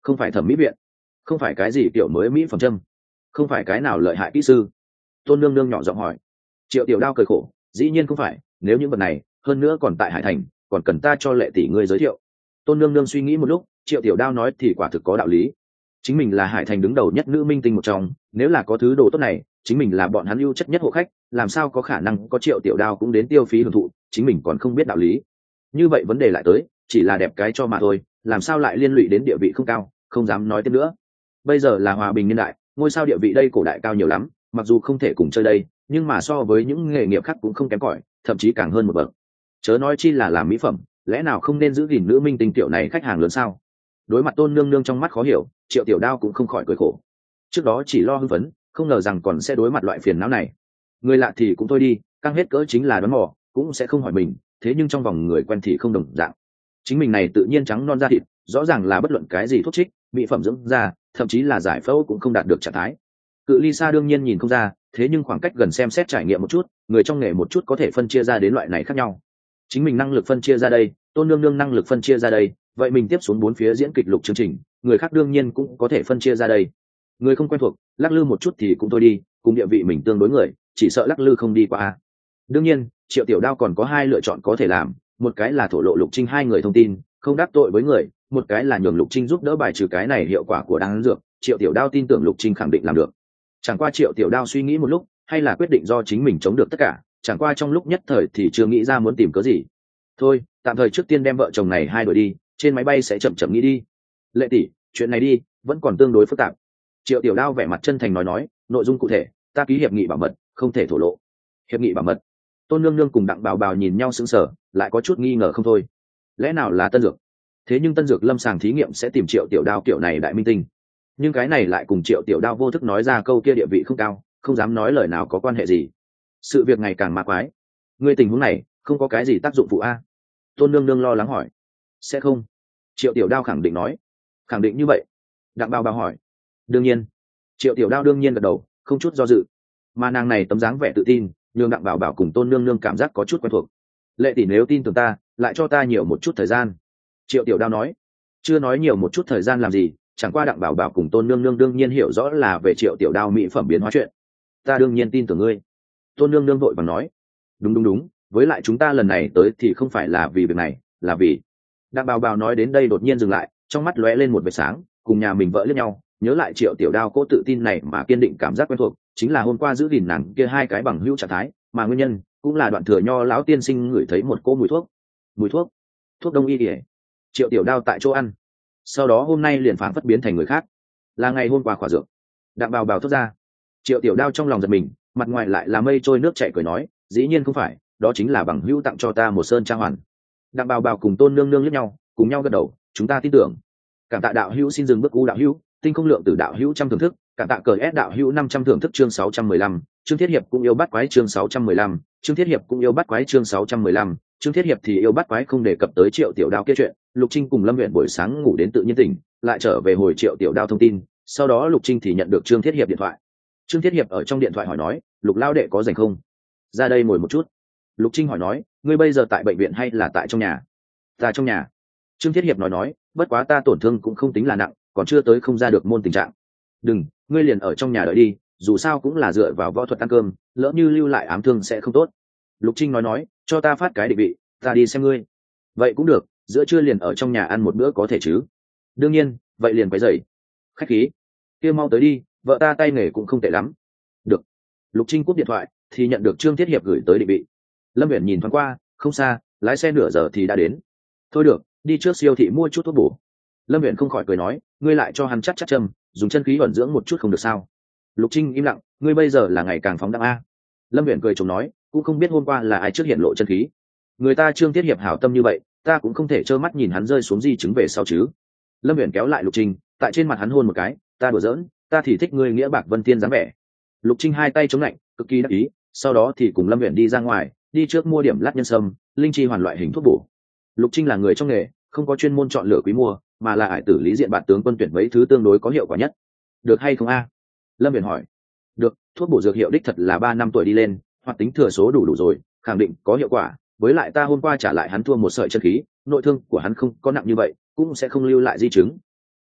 không phải thẩm mỹ viện, không phải cái gì kiểu mới mỹ phẩm châm, không phải cái nào lợi hại kỹ sư? Tôn nương nương nhỏ giọng hỏi. Triệu tiểu đao cười khổ, dĩ nhiên không phải, nếu những vật này hơn nữa còn tại hải thành, còn cần ta cho lệ tỷ ngươi giới thiệu. Tôn nương nương suy nghĩ một lúc, Triệu tiểu đao nói thì quả thực có đạo lý. Chính mình là hải thành đứng đầu nhất nữ minh tinh một trong, nếu là có thứ đồ tốt này, chính mình là bọn hắn ưu chất nhất hộ khách, làm sao có khả năng có Triệu tiểu đao cũng đến tiêu phí hưởng thụ, chính mình còn không biết đạo lý. Như vậy vấn đề lại tới, chỉ là đẹp cái cho mà thôi, làm sao lại liên lụy đến địa vị không cao, không dám nói tiếp nữa. Bây giờ là hòa bình niên đại, ngôi sao địa vị đây cổ đại cao nhiều lắm, mặc dù không thể cùng chơi đây, nhưng mà so với những nghề nghiệp khác cũng không kém cỏi, thậm chí càng hơn một bậc. Chớ nói chi là làm mỹ phẩm, lẽ nào không nên giữ gìn nữ minh tinh tiểu này khách hàng lớn sao? Đối mặt Tôn nương nương trong mắt khó hiểu, Triệu tiểu đao cũng không khỏi cười khổ. Trước đó chỉ lo hưng phấn, không ngờ rằng còn sẽ đối mặt loại phiền não này. Người lạ thì cũng thôi đi, căng hết cỡ chính là đoán mò, cũng sẽ không hỏi mình, thế nhưng trong vòng người quen thì không đồng dạng. Chính mình này tự nhiên trắng non da thịt, rõ ràng là bất luận cái gì thuốc trích, mỹ phẩm dưỡng da, thậm chí là giải phẫu cũng không đạt được trạng thái. Cự ly xa đương nhiên nhìn không ra, thế nhưng khoảng cách gần xem xét trải nghiệm một chút, người trong nghề một chút có thể phân chia ra đến loại này khác nhau. Chính mình năng lực phân chia ra đây, Tôn nương nương năng lực phân chia ra đây, vậy mình tiếp xuống bốn phía diễn kịch lục chương trình, người khác đương nhiên cũng có thể phân chia ra đây. Người không quen thuộc, lắc lư một chút thì cũng thôi đi, cùng địa vị mình tương đối người, chỉ sợ lắc lư không đi qua. Đương nhiên, Triệu tiểu đao còn có hai lựa chọn có thể làm, một cái là thổ lộ Lục Trinh hai người thông tin, không đắc tội với người, một cái là nhường Lục Trinh giúp đỡ bài trừ cái này hiệu quả của đan dược. Triệu tiểu đao tin tưởng Lục Trinh khẳng định làm được. Chẳng qua Triệu tiểu đao suy nghĩ một lúc, hay là quyết định do chính mình chống được tất cả, chẳng qua trong lúc nhất thời thì chưa nghĩ ra muốn tìm cớ gì. Thôi, tạm thời trước tiên đem vợ chồng này hai đuổi đi, trên máy bay sẽ chậm chậm nghĩ đi. Lệ tỷ, chuyện này đi, vẫn còn tương đối phức tạp. Triệu tiểu đao vẻ mặt chân thành nói, nội dung cụ thể, ta ký hiệp nghị bảo mật, không thể thổ lộ. Hiệp nghị bảo mật? Tôn nương nương cùng Đặng Bào Bào nhìn nhau sững sờ, lại có chút nghi ngờ không thôi. Lẽ nào là tân dược? Thế nhưng tân dược lâm sàng thí nghiệm sẽ tìm Triệu tiểu đao kiểu này đại minh tinh, nhưng cái này lại cùng Triệu tiểu đao vô thức nói ra câu kia địa vị không cao, không dám nói lời nào có quan hệ gì. Sự việc ngày càng ma quái. Ngươi tình huống này không có cái gì tác dụng phụ a? Tôn nương nương lo lắng hỏi. Sẽ không. Triệu tiểu đao khẳng định nói. Khẳng định như vậy? Đặng Bào Bào hỏi. Đương nhiên. Triệu tiểu đao đương nhiên gật đầu, không chút do dự. Mà nàng này tấm dáng vẻ tự tin, nhường Đặng Bảo Bảo cùng Tôn nương nương cảm giác có chút quen thuộc. Lệ tỷ nếu tin tưởng ta, lại cho ta nhiều một chút thời gian. Triệu tiểu đao nói. Chưa nói nhiều một chút thời gian làm gì, chẳng qua Đặng Bảo Bảo cùng Tôn nương nương đương nhiên hiểu rõ là về Triệu tiểu đao mỹ phẩm biến hóa chuyện. Ta đương nhiên tin tưởng ngươi. Tôn nương nương vội vàng nói. Đúng, với lại chúng ta lần này tới thì không phải là vì việc này, là vì... Đặng Bảo Bảo nói đến đây đột nhiên dừng lại, trong mắt lóe lên một vệt sáng, cùng nhà mình vợ liếc nhau, nhớ lại Triệu tiểu đao cố tự tin này mà kiên định cảm giác quen thuộc, chính là hôm qua giữ gìn nàng kia hai cái bằng hữu trạng thái, mà nguyên nhân cũng là Đoạn Thừa Nho lão tiên sinh ngửi thấy một cỗ mùi thuốc đông y kỉa. Triệu tiểu đao tại chỗ ăn, sau đó hôm nay liền phảng phất biến thành người khác, là ngày hôm qua khỏa dược. Đặng Bào Bào thốt ra. Triệu tiểu đao trong lòng giật mình, mặt ngoài lại là mây trôi nước chảy cười nói, dĩ nhiên không phải, đó chính là bằng hữu tặng cho ta một sơn trang hoàn. Đặng Bào Bào cùng Tôn nương nương liếc nhau, cùng nhau gật đầu, chúng ta tin tưởng. Cảm tạ đạo hữu xin dừng bước u đạo hữu, tinh không lượng từ đạo hữu trăm thưởng thức, cảm tạ cờ S đạo hữu 500 thưởng thức chương 615, chương thiết hiệp cũng yêu bắt quái chương 615, chương thiết hiệp cũng yêu bắt quái chương 615, chương thiết hiệp thì yêu bắt quái không đề cập tới Triệu tiểu đao kia chuyện. Lục Trinh cùng Lâm Uyển buổi sáng ngủ đến tự nhiên tỉnh, lại trở về hồi Triệu tiểu đao thông tin, sau đó Lục Trinh thì nhận được Trương Thiết Hiệp điện thoại. Trương Thiết Hiệp ở trong điện thoại hỏi nói, Lục lao đệ có rảnh không? Ra đây ngồi một chút. Lục Trinh hỏi nói, ngươi bây giờ tại bệnh viện hay là tại trong nhà? Ta trong nhà. Trương Thiết Hiệp nói, bất quá ta tổn thương cũng không tính là nặng, còn chưa tới không ra được môn tình trạng. Đừng, ngươi liền ở trong nhà đợi đi, dù sao cũng là dựa vào võ thuật ăn cơm, lỡ như lưu lại ám thương sẽ không tốt. Lục Trinh nói, cho ta phát cái định vị, ta đi xem ngươi. Vậy cũng được, giữa trưa liền ở trong nhà ăn một bữa có thể chứ? Đương nhiên, vậy liền quấy rầy. Khách khí. Kia mau tới đi, vợ ta tay nghề cũng không tệ lắm. Được. Lục Trinh cúp điện thoại, thì nhận được Trương Thiết Hiệp gửi tới định vị. Lâm Uyển nhìn thoáng qua, không xa, lái xe nửa giờ thì đã đến. Thôi được, đi trước siêu thị mua chút thuốc bổ. Lâm Uyển không khỏi cười nói, ngươi lại cho hắn chắc châm, dùng chân khí ẩn dưỡng một chút không được sao? Lục Trinh im lặng, ngươi bây giờ là ngày càng phóng đẳng a. Lâm Uyển cười chồng nói, cũng không biết hôm qua là ai trước hiện lộ chân khí. Người ta Trương Thiết Hiệp hảo tâm như vậy, ta cũng không thể trơ mắt nhìn hắn rơi xuống di chứng về sau chứ. Lâm Uyển kéo lại Lục Trinh, tại trên mặt hắn hôn một cái, ta đùa giỡn, ta thì thích ngươi nghĩa bạc vân tiên dáng vẻ. Lục Trinh hai tay chống lạnh, cực kỳ đắc ý, sau đó thì cùng Lâm Uyển đi ra ngoài, đi trước mua điểm lát nhân sâm, linh chi hoàn loại hình thuốc bổ. Lục Trinh là người trong nghề, không có chuyên môn chọn lựa quý mua, mà là ải tử lý diện bạt tướng quân tuyển mấy thứ tương đối có hiệu quả nhất. Được hay không a? Lâm Uyển hỏi. Được, thuốc bổ dược hiệu đích thật là 3 năm tuổi đi lên, hoạt tính thừa số đủ rồi, khẳng định có hiệu quả. Với lại ta hôm qua trả lại hắn thua một sợi chân khí, nội thương của hắn không có nặng như vậy, cũng sẽ không lưu lại di chứng.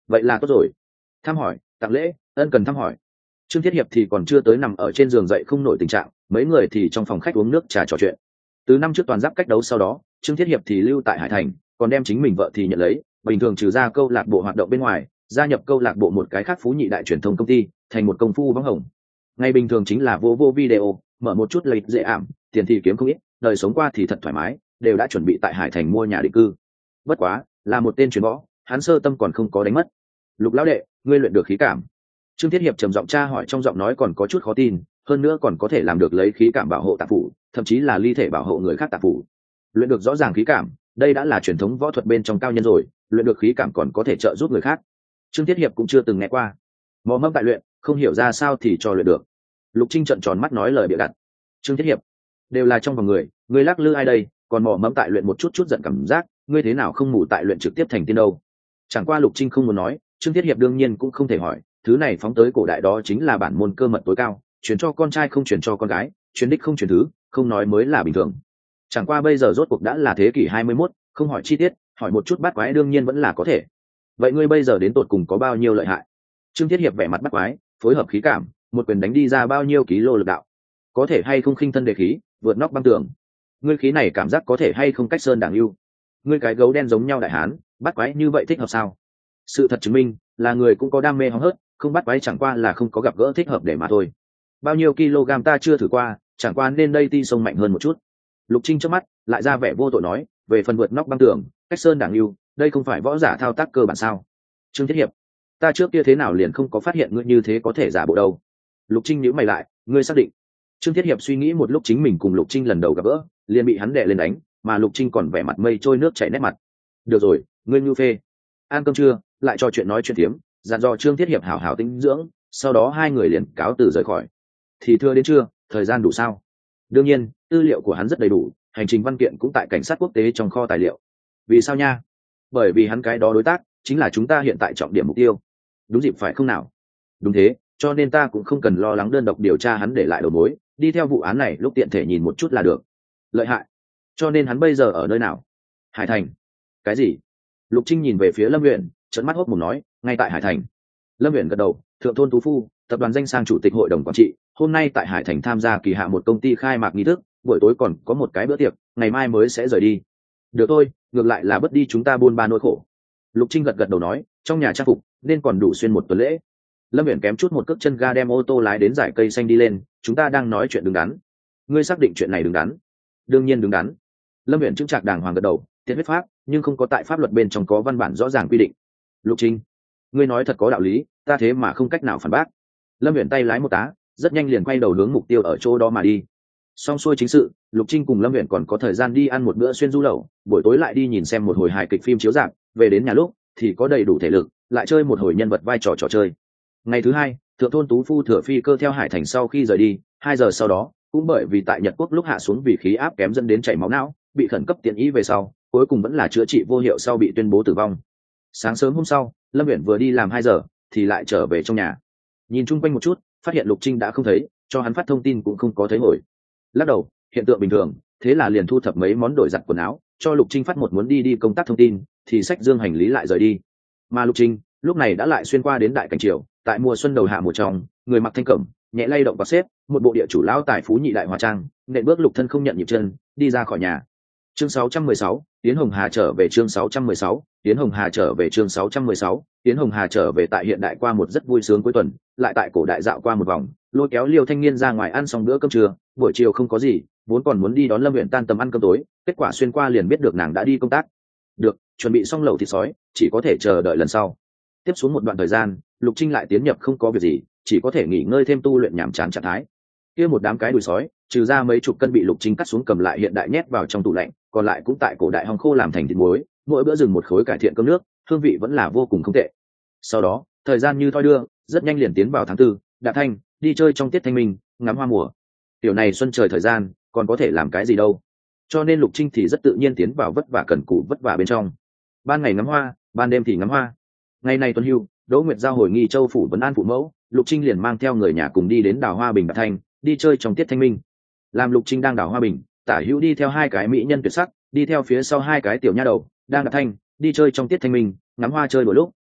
vậy là tốt rồi. Thăm hỏi, tặng lễ, ân cần thăm hỏi. Trương Thiết Hiệp thì còn chưa tới nằm ở trên giường dậy không nổi tình trạng, mấy người thì trong phòng khách uống nước trà trò chuyện. Từ năm trước toàn giáp cách đấu sau đó, Trương Thiết Hiệp thì lưu tại Hải Thành, còn đem chính mình vợ thì nhận lấy, bình thường trừ ra câu lạc bộ hoạt động bên ngoài, gia nhập câu lạc bộ một cái khác phú nhị đại truyền thông công ty, thành một công phu vắng hồng. Ngày bình thường chính là vô video, mở một chút lợi dễ ảm, tiền thì kiếm không ít, đời sống qua thì thật thoải mái, đều đã chuẩn bị tại Hải Thành mua nhà định cư. Bất quá, là một tên truyền võ, hắn sơ tâm còn không có đánh mất. Lục lão đệ, ngươi luyện được khí cảm? Trương Thiết Hiệp trầm giọng tra hỏi, trong giọng nói còn có chút khó tin, hơn nữa còn có thể làm được lấy khí cảm bảo hộ tạp phủ, thậm chí là ly thể bảo hộ người khác tạp phủ. Luyện được rõ ràng khí cảm, đây đã là truyền thống võ thuật bên trong cao nhân rồi, luyện được khí cảm còn có thể trợ giúp người khác. Trương Thiết Hiệp cũng chưa từng nghe qua. Mò mẫm tại luyện, không hiểu ra sao thì cho luyện được. Lục Trinh trợn tròn mắt nói lời bịa đặt. Trương Thiết Hiệp, đều là trong vòng người, ngươi lắc lư ai đây, còn mò mẫm tại luyện một chút giận cảm giác, ngươi thế nào không mù tại luyện trực tiếp thành tiên đâu? Chẳng qua Lục Trinh không muốn nói, Trương Thiết Hiệp đương nhiên cũng không thể hỏi, thứ này phóng tới cổ đại đó chính là bản môn cơ mật tối cao, truyền cho con trai không truyền cho con gái, truyền đích không truyền thứ, không nói mới là bình thường. Chẳng qua bây giờ rốt cuộc đã là thế kỷ 21, không hỏi chi tiết, hỏi một chút bắt quái đương nhiên vẫn là có thể. Vậy ngươi bây giờ đến tột cùng có bao nhiêu lợi hại? Trương Thiết Hiệp vẻ mặt bắt quái, phối hợp khí cảm, một quyền đánh đi ra bao nhiêu ký lô lực đạo? Có thể hay không khinh thân đề khí, vượt nóc băng tường? Ngươi khí này cảm giác có thể hay không cách sơn đảng lưu? Ngươi cái gấu đen giống nhau đại hán, bắt quái như vậy thích hợp sao? Sự thật chứng minh, là người cũng có đam mê hóng hớt, không bắt quái chẳng qua là không có gặp gỡ thích hợp để mà thôi. Bao nhiêu kg ta chưa thử qua, chẳng qua nên đây ti sông mạnh hơn một chút. Lục Trinh trước mắt lại ra vẻ vô tội nói, về phần vượt nóc băng tường, cách sơn đảng lưu, đây không phải võ giả thao tác cơ bản sao? Trương Thiết Hiệp, ta trước kia thế nào liền không có phát hiện ngươi như thế có thể giả bộ đâu? Lục Trinh nhíu mày lại, ngươi xác định? Trương Thiết Hiệp suy nghĩ một lúc, chính mình cùng Lục Trinh lần đầu gặp gỡ, liền bị hắn đè lên đánh, mà Lục Trinh còn vẻ mặt mây trôi nước chảy nét mặt. Được rồi, ngươi nhu phê, ăn cơm trưa, lại trò chuyện nói chuyện tiếm, dặn dò Trương Thiết Hiệp hảo hảo tĩnh dưỡng, sau đó hai người liền cáo từ rời khỏi. Thì thưa đến trưa, thời gian đủ sao? Đương nhiên, tư liệu của hắn rất đầy đủ, hành trình văn kiện cũng tại cảnh sát quốc tế trong kho tài liệu. Vì sao nha? Bởi vì hắn cái đó đối tác chính là chúng ta hiện tại trọng điểm mục tiêu. Đúng dịp phải không nào? Đúng thế, cho nên ta cũng không cần lo lắng đơn độc điều tra hắn để lại đầu mối, đi theo vụ án này lúc tiện thể nhìn một chút là được. Lợi hại. Cho nên hắn bây giờ ở nơi nào? Hải Thành. Cái gì? Lục Trinh nhìn về phía Lâm Uyển, trợn mắt hốt mồm nói, ngay tại Hải Thành. Lâm Uyển gật đầu, thượng thôn tú phu, tập đoàn danh sang chủ tịch hội đồng quản trị, hôm nay tại Hải Thành tham gia kỳ hạ một công ty khai mạc nghi thức, buổi tối còn có một cái bữa tiệc, ngày mai mới sẽ rời đi. Được thôi, ngược lại là bất đi chúng ta buôn ba nỗi khổ. Lục Trinh gật gật đầu nói, trong nhà trang phục nên còn đủ xuyên một tuần lễ. Lâm Uyển kém chút một cước chân ga đem ô tô lái đến dải cây xanh đi lên, chúng ta đang nói chuyện đứng đắn. Ngươi xác định chuyện này đứng đắn? Đương nhiên đứng đắn. Lâm Uyển chứng trạc đàng hoàng gật đầu, tiện huyết pháp, nhưng không có tại pháp luật bên trong có văn bản rõ ràng quy định. Lục Trinh, ngươi nói thật có đạo lý, ta thế mà không cách nào phản bác. Lâm Uyển tay lái một tá, rất nhanh liền quay đầu hướng mục tiêu ở chỗ đó mà đi. Xong xuôi chính sự, Lục Trinh cùng Lâm Uyển còn có thời gian đi ăn một bữa xuyên du lẩu, buổi tối lại đi nhìn xem một hồi hài kịch phim chiếu rạp, về đến nhà lúc thì có đầy đủ thể lực, lại chơi một hồi nhân vật vai trò trò chơi. Ngày thứ hai, thượng thôn tú phu thừa phi cơ theo Hải Thành sau khi rời đi, 2 giờ sau đó, cũng bởi vì tại Nhật Quốc lúc hạ xuống vì khí áp kém dẫn đến chảy máu não, bị khẩn cấp tiện ý về sau, cuối cùng vẫn là chữa trị vô hiệu sau bị tuyên bố tử vong. Sáng sớm hôm sau, Lâm Uyển vừa đi làm 2 giờ thì lại trở về trong nhà, nhìn chung quanh một chút, phát hiện Lục Trinh đã không thấy, cho hắn phát thông tin cũng không có thấy hồi. Lắc đầu, hiện tượng bình thường, thế là liền thu thập mấy món đổi giặt quần áo, cho Lục Trinh phát một muốn đi công tác thông tin, thì xách dương hành lý lại rời đi. Mà Lục Trinh lúc này đã lại xuyên qua đến Đại Cảnh Triều, tại mùa xuân đầu hạ mùa trong, người mặc thanh cẩm, nhẹ lay động và xếp, một bộ địa chủ lão tài phú nhị đại hóa trang, nện bước Lục thân không nhận nhịp chân, đi ra khỏi nhà. Chương 616, Yến Hồng Hà trở về. Chương 616, Yến Hồng Hà trở về. Chương 616, Yến Hồng Hà trở về. Tại hiện đại qua một rất vui sướng cuối tuần, lại tại cổ đại dạo qua một vòng, lôi kéo Liêu Thanh Niên ra ngoài ăn xong bữa cơm trưa, buổi chiều không có gì, vốn còn muốn đi đón Lâm Uyển tan tầm ăn cơm tối, kết quả xuyên qua liền biết được nàng đã đi công tác. Được, chuẩn bị xong lẩu thịt sói, chỉ có thể chờ đợi lần sau. Tiếp xuống một đoạn thời gian, Lục Trinh lại tiến nhập không có việc gì, chỉ có thể nghỉ ngơi thêm tu luyện nhàm chán trạng thái. Kia một đám cái đùi sói, trừ ra mấy chục cân bị Lục Trinh cắt xuống cầm lại hiện đại nhét vào trong tủ lạnh, còn lại cũng tại cổ đại hong khô làm thành thịt muối, mỗi bữa dừng một khối cải thiện cơm nước, hương vị vẫn là vô cùng không tệ. Sau đó, thời gian như thoi đưa, rất nhanh liền tiến vào tháng 4, Đạp Thanh, đi chơi trong tiết thanh minh, ngắm hoa mùa. Tiểu này xuân trời thời gian, còn có thể làm cái gì đâu. Cho nên Lục Trinh thì rất tự nhiên tiến vào vất vả cần cù vất vả bên trong. Ban ngày ngắm hoa, ban đêm thì ngắm hoa. Ngày này tuần hưu, Đỗ Nguyệt giao hồi nghi châu phủ vấn an phụ mẫu, Lục Trinh liền mang theo người nhà cùng đi đến đào hoa bình Đạp Thanh, đi chơi trong tiết thanh minh. Làm Lục Trinh đang đào hoa bình, tả hữu đi theo hai cái mỹ nhân tuyệt sắc, đi theo phía sau hai cái tiểu nha đầu đang Đạp Thanh, đi chơi trong tiết thanh minh, ngắm hoa chơi một lúc,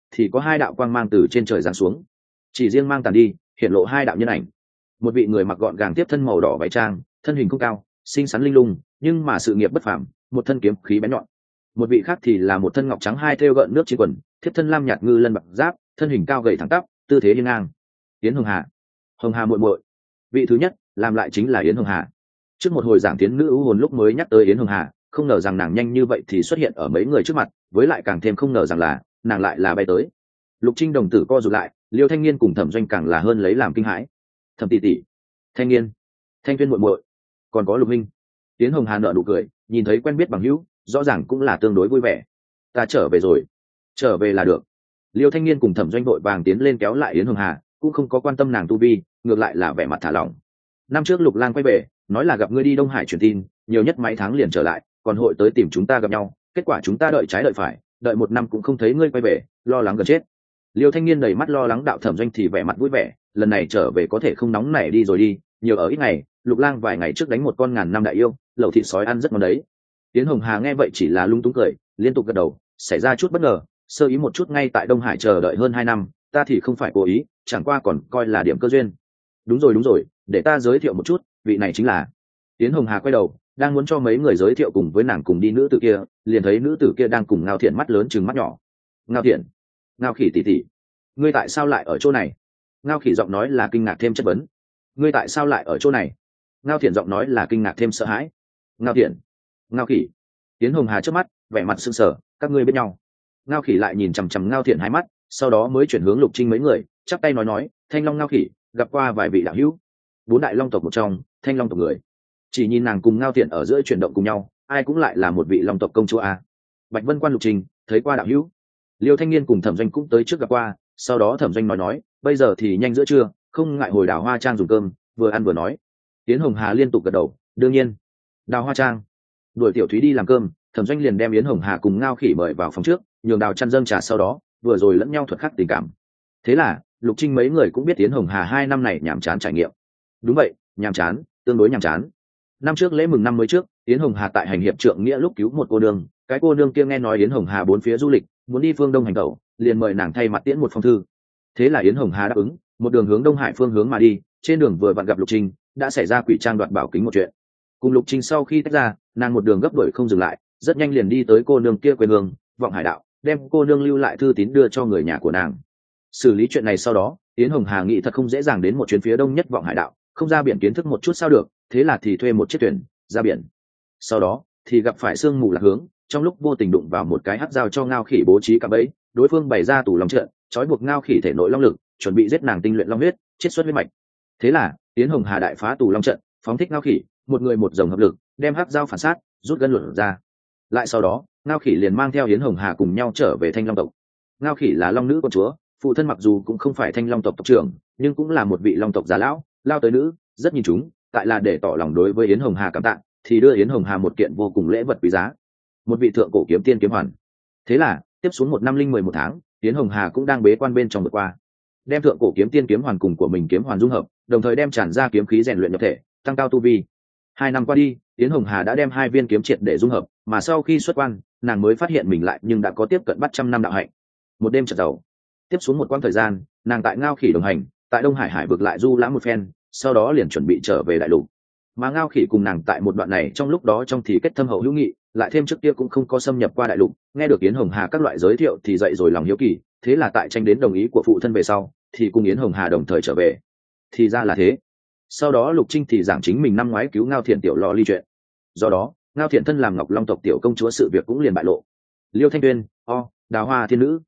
thì có hai đạo quang mang từ trên trời giáng xuống, chỉ riêng mang tàn đi hiện lộ hai đạo nhân ảnh. Một vị người mặc gọn gàng tiếp thân màu đỏ váy trang, thân hình không cao, xinh xắn linh lung, nhưng mà sự nghiệp bất phàm, một thân kiếm khí bén nhọn. Một vị khác thì là một thân ngọc trắng hai thêu gợn nước chiến quần, thiếp thân lam nhạt ngư lân bạc giáp, thân hình cao gầy thẳng tắp, tư thế hiên ngang. Yến Hồng Hà, Hồng Hà muội muội. Vị thứ nhất làm lại chính là Yến Hồng Hà. Trước một hồi giảng tiến nữ ưu hồn lúc mới nhắc tới Yến Hồng Hà, không ngờ rằng nàng nhanh như vậy thì xuất hiện ở mấy người trước mặt, với lại càng thêm không ngờ rằng là nàng lại là bay tới. Lục Trinh đồng tử co rụt lại, Liêu Thanh Niên cùng Thẩm Doanh càng là hơn lấy làm kinh hãi. Thẩm tỷ tỷ, Thanh Niên, Thanh Tuyên muội muội, còn có Lục Minh. Yến Hồng Hà nở nụ cười, nhìn thấy quen biết bằng hữu, rõ ràng cũng là tương đối vui vẻ. Ta trở về rồi. Trở về là được. Liêu Thanh Niên cùng Thẩm Doanh vội vàng tiến lên kéo lại Yến Hồng Hà, cũng không có quan tâm nàng tu vi, ngược lại là vẻ mặt thả lỏng. Năm trước Lục Lang quay về, nói là gặp ngươi đi Đông Hải truyền tin, nhiều nhất mấy tháng liền trở lại, còn hội tới tìm chúng ta gặp nhau. Kết quả chúng ta đợi trái đợi phải, đợi một năm cũng không thấy ngươi quay về, lo lắng gần chết. Liêu Thanh Niên đầy mắt lo lắng đạo. Thẩm Doanh thì vẻ mặt vui vẻ, lần này trở về có thể không nóng nảy đi rồi đi, nhiều ở ít ngày. Lục Lang vài ngày trước đánh một con ngàn năm đại yêu, lẩu thịt sói ăn rất ngon đấy. Yến Hồng Hà nghe vậy chỉ là lung túng cười, liên tục gật đầu, xảy ra chút bất ngờ, sơ ý một chút ngay tại Đông Hải chờ đợi hơn 2 năm, ta thì không phải cố ý, chẳng qua còn coi là điểm cơ duyên. Đúng rồi, để ta giới thiệu một chút, vị này chính là. Yến Hồng Hà quay đầu, đang muốn cho mấy người giới thiệu cùng với nàng cùng đi nữ tử kia, liền thấy nữ tử kia đang cùng Ngao Thiện mắt lớn trừng mắt nhỏ. Ngao Thiện, Ngao Khỉ tỷ tỷ, ngươi tại sao lại ở chỗ này? Ngao Khỉ giọng nói là kinh ngạc thêm chất vấn. Ngươi tại sao lại ở chỗ này? Ngao Thiện giọng nói là kinh ngạc thêm sợ hãi. Ngao Thiện, Ngao Khỉ. Yến Hồng Hà trước mắt vẻ mặt sưng sờ, các ngươi biết nhau? Ngao Khỉ lại nhìn chằm chằm Ngao Thiện hai mắt, sau đó mới chuyển hướng Lục Trinh mấy người, chắp tay nói, Thanh Long Ngao Khỉ, gặp qua vài vị đạo hữu. 4 đại long tộc một trong, Thanh Long tộc người. Chỉ nhìn nàng cùng Ngao Thiện ở giữa chuyển động cùng nhau, ai cũng lại là một vị long tộc công chúa a. Bạch Vân Quan Lục Trinh thấy qua đạo hữu. Liêu Thanh Niên cùng Thẩm Doanh cũng tới trước gặp qua, sau đó Thẩm Doanh nói, bây giờ thì nhanh giữa trưa, không ngại hồi Đào Hoa Trang dùng cơm, vừa ăn vừa nói. Yến Hồng Hà liên tục gật đầu, đương nhiên. Đào Hoa Trang. Đuổi Tiểu Thúy đi làm cơm, Thẩm Doanh liền đem Yến Hồng Hà cùng Ngao Khỉ mời vào phòng trước, nhường Đào chăn dâng trà, sau đó vừa rồi lẫn nhau thuật khắc tình cảm. Thế là Lục Trinh mấy người cũng biết Yến Hồng Hà 2 năm này nhàm chán trải nghiệm. Đúng vậy, nhàm chán, tương đối nhàm chán. Năm trước lễ mừng năm mới trước, Yến Hồng Hà tại hành hiệp trượng nghĩa lúc cứu một cô nương, cái cô nương kia nghe nói Yến Hồng Hà bốn phía du lịch, muốn đi phương Đông hành tẩu, liền mời nàng thay mặt tiễn một phong thư. Thế là Yến Hồng Hà đáp ứng, một đường hướng Đông Hải phương hướng mà đi, trên đường vừa vặn gặp Lục Trinh, đã xảy ra quỷ trang đoạt bảo kính một chuyện. Cùng Lục Trinh sau khi tách ra, nàng một đường gấp đuổi không dừng lại, rất nhanh liền đi tới cô nương kia quê hương, Vọng Hải đạo, đem cô nương lưu lại thư tín đưa cho người nhà của nàng. Xử lý chuyện này sau đó, Yến Hồng Hà nghĩ thật không dễ dàng đến một chuyến phía đông nhất Vọng Hải đạo, không ra biển kiến thức một chút sao được, thế là thì thuê một chiếc thuyền ra biển. Sau đó thì gặp phải sương mù lạc hướng, trong lúc vô tình đụng vào một cái hắc dao cho Ngao Khỉ bố trí cạm bẫy, đối phương bày ra tù long trận, trói buộc Ngao Khỉ thể nội long lực, chuẩn bị giết nàng tinh luyện long huyết, chiết xuất huyết mạch. Thế là Yến Hồng Hà đại phá tù long trận, phóng thích Ngao Khỉ, một người một dòng hợp lực, đem hắc dao phản sát, rút gân luận ra. Lại sau đó, Ngao Khỉ liền mang theo Yến Hồng Hà cùng nhau trở về Thanh Long tộc. Ngao Khỉ là long nữ con chúa, phụ thân mặc dù cũng không phải Thanh Long tộc tộc trưởng, nhưng cũng là một vị long tộc già lão, lao tới nữ, rất nhìn chúng, tại là để tỏ lòng đối với Yến Hồng Hà cảm tạ, thì đưa Yến Hồng Hà một kiện vô cùng lễ vật quý giá, một vị thượng cổ kiếm tiên kiếm hoàn. Thế là tiếp xuống 1 năm linh 11 tháng, Yến Hồng Hà cũng đang bế quan bên trong vượt qua, đem thượng cổ kiếm tiên kiếm hoàn cùng của mình kiếm hoàn dung hợp, đồng thời đem tràn ra kiếm khí rèn luyện nhập thể, tăng cao tu vi. 2 năm qua đi, Yến Hồng Hà đã đem 2 viên kiếm triệt để dung hợp, mà sau khi xuất quan, nàng mới phát hiện mình lại nhưng đã có tiếp cận bắt trăm năm đạo hạnh. Một đêm chợt giàu. Tiếp xuống một quãng thời gian, nàng tại Ngao Khỉ đồng hành, tại Đông Hải hải vực lại du lãm một phen, sau đó liền chuẩn bị trở về đại lục. Mà Ngao Khỉ cùng nàng tại một đoạn này trong lúc đó trong thì kết thâm hậu hữu nghị, lại thêm trước kia cũng không có xâm nhập qua đại lục, nghe được Yến Hồng Hà các loại giới thiệu thì dậy rồi lòng hiếu kỳ, thế là tại tranh đến đồng ý của phụ thân về sau, thì cùng Yến Hồng Hà đồng thời trở về. Thì ra là thế. Sau đó Lục Trinh thì giảng chính mình năm ngoái cứu Ngao Thiện tiểu lò ly chuyện. Do đó, Ngao Thiện thân làm Ngọc Long tộc tiểu công chúa sự việc cũng liền bại lộ. Liêu Thanh Tuyên, Đào Hoa thiên nữ,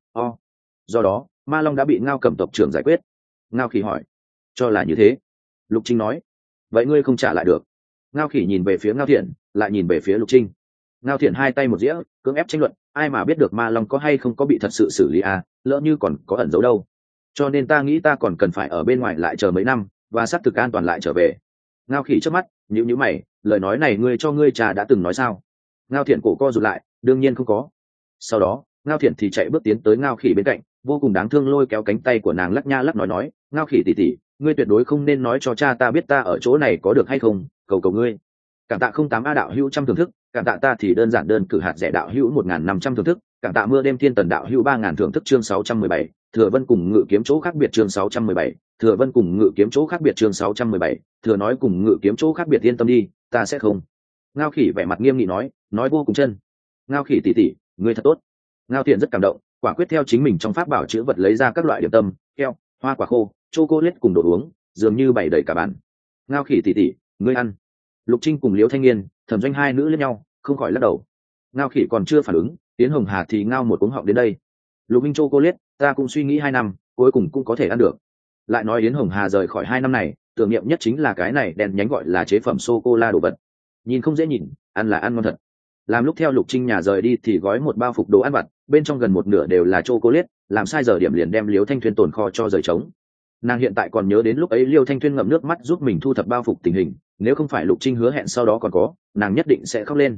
Do đó, Ma Long đã bị Ngao Cẩm tộc trưởng giải quyết. Ngao Khỉ hỏi, cho là như thế. Lục Trinh nói, vậy ngươi không trả lại được. Ngao Khỉ nhìn về phía Ngao Thiện, lại nhìn về phía Lục Trinh. Ngao Thiện hai tay một dĩa, cưỡng ép tranh luận, ai mà biết được Ma Long có hay không có bị thật sự xử lý à, lỡ như còn có ẩn giấu đâu. Cho nên ta nghĩ ta còn cần phải ở bên ngoài lại chờ mấy năm, và xác thực an toàn lại trở về. Ngao Khỉ trước mắt nhíu mày, lời nói này ngươi cho ngươi trà đã từng nói sao? Ngao Thiện cổ co rụt lại, đương nhiên không có. Sau đó Ngao Thiện thì chạy bước tiến tới Ngao Khỉ bên cạnh, vô cùng đáng thương lôi kéo cánh tay của nàng lắc nha lắc nói, Ngao Khỉ tỷ tỷ, ngươi tuyệt đối không nên nói cho cha ta biết ta ở chỗ này có được hay không, cầu ngươi. Cảm tạ 08 A đạo hữu trăm thưởng thức, cảm tạ ta thì đơn giản đơn cử hạt rẻ đạo hữu 1500 thưởng thức, Cảm tạ mưa đêm thiên tần đạo hữu 3000 thưởng thức chương 617, Thừa Vân cùng Ngự Kiếm chỗ khác biệt chương 617, Thừa Vân cùng Ngự Kiếm chỗ khác biệt chương 617, Thừa nói cùng Ngự Kiếm chỗ khác biệt yên tâm đi, ta sẽ không. Ngao Khỉ vẻ mặt nghiêm nghị nói vô cùng chân. Ngao Khỉ tỷ tỷ, ngươi thật tốt. Ngao Thiện rất cảm động, quả quyết theo chính mình trong pháp bảo chữ vật lấy ra các loại điểm tâm, keo, hoa quả khô, chocolate cùng đồ uống, dường như bày đầy cả bàn. Ngao Khỉ tỷ tỷ, ngươi ăn. Lục Trinh cùng Liễu Thanh Niên, Thẩm Doanh hai nữ liếc nhau, không khỏi lắc đầu. Ngao Khỉ còn chưa phản ứng, Tiến Hồng Hà thì ngao một cuống họng đến đây. Lục Minh chocolate, ta cũng suy nghĩ 2 năm, cuối cùng cũng có thể ăn được. Lại nói Yến Hồng Hà rời khỏi 2 năm này, tưởng niệm nhất chính là cái này đèn nhánh gọi là chế phẩm sô cô la đồ vật. Nhìn không dễ nhìn, ăn là ăn ngon thật. Làm lúc theo Lục Trinh nhà rời đi thì gói một bao phục đồ ăn vặt, bên trong gần một nửa đều là chocolate, làm sai giờ điểm liền đem Liễu Thanh Thuyên tồn kho cho rời trống. Nàng hiện tại còn nhớ đến lúc ấy Liêu Thanh Thuyên ngậm nước mắt giúp mình thu thập bao phục tình hình, nếu không phải Lục Trinh hứa hẹn sau đó còn có, nàng nhất định sẽ khóc lên.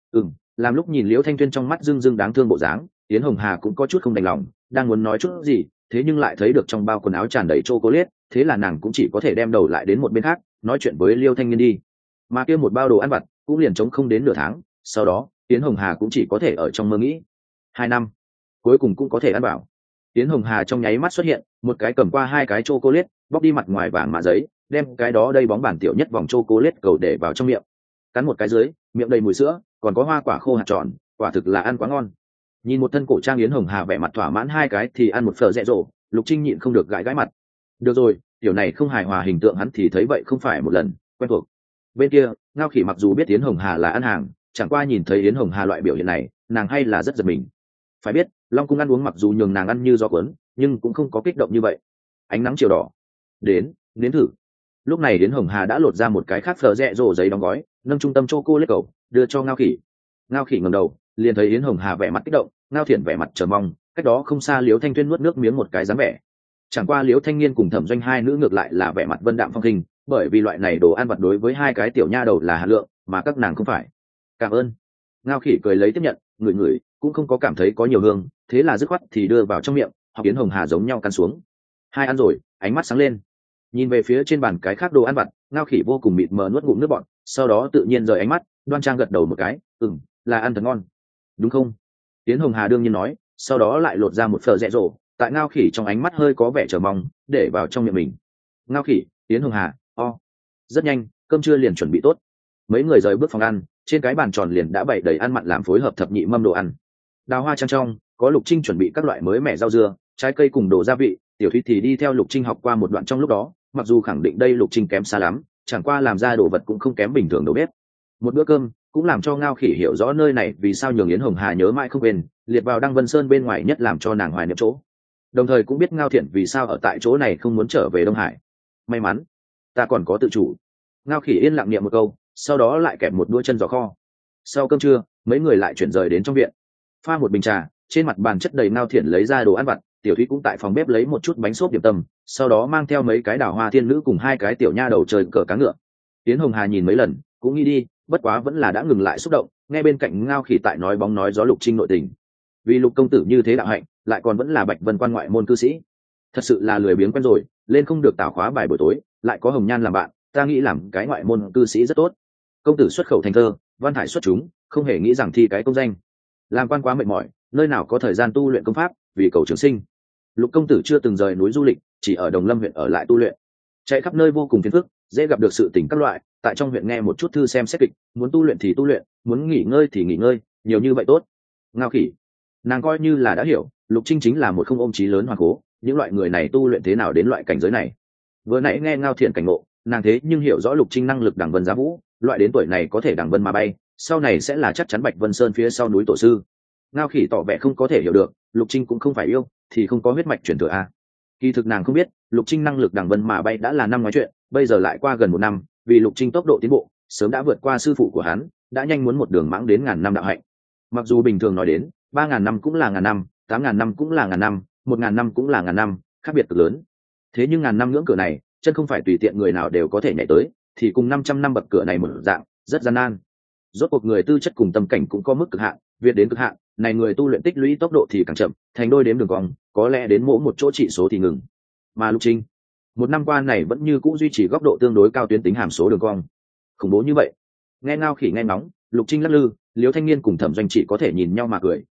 Làm lúc nhìn Liễu Thanh Thuyên trong mắt rưng rưng đáng thương bộ dáng, Yến Hồng Hà cũng có chút không đành lòng, đang muốn nói chút gì, thế nhưng lại thấy được trong bao quần áo tràn đầy chocolate, thế là nàng cũng chỉ có thể đem đầu lại đến một bên khác, nói chuyện với Liêu Thanh Niên đi. Mà kia một bao đồ ăn vặt cũng liền trống không đến nửa tháng, sau đó Yến Hồng Hà cũng chỉ có thể ở trong mơ nghĩ. 2 năm, cuối cùng cũng có thể ăn bảo. Yến Hồng Hà trong nháy mắt xuất hiện, một cái cầm qua 2 cái chocolate, bóc đi mặt ngoài vàng mạ giấy, đem cái đó đây bóng bản tiểu nhất vòng chocolate cầu để vào trong miệng. Cắn một cái dưới, miệng đầy mùi sữa, còn có hoa quả khô hạt tròn, quả thực là ăn quá ngon. Nhìn một thân cổ trang Yến Hồng Hà vẻ mặt thỏa mãn 2 cái thì ăn một phở dẹ dỗ, Lục Trinh nhịn không được gãi gãi mặt. Được rồi, tiểu này không hài hòa hình tượng hắn thì thấy vậy không phải một lần, quen thuộc. Bên kia, Ngao Khỉ mặc dù biết Yến Hồng Hà là ăn hàng, chẳng qua nhìn thấy Yến Hồng Hà loại biểu hiện này, nàng hay là rất giật mình. Phải biết, Long Cung ăn uống mặc dù nhường nàng ăn như gió cuốn, nhưng cũng không có kích động như vậy. Ánh nắng chiều đỏ, đến, nếm thử. Lúc này Yến Hồng Hà đã lột ra một cái khác phở rẹ rổ giấy đóng gói, nâng trung tâm chocolate cầu, đưa cho Ngao Khỉ. Ngao Khỉ ngẩng đầu, liền thấy Yến Hồng Hà vẻ mặt kích động, Ngao Thiển vẻ mặt chờ mong, cách đó không xa Liễu Thanh Tuyên nuốt nước miếng một cái dáng vẻ. Chẳng qua Liễu Thanh Niên cùng Thẩm Doanh hai nữ ngược lại là vẻ mặt vân đạm phong khinh, bởi vì loại này đồ ăn vặt đối với 2 cái tiểu nha đầu là hạ lượng, mà các nàng không phải. Cảm ơn. Ngao Khỉ cười lấy tiếp nhận, ngửi cũng không có cảm thấy có nhiều hương, thế là dứt khoát thì đưa vào trong miệng, học Yến Hồng Hà giống nhau căn xuống. 2 ăn rồi, ánh mắt sáng lên. Nhìn về phía trên bàn cái khác đồ ăn vặt, Ngao Khỉ vô cùng mịt mờ nuốt ngụm nước bọt, sau đó tự nhiên rời ánh mắt, đoan trang gật đầu một cái, là ăn thật ngon, đúng không? Yến Hồng Hà đương nhiên nói, sau đó lại lột ra một phở rẹ rổ, tại Ngao Khỉ trong ánh mắt hơi có vẻ chờ mong, để vào trong miệng mình. Ngao Khỉ, Yến Hồng Hà, rất nhanh, cơm trưa liền chuẩn bị tốt. Mấy người rời bước phòng ăn, trên cái bàn tròn liền đã bày đầy ăn mặn làm phối hợp thập nhị mâm đồ ăn. Đào hoa trang trong, có Lục Trinh chuẩn bị các loại mới mẻ rau dưa, trái cây cùng đồ gia vị, Tiểu Thúy thì đi theo Lục Trinh học qua một đoạn trong lúc đó, mặc dù khẳng định đây Lục Trinh kém xa lắm, chẳng qua làm ra đồ vật cũng không kém bình thường đâu bếp. Một bữa cơm cũng làm cho Ngao Khỉ hiểu rõ nơi này vì sao nhường Yến Hồng Hà nhớ mãi không quên, liệt vào Đăng Vân Sơn bên ngoài nhất làm cho nàng hoài niệm chỗ. Đồng thời cũng biết Ngao Thiện vì sao ở tại chỗ này không muốn trở về Đông Hải. May mắn, ta còn có tự chủ. Ngao Khỉ yên lặng niệm một câu, sau đó lại kẹp một đũa chân giò kho. Sau cơm trưa, mấy người lại chuyển rời đến trong viện, pha một bình trà, trên mặt bàn chất đầy Ngao Thiện lấy ra đồ ăn vặt, Tiểu Thúy cũng tại phòng bếp lấy một chút bánh xốp điểm tâm, sau đó mang theo mấy cái đào hoa thiên nữ cùng 2 cái tiểu nha đầu chơi cờ cá ngựa. Yến Hồng Hà nhìn mấy lần, cũng nghĩ đi, bất quá vẫn là đã ngừng lại xúc động, nghe bên cạnh Ngao Khỉ tại nói bóng nói gió Lục Trinh nội tình. Vì Lục công tử như thế đạo hạnh, lại còn vẫn là Bạch Vân quan ngoại môn cư sĩ, thật sự là lười biếng quen rồi, lên không được tảo khóa bài buổi tối, lại có Hồng Nhan làm bạn, ta nghĩ làm cái ngoại môn cư sĩ rất tốt. Công tử xuất khẩu thành thơ, văn thải xuất chúng, không hề nghĩ rằng thi cái công danh. Làm quan quá mệt mỏi, nơi nào có thời gian tu luyện công pháp, vì cầu trường sinh. Lục công tử chưa từng rời núi du lịch, chỉ ở Đồng Lâm huyện ở lại tu luyện, chạy khắp nơi vô cùng phiền phức, dễ gặp được sự tình các loại, tại trong huyện nghe một chút thư xem xét kịch, muốn tu luyện thì tu luyện, muốn nghỉ ngơi thì nghỉ ngơi, nhiều như vậy tốt. Ngao Khỉ, nàng coi như là đã hiểu, Lục Trinh chính là một không ôm chí lớn hoàng cố, những loại người này tu luyện thế nào đến loại cảnh giới này. Vừa nãy nghe Ngao Thiện cảnh ngộ, nàng thế nhưng hiểu rõ Lục Trinh năng lực đẳng vân giá vũ, loại đến tuổi này có thể đẳng vân mà bay, sau này sẽ là chắc chắn Bạch Vân Sơn phía sau núi tổ sư. Ngao Khỉ tỏ vẻ không có thể hiểu được, Lục Trinh cũng không phải yêu, thì không có huyết mạch truyền thừa a. Kỳ thực nàng không biết, Lục Trinh năng lực đẳng vân mà bay đã là năm nói chuyện, bây giờ lại qua gần 1 năm, vì Lục Trinh tốc độ tiến bộ, sớm đã vượt qua sư phụ của hắn, đã nhanh muốn một đường mãng đến ngàn năm đạo hạnh. Mặc dù bình thường nói đến, 3000 năm cũng là ngàn năm, 8000 năm cũng là ngàn năm, 1000 năm cũng là ngàn năm, khác biệt cực lớn. Thế nhưng ngàn năm ngưỡng cửa này, chân không phải tùy tiện người nào đều có thể nhảy tới, thì cùng 500 năm bậc cửa này một dạng, rất gian nan. Rốt cuộc người tư chất cùng tâm cảnh cũng có mức cực hạn, việt đến cực hạn, này người tu luyện tích lũy tốc độ thì càng chậm, thành đôi đếm đường cong, có lẽ đến mỗi một chỗ trị số thì ngừng. Mà Lục Trinh, 1 năm qua này vẫn như cũ duy trì góc độ tương đối cao tuyến tính hàm số đường cong. Khủng bố như vậy. Nghe Ngao Khỉ nghe nóng, Lục Trinh lắc lư, Liễu Thanh Niên cùng Thẩm Doanh chỉ có thể nhìn nhau mà cười,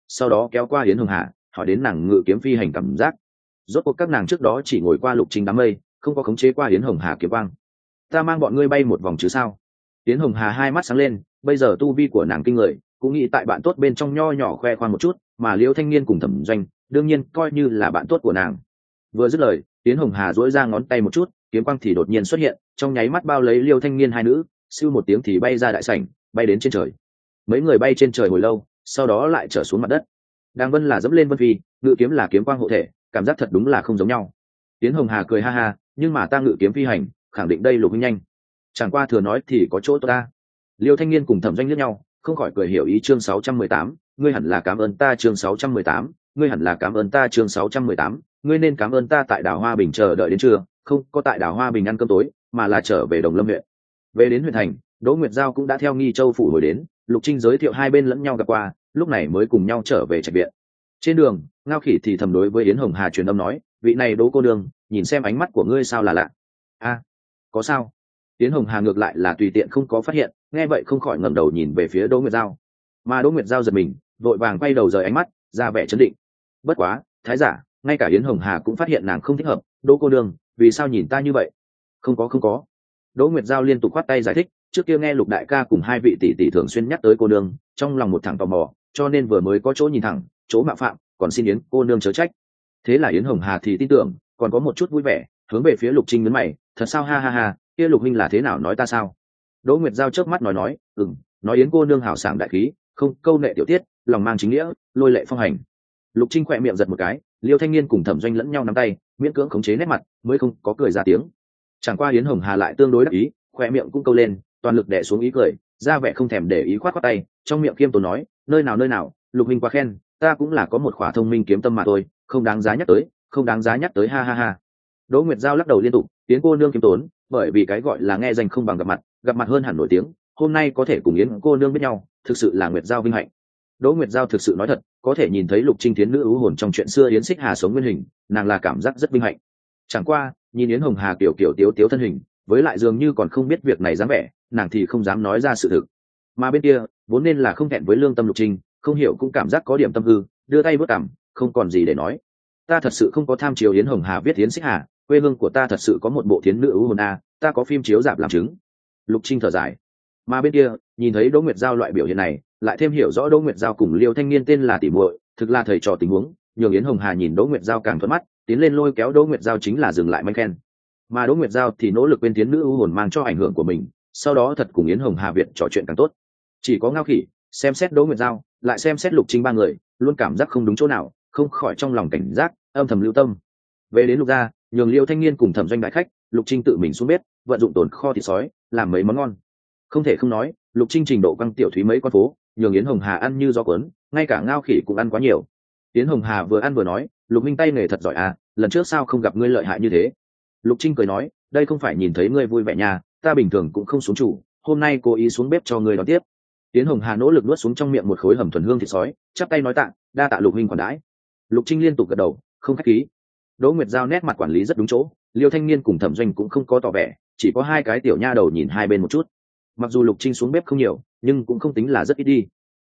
sau đó kéo qua yến hồng hà hỏi đến nàng ngự kiếm phi hành cảm giác. Rốt cuộc các nàng trước đó chỉ ngồi qua lục trinh đám mây, không có khống chế qua yến hồng hà kiếm quang. Ta mang bọn ngươi bay một vòng chứ sao? Yến hồng hà hai mắt sáng lên, bây giờ tu vi của nàng kinh người, cũng nghĩ tại bạn tốt bên trong nho nhỏ khoe khoang một chút, mà Liễu Thanh Niên cùng Thẩm Doanh đương nhiên coi như là bạn tốt của nàng. Vừa dứt lời, Yến hồng hà duỗi ra ngón tay một chút, kiếm quang thì đột nhiên xuất hiện, trong nháy mắt bao lấy Liễu Thanh Niên hai nữ, siêu một tiếng thì bay ra đại sảnh, bay đến trên trời. Mấy người bay trên trời hồi lâu, sau đó lại trở xuống mặt đất. Đang vân là dẫm lên vân phi, ngự kiếm là kiếm quang hộ thể, cảm giác thật đúng là không giống nhau. Yến hồng hà cười ha ha, nhưng mà ta ngự kiếm phi hành, khẳng định đây lục huynh nhanh. Chẳng qua thừa nói thì có chỗ tốt ta. Liêu Thanh Niên cùng Thẩm Doanh liếc nhau, không khỏi cười hiểu ý. Chương 618, ngươi hẳn là cảm ơn ta. Chương 618, ngươi hẳn là cảm ơn ta. Chương 618, ngươi nên cảm ơn ta. Tại đảo Hoa Bình chờ đợi đến trưa, không có tại đảo Hoa Bình ăn cơm tối, mà là trở về Đồng Lâm huyện. Về đến huyện thành, Đỗ Nguyệt Giao cũng đã theo Nghi Châu phủ hồi đến, Lục Trinh giới thiệu hai bên lẫn nhau gặp qua, lúc này mới cùng nhau trở về trạch viện. Trên đường, Ngao Khỉ thì thầm đối với Yến hồng hà truyền âm nói, vị này Đỗ cô nương, nhìn xem ánh mắt của ngươi sao là lạ. A, có sao? Yến hồng hà ngược lại là tùy tiện không có phát hiện, nghe vậy không khỏi ngẩng đầu nhìn về phía Đỗ Nguyệt Giao. Mà Đỗ Nguyệt Giao giật mình, vội vàng quay đầu rời ánh mắt, ra vẻ chấn định. Bất quá, thái giả, ngay cả Yến hồng hà cũng phát hiện nàng không thích hợp. Đỗ cô nương, vì sao nhìn ta như vậy? Không có. Đỗ Nguyệt Giao liên tục khoát tay giải thích, trước kia nghe Lục đại ca cùng hai vị tỷ tỷ thường xuyên nhắc tới cô nương, trong lòng một thằng tò mò, cho nên vừa mới có chỗ nhìn thẳng, chỗ mạo phạm, còn xin Yến cô nương chớ trách. Thế là Yến hồng hà thì tin tưởng, còn có một chút vui vẻ, hướng về phía Lục Trinh nhấn mày, thật sao? Ha ha ha, kia Lục huynh là thế nào nói ta sao? Đỗ Nguyệt Giao chớp mắt nói, nói Yến cô nương hào sảng đại khí, không câu nệ tiểu tiết, lòng mang chính nghĩa, lôi lệ phong hành. Lục Trinh khỏe miệng giật một cái, Liêu Thanh Niên cùng Thẩm Doanh lẫn nhau nắm tay, miễn cưỡng khống chế nét mặt, mới không có cười ra tiếng. Chẳng qua Yến hồng hà lại tương đối đắc ý, khỏe miệng cũng câu lên, toàn lực đè xuống ý cười, ra vẻ không thèm để ý, khoát tay, trong miệng khiêm tốn nói, nơi nào, Lục huynh quá khen, ta cũng là có một khỏa thông minh kiếm tâm mà thôi, không đáng giá nhắc tới, ha ha ha. Đỗ Nguyệt Giao lắc đầu liên tục, Yến cô nương kiếm tốn, bởi vì cái gọi là nghe danh không bằng gặp mặt hơn hẳn nổi tiếng, hôm nay có thể cùng Yến cô nương biết nhau, thực sự là Nguyệt Giao vinh hạnh. Đỗ Nguyệt Giao thực sự nói thật, có thể nhìn thấy Lục Trinh thiến nữ ưu hồn trong chuyện xưa Yến Xích Hà sống nguyên hình, nàng là cảm giác rất vinh hạnh. Chẳng qua, nhìn Yến hồng hà kiểu tiếu tiếu thân hình, với lại dường như còn không biết việc này dáng vẻ, nàng thì không dám nói ra sự thực. Mà bên kia, vốn nên là không thẹn với lương tâm Lục Trinh, không hiểu cũng cảm giác có điểm tâm hư, đưa tay vớt cằm, không còn gì để nói. Ta thật sự không có tham chiếu Yến hồng hà viết Yến Xích Hà, quê hương của ta thật sự có một bộ thiến nữ ưu hồn a, ta có phim chiếu rạp làm chứng. Lục Trinh thở dài. Mà bên kia, nhìn thấy Đỗ Nguyệt Giao loại biểu hiện này, lại thêm hiểu rõ Đỗ Nguyệt Giao cùng Liêu Thanh Niên tên là tỷ muội, thực là thầy trò tình huống, nhường Yến hồng hà nhìn Đỗ Nguyệt Giao càng thuận mắt, tiến lên lôi kéo Đỗ Nguyệt Giao chính là dừng lại manh khen. Mà Đỗ Nguyệt Giao thì nỗ lực quên thiến nữ ưu hồn mang cho ảnh hưởng của mình, sau đó thật cùng Yến hồng hà Việt trò chuyện càng tốt. Chỉ có Ngao Khỉ xem xét Đỗ Nguyệt Giao, lại xem xét Lục Trinh ba người, luôn cảm giác không đúng chỗ nào, không khỏi trong lòng cảnh giác, âm thầm lưu tâm. Về đến Lục gia, nhường Liêu Thanh Niên cùng Thẩm Doanh đại khách, Lục Trinh tự mình xuống bếp, vận dụng tồn kho thịt sói, làm mấy món ngon. Không thể không nói, Lục Trinh trình độ căng tiểu thúy mấy con phố, nhường Yến hồng hà ăn như gió cuốn, ngay cả Ngao Khỉ cũng ăn quá nhiều. Yến hồng hà vừa ăn vừa nói, Lục minh tay nghề thật giỏi à, lần trước sao không gặp ngươi lợi hại như thế? Lục Trinh cười nói, đây không phải nhìn thấy ngươi vui vẻ nha, ta bình thường cũng không xuống chủ, hôm nay cố ý xuống bếp cho ngươi đón tiếp. Yến hồng hà nỗ lực nuốt xuống trong miệng một khối hầm thuần hương thịt sói, chắp tay nói tạ, đa tạ Lục minh quản đãi. Lục Trinh liên tục gật đầu, không khách khí. Đỗ Nguyệt Giao nét mặt quản lý rất đúng chỗ, Liêu Thanh Niên cùng Thẩm Doanh cũng không có tỏ vẻ, chỉ có hai cái tiểu nha đầu nhìn hai bên một chút. Mặc dù Lục Trinh xuống bếp không nhiều, nhưng cũng không tính là rất ít đi.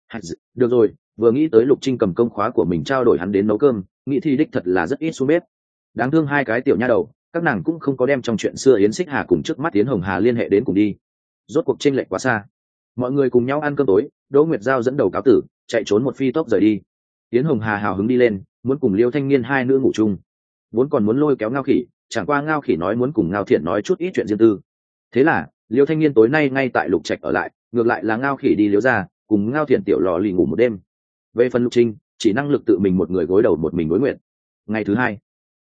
Được rồi, vừa nghĩ tới Lục Trinh cầm công khóa của mình trao đổi hắn đến nấu cơm, nghĩ thì đích thật là rất ít xuống bếp. Đáng thương hai cái tiểu nha đầu, các nàng cũng không có đem trong chuyện xưa Yến Xích Hà cùng trước mắt Yến hồng hà liên hệ đến cùng đi. Rốt cuộc chênh lệch quá xa. Mọi người cùng nhau ăn cơm tối, Đỗ Nguyệt Giao dẫn đầu cáo tử, chạy trốn một phi tốc rời đi. Yến hồng hà hào hứng đi lên, muốn cùng Liêu Thanh Niên hai nữ ngủ chung, vốn còn muốn lôi kéo Ngao Khỉ, chẳng qua Ngao Khỉ nói muốn cùng Ngao Thiện nói chút ít chuyện riêng tư. Thế là Liêu Thanh Niên tối nay ngay tại Lục Trạch ở lại, ngược lại là Ngao Khỉ đi Liêu ra, cùng Ngao Thiện tiểu lò lì ngủ một đêm. Về phần Lục Trinh, chỉ năng lực tự mình một người gối đầu một mình đối nguyện. Ngày thứ hai,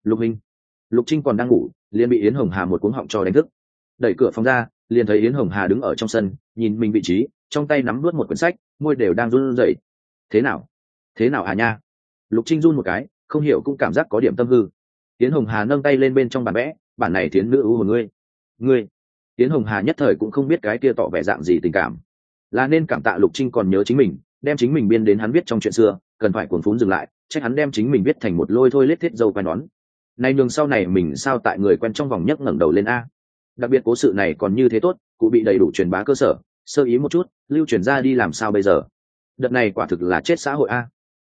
Lục Trinh còn đang ngủ, liền bị Yến hồng hà một cuống họng cho đánh thức. Đẩy cửa phòng ra, liền thấy Yến hồng hà đứng ở trong sân, nhìn mình vị trí, trong tay nắm nuốt một quyển sách, môi đều đang run rẩy. Thế nào hà nha? Lục Trinh run một cái, không hiểu cũng cảm giác có điểm tâm hư. Yến hồng hà nâng tay lên bên trong bản vẽ, bản này thiến nữ ưu hồn ngươi. Yến hồng hà nhất thời cũng không biết cái kia tỏ vẻ dạng gì tình cảm, là nên cảm tạ Lục Trinh còn nhớ chính mình, đem chính mình biên đến hắn viết trong chuyện xưa, cần phải cuốn phún dừng lại, trách hắn đem chính mình viết thành một lôi thôi lết thiết dâu quai nón. Này nhường sau này mình sao tại người quen trong vòng nhấc ngẩng đầu lên a. Đặc biệt cố sự này còn như thế tốt, cụ bị đầy đủ truyền bá cơ sở, sơ ý một chút, lưu truyền ra đi làm sao bây giờ? Đợt này quả thực là chết xã hội a.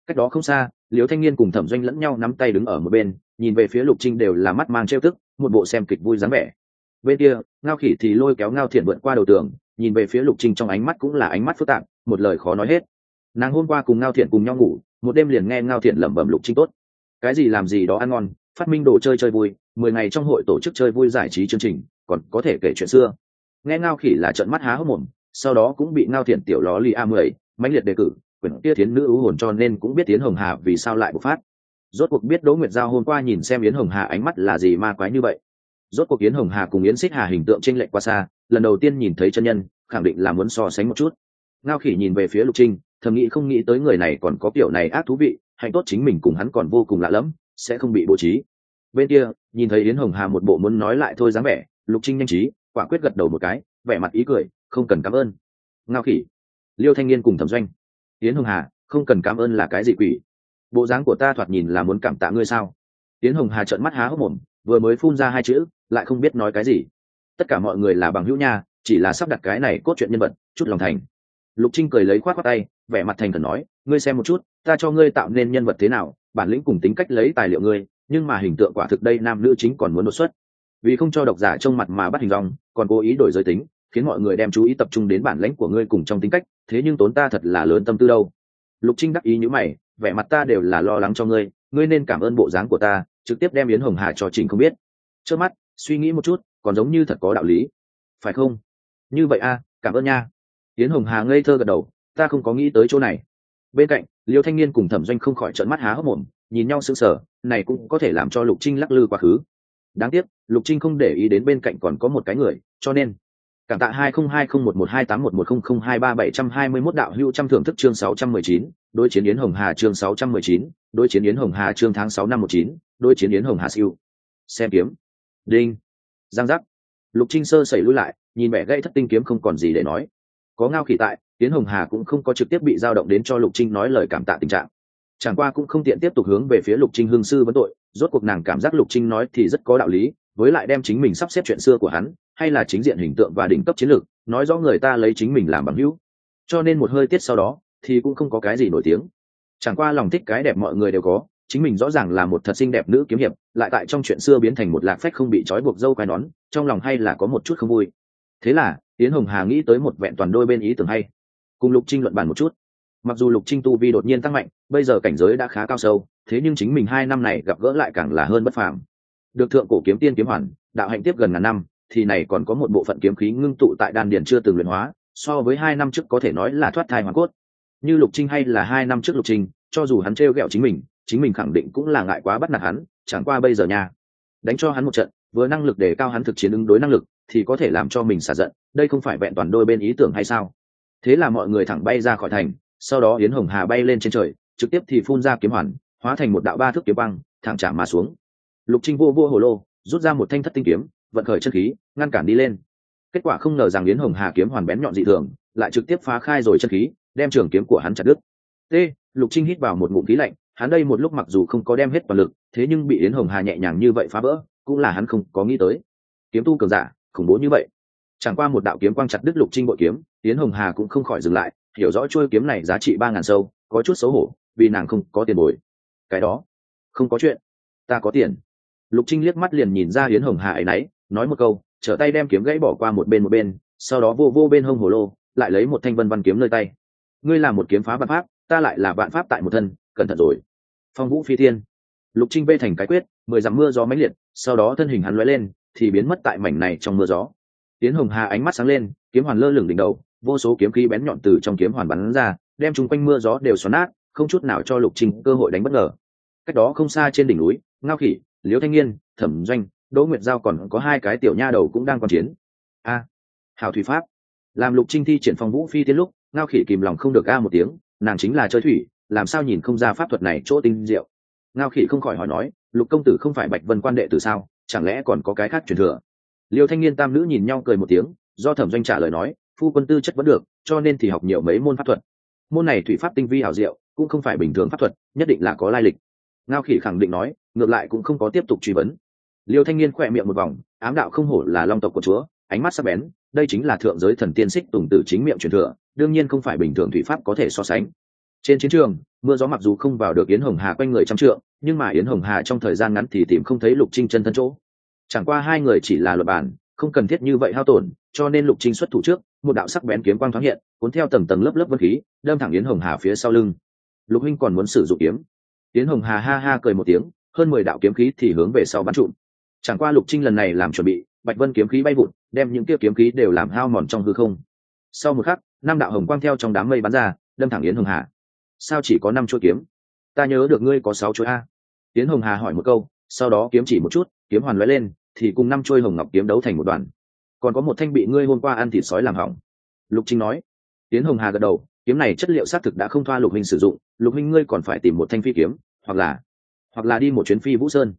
Cách đó không xa, Liễu Thanh Niên cùng Thẩm Doanh lẫn nhau nắm tay đứng ở một bên, nhìn về phía Lục Trinh đều là mắt mang trêu tức, một bộ xem kịch vui dáng vẻ. Bên kia, Ngao Khỉ thì lôi kéo Ngao Thiện vượt qua đầu tường, nhìn về phía Lục Trinh trong ánh mắt cũng là ánh mắt phức tạp, một lời khó nói hết. Nàng hôm qua cùng Ngao Thiện cùng nhau ngủ, một đêm liền nghe Ngao Thiện lẩm bẩm Lục Trinh tốt, cái gì làm gì đó ăn ngon, phát minh đồ chơi chơi vui, 10 ngày trong hội tổ chức chơi vui giải trí chương trình, còn có thể kể chuyện xưa. Nghe Ngao Khỉ là trợn mắt há hốc mồm, sau đó cũng bị Ngao Thiện tiểu ló lì A10 mãnh liệt đề cử quyển kia thiến nữ ưu hồn, cho nên cũng biết Yến Hồng Hà vì sao lại bộc phát. Rốt cuộc biết Đỗ Nguyệt Giao hôm qua nhìn xem Yến Hồng Hà ánh mắt là gì ma quái như vậy. Rốt cuộc Yến Hồng Hà cùng Yến Xích Hà hình tượng chênh lệch quá xa, lần đầu tiên nhìn thấy chân nhân, khẳng định là muốn so sánh một chút. Ngao Khỉ nhìn về phía Lục Trinh, thầm nghĩ không nghĩ tới người này còn có kiểu này ác thú vị, hạnh tốt chính mình cùng hắn còn vô cùng lạ lẫm, sẽ không bị bố trí. Bên kia, nhìn thấy Yến Hồng Hà một bộ muốn nói lại thôi dáng vẻ, Lục Trinh nhanh trí, quả quyết gật đầu một cái, vẻ mặt ý cười, không cần cảm ơn. Ngao Khỉ, Liêu Thanh Niên cùng Thẩm Doanh. Yến Hồng Hà, không cần cảm ơn là cái gì quỷ? Bộ dáng của ta thoạt nhìn là muốn cảm tạ ngươi sao? Yến Hồng Hà trợn mắt há hốc mồm, vừa mới phun ra hai chữ, lại không biết nói cái gì. Tất cả mọi người là bằng hữu nha, chỉ là sắp đặt cái này cốt truyện nhân vật, chút lòng thành. Lục Trinh cười lấy khoát khoát tay, vẻ mặt thành khẩn nói, ngươi xem một chút, ta cho ngươi tạo nên nhân vật thế nào, bản lĩnh cùng tính cách lấy tài liệu ngươi, nhưng mà hình tượng quả thực đây nam nữ chính còn muốn đột xuất. Vì không cho độc giả trông mặt mà bắt hình dong, còn cố ý đổi giới tính, khiến mọi người đem chú ý tập trung đến bản lĩnh của ngươi cùng trong tính cách, thế nhưng tốn ta thật là lớn tâm tư đâu. Lục Trinh đắc ý như mày, vẻ mặt ta đều là lo lắng cho ngươi, ngươi nên cảm ơn bộ dáng của ta, trực tiếp đem Yến Hồng Hà cho Trình không biết. Trước mắt, suy nghĩ một chút, còn giống như thật có đạo lý, phải không? Như vậy a, cảm ơn nha. Yến Hồng Hà ngây thơ gật đầu, ta không có nghĩ tới chỗ này. Bên cạnh, Liêu Thanh Niên cùng Thẩm Doanh không khỏi trợn mắt há hốc mồm, nhìn nhau sững sờ, này cũng có thể làm cho Lục Trinh lắc lư quá khứ. Đáng tiếc, Lục Trinh không để ý đến bên cạnh còn có một cái người, cho nên cảm tạ 20201128110023 đạo hữu trăm thưởng thức chương 619, đối chiến Yến Hồng Hà chương 619, đối chiến Yến Hồng Hà chương tháng 6 năm 19, đối chiến Yến Hồng Hà siêu. Xem kiếm. Đinh. Giang giác. Lục Trinh sơ sẩy lui lại, nhìn vẻ gãy thất tinh kiếm không còn gì để nói. Có Ngao Khỉ tại, Yến Hồng Hà cũng không có trực tiếp bị dao động đến cho Lục Trinh nói lời cảm tạ tình trạng. Chẳng qua cũng không tiện tiếp tục hướng về phía Lục Trinh hương sư vấn tội, rốt cuộc nàng cảm giác Lục Trinh nói thì rất có đạo lý, với lại đem chính mình sắp xếp chuyện xưa của hắn, hay là chính diện hình tượng và đỉnh cấp chiến lược, nói rõ người ta lấy chính mình làm bằng hữu. Cho nên một hơi tiết sau đó, thì cũng không có cái gì nổi tiếng. Chẳng qua lòng thích cái đẹp mọi người đều có, chính mình rõ ràng là một thật xinh đẹp nữ kiếm hiệp, lại tại trong chuyện xưa biến thành một lạc phách không bị trói buộc dâu quai nón, trong lòng hay là có một chút không vui. Thế là, Yến Hồng Hà nghĩ tới một vẹn toàn đôi bên ý tưởng hay. Cùng Lục Trinh luận bàn một chút. Mặc dù Lục Trinh tu vi đột nhiên tăng mạnh, bây giờ cảnh giới đã khá cao sâu, thế nhưng chính mình 2 năm này gặp gỡ lại càng là hơn bất phàm. Được thượng cổ kiếm tiên kiếm hoàn, đạo hạnh tiếp gần ngàn năm, thì này còn có một bộ phận kiếm khí ngưng tụ tại đan điền chưa từng luyện hóa, so với 2 năm trước có thể nói là thoát thai hoàn cốt. Như Lục Trinh hay là 2 năm trước Lục Trinh, cho dù hắn trêu ghẹo chính mình khẳng định cũng là ngại quá bắt nạt hắn, chẳng qua bây giờ nha, đánh cho hắn một trận, vừa năng lực để cao hắn thực chiến ứng đối năng lực, thì có thể làm cho mình xả giận, đây không phải vẹn toàn đôi bên ý tưởng hay sao? Thế là mọi người thẳng bay ra khỏi thành, sau đó Yến Hồng Hà bay lên trên trời, trực tiếp thì phun ra kiếm hoàn, hóa thành một đạo 3 thước kiếm băng, thẳng chạm mà xuống. Lục Trinh vô hồ lô, rút ra một thanh thất tinh kiếm, vận khởi chân khí, ngăn cản đi lên. Kết quả không ngờ rằng Yến Hồng Hà kiếm hoàn bén nhọn dị thường, lại trực tiếp phá khai rồi chân khí, đem trường kiếm của hắn chặt đứt. Lục Trinh hít vào một ngụm khí lạnh, hắn đây một lúc mặc dù không có đem hết toàn lực, thế nhưng bị Yến Hồng Hà nhẹ nhàng như vậy phá vỡ, cũng là hắn không có nghĩ tới. Kiếm tu cường giả, khủng bố như vậy. Chẳng qua một đạo kiếm quang chặt đứt Lục Trinh bội kiếm, Yến Hồng Hà cũng không khỏi dừng lại, hiểu rõ chuôi kiếm này giá trị 3000 sâu, có chút xấu hổ, vì nàng không có tiền bồi. Cái đó, không có chuyện, ta có tiền. Lục Trinh liếc mắt liền nhìn ra Yến Hồng Hà ấy nấy, nói một câu, trở tay đem kiếm gãy bỏ qua một bên, sau đó vô bên hông hồ lô, lại lấy một thanh vân văn kiếm nơi tay. Ngươi là một kiếm phá vạn pháp, ta lại là vạn pháp tại một thân, cẩn thận rồi. Phong vũ phi thiên. Lục Trinh vê thành cái quyết, 10 dặm mưa gió mãnh liệt, sau đó thân hình hắn lóe lên, thì biến mất tại mảnh này trong mưa gió. Yến Hồng Hà ánh mắt sáng lên, kiếm hoàn lơ lửng đỉnh đầu, vô số kiếm khí bén nhọn từ trong kiếm hoàn bắn ra, đem chúng quanh mưa gió đều xoắn nát, không chút nào cho Lục Trinh cơ hội đánh bất ngờ. Cách đó không xa trên đỉnh núi, Ngao Khỉ, Liễu Thanh Niên, Thẩm Doanh, Đỗ Nguyệt Giao còn có 2 cái tiểu nha đầu cũng đang quan chiến. Hào thủy pháp. Làm Lục Trinh thi triển phong vũ phi tiến lúc, Ngao Khỉ kìm lòng không được một tiếng, nàng chính là chơi thủy, làm sao nhìn không ra pháp thuật này chỗ tinh diệu. Ngao Khỉ không khỏi hỏi nói, Lục công tử không phải Bạch Vân quan đệ tử sao, chẳng lẽ còn có cái khác truyền thừa? Liêu Thanh Niên tam nữ nhìn nhau cười một tiếng, do Thẩm Doanh trả lời nói, phu quân tư chất vẫn được, cho nên thì học nhiều mấy môn pháp thuật. Môn này thủy pháp tinh vi hảo diệu, cũng không phải bình thường pháp thuật, nhất định là có lai lịch. Ngao Khỉ khẳng định nói, ngược lại cũng không có tiếp tục truy vấn. Liêu Thanh Niên khỏe miệng một vòng, ám đạo không hổ là long tộc của chúa, ánh mắt sắc bén, đây chính là thượng giới thần tiên Xích Tùng Tử chính miệng truyền thừa, đương nhiên không phải bình thường thủy pháp có thể so sánh. Trên chiến trường, mưa gió mặc dù không vào được Yến Hồng Hà quanh người trăm trượng, nhưng mà Yến Hồng Hà trong thời gian ngắn thì tìm không thấy Lục Trinh chân thân chỗ. Chẳng qua hai người chỉ là luật bản, không cần thiết như vậy hao tổn, cho nên Lục Trinh xuất thủ trước, một đạo sắc bén kiếm quang thoáng hiện, cuốn theo tầng tầng lớp lớp vân khí, đâm thẳng Yến Hồng Hà phía sau lưng. Lục huynh còn muốn sử dụng kiếm? Yến Hồng Hà ha ha cười một tiếng, hơn 10 đạo kiếm khí thì hướng về sau bắn trụm. Chẳng qua Lục Trinh lần này làm chuẩn bị, bạch vân kiếm khí bay vụt, đem những kia kiếm khí đều làm hao mòn trong hư không. Sau một khắc, 5 đạo hồng quang theo trong đám mây bắn ra, đâm thẳng Yến Hồng Hà. Sao chỉ có 5 chuôi kiếm? Ta nhớ được ngươi có 6 chuôi a. Yến Hồng Hà hỏi một câu, sau đó kiếm chỉ một chút, kiếm hoàn lóe lên, thì cùng 5 chuôi hồng ngọc kiếm đấu thành một đoàn. Còn có một thanh bị ngươi hôm qua ăn thịt sói làm hỏng. Lục Trinh nói. Yến Hồng Hà gật đầu, kiếm này chất liệu xác thực đã không thoa Lục huynh sử dụng, Lục huynh ngươi còn phải tìm một thanh phi kiếm, hoặc là đi một chuyến Phi Vũ Sơn.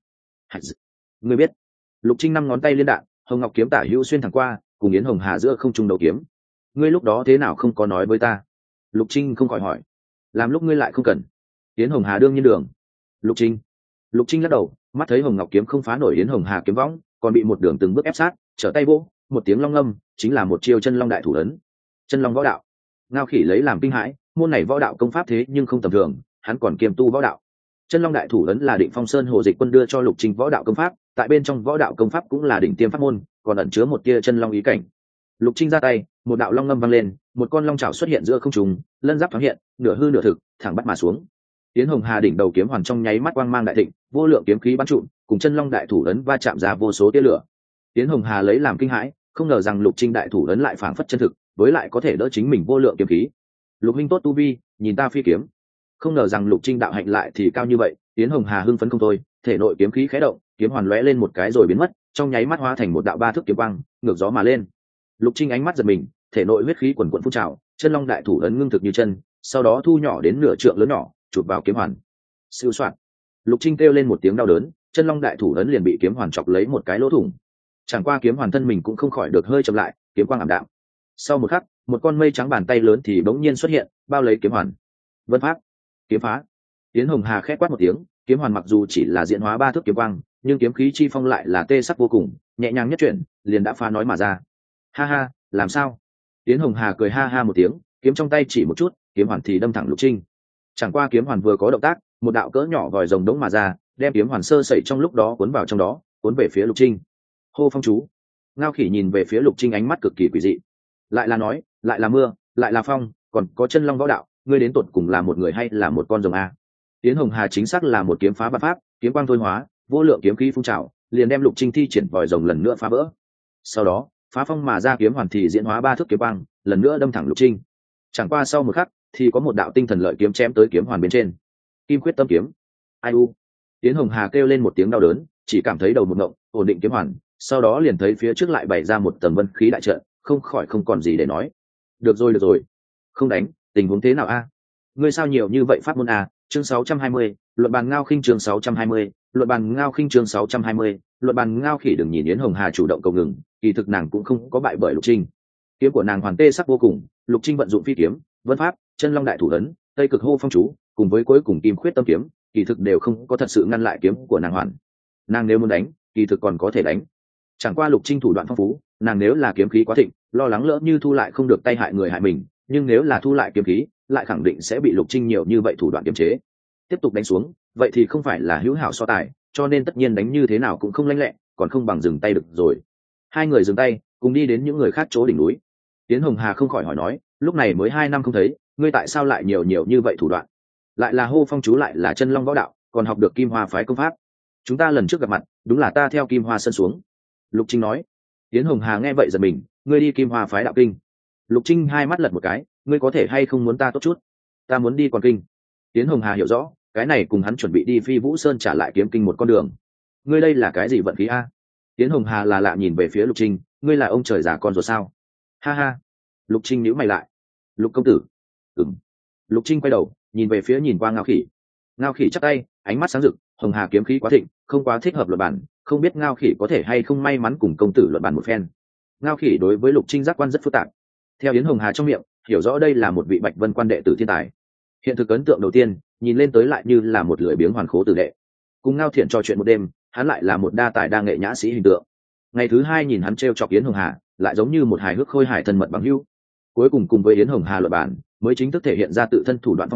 Ngươi biết? Lục Trinh 5 ngón tay liên đạn, hồng ngọc kiếm tả hữu xuyên thẳng qua, cùng Yến Hồng Hà giữa không trung đấu kiếm. Ngươi lúc đó thế nào không có nói với ta? Lục Trinh không khỏi hỏi. Làm lúc ngươi lại không cần. Yến Hồng Hà đương nhiên đường. Lục Trinh lắc đầu, mắt thấy hồng ngọc kiếm không phá nổi Yến Hồng Hà kiếm võng, còn bị một đường từng bước ép sát, trở tay vỗ, một tiếng long ngâm, chính là một chiêu chân long đại thủ ấn. Chân long võ đạo. Ngao Khỉ lấy làm kinh hãi, môn này võ đạo công pháp thế nhưng không tầm thường, hắn còn kiêm tu võ đạo. Chân long đại thủ ấn là Định Phong Sơn Hồ Dịch Quân đưa cho Lục Trinh võ đạo công pháp, tại bên trong võ đạo công pháp cũng là đỉnh tiêm pháp môn, còn ẩn chứa một tia chân long ý cảnh. Lục Trinh ra tay, một đạo long ngâm vang lên, một con long chảo xuất hiện giữa không trung, lân giáp thoáng hiện, nửa hư nửa thực, thẳng bắt mà xuống. Yến Hồng Hà đỉnh đầu kiếm hoàn trong nháy mắt quang mang đại thịnh, vô lượng kiếm khí bắn trụm, cùng chân long đại thủ ấn va chạm ra vô số tia lửa. Yến Hồng Hà lấy làm kinh hãi, không ngờ rằng Lục Trinh đại thủ ấn lại phảng phất chân thực, với lại có thể đỡ chính mình vô lượng kiếm khí. Lục huynh tốt tu vi, nhìn ta phi kiếm. Không ngờ rằng Lục Trinh đạo hạnh lại thì cao như vậy, Yến Hồng Hà hưng phấn không thôi, thể nội kiếm khí khẽ động, kiếm hoàn lóe lên một cái rồi biến mất, trong nháy mắt hóa thành một đạo 3 thước kiếm quang, ngược gió mà lên. Lục Trinh ánh mắt giật mình, thể nội huyết khí quần quần phun trào, chân long đại thủ ấn ngưng thực như chân, sau đó thu nhỏ đến nửa trượng lớn nhỏ, chụp vào kiếm hoàn. Siêu soạn. Lục Trinh kêu lên một tiếng đau đớn, chân long đại thủ ấn liền bị kiếm hoàn chọc lấy một cái lỗ thủng. Chẳng qua kiếm hoàn thân mình cũng không khỏi được hơi chậm lại, kiếm quang ảm đạm. Sau một khắc, một con mây trắng bàn tay lớn thì bỗng nhiên xuất hiện, bao lấy kiếm hoàn. Vân pháp, kiếm phá. Yến Hồng Hà khẽ quát một tiếng, kiếm hoàn mặc dù chỉ là diễn hóa 3 thước kiếm quang, nhưng kiếm khí chi phong lại là tê sắc vô cùng, nhẹ nhàng nhất chuyển, liền đã phá nói mà ra. Ha ha, làm sao? Yến Hồng Hà cười ha ha một tiếng, kiếm trong tay chỉ một chút, kiếm hoàn thì đâm thẳng Lục Trinh. Chẳng qua kiếm hoàn vừa có động tác, một đạo cỡ nhỏ vòi rồng đống mà ra, đem kiếm hoàn sơ sẩy trong lúc đó cuốn vào trong đó, cuốn về phía Lục Trinh. Hô phong chú. Ngao Khỉ nhìn về phía Lục Trinh ánh mắt cực kỳ quỷ dị. Lại là nói, lại là mưa, lại là phong, còn có chân long võ đạo, ngươi đến tột cùng là một người hay là một con rồng a? Yến Hồng Hà chính xác là một kiếm phá vạn pháp, kiếm quang thôi hóa, vô lượng kiếm khí phun trào, liền đem Lục Trinh thi triển vòi rồng lần nữa phá vỡ. Sau đó, phá phong mà ra kiếm hoàn thì diễn hóa 3 thước kiếm quang, lần nữa đâm thẳng Lục Trinh. Chẳng qua sau một khắc, thì có một đạo tinh thần lợi kiếm chém tới kiếm hoàn bên trên. Kim Quyết Tâm kiếm. Ai u. Yến Hồng Hà kêu lên một tiếng đau đớn, chỉ cảm thấy đầu một ngộng, ổn định kiếm hoàn, sau đó liền thấy phía trước lại bày ra một tầng vân khí đại trận, không khỏi không còn gì để nói. Được rồi, không đánh, tình huống thế nào a? Ngươi sao nhiều như vậy pháp môn a? Chương 620, luận bàn Ngao Khinh chương 620, luận bàn Ngao Khinh chương 620, luận bàn Ngao Khỉ đừng nhìn Yến Hồng Hà chủ động cầu ngừng, kỳ thực nàng cũng không có bại bởi Lục Trinh. Kiếm của nàng hoàn tê sắc vô cùng, Lục Trinh vận dụng phi kiếm, vân pháp, chân long đại thủ ấn, tây cực hô phong chú, cùng với cuối cùng Kim Khuyết Tâm kiếm, kỳ thực đều không có thật sự ngăn lại kiếm của nàng hoàn. Nàng nếu muốn đánh, kỳ thực còn có thể đánh. Chẳng qua Lục Trinh thủ đoạn phong phú, nàng nếu là kiếm khí quá thịnh, lo lắng lỡ như thu lại không được tay hại người hại mình, nhưng nếu là thu lại kiếm khí, lại khẳng định sẽ bị Lục Trinh nhiều như vậy thủ đoạn kiềm chế. Tiếp tục đánh xuống, vậy thì không phải là hữu hảo so tài, cho nên tất nhiên đánh như thế nào cũng không lanh lẹ, còn không bằng dừng tay được rồi. Hai người dừng tay, cùng đi đến những người khác chỗ đỉnh núi. Tiến Hồng Hà không khỏi hỏi nói, lúc này mới 2 năm không thấy, ngươi tại sao lại nhiều như vậy thủ đoạn? Lại là hô phong chú, lại là chân long võ đạo, còn học được Kim Hoa phái công pháp. Chúng ta lần trước gặp mặt, đúng là ta theo Kim Hoa Sơn xuống. Lục Trinh nói. Tiến Hồng Hà nghe vậy giật mình, ngươi đi Kim Hoa phái đạo kinh? Lục Trinh hai mắt lật một cái, ngươi có thể hay không muốn ta tốt chút? Ta muốn đi Quan Kinh. Tiến Hồng Hà hiểu rõ, cái này cùng hắn chuẩn bị đi Phi Vũ Sơn trả lại kiếm kinh một con đường. Ngươi đây là cái gì vận khí a? Tiến Hồng Hà là lạ nhìn về phía Lục Trinh, ngươi là ông trời già con rồi sao? Ha ha. Lục Trinh nhíu mày lại. Lục công tử. Ừm. Lục Trinh quay đầu, nhìn về phía nhìn qua Ngao Khỉ. Ngao Khỉ chắp tay, ánh mắt sáng rực, Hồng Hà kiếm khí quá thịnh, không quá thích hợp luận bản, không biết Ngao Khỉ có thể hay không may mắn cùng công tử luận bản một phen. Ngao Khỉ đối với Lục Trinh giác quan rất phức tạp. Theo Yến Hồng Hà trong miệng, hiểu rõ đây là một vị Bạch Vân quan đệ tử thiên tài. Hiện thực ấn tượng đầu tiên, nhìn lên tới lại như là một lưỡi biếng hoàn khố tử đệ. Cùng Ngao Thiện trò chuyện một đêm, hắn lại là một đa tài đa nghệ nhã sĩ hình tượng. Ngày thứ hai nhìn hắn trêu chọc Yến Hồng Hà, lại giống như một hài hước khôi hài thân mật bằng hữu. Cuối cùng với Yến Hồng Hà luận bản, mới chính thức thể hiện ra tự thân thủ đoạn phong phú,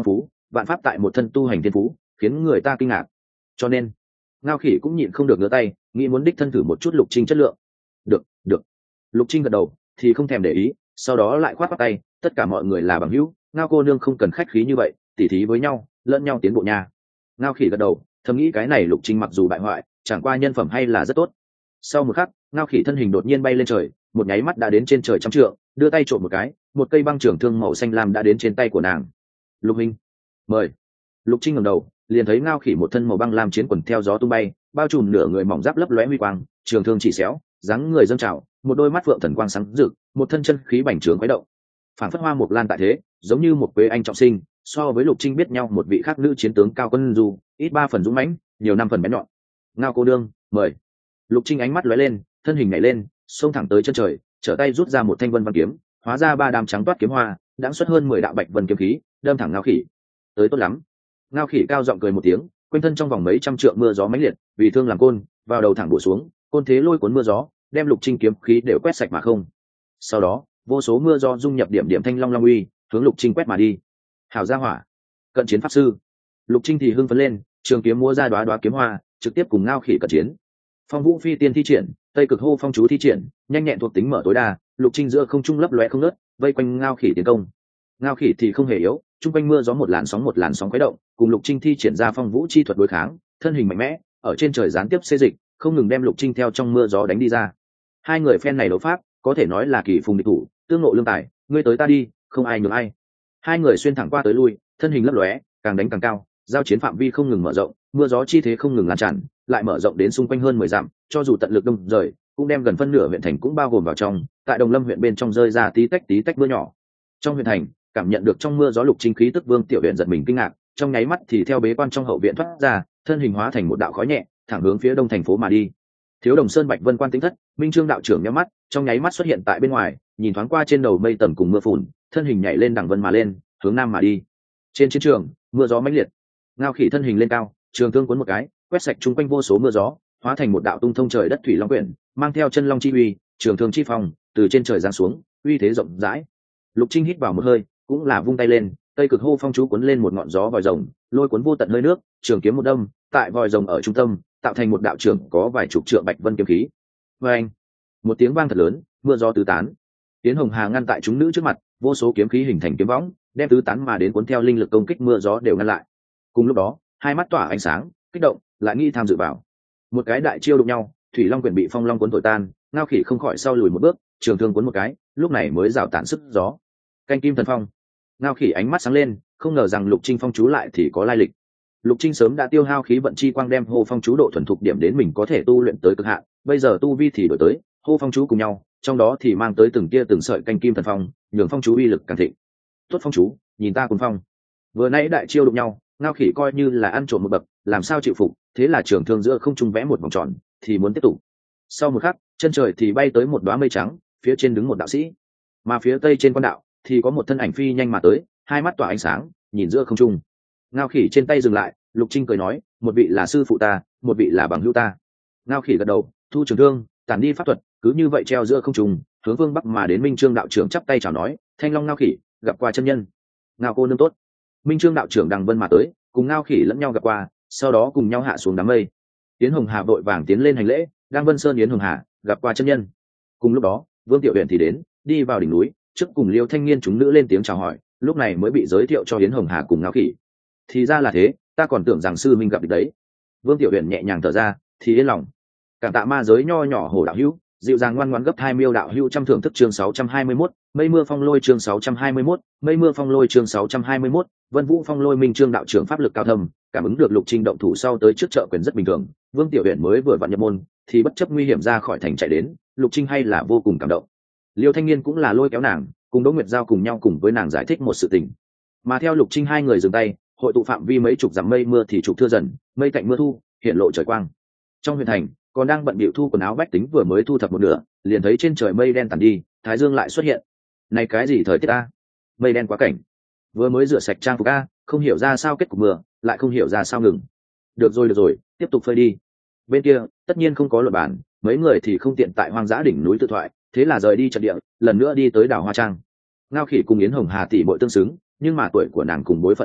vạn pháp tại một thân tu hành thiên phú khiến người ta kinh ngạc. Cho nên Ngao Khỉ cũng nhịn không được ngửa tay nghĩ muốn đích thân thử một chút Lục Trinh chất lượng. Được. Lục Trinh gật đầu thì không thèm để ý, sau đó lại khoát khoát tay, tất cả mọi người là bằng hữu, Ngao cô nương không cần khách khí như vậy, tỉ thí với nhau lẫn nhau tiến bộ nha. Ngao Khỉ gật đầu thầm nghĩ cái này Lục Trinh mặc dù bại hoại chẳng qua nhân phẩm hay là rất tốt. Sau một khắc Ngao Khỉ thân hình đột nhiên bay lên trời, một nháy mắt đã đến trên trời trăm trượng, đưa tay trộm một cái, một cây băng trưởng thương màu xanh lam đã đến trên tay của nàng. Lục Minh, mời. Lục Trinh ngẩng đầu liền thấy Ngao Khỉ một thân màu băng lam chiến quần theo gió tung bay, bao trùm nửa người mỏng giáp lấp lóe huy quang, trường thương chỉ xéo, dáng người dâng trào, một đôi mắt phượng thần quang sáng rực, một thân chân khí bành trướng khuấy động, phản phất hoa mộc lan tại thế, giống như một quế anh trọng sinh. So với Lục Trinh biết nhau một vị khác nữ chiến tướng cao quân du, ít 3 phần dũng mãnh, nhiều 5 phần bén nhọn. Ngao cô đương, mời. Lục Trinh ánh mắt lóe lên, thân hình nhảy lên, xông thẳng tới chân trời, trở tay rút ra một thanh vân văn kiếm, hóa ra 3 đám trắng toát kiếm hoa, đãng xuất hơn 10 đạo bạch vân kiếm khí, đâm thẳng Ngao Khỉ. Tới tốt lắm. Ngao Khỉ cao giọng cười một tiếng, quanh thân trong vòng mấy trăm trượng mưa gió mãnh liệt, vì thương làm côn, vào đầu thẳng bổ xuống, côn thế lôi cuốn mưa gió, đem Lục Trinh kiếm khí đều quét sạch mà không. Sau đó, vô số mưa gió dung nhập điểm điểm thanh long long uy, hướng Lục Trinh quét mà đi. Hảo gia hỏa, cận chiến pháp sư. Lục Trinh thì hưng phấn lên, trường kiếm múa ra đóa đóa kiếm hoa, trực tiếp cùng Ngao Khỉ cận chiến. Phong Vũ Phi Tiên thi triển, Tây Cực Hô Phong chú thi triển, nhanh nhẹn thuộc tính mở tối đa, Lục Trinh giữa không trung lấp lóe không ngớt, vây quanh Ngao Khỉ tiến công. Ngao Khỉ thì không hề yếu, trung quanh mưa gió một làn sóng khuấy động, cùng Lục Trinh thi triển ra phong vũ chi thuật đối kháng, thân hình mạnh mẽ, ở trên trời gián tiếp xê dịch, không ngừng đem Lục Trinh theo trong mưa gió đánh đi ra. Hai người phen này đấu pháp, có thể nói là kỳ phùng địch thủ, tương ngộ lương tài, ngươi tới ta đi, không ai nhường ai. Hai người xuyên thẳng qua tới lui, thân hình lấp lóe, càng đánh càng cao, giao chiến phạm vi không ngừng mở rộng, mưa gió chi thế không ngừng lan tràn, lại mở rộng đến xung quanh hơn 10 dặm, cho dù tận lực đông rời, cũng đem gần phân nửa huyện thành cũng bao gồm vào trong, tại Đồng Lâm huyện bên trong rơi ra tí tách mưa nhỏ. Trong huyện thành, cảm nhận được trong mưa gió Lục Trinh khí tức, Vương Tiểu Uyển giật mình kinh ngạc, trong nháy mắt thì theo bế quan trong hậu viện thoát ra, thân hình hóa thành một đạo khói nhẹ, thẳng hướng phía đông thành phố mà đi. Thiếu Đồng Sơn Bạch Vân Quan tính thất, Minh Trương đạo trưởng nhắm mắt, trong nháy mắt xuất hiện tại bên ngoài, nhìn thoáng qua trên đầu mây tầm cùng mưa phùn, thân hình nhảy lên đằng vân mà lên, hướng nam mà đi. Trên chiến trường, mưa gió mãnh liệt. Ngao Khỉ thân hình lên cao, trường thương cuốn một cái, quét sạch chung quanh vô số mưa gió, hóa thành một đạo tung thông trời đất thủy long quyển, mang theo chân long chi uy, trường thương chi phong, từ trên trời giáng xuống, uy thế rộng rãi. Lục Trinh hít vào một hơi, cũng là vung tay lên, Tây Cực Hô Phong chú cuốn lên một ngọn gió vòi rồng, lôi cuốn vô tận hơi nước, trường kiếm một đâm, tại vòi rồng ở trung tâm, tạo thành một đạo trường có vài chục trượng bạch vân kiếm khí. Và anh, một tiếng vang thật lớn, mưa gió tứ tán. Tiến Hồng Hà ngăn tại chúng nữ trước mặt, vô số kiếm khí hình thành kiếm võng, đem tứ tán mà đến cuốn theo linh lực công kích mưa gió đều ngăn lại. Cùng lúc đó, hai mắt tỏa ánh sáng, kích động, lại nghi tham dự vào. Một cái đại chiêu đụng nhau, thủy long quyển bị phong long cuốn thổi tan, Ngao Khỉ không khỏi sau lùi một bước, trường thương cuốn một cái, lúc này mới rào tản sức gió. Canh kim thần phong. Ngao Khỉ ánh mắt sáng lên, không ngờ rằng Lục Trinh phong chú lại thì có lai lịch. Lục Trinh sớm đã tiêu hao khí vận chi quang đem hô phong chú độ thuần thục điểm đến mình có thể tu luyện tới cực hạn, bây giờ tu vi thì đổi tới, hô phong chú cùng nhau, trong đó thì mang tới từng tia từng sợi canh kim thần phong, nhường phong chú uy lực càng thịnh. Tốt phong chú, nhìn ta cùng phong. Vừa nãy đại chiêu đụng nhau, Ngao Khỉ coi như là ăn trộm một bậc, làm sao chịu phục, thế là trường thương giữa không trung vẽ một vòng tròn, thì muốn tiếp tục. Sau một khắc, chân trời thì bay tới một đóa mây trắng, phía trên đứng một đạo sĩ, mà phía tây trên quan đạo thì có một thân ảnh phi nhanh mà tới, hai mắt tỏa ánh sáng, nhìn giữa không trung. Ngao Khỉ trên tay dừng lại, Lục Trinh cười nói, một vị là sư phụ ta, một vị là bằng hữu ta. Ngao Khỉ gật đầu, thu trường thương, tản đi pháp thuật, cứ như vậy treo giữa không trung, hướng phương bắc mà đến. Minh Trương đạo trưởng chắp tay chào nói, Thanh Long Ngao Khỉ, gặp qua chân nhân. Ngao cô nương tốt. Minh Trương đạo trưởng đằng vân mà tới, cùng Ngao Khỉ lẫn nhau gặp qua, sau đó cùng nhau hạ xuống đám mây. Yến Hồng Hà vội vàng tiến lên hành lễ, đang Vân Sơn Yến Hồng Hà, gặp qua chân nhân. Cùng lúc đó, Vương Tiểu Uyển thì đến, đi vào đỉnh núi, trước cùng Liêu Thanh Niên chúng nữ lên tiếng chào hỏi, lúc này mới bị giới thiệu cho Yến Hồng Hà cùng Ngao Khỉ. Thì ra là thế, ta còn tưởng rằng sư minh gặp được đấy. Vương Tiểu Uyển nhẹ nhàng thở ra, thì yên lòng. Cảm tạ ma giới nho nhỏ Hồ đạo hữu, dịu dàng ngoan ngoãn gấp 2 miêu đạo hữu trăm thưởng thức chương 621, mây mưa phong lôi chương 621, mây mưa phong lôi chương 621, Vân Vũ phong lôi. Minh Trương đạo trưởng pháp lực cao thâm, cảm ứng được Lục Trinh động thủ sau tới trước trợ quyền rất bình thường, Vương Tiểu Uyển mới vừa vặn nhập môn thì bất chấp nguy hiểm ra khỏi thành chạy đến, Lục Trinh hay là vô cùng cảm động. Liêu Thanh Niên cũng là lôi kéo nàng, cùng Đỗ Nguyệt Giao cùng nhau cùng với nàng giải thích một sự tình. Mà theo Lục Trinh hai người dừng tay, hội tụ phạm vi mấy chục dặm mây mưa thì trục thưa dần, mây cạnh mưa thu, hiện lộ trời quang. Trong huyện thành, còn đang bận bịu thu quần áo bách tính vừa mới thu thập một nửa, liền thấy trên trời mây đen tản đi, thái dương lại xuất hiện. Này cái gì thời tiết a? Mây đen quá cảnh. Vừa mới rửa sạch trang phục a, không hiểu ra sao kết cục mưa, lại không hiểu ra sao ngừng. Được rồi, tiếp tục phơi đi. Bên kia, tất nhiên không có luật bản, mấy người thì không tiện tại hoang dã đỉnh núi tự thoại, thế là rời đi trận địa, lần nữa đi tới đảo Hoa Trang. Ngao Khỉ cùng Yến Hồng Hà tỷ muội tương xứng, nhưng mà tuổi của nàng cùng bối phận không nhỏ,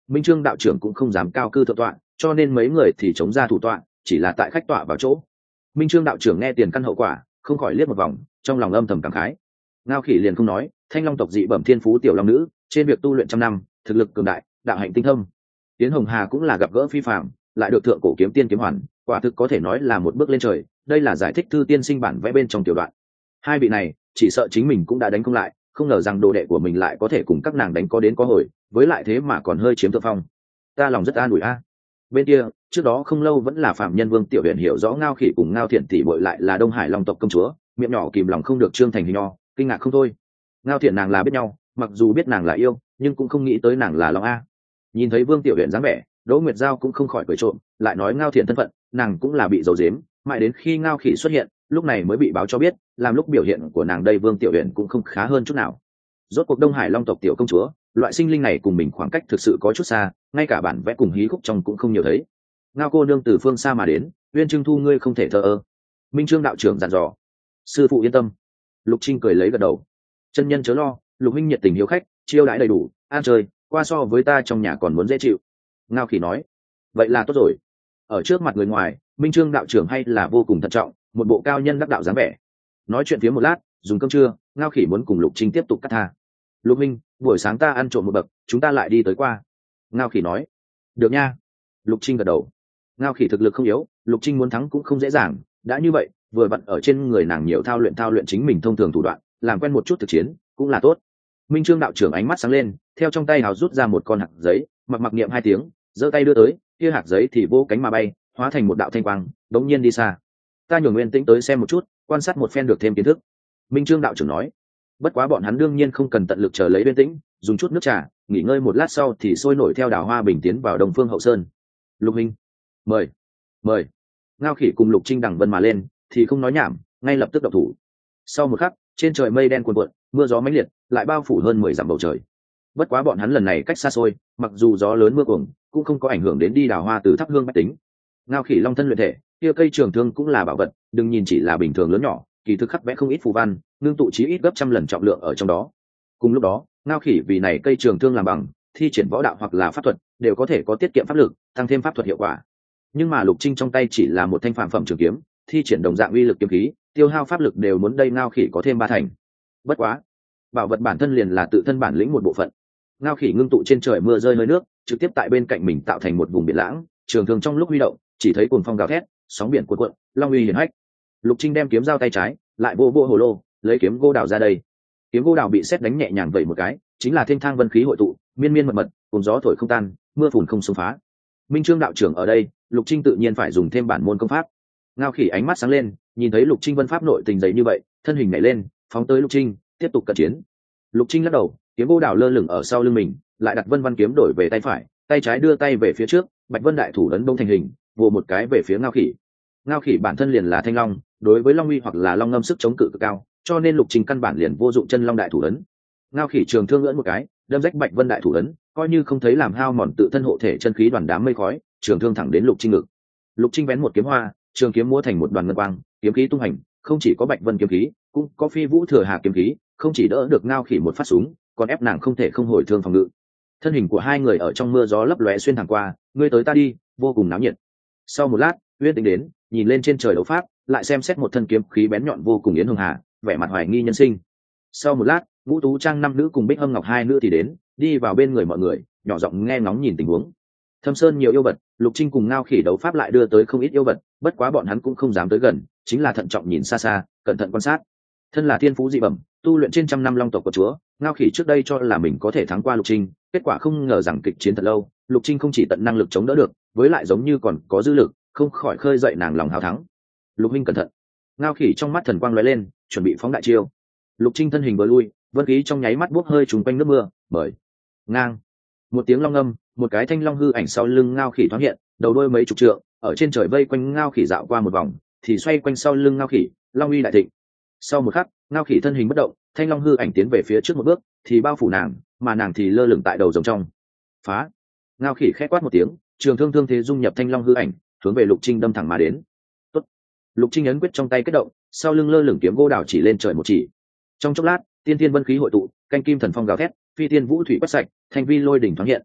Minh Trương đạo trưởng cũng không dám cao cư thượng tọa, cho nên mấy người thì chống ra thủ tọa, chỉ là tại khách tọa vào chỗ. Minh Trương đạo trưởng nghe tiền căn hậu quả, không khỏi liếc một vòng, trong lòng âm thầm cảm khái. Ngao Khỉ liền không nói, Thanh Long tộc dị bẩm thiên phú tiểu long nữ, trên việc tu luyện trăm năm, thực lực cường đại, đạo hạnh tinh thâm. Tiến Hồng Hà cũng là gặp gỡ phi phàm, lại được thượng cổ kiếm tiên kiếm hoàn, quả thực có thể nói là một bước lên trời. Đây là giải thích thư tiên sinh bản vẽ bên trong tiểu đoạn. Hai vị này, chỉ sợ chính mình cũng đã đánh không lại, không ngờ rằng đồ đệ của mình lại có thể cùng các nàng đánh có đến có hồi, với lại thế mà còn hơi chiếm thượng phong. Ta lòng rất an ủi a. Bên kia, trước đó không lâu vẫn là phạm nhân Vương Tiểu Huyền hiểu rõ Ngao Khỉ cùng Ngao Thiện tỷ muội lại là Đông Hải Long tộc công chúa, miệng nhỏ kìm lòng không được trương thành hình nho, kinh ngạc không thôi. Ngao Thiện nàng là biết nhau, mặc dù biết nàng là yêu, nhưng cũng không nghĩ tới nàng là Long a. Nhìn thấy Vương Tiểu Huyền dáng vẻ, Đỗ Nguyệt Giao cũng không khỏi cười trộm, lại nói Ngao Thiện thân phận, nàng cũng là bị giấu giếm, mãi đến khi Ngao Khỉ xuất hiện, lúc này mới bị báo cho biết, làm lúc biểu hiện của nàng đây Vương Tiểu Huyền cũng không khá hơn chút nào. Rốt cuộc Đông Hải Long tộc tiểu công chúa, loại sinh linh này cùng mình khoảng cách thực sự có chút xa, ngay cả bản vẽ cùng hí khúc trong cũng không nhiều thấy. Ngao cô nương từ phương xa mà đến, Uyên Trưng Thu ngươi không thể thờ ơ. Minh Trương đạo trưởng dặn dò. Sư phụ yên tâm. Lục Trinh cười lấy gật đầu. Chân nhân chớ lo, Lục huynh nhiệt tình hiếu khách, chiêu đãi đầy đủ, ăn chơi, qua so với ta trong nhà còn muốn dễ chịu. Ngao Khỉ nói. Vậy là tốt rồi. Ở trước mặt người ngoài, Minh Trương đạo trưởng hay là vô cùng thận trọng, một bộ cao nhân đắc đạo dáng vẻ. Nói chuyện phía một lát, dùng cơm trưa, Ngao Khỉ muốn cùng Lục Trinh tiếp tục cắt tha. Lục huynh, buổi sáng ta ăn trộm một bậc, chúng ta lại đi tới qua. Ngao Khỉ nói. Được nha. Lục Trinh gật đầu. Ngao Khỉ thực lực không yếu, Lục Trinh muốn thắng cũng không dễ dàng, đã như vậy, vừa vặn ở trên người nàng nhiều thao luyện chính mình thông thường thủ đoạn, làm quen một chút thực chiến, cũng là tốt. Minh Trương đạo trưởng ánh mắt sáng lên, theo trong tay hào rút ra một con hạt giấy, mặc niệm hai tiếng, giơ tay đưa tới, kia hạt giấy thì vô cánh mà bay, hóa thành một đạo thanh quang, đống nhiên đi xa. Ta nhường Nguyên Tĩnh tới xem một chút, quan sát một phen được thêm kiến thức. Minh Trương đạo trưởng nói. Bất quá bọn hắn đương nhiên không cần tận lực chờ lấy Nguyên Tĩnh, dùng chút nước trà, nghỉ ngơi một lát sau thì sôi nổi theo Đào Hoa Bình tiến vào Đông Phương Hậu Sơn. Lục huynh, mời. Ngao Khỉ cùng Lục Trinh đằng vân mà lên, thì không nói nhảm, ngay lập tức động thủ. Sau một khắc, trên trời mây đen cuồn cuộn, mưa gió mãnh liệt, lại bao phủ hơn 10 dặm bầu trời. Bất quá bọn hắn lần này cách xa xôi, mặc dù gió lớn mưa cuồng, cũng không có ảnh hưởng đến đi Đào Hoa từ thắp hương bách tính. Ngao Khỉ long thân luyện thể, kia cây trường thương cũng là bảo vật, đừng nhìn chỉ là bình thường lớn nhỏ, kỳ thực khắc vẽ không ít phù văn, nương tụ chí ít gấp trăm lần trọng lượng ở trong đó. Cùng lúc đó, Ngao Khỉ vì này cây trường thương làm bằng, thi triển võ đạo hoặc là pháp thuật, đều có thể có tiết kiệm pháp lực, tăng thêm pháp thuật hiệu quả. Nhưng mà Lục Trinh trong tay chỉ là một thanh phàm phẩm trường kiếm, thi triển đồng dạng uy lực kiếm khí, tiêu hao pháp lực đều muốn đây Ngao Khỉ có thêm 3 thành. Bất quá, bảo vật bản thân liền là tự thân bản lĩnh một bộ phận. Ngao Khỉ ngưng tụ trên trời mưa rơi hơi nước, trực tiếp tại bên cạnh mình tạo thành một vùng biển lãng, trường thương trong lúc huy động, chỉ thấy cuồng phong gào thét, sóng biển cuộn cuộn, long uy hiển hách. Lục Trinh đem kiếm dao tay trái, lại vô hồ lô, lấy kiếm gỗ đào ra đây. Kiếm gỗ đào bị sét đánh nhẹ nhàng vậy một cái, chính là thiên thang vân khí hội tụ, miên miên mật mật, cùng gió thổi không tan, mưa phùn không xông phá. Minh Trương đạo trưởng ở đây, Lục Trinh tự nhiên phải dùng thêm bản môn công pháp. Ngao Khỉ ánh mắt sáng lên, nhìn thấy Lục Trinh vân pháp nội tình dày như vậy, thân hình nhảy lên, phóng tới Lục Trinh, tiếp tục cận chiến. Lục Trinh lắc đầu, kiếm gỗ đào lơ lửng ở sau lưng mình, lại đặt Vân Văn kiếm đổi về tay phải, tay trái đưa tay về phía trước, Bạch Vân đại thủ ấn đông thành hình, vồ một cái về phía Ngao Khỉ. Ngao Khỉ bản thân liền là thanh long, đối với long uy hoặc là long ngâm sức chống cự cực cao, cho nên Lục Trinh căn bản liền vô dụng chân long đại thủ ấn. Ngao Khỉ trường thương ưỡn một cái, đâm rách Bạch Vân đại thủ ấn, coi như không thấy làm hao mòn tự thân hộ thể chân khí đoàn đám mây khói, trường thương thẳng đến Lục Trinh ngực. Lục Trinh vén một kiếm hoa, trường kiếm múa thành một đoàn ngân quang, kiếm khí tung hành, không chỉ có Bạch Vân kiếm khí, cũng có Phi Vũ Thừa Hà kiếm khí, không chỉ đỡ được Ngao Khỉ một phát súng, còn ép nàng không thể không hồi thương phòng ngự. Thân hình của hai người ở trong mưa gió lấp lóe xuyên thẳng qua, ngươi tới ta đi, vô cùng náo nhiệt. Sau một lát, Uyên Tĩnh đến, nhìn lên trên trời đấu pháp, lại xem xét một thân kiếm khí bén nhọn vô cùng Yến Hồng Hà, vẻ mặt hoài nghi nhân sinh. Sau một lát, Ngũ Tú Trang năm nữ cùng Bích Hâm Ngọc hai nữ thì đến, đi vào bên người mọi người, nhỏ giọng nghe ngóng nhìn tình huống. Thâm Sơn nhiều yêu vật, Lục Trinh cùng Ngao Khỉ đấu pháp lại đưa tới không ít yêu vật, bất quá bọn hắn cũng không dám tới gần, chính là thận trọng nhìn xa xa, cẩn thận quan sát. Thân là thiên phú dị bẩm, tu luyện trên trăm năm long tộc của chúa, Ngao Khỉ trước đây cho là mình có thể thắng qua Lục Trinh, kết quả không ngờ rằng kịch chiến thật lâu, Lục Trinh không chỉ tận năng lực chống đỡ được, với lại giống như còn có dư lực, không khỏi khơi dậy nàng lòng hào thắng. Lục huynh cẩn thận. Ngao Khỉ trong mắt thần quang lóe lên, chuẩn bị phóng đại chiêu. Lục Trinh thân hình vừa lui, vân khí trong nháy mắt bốc hơi trùng quanh nước mưa, bởi ngang một tiếng long âm, một cái thanh long hư ảnh sau lưng Ngao Khỉ thoáng hiện, đầu đôi mấy chục trượng, ở trên trời vây quanh Ngao Khỉ dạo qua một vòng, thì xoay quanh sau lưng Ngao Khỉ, long uy đại thịnh. Sau một khắc, Ngao Khỉ thân hình bất động, thanh long hư ảnh tiến về phía trước một bước, thì bao phủ nàng, mà nàng thì lơ lửng tại đầu rồng trong. Phá! Ngao Khỉ khẽ quát một tiếng, trường thương thương thế dung nhập thanh long hư ảnh, hướng về Lục Trinh đâm thẳng mà đến. Tốt! Lục Trinh ấn quyết trong tay kết động, sau lưng lơ lửng kiếm gỗ đào chỉ lên trời một chỉ. Trong chốc lát, tiên thiên vân khí hội tụ, canh kim thần phong gào thét, phi tiên vũ thủy quét sạch, thanh vi lôi đỉnh thoáng hiện.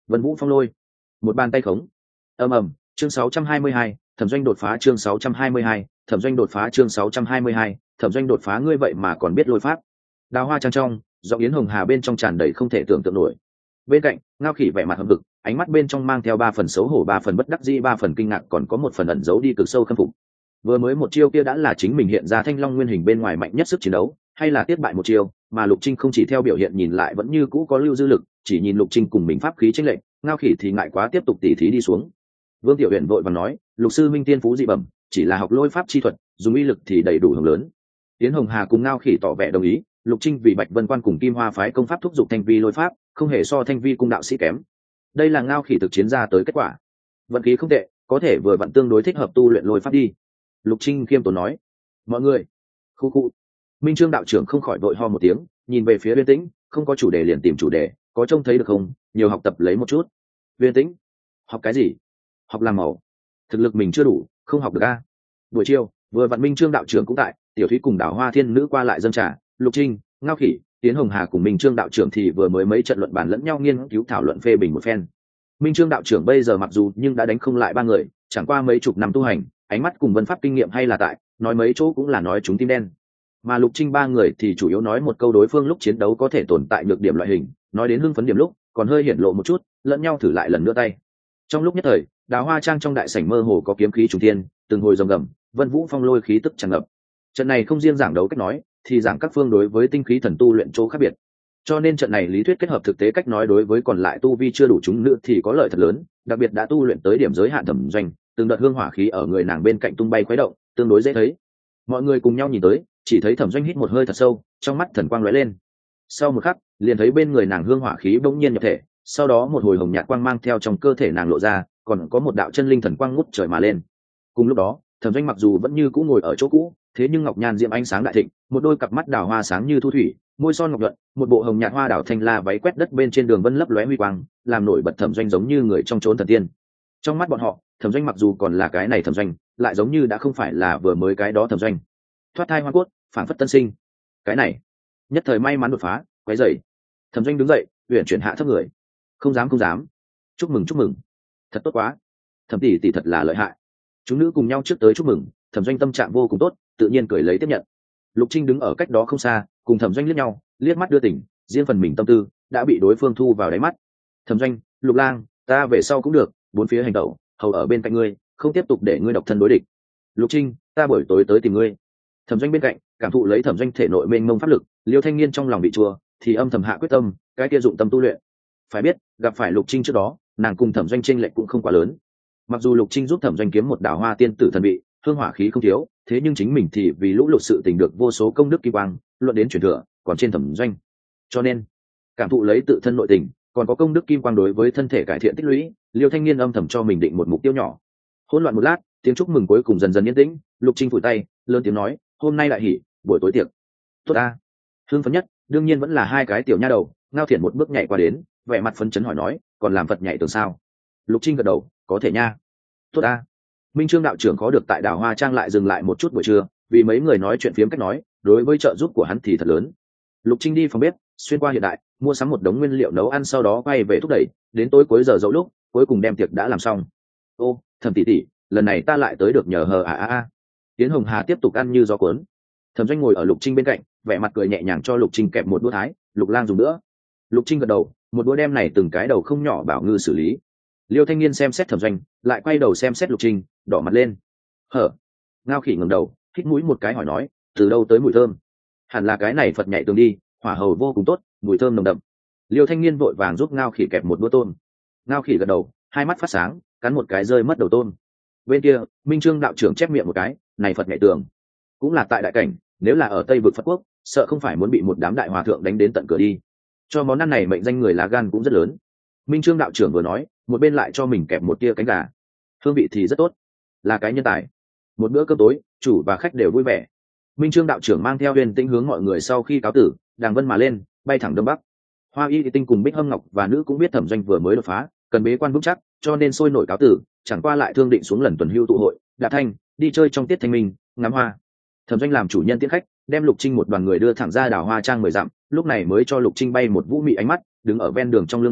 Vân Vũ Phong Lôi, một bàn tay khống. Ầm ầm, chương 622, Thẩm Doanh đột phá chương 622, Thẩm Doanh đột phá chương 622, Thẩm Doanh đột phá ngươi vậy mà còn biết lôi pháp. Đào Hoa trang trong, giọng Yến Hồng Hà bên trong tràn đầy không thể tưởng tượng nổi. Bên cạnh, Ngao Khỉ vẻ mặt hậm hực, ánh mắt bên trong mang theo 3 phần xấu hổ, 3 phần bất đắc dĩ, 3 phần kinh ngạc, còn có 1 phần ẩn giấu đi cực sâu khâm phục. Vừa mới một chiêu kia đã là chính mình hiện ra Thanh Long nguyên hình bên ngoài mạnh nhất sức chiến đấu, hay là tiếp bại một chiêu, mà Lục Trinh không chỉ theo biểu hiện nhìn lại vẫn như cũ có lưu dư lực, chỉ nhìn Lục Trinh cùng mình pháp khí chênh lệch, Ngao Khỉ thì ngại quá tiếp tục tỉ thí đi xuống. Vương Tiểu Uyển vội vàng nói, Lục sư minh tiên phú dị bẩm, chỉ là học lôi pháp chi thuật, dùng uy lực thì đầy đủ hưởng lớn. Tiến Hồng Hà cùng Ngao Khỉ tỏ vẻ đồng ý, Lục Trinh vì Bạch Vân Quan cùng Kim Hoa phái công pháp thúc giục Thanh Vi lôi pháp, không hề so Thanh Vi cung đạo sĩ kém. Đây là Ngao Khỉ thực chiến ra tới kết quả. Vận khí không tệ, có thể vừa vặn tương đối thích hợp tu luyện lôi pháp đi. Lục Trinh khiêm tốn nói. Mọi người, khu khu. Minh Trương đạo trưởng không khỏi vội ho một tiếng, nhìn về phía Uyên Tĩnh, không có chủ đề liền tìm chủ đề, có trông thấy được không, nhiều học tập lấy một chút. Uyên Tĩnh, học cái gì? Học làm màu. Thực lực mình chưa đủ, không học được a. Buổi chiều, vừa vặn Minh Trương đạo trưởng cũng tại, Tiểu Thúy cùng Đào Hoa Thiên nữ qua lại dâng trà, Lục Trinh, Ngao Khỉ, Tiến Hồng Hà cùng Minh Trương đạo trưởng thì vừa mới mấy trận luận bàn lẫn nhau nghiên cứu thảo luận phê bình một phen. Minh Trương đạo trưởng bây giờ mặc dù nhưng đã đánh không lại 3 người, chẳng qua mấy chục năm tu hành, ánh mắt cùng vân pháp kinh nghiệm hay là tại, nói mấy chỗ cũng là nói chúng tim đen. Mà Lục Trinh 3 người thì chủ yếu nói một câu đối phương lúc chiến đấu có thể tồn tại nhược điểm loại hình, nói đến hưng phấn điểm lúc, còn hơi hiển lộ một chút, lẫn nhau thử lại lần nữa tay. Trong lúc nhất thời, Đào Hoa trang trong đại sảnh mơ hồ có kiếm khí trùng thiên, từng hồi rồng gầm, Vân Vũ Phong Lôi khí tức tràn ngập. Trận này không riêng giảng đấu cách nói, thì giảng các phương đối với tinh khí thần tu luyện chỗ khác biệt. Cho nên trận này lý thuyết kết hợp thực tế cách nói đối với còn lại tu vi chưa đủ chúng nữ thì có lợi thật lớn, đặc biệt đã tu luyện tới điểm giới hạn Thẩm Doanh, từng đợt hương hỏa khí ở người nàng bên cạnh tung bay khuấy động, tương đối dễ thấy. Mọi người cùng nhau nhìn tới, chỉ thấy Thẩm Doanh hít một hơi thật sâu, trong mắt thần quang lóe lên. Sau một khắc, liền thấy bên người nàng hương hỏa khí bỗng nhiên nhập thể, sau đó một hồi hồng nhạt quang mang theo trong cơ thể nàng lộ ra, còn có một đạo chân linh thần quang ngút trời mà lên. Cùng lúc đó, Thẩm Doanh mặc dù vẫn như cũ ngồi ở chỗ cũ, thế nhưng ngọc nhan diễm ánh sáng đại thịnh, một đôi cặp mắt đào hoa sáng như thu thủy, môi son ngọc nhuận, một bộ hồng nhạt hoa đảo thanh la váy quét đất bên trên đường vân lấp lóe huy quang, làm nổi bật Thẩm Doanh giống như người trong chốn thần tiên. Trong mắt bọn họ, Thẩm Doanh mặc dù còn là cái này Thẩm Doanh, lại giống như đã không phải là vừa mới cái đó Thẩm Doanh. Thoát thai hoa cốt, phản phất tân sinh. Cái này, nhất thời may mắn đột phá, quấy rầy. Thẩm Doanh đứng dậy, uyển chuyển hạ thấp người. Không dám không dám. Chúc mừng chúc mừng. Thật tốt quá. Thẩm tỷ tỷ thật là lợi hại. Chúng nữ cùng nhau trước tới chúc mừng, Thẩm Doanh tâm trạng vô cùng tốt, tự nhiên cười lấy tiếp nhận. Lục Trinh đứng ở cách đó không xa, cùng Thẩm Doanh liếc nhau, liếc mắt đưa tỉnh, riêng phần mình tâm tư đã bị đối phương thu vào đáy mắt. Thẩm Doanh, Lục Lang, ta về sau cũng được, bốn phía hành động, hầu ở bên cạnh ngươi, không tiếp tục để ngươi độc thân đối địch. Lục Trinh, ta buổi tối tới tìm ngươi. Thẩm Doanh bên cạnh, cảm thụ lấy Thẩm Doanh thể nội mênh mông pháp lực, Liêu Thanh Niên trong lòng bị chua, thì âm thầm hạ quyết tâm, cái kia dụng tâm tu luyện. Phải biết, gặp phải Lục Trinh trước đó, nàng cùng Thẩm Doanh chênh lệch cũng không quá lớn. Mặc dù Lục Trinh giúp Thẩm Doanh kiếm một đào hoa tiên tử thần vị, hương hỏa khí không thiếu, thế nhưng chính mình thì vì lũ lụt sự tình được vô số công đức kỳ quang, luận đến truyền thừa, còn trên Thẩm Doanh. Cho nên, cảm thụ lấy tự thân nội tình, còn có công đức kim quang đối với thân thể cải thiện tích lũy, Liêu Thanh Niên âm thầm cho mình định một mục tiêu nhỏ. Hỗn loạn một lát, tiếng chúc mừng cuối cùng dần dần yên tĩnh, Lục Trinh phủi tay, lớn tiếng nói, hôm nay lại hỉ, buổi tối tiệc. Tốt ta. Hương phấn nhất, đương nhiên vẫn là hai cái tiểu nha đầu. Ngao Thiện một bước nhảy qua đến, vẻ mặt phấn chấn hỏi nói, còn làm Phật nhảy tường sao? Lục Trinh gật đầu, có thể nha. Tốt ta. Minh Trương đạo trưởng khó được tại Đào Hoa Trang lại dừng lại một chút buổi trưa, vì mấy người nói chuyện phiếm cách nói, đối với trợ giúp của hắn thì thật lớn. Lục Trinh đi phòng bếp, xuyên qua hiện đại, mua sắm một đống nguyên liệu nấu ăn, sau đó quay về thúc đẩy, đến tối cuối giờ dậu lúc, cuối cùng đem tiệc đã làm xong. Ô, Thẩm tỷ tỷ, lần này ta lại tới được nhờ hờ Tiến Hồng Hà tiếp tục ăn như gió cuốn. Thẩm Doanh ngồi ở Lục Trinh bên cạnh, vẻ mặt cười nhẹ nhàng cho Lục Trinh kẹp một đũa thái, Lục Lang dùng nữa. Lục Trinh gật đầu, một đũa đem này từng cái đầu không nhỏ bảo ngư xử lý. Liêu Thanh Niên xem xét Thẩm Doanh, lại quay đầu xem xét Lục Trinh, đỏ mặt lên. Hở? Ngao Khỉ ngẩng đầu, hít mũi một cái hỏi nói, từ đâu tới mùi thơm? Hẳn là cái này Phật nhảy tường đi, hỏa hầu vô cùng tốt, mùi thơm nồng đậm. Liêu Thanh Niên vội vàng giúp Ngao Khỉ kẹp một đũa tôm. Ngao Khỉ gật đầu, hai mắt phát sáng, cắn một cái rơi mất đầu tôm. Bên kia, Minh Trương đạo trưởng chép miệng một cái, này Phật nhảy tường, cũng là tại đại cảnh, nếu là ở Tây vực Phật quốc, sợ không phải muốn bị một đám đại hòa thượng đánh đến tận cửa đi. Cho món ăn này mệnh danh người lá gan cũng rất lớn. Minh Trương đạo trưởng vừa nói, một bên lại cho mình kẹp một tia cánh gà. Hương vị thì rất tốt, là cái nhân tài. Một bữa cơm tối, chủ và khách đều vui vẻ. Minh Trương đạo trưởng mang theo Huyền Tĩnh hướng mọi người sau khi cáo tử, đàng vân mà lên, bay thẳng đông bắc. Hoa Y Tinh cùng Bích Hâm Ngọc và nữ cũng biết Thẩm Doanh vừa mới đột phá, cần bế quan vững chắc, cho nên sôi nổi cáo tử, chẳng qua lại thương định xuống lần tuần hưu tụ hội, Đạp Thanh đi chơi trong tiết thanh minh, ngắm hoa. Thẩm Doanh làm chủ nhân tiễn khách, đem Lục Trinh một đoàn người đưa thẳng ra Đào Hoa Trang 10 dặm, lúc này mới cho Lục Trinh bay một vũ mị ánh mắt, đứng ở ven đường trong lương đình,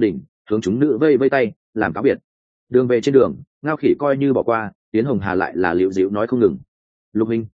hướng chúng nữ vây vây tay làm cáo biệt. Đường về trên đường, Ngao Khỉ coi như bỏ qua, Yến Hồng Hà lại là liễu dĩu nói không ngừng. Lục huynh,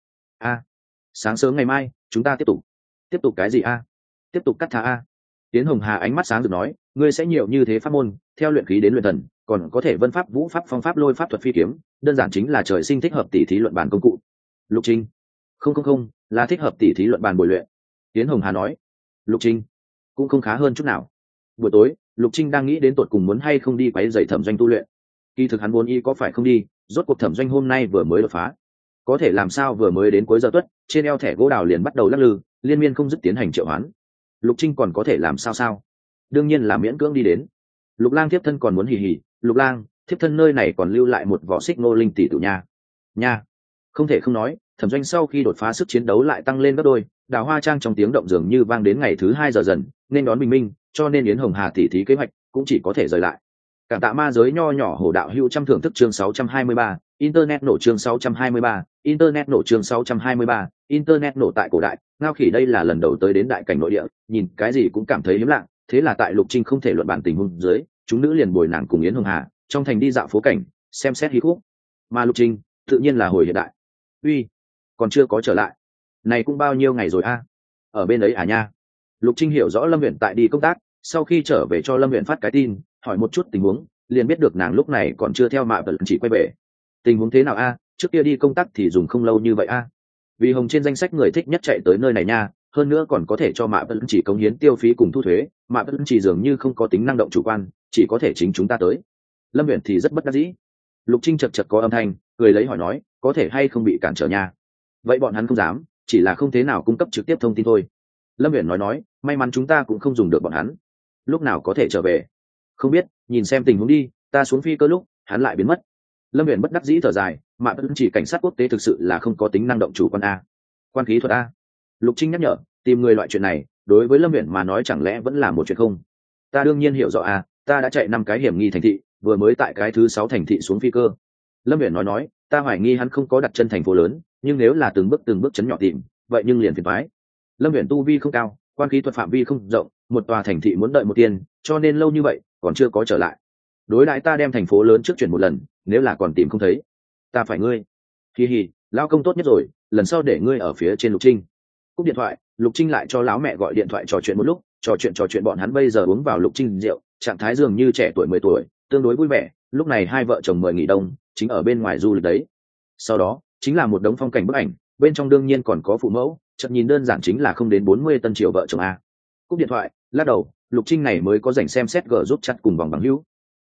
sáng sớm ngày mai chúng ta tiếp tục cái gì tiếp tục cắt thả Yến Hồng Hà ánh mắt sáng rực nói, ngươi sẽ nhiều như thế pháp môn, theo luyện khí đến luyện thần, còn có thể vân pháp, vũ pháp, phong pháp, lôi pháp, thuật phi kiếm, đơn giản chính là trời sinh thích hợp tỉ thí luận bàn công cụ. Lục Trinh, không, là thích hợp tỉ thí luận bàn bồi luyện. Yến Hồng Hà nói. Lục Trinh cũng không khá hơn chút nào. Buổi tối, Lục Trinh đang nghĩ đến tột cùng muốn hay không đi quấy rầy Thẩm Doanh tu luyện. Kỳ thực hắn vốn y có phải không đi, rốt cuộc Thẩm Doanh hôm nay vừa mới đột phá, có thể làm sao vừa mới đến cuối giờ tuất, trên eo thẻ gỗ đào liền bắt đầu lắc lư, liên miên không dứt tiến hành triệu hoán. Lục Trinh còn có thể làm sao? Đương nhiên là miễn cưỡng đi đến. Lục Lang thiếp thân còn muốn hì hì, Lục Lang thiếp thân nơi này còn lưu lại một vỏ xích Ngô Linh tỷ tử nha. Không thể không nói, Thẩm Doanh sau khi đột phá sức chiến đấu lại tăng lên gấp đôi, Đào Hoa Trang trong tiếng động dường như vang đến ngày thứ 2 giờ dần, nên đón bình minh, cho nên Yến Hồng Hà tỉ thí kế hoạch cũng chỉ có thể rời lại. Cảm tạ ma giới nho nhỏ hổ đạo hữu trăm thưởng thức chương 623, internet nổ chương 623, internet nổ chương 623, internet nổ tại cổ đại. Ngao Khỉ đây là lần đầu tới đến đại cảnh nội địa, nhìn cái gì cũng cảm thấy hiếm lạ, thế là tại Lục Trinh không thể luận bản tình huống dưới, chúng nữ liền bồi nàng cùng Yến Hồng Hà trong thành đi dạo phố cảnh, xem xét hí khúc. Mà Lục Trinh tự nhiên là hồi hiện đại. Uy, còn chưa có trở lại, này cũng bao nhiêu ngày rồi ở bên ấy nha. Lục Trinh hiểu rõ Lâm Uyển tại đi công tác, sau khi trở về cho Lâm Uyển phát cái tin, hỏi một chút tình huống, liền biết được nàng lúc này còn chưa theo Mạ Vận chỉ quay về. Tình huống thế nào trước kia đi công tác thì dùng không lâu như vậy vì Hồng trên danh sách người thích nhất chạy tới nơi này nha, hơn nữa còn có thể cho Mạ Vận chỉ cống hiến tiêu phí cùng thu thuế, Mạ Vận chỉ dường như không có tính năng động chủ quan, chỉ có thể chính chúng ta tới. Lâm Uyển thì rất bất đắc dĩ. Lục Trinh chật có âm thanh, cười lấy hỏi nói, có thể hay không bị cản trở nha. Vậy bọn hắn không dám, chỉ là không thế nào cung cấp trực tiếp thông tin thôi. Lâm Uyển nói, may mắn chúng ta cũng không dùng được bọn hắn. Lúc nào có thể trở về không biết, nhìn xem tình huống đi, ta xuống phi cơ lúc hắn lại biến mất. Lâm Uyển bất đắc dĩ thở dài, Mạ Vận chỉ cảnh sát quốc tế thực sự là không có tính năng động chủ quan quan khí thuật Lục Trinh nhắc nhở, tìm người loại chuyện này đối với Lâm Uyển mà nói chẳng lẽ vẫn là một chuyện không? Ta đương nhiên hiểu rõ ta đã chạy 5 cái hiểm nghi thành thị, vừa mới tại cái thứ 6 thành thị xuống phi cơ. Lâm Uyển nói, ta hoài nghi hắn không có đặt chân thành phố lớn, nhưng nếu là từng bước chấn nhỏ tìm, vậy nhưng liền phiền toái. Lâm Uyển tu vi không cao, quan khí thuật phạm vi không rộng, một tòa thành thị muốn đợi một tiền, cho nên lâu như vậy còn chưa có trở lại. Đối đãi ta đem thành phố lớn trước chuyển một lần, nếu là còn tìm không thấy, ta phải ngươi. Hi, lão công tốt nhất rồi, lần sau để ngươi ở phía trên. Lục Trinh cúp điện thoại, Lục Trinh lại cho lão mẹ gọi điện thoại trò chuyện một lúc, trò chuyện bọn hắn bây giờ uống vào Lục Trinh rượu, trạng thái dường như trẻ tuổi 10 tuổi, tương đối vui vẻ. Lúc này hai vợ chồng mời nghỉ đông, chính ở bên ngoài du lịch đấy. Sau đó chính là một đống phong cảnh bức ảnh, bên trong đương nhiên còn có phụ mẫu, chợt nhìn đơn giản chính là không đến 40 tân triệu vợ chồng Cúp điện thoại, lắc đầu, Lục Trinh này mới có rảnh xem xét gờ giúp chat cùng vòng bằng hữu.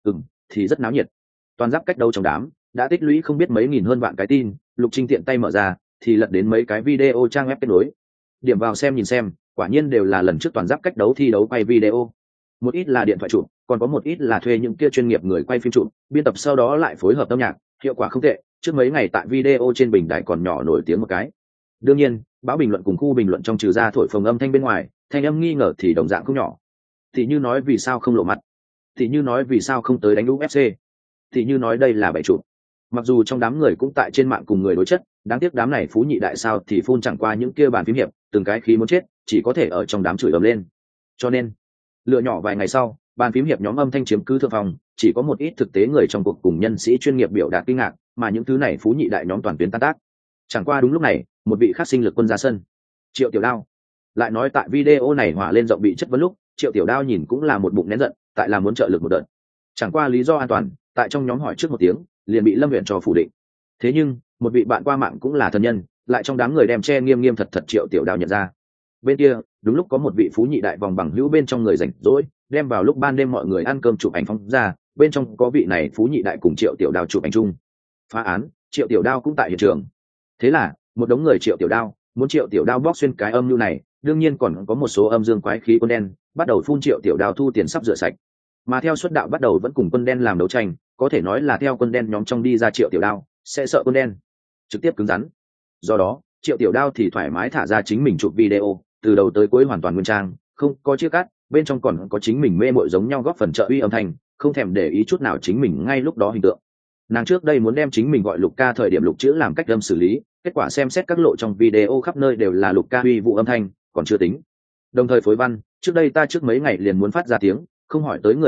Thì rất náo nhiệt. Toàn giáp cách đâu trong đám đã tích lũy không biết mấy nghìn hơn vạn cái tin, Lục Trinh tiện tay mở ra thì lật đến mấy cái video trang web kết nối. Điểm vào xem nhìn xem, quả nhiên đều là lần trước toàn giáp cách đấu thi đấu quay video. Một ít là điện thoại chụp, còn có một ít là thuê những kia chuyên nghiệp người quay phim chụp, biên tập sau đó lại phối hợp âm nhạc, hiệu quả không tệ. Trước mấy ngày tại video trên bình đài còn nhỏ nổi tiếng một cái. Đương nhiên, báo bình luận cùng khu bình luận trong trừ ra thổi phồng âm thanh bên ngoài, thanh âm nghi ngờ thì đồng dạng không nhỏ. Thì như nói vì sao không lộ mặt, thì như nói vì sao không tới đánh UFC, thì như nói đây là bậy chụp. Mặc dù trong đám người cũng tại trên mạng cùng người đối chất, đáng tiếc đám này phú nhị đại sao thì phun chẳng qua những kia bàn phím hiệp, từng cái khí muốn chết, chỉ có thể ở trong đám chửi ầm lên. Cho nên, lựa nhỏ vài ngày sau, bàn phím hiệp nhóm âm thanh chiếm cứ thượng phòng, chỉ có một ít thực tế người trong cuộc cùng nhân sĩ chuyên nghiệp biểu đạt kinh ngạc, mà những thứ này phú nhị đại nhóm toàn tuyến tan tác. Chẳng qua đúng lúc này, một vị khác sinh lực quân ra sân. Triệu Tiểu Đao. Lại nói tại video này hỏa lên rộng bị chất vấn lúc, Triệu Tiểu Đao nhìn cũng là một bụng nén giận, tại là muốn trợ lực một đợt. Chẳng qua lý do an toàn, tại trong nhóm hỏi trước một tiếng, liền bị Lâm Uyển cho phủ định. Thế nhưng, một vị bạn qua mạng cũng là thân nhân, lại trong đám người đem che nghiêm nghiêm thật Triệu Tiểu Đao nhận ra. Bên kia, đúng lúc có một vị phú nhị đại vòng bằng hữu bên trong người rảnh rỗi, đem vào lúc ban đêm mọi người ăn cơm chụp ảnh phóng ra, bên trong có vị này phú nhị đại cùng Triệu Tiểu Đao chụp ảnh chung. Phá án, Triệu Tiểu Đao cũng tại hiện trường. Thế là, một đống người Triệu Tiểu Đao, muốn Triệu Tiểu Đao bóc xuyên cái âm mưu này, đương nhiên còn có một số âm dương quái khí quân đen, bắt đầu phun Triệu Tiểu Đao thu tiền sắp rửa sạch. Mà theo xuất đạo bắt đầu vẫn cùng quân đen làm đấu tranh, có thể nói là theo quân đen nhóm trong đi ra Triệu Tiểu Đao, sẽ sợ quân đen, trực tiếp cứng rắn. Do đó, Triệu Tiểu Đao thì thoải mái thả ra chính mình chụp video, từ đầu tới cuối hoàn toàn nguyên trang, không có chia cắt, bên trong còn có chính mình mê mội giống nhau góp phần trợ uy âm thanh, không thèm để ý chút nào chính mình ngay lúc đó hình tượng. Nàng trước đây muốn đem chính mình gọi Lục Ca thời điểm lục chữ làm cách âm xử lý, kết quả xem xét các lộ trong video khắp nơi đều là Lục Ca uy vụ âm thanh, còn chưa tính. Đồng thời phối văn, trước đây ta trước mấy ngày liền muốn phát ra tiếng, không hỏi tới người trong cuộc,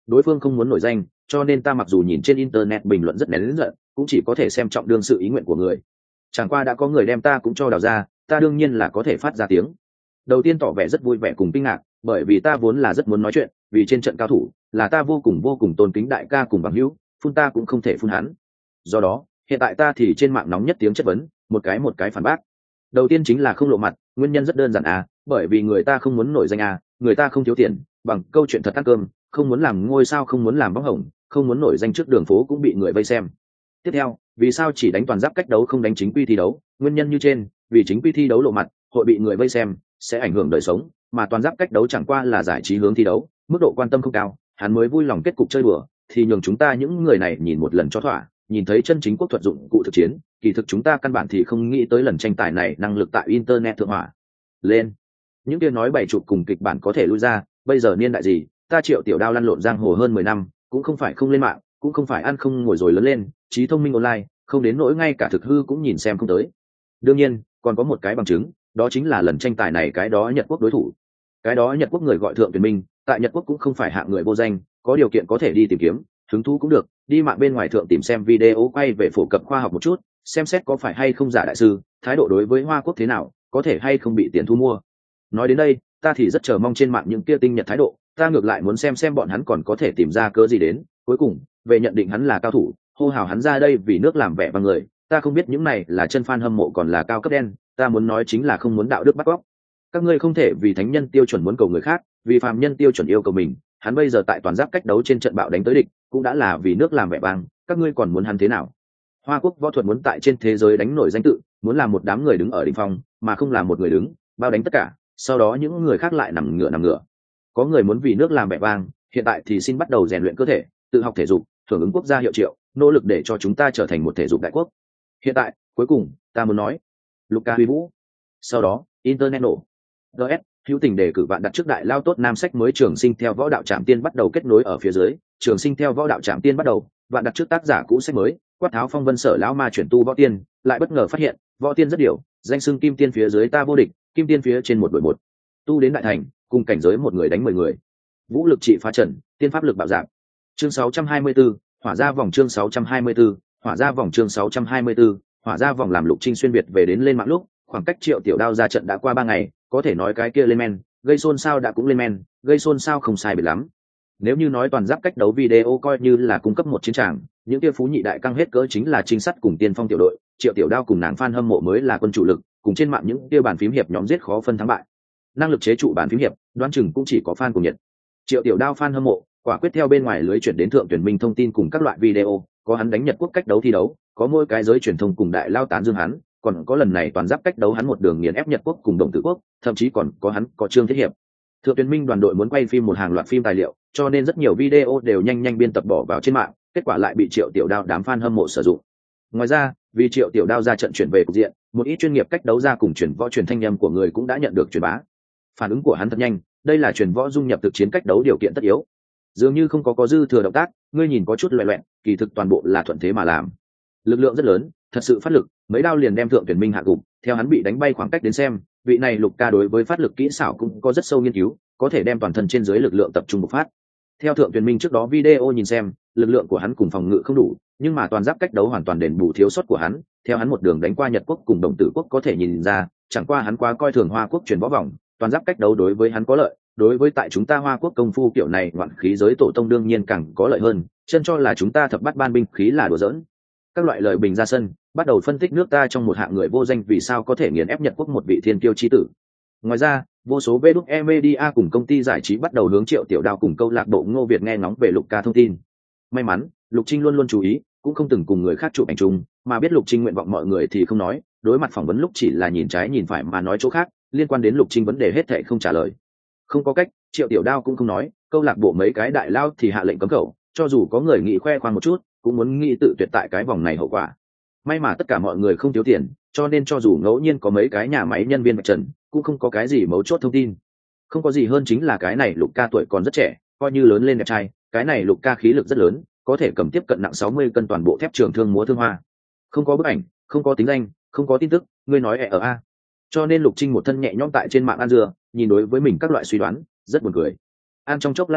đối phương không muốn nổi danh, cho nên ta mặc dù nhìn trên internet bình luận rất nén lớn giận, cũng chỉ có thể xem trọng đương sự ý nguyện của người. Chẳng qua đã có người đem ta cũng cho đào ra, ta đương nhiên là có thể phát ra tiếng. Đầu tiên tỏ vẻ rất vui vẻ cùng kinh ngạc, bởi vì ta vốn là rất muốn nói chuyện, vì trên trận cao thủ là ta vô cùng tôn kính đại ca cùng bằng hữu, phun ta cũng không thể phun hắn. Do đó hiện tại ta thì trên mạng nóng nhất tiếng chất vấn, một cái phản bác. Đầu tiên chính là không lộ mặt, nguyên nhân rất đơn giản bởi vì người ta không muốn nổi danh người ta không thiếu tiền, bằng câu chuyện thật ăn cơm, không muốn làm ngôi sao, không muốn làm bóng hồng, không muốn nổi danh trước đường phố cũng bị người vây xem. Tiếp theo, vì sao chỉ đánh toàn giáp cách đấu không đánh chính quy thi đấu? Nguyên nhân như trên, vì chính quy thi đấu lộ mặt, hội bị người vây xem, sẽ ảnh hưởng đời sống, mà toàn giáp cách đấu chẳng qua là giải trí hướng thi đấu, mức độ quan tâm không cao, hắn mới vui lòng kết cục chơi đùa, thì nhường chúng ta những người này nhìn một lần cho thỏa, nhìn thấy chân chính quốc thuật dụng cụ thực chiến, kỳ thực chúng ta căn bản thì không nghĩ tới lần tranh tài này năng lực tại internet thượng hỏa lên. Những kia nói bày chụp cùng kịch bản có thể lui ra, bây giờ niên đại gì, ta Triệu Tiểu Đao lăn lộn giang hồ hơn 10 năm, cũng không phải không lên mạng, cũng không phải ăn không ngồi rồi lớn lên, trí thông minh online, không đến nỗi ngay cả thực hư cũng nhìn xem không tới. Đương nhiên, còn có một cái bằng chứng, đó chính là lần tranh tài này cái đó Nhật Quốc đối thủ. Cái đó Nhật Quốc người gọi Thượng Tuyển Minh, tại Nhật Quốc cũng không phải hạng người vô danh, có điều kiện có thể đi tìm kiếm, hứng thú cũng được, đi mạng bên ngoài thượng tìm xem video quay về phổ cập khoa học một chút, xem xét có phải hay không giả đại sư, thái độ đối với Hoa Quốc thế nào, có thể hay không bị tiền thu mua. Nói đến đây, ta thì rất chờ mong trên mạng những kia tinh nhật thái độ, ta ngược lại muốn xem bọn hắn còn có thể tìm ra cớ gì đến. Cuối cùng, về nhận định hắn là cao thủ, hô hào hắn ra đây vì nước làm vẻ vang người, ta không biết những này là chân fan hâm mộ còn là cao cấp đen, ta muốn nói chính là không muốn đạo đức bắt cóc. Các ngươi không thể vì thánh nhân tiêu chuẩn muốn cầu người khác, vì phàm nhân tiêu chuẩn yêu cầu mình. Hắn bây giờ tại toàn giáp cách đấu trên trận bạo đánh tới địch, cũng đã là vì nước làm vẻ vang, các ngươi còn muốn hắn thế nào? Hoa Quốc võ thuật muốn tại trên thế giới đánh nổi danh tự, muốn làm một đám người đứng ở đỉnh phong, mà không là một người đứng bao đánh tất cả, sau đó những người khác lại nằm ngửa. Có người muốn vì nước làm vẻ vang, hiện tại thì xin bắt đầu rèn luyện cơ thể, tự học thể dục, hưởng ứng quốc gia hiệu triệu, nỗ lực để cho chúng ta trở thành một thể dục đại quốc. Hiện tại, cuối cùng, ta muốn nói, Luka Huy Vũ. Sau đó, internet nổ. DS, hữu tình đề cử bạn đặt trước đại lao tốt nam sách mới trường sinh theo võ đạo trạm tiên bắt đầu kết nối ở phía dưới, trường sinh theo võ đạo trạm tiên bắt đầu, bạn đặt trước tác giả cũ sách mới, quát tháo phong vân sở lão ma chuyển tu võ tiên, lại bất ngờ phát hiện, võ tiên rất điều, danh xưng kim tiên phía dưới ta vô địch, kim tiên phía trên 1 đội 1. Tu đến đại thành, cùng cảnh giới một người đánh 10 người. Vũ lực trị phá trần, tiên pháp lực bạo giảm. Chương 624, hỏa ra vòng chương 624, hỏa ra vòng chương 624, hỏa ra vòng làm Lục Trinh xuyên việt về đến lên mạng lúc, khoảng cách Triệu Tiểu Đao ra trận đã qua 3 ngày, có thể nói cái kia lên men, gây xôn xao đã cũng lên men, gây xôn xao không sai biệt lắm. Nếu như nói toàn giáp cách đấu video coi như là cung cấp một chiến tràng, những kia phú nhị đại căng hết cỡ chính là trinh sát cùng tiên phong tiểu đội, Triệu Tiểu Đao cùng nàng fan hâm mộ mới là quân chủ lực, cùng trên mạng những kia bàn phím hiệp nhóm giết khó phân thắng bại. Năng lực chế trụ bàn phím hiệp, đoán chừng cũng chỉ có fan cùng nhiệt. Triệu Tiểu Đao fan hâm mộ, quả quyết theo bên ngoài lưới chuyển đến Thượng Tuyển Minh thông tin cùng các loại video, có hắn đánh Nhật Quốc cách đấu thi đấu, có mỗi cái giới truyền thông cùng đại lao tán dương hắn, còn có lần này toàn giáp cách đấu hắn một đường nghiền ép Nhật Quốc cùng Đồng Tử Quốc, thậm chí còn có hắn có Trương Thiết Hiệp. Thượng Tuyển Minh đoàn đội muốn quay phim một hàng loạt phim tài liệu, cho nên rất nhiều video đều nhanh biên tập bỏ vào trên mạng, kết quả lại bị Triệu Tiểu Đao đám fan hâm mộ sử dụng. Ngoài ra, vì Triệu Tiểu Đao ra trận chuyển về cục diện, một ít chuyên nghiệp cách đấu ra cùng chuyển võ truyền thanh âm của người cũng đã nhận được truyền bá. Phản ứng của hắn thật nhanh, đây là truyền võ dung nhập thực chiến cách đấu điều kiện tất yếu. Dường như không có dư thừa động tác, ngươi nhìn có chút loẹt loẹt, kỳ thực toàn bộ là thuận thế mà làm. Lực lượng rất lớn, thật sự phát lực, mấy đao liền đem Thượng Tuyển Minh hạ gục, theo hắn bị đánh bay khoảng cách đến xem, vị này Lục ca đối với phát lực kỹ xảo cũng có rất sâu nghiên cứu, có thể đem toàn thân trên dưới lực lượng tập trung bộc phát. Theo Thượng Tuyển Minh trước đó video nhìn xem, lực lượng của hắn cùng phòng ngự không đủ, nhưng mà toàn giáp cách đấu hoàn toàn đền bù thiếu sót của hắn, theo hắn một đường đánh qua Nhật Quốc cùng Đồng Tử Quốc có thể nhìn ra, chẳng qua hắn quá coi thường Hoa Quốc truyền võ vòng, toàn giáp cách đấu đối với hắn có lợi, đối với tại chúng ta Hoa Quốc công phu kiểu này ngoạn khí giới tổ tông đương nhiên càng có lợi hơn, chân cho là chúng ta thập bát ban binh khí là đùa giỡn. Các loại lời bình ra sân, bắt đầu phân tích nước ta trong một hạng người vô danh vì sao có thể nghiền ép Nhật Quốc một vị thiên kiêu chi tử. Ngoài ra, vô số VWE Media cùng công ty giải trí bắt đầu hướng Triệu Tiểu Đao cùng câu lạc bộ Ngô Việt nghe ngóng về Lục ca thông tin. May mắn, Lục Trinh luôn luôn chú ý, cũng không từng cùng người khác chụp ảnh chung, mà biết Lục Trinh nguyện vọng mọi người thì không nói, đối mặt phỏng vấn lúc chỉ là nhìn trái nhìn phải mà nói chỗ khác, liên quan đến Lục Trinh vấn đề hết thảy không trả lời. Không có cách, Triệu Tiểu Đao cũng không nói, câu lạc bộ mấy cái đại lao thì hạ lệnh cấm khẩu, cho dù có người nghĩ khoe khoang một chút, cũng muốn nghĩ tự tuyệt tại cái vòng này hậu quả. May mà tất cả mọi người không thiếu tiền, cho nên cho dù ngẫu nhiên có mấy cái nhà máy nhân viên vạch trần, cũng không có cái gì mấu chốt thông tin. Không có gì hơn chính là cái này Lục ca tuổi còn rất trẻ, coi như lớn lên đẹp trai, cái này Lục ca khí lực rất lớn, có thể cầm tiếp cận nặng 60 cân toàn bộ thép trường thương múa thương hoa. Không có bức ảnh, không có tính danh, không có tin tức, ngươi nói ở a. Cho nên Lục Trinh một thân nhẹ nhõm tại trên mạng ăn dưa, nhìn đối với mình các loại suy đoán, rất buồn cười. Ăn trong chốc lát dưa,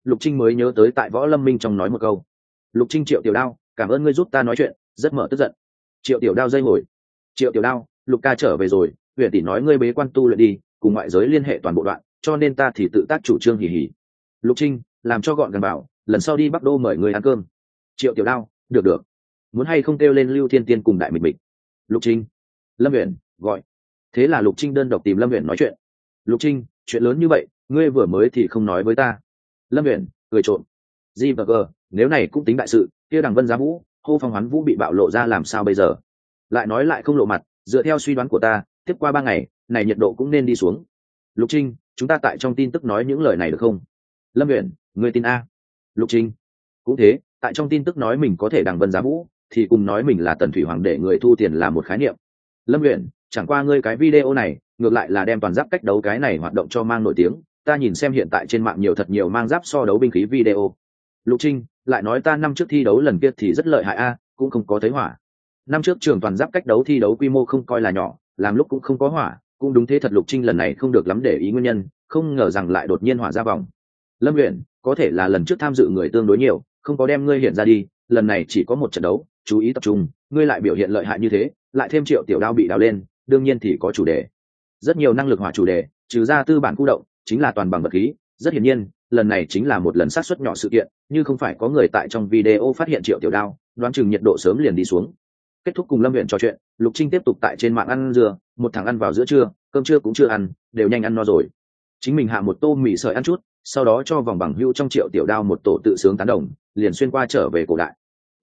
Lục Trinh mới nhớ tới tại Võ Lâm Minh trong nói một câu. Lục Trinh: Triệu Tiểu Đao, cảm ơn ngươi giúp ta nói chuyện, rất mở tức giận. Triệu Tiểu Đao dây hồi: Triệu Tiểu Đao, Lục ca trở về rồi, huyện tỷ nói ngươi bế quan tu luyện đi, cùng ngoại giới liên hệ toàn bộ đoạn, cho nên ta thì tự tác chủ trương hỉ hỉ. Lục Trinh: làm cho gọn gàng bảo, lần sau đi Bắc Đô mời người ăn cơm. Triệu Tiểu Đao: được được. Muốn hay không kêu lên Lưu Thiên Tiên cùng Đại Mịch Mịch. Lục Trinh: Lâm Uyển, gọi. Thế là Lục Trinh đơn độc tìm Lâm Uyển nói chuyện. Lục Trinh: chuyện lớn như vậy, ngươi vừa mới thì không nói với ta. Lâm Uyển cười trộm: Di và cơ, nếu này cũng tính đại sự, kia đằng Vân Giá Vũ, Hô Phong Hoán Vũ bị bạo lộ ra làm sao bây giờ? Lại nói lại không lộ mặt, dựa theo suy đoán của ta, tiếp qua 3 ngày, này nhiệt độ cũng nên đi xuống. Lục Trinh: chúng ta tại trong tin tức nói những lời này được không? Lâm Uyển: ngươi tin a? Lục Trinh: cũng thế, tại trong tin tức nói mình có thể đằng Vân Giá Vũ, thì cùng nói mình là Tần Thủy Hoàng để người thu tiền là một khái niệm. Lâm Uyển: chẳng qua ngươi cái video này, ngược lại là đem toàn giáp cách đấu cái này hoạt động cho mang nổi tiếng, ta nhìn xem hiện tại trên mạng nhiều thật nhiều mang giáp so đấu binh khí video. Lục Trinh: lại nói ta năm trước thi đấu lần kia thì rất lợi hại a, cũng không có thấy hỏa. Năm trước trường toàn giáp cách đấu thi đấu quy mô không coi là nhỏ, làm lúc cũng không có hỏa, cũng đúng thế thật. Lục Trinh lần này không được lắm để ý nguyên nhân, không ngờ rằng lại đột nhiên hỏa ra vòng. Lâm Uyển: có thể là lần trước tham dự người tương đối nhiều, không có đem ngươi hiện ra đi, lần này chỉ có một trận đấu, chú ý tập trung, ngươi lại biểu hiện lợi hại như thế, lại thêm Triệu Tiểu Đao bị đào lên, đương nhiên thì có chủ đề. Rất nhiều năng lực hỏa chủ đề, trừ ra tư bản khu động, chính là toàn bằng vật khí, rất hiển nhiên, lần này chính là một lần xác suất nhỏ sự kiện, như không phải có người tại trong video phát hiện Triệu Tiểu Đao, đoán chừng nhiệt độ sớm liền đi xuống. Kết thúc cùng Lâm Uyển trò chuyện, Lục Trinh tiếp tục tại trên mạng ăn dừa, một thằng ăn vào giữa trưa, cơm trưa cũng chưa ăn, đều nhanh ăn no rồi. Chính mình hạ một tô mì sợi ăn chút, sau đó cho vòng bằng hữu trong Triệu Tiểu Đao một tổ tự sướng tán đồng, liền xuyên qua trở về cổ đại.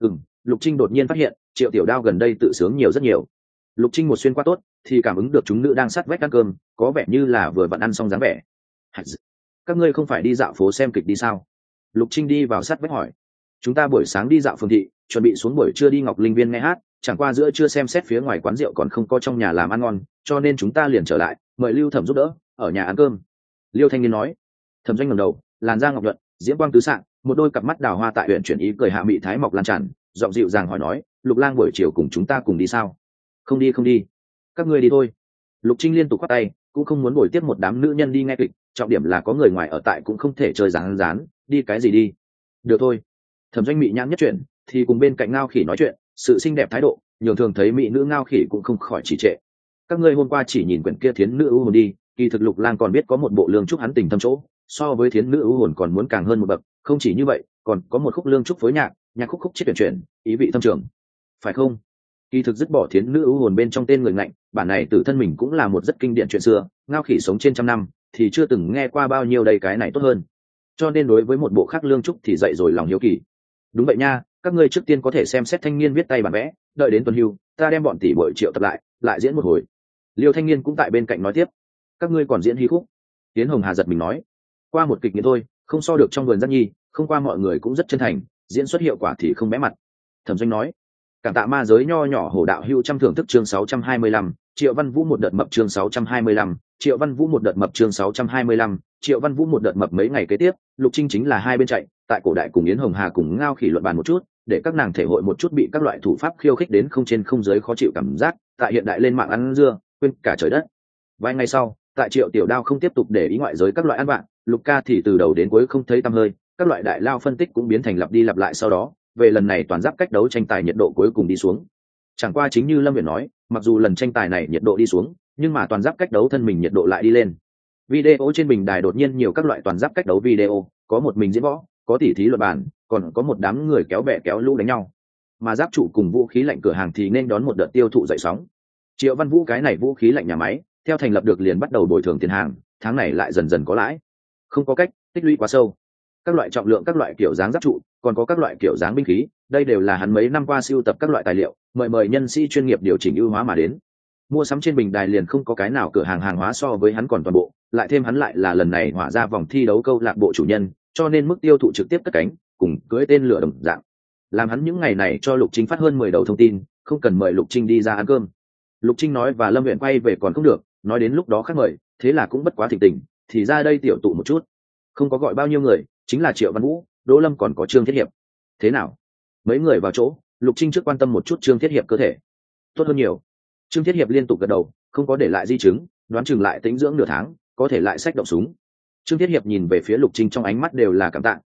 Lục Trinh đột nhiên phát hiện, Triệu Tiểu Đao gần đây tự sướng nhiều rất nhiều. Lục Trinh một xuyên qua tốt, thì cảm ứng được chúng nữ đang sát vách ăn cơm, có vẻ như là vừa vặn ăn xong dáng vẻ. Các ngươi không phải đi dạo phố xem kịch đi sao? Lục Trinh đi vào sát vách hỏi. Chúng ta buổi sáng đi dạo phường thị, chuẩn bị xuống buổi trưa đi Ngọc Linh Viên nghe hát, chẳng qua giữa trưa xem xét phía ngoài quán rượu còn không có trong nhà làm ăn ngon, cho nên chúng ta liền trở lại, mời Lưu Thẩm giúp đỡ, ở nhà ăn cơm. Liêu Thanh Niên nói. Thẩm Doanh ngẩng đầu, làn da ngọc nhuận, diễm quang tứ xạ, một đôi cặp mắt đào hoa tại huyện chuyển ý cười hạ mị thái mọc lan tràn, giọng dịu dàng hỏi nói, Lục Lang buổi chiều cùng chúng ta cùng đi sao? Không đi không đi, các ngươi đi thôi. Lục Trinh liên tục khoát tay, cũng không muốn bồi tiếp một đám nữ nhân đi nghe kịch, trọng điểm là có người ngoài ở tại cũng không thể chơi rán rán, đi cái gì đi. Được thôi. Thẩm Doanh mị nhãn nhất chuyện, thì cùng bên cạnh Ngao Khỉ nói chuyện, sự xinh đẹp thái độ, nhường thường thấy mỹ nữ Ngao Khỉ cũng không khỏi chỉ trệ. Các ngươi hôm qua chỉ nhìn quyển kia Thiến Nữ ưu hồn đi, kỳ thực Lục Lang còn biết có một bộ lương trúc hắn tình thâm chỗ, so với Thiến Nữ ưu hồn còn muốn càng hơn một bậc, không chỉ như vậy, còn có một khúc lương trúc phối nhạc, nhạc khúc khúc chết chuyển, ý vị thâm trường. Phải không? Kỳ thực dứt bỏ Thiến Nữ ưu hồn bên trong tên người ngạnh, bản này tự thân mình cũng là một rất kinh điển chuyện xưa, Ngao Khỉ sống trên trăm năm thì chưa từng nghe qua bao nhiêu đây cái này tốt hơn, cho nên đối với một bộ khác lương trúc thì dậy rồi lòng hiếu kỳ. Đúng vậy nha, các ngươi trước tiên có thể xem xét Thanh Niên viết tay bản vẽ, đợi đến tuần hưu ta đem bọn tỷ bội triệu tập lại diễn một hồi. Liêu Thanh Niên cũng tại bên cạnh nói tiếp. Các ngươi còn diễn hí khúc? Tiến Hồng Hà giật mình nói. Qua một kịch nghĩa thôi, không so được trong vườn giác nhi, không qua mọi người cũng rất chân thành, diễn xuất hiệu quả thì không bé mặt. Thẩm Doanh nói. Cảm tạ ma giới nho nhỏ hổ đạo hưu trăm thưởng thức chương 625, Triệu Văn Vũ một đợt mập chương 625, Triệu Văn Vũ một đợt mập chương 625, Triệu Văn Vũ một đợt mập. Mấy ngày kế tiếp, Lục Trinh chính là hai bên chạy, tại cổ đại cùng Yến Hồng Hà cùng Ngao Khỉ luận bàn một chút, để các nàng thể hội một chút bị các loại thủ pháp khiêu khích đến không trên không dưới khó chịu cảm giác, tại hiện đại lên mạng ăn dưa, quên cả trời đất. Vài ngày sau, tại Triệu Tiểu Đao không tiếp tục để ý ngoại giới các loại ăn bạn, Lục ca thì từ đầu đến cuối không thấy tăm hơi, các loại đại lao phân tích cũng biến thành lặp đi lặp lại. Sau đó, về lần này toàn giáp cách đấu tranh tài nhiệt độ cuối cùng đi xuống. Chẳng qua chính như Lâm Viễn nói, mặc dù lần tranh tài này nhiệt độ đi xuống, nhưng mà toàn giáp cách đấu thân mình nhiệt độ lại đi lên. Video trên bình đài đột nhiên nhiều các loại toàn giáp cách đấu video, có một mình diễn võ, có tỉ thí luận bàn, còn có một đám người kéo bè kéo lũ đánh nhau. Mà giáp trụ cùng vũ khí lạnh cửa hàng thì nên đón một đợt tiêu thụ dậy sóng. Triệu Văn Vũ cái này vũ khí lạnh nhà máy, theo thành lập được liền bắt đầu bồi thường tiền hàng, tháng này lại dần dần có lãi. Không có cách, tích lũy quá sâu. Các loại trọng lượng, các loại kiểu dáng giáp trụ, còn có các loại kiểu dáng binh khí, đây đều là hắn mấy năm qua sưu tập các loại tài liệu, mời nhân sĩ chuyên nghiệp điều chỉnh ưu hóa mà đến. Mua sắm trên bình đài liền không có cái nào cửa hàng hàng hóa so với hắn còn toàn bộ, lại thêm hắn lại là lần này hỏa ra vòng thi đấu câu lạc bộ chủ nhân, cho nên mức tiêu thụ trực tiếp cất cánh, cùng cưỡi tên lửa đồng dạng. Làm hắn những ngày này cho Lục Trinh phát hơn 10 đầu thông tin, không cần mời Lục Trinh đi ra ăn cơm. Lục Trinh nói và Lâm Uyển quay về còn không được, nói đến lúc đó khác mời, thế là cũng bất quá thịnh tình, thì ra đây tiểu tụ một chút. Không có gọi bao nhiêu người, chính là Triệu Văn Vũ, Đỗ Lâm còn có Trương Thiết Hiệp. Thế nào? Mấy người vào chỗ, Lục Trinh trước quan tâm một chút Trương Thiết Hiệp cơ thể. Tốt hơn nhiều. Trương Thiết Hiệp liên tục gật đầu, không có để lại di chứng, đoán chừng lại tĩnh dưỡng nửa tháng, có thể lại xách động súng. Trương Thiết Hiệp nhìn về phía Lục Trinh trong ánh mắt đều là cảm tạ,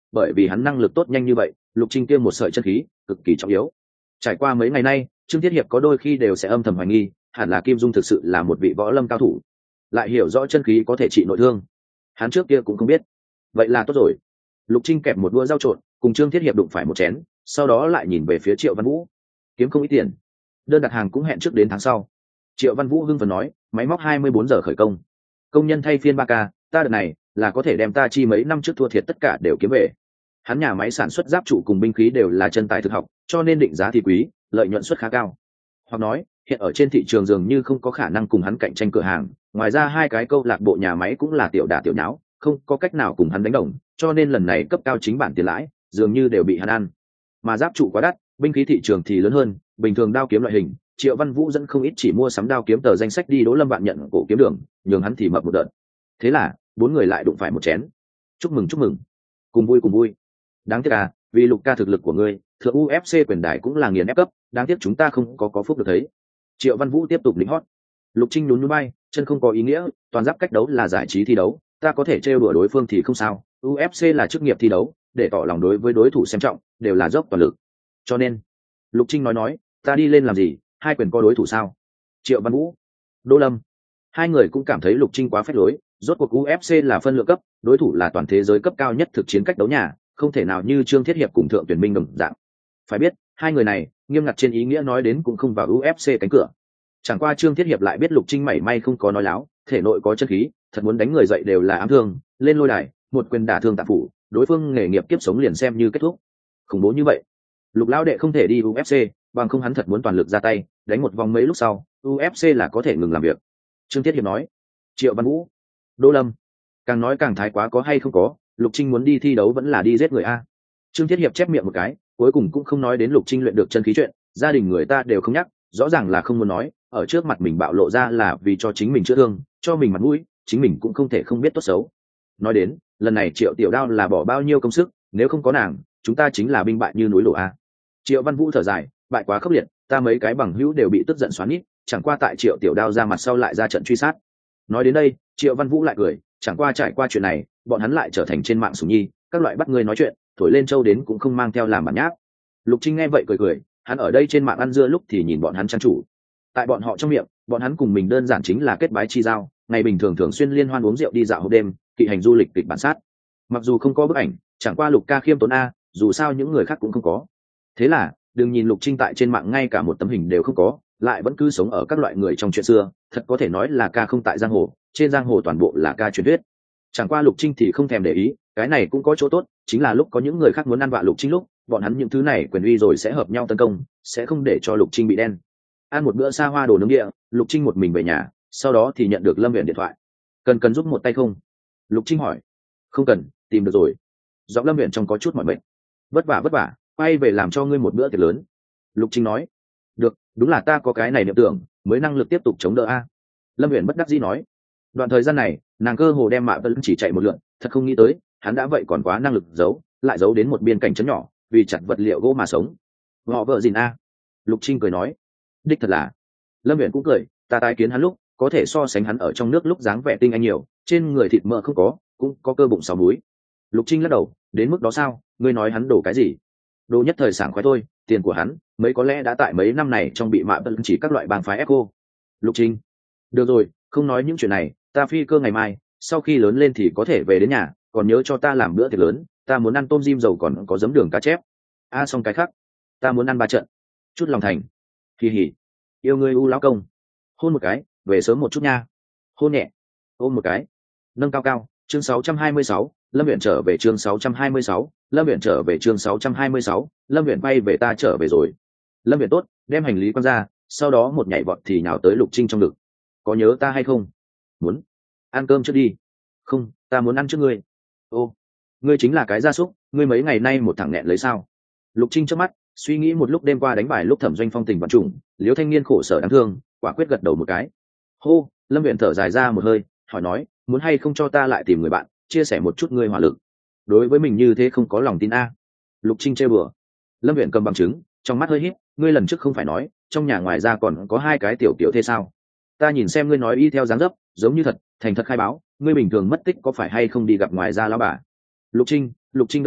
bởi vì hắn năng lực tốt nhanh như vậy, Lục Trinh kia một sợi chân khí cực kỳ trọng yếu. Trải qua mấy ngày nay, Trương Thiết Hiệp có đôi khi đều sẽ âm thầm hoài nghi, hẳn là Kim Dung thực sự là một vị võ lâm cao thủ, lại hiểu rõ chân khí có thể trị nội thương. Hắn trước kia cũng không biết. Vậy là tốt rồi. Lục Trinh kẹp một đũa rau trộn, cùng Trương Thiết Hiệp đụng phải một chén, sau đó lại nhìn về phía Triệu Văn Vũ. Kiếm không ít tiền, đơn đặt hàng cũng hẹn trước đến tháng sau. Triệu Văn Vũ hưng phấn nói, máy móc 24 giờ khởi công, công nhân thay phiên 3 ca, ta đợt này là có thể đem ta chi mấy năm trước thua thiệt tất cả đều kiếm về. Hắn nhà máy sản xuất giáp trụ cùng binh khí đều là chân tài thực học, cho nên định giá thì quý, lợi nhuận suất khá cao. Hoặc nói, hiện ở trên thị trường dường như không có khả năng cùng hắn cạnh tranh cửa hàng, ngoài ra 2 cái câu lạc bộ nhà máy cũng là tiểu đả tiểu nháo, không có cách nào cùng hắn đánh đồng, cho nên lần này cấp cao chính bản tiền lãi dường như đều bị hắn ăn. Mà giáp trụ quá đắt, binh khí thị trường thì lớn hơn, bình thường đao kiếm loại hình, Triệu Văn Vũ dẫn không ít chỉ mua sắm đao kiếm tờ danh sách đi Đỗ Lâm Vạn nhận cổ kiếm đường, nhường hắn thì mập một đợt. Thế là 4 người lại đụng phải một chén. Chúc mừng, cùng vui. Đáng tiếc à, vì Lục ca thực lực của ngươi, thượng UFC quyền đài cũng là nghiền ép cấp, đáng tiếc chúng ta không có phúc được thấy. Triệu Văn Vũ tiếp tục lĩnh hót. Lục Trinh nhún nhún bay, chân không có ý nghĩa, toàn giáp cách đấu là giải trí thi đấu, ta có thể trêu đùa đối phương thì không sao, UFC là chức nghiệp thi đấu, để tỏ lòng đối với đối thủ xem trọng, đều là dốc toàn lực. Cho nên, Lục Trinh nói, ta đi lên làm gì, 2 quyền có đối thủ sao? Triệu Văn Vũ, Đỗ Lâm, 2 người cũng cảm thấy Lục Trinh quá phách lối, rốt cuộc UFC là phân lượng cấp, đối thủ là toàn thế giới cấp cao nhất thực chiến cách đấu nhà, không thể nào như Trương Thiết Hiệp cùng Thượng Tuyển Minh đồng dạng. Phải biết, 2 người này, nghiêm ngặt trên ý nghĩa nói đến cũng không vào UFC cánh cửa. Chẳng qua Trương Thiết Hiệp lại biết Lục Trinh mảy may không có nói láo, thể nội có chân khí, thật muốn đánh người dậy đều là ám thương, lên lôi đài, một quyền đả thương tạp phủ, đối phương nghề nghiệp kiếp sống liền xem như kết thúc. Khủng bố như vậy, Lục lão đệ không thể đi UFC, bằng không hắn thật muốn toàn lực ra tay, đánh một vòng mấy lúc sau, UFC là có thể ngừng làm việc. Trương Thiết Hiệp nói. Triệu Văn Vũ, Đỗ Lâm, càng nói càng thái quá, có hay không có, Lục Trinh muốn đi thi đấu vẫn là đi giết người a. Trương Thiết Hiệp chép miệng một cái, cuối cùng cũng không nói đến Lục Trinh luyện được chân khí chuyện, gia đình người ta đều không nhắc, rõ ràng là không muốn nói, ở trước mặt mình bạo lộ ra là vì cho chính mình chữa thương, cho mình mặt mũi, chính mình cũng không thể không biết tốt xấu. Nói đến, lần này Triệu Tiểu Đao là bỏ bao nhiêu công sức, nếu không có nàng, chúng ta chính là binh bại như núi đổ a. Triệu Văn Vũ thở dài, bại quá khốc liệt, ta mấy cái bằng hữu đều bị tức giận xoắn ít, chẳng qua tại Triệu Tiểu Đao ra mặt sau lại ra trận truy sát. Nói đến đây, Triệu Văn Vũ lại cười, chẳng qua trải qua chuyện này, bọn hắn lại trở thành trên mạng sủng nhi, các loại bắt người nói chuyện, thổi lên châu đến cũng không mang theo làm bản nháp. Lục Trinh nghe vậy cười, hắn ở đây trên mạng ăn dưa lúc thì nhìn bọn hắn trang chủ. Tại bọn họ trong miệng, bọn hắn cùng mình đơn giản chính là kết bái chi giao, ngày bình thường thường xuyên liên hoan uống rượu đi dạo hộp đêm, kỵ hành du lịch kịch bản sát. Mặc dù không có bức ảnh, chẳng qua Lục ca khiêm tốn a, dù sao những người khác cũng không có. Thế là, đừng nhìn Lục Trinh tại trên mạng ngay cả một tấm hình đều không có, lại vẫn cứ sống ở các loại người trong chuyện xưa, thật có thể nói là ca không tại giang hồ, trên giang hồ toàn bộ là ca truyền thuyết. Chẳng qua Lục Trinh thì không thèm để ý, cái này cũng có chỗ tốt, chính là lúc có những người khác muốn ăn vạ Lục Trinh lúc, bọn hắn những thứ này quyền uy rồi sẽ hợp nhau tấn công, sẽ không để cho Lục Trinh bị đen. Ăn một bữa xa hoa đồ nướng địa, Lục Trinh một mình về nhà, sau đó thì nhận được Lâm Viễn điện thoại. Cần giúp một tay không? Lục Trinh hỏi. Không cần, tìm được rồi. Giọng Lâm Viễn trong có chút mỏi mệt. Vất vả, quay về làm cho ngươi một bữa tiệc lớn. Lục Trinh nói. Được, đúng là ta có cái này niệm tưởng, mới năng lực tiếp tục chống đỡ a. Lâm Viễn bất đắc dĩ nói. Đoạn thời gian này, nàng cơ hồ đem Mạ Vân chỉ chạy một lượn, thật không nghĩ tới, hắn đã vậy còn quá năng lực giấu, lại giấu đến một biên cảnh trấn nhỏ, vì chặt vật liệu gỗ mà sống. Họ vợ gìn a. Lục Trinh cười nói. Đích thật là. Lâm Viễn cũng cười, ta tái kiến hắn lúc, có thể so sánh hắn ở trong nước lúc dáng vẻ tinh anh nhiều, trên người thịt mỡ không có, cũng có cơ bụng 6 múi. Lục Trinh lắc đầu, đến mức đó sao, ngươi nói hắn đổ cái gì? Đồ nhất thời sảng khoái thôi, tiền của hắn, mấy có lẽ đã tại mấy năm này trong bị Mạ Vân chỉ các loại bang phái ép cô. Lục Trinh. Được rồi, không nói những chuyện này, ta phi cơ ngày mai, sau khi lớn lên thì có thể về đến nhà, còn nhớ cho ta làm bữa tiệc lớn, ta muốn ăn tôm rim dầu còn có giấm đường cá chép. Xong cái khác, ta muốn ăn 3 trận. Chút lòng thành. Kỳ hỉ. Yêu ngươi u lão công. Hôn một cái, về sớm một chút nha. Hôn nhẹ. Ôm một cái. Nâng cao cao. Chương 626, Lâm Viễn trở về chương 626, Lâm Viễn trở về chương 626, Lâm Viễn bay về, ta trở về rồi. Lâm Viễn tốt, đem hành lý quăng ra, sau đó một nhảy vọt thì nhào tới Lục Trinh trong ngực. Có nhớ ta hay không? Muốn. Ăn cơm trước đi. Không, ta muốn ăn trước ngươi. Ô, ngươi chính là cái gia súc, ngươi mấy ngày nay một thằng nghẹn lấy sao? Lục Trinh trước mắt, suy nghĩ một lúc đêm qua đánh bài lúc Thẩm Doanh Phong tình vạn trùng, Liễu Thanh Niên khổ sở đáng thương, quả quyết gật đầu một cái. Hô, Lâm Viễn thở dài ra một hơi, hỏi nói, muốn hay không cho ta lại tìm người bạn, chia sẻ một chút ngươi hỏa lực. Đối với mình như thế không có lòng tin a. Lục Trinh trêu bừa. Lâm Viễn cầm bằng chứng, trong mắt hơi híp, ngươi lần trước không phải nói, trong nhà ngoài ra còn có 2 cái tiểu thế sao? Ta nhìn xem ngươi nói y theo dáng dấp, giống như thật, thành thật khai báo, ngươi bình thường mất tích có phải hay không đi gặp ngoài ra lão bà? Lục Trinh đỡ bát,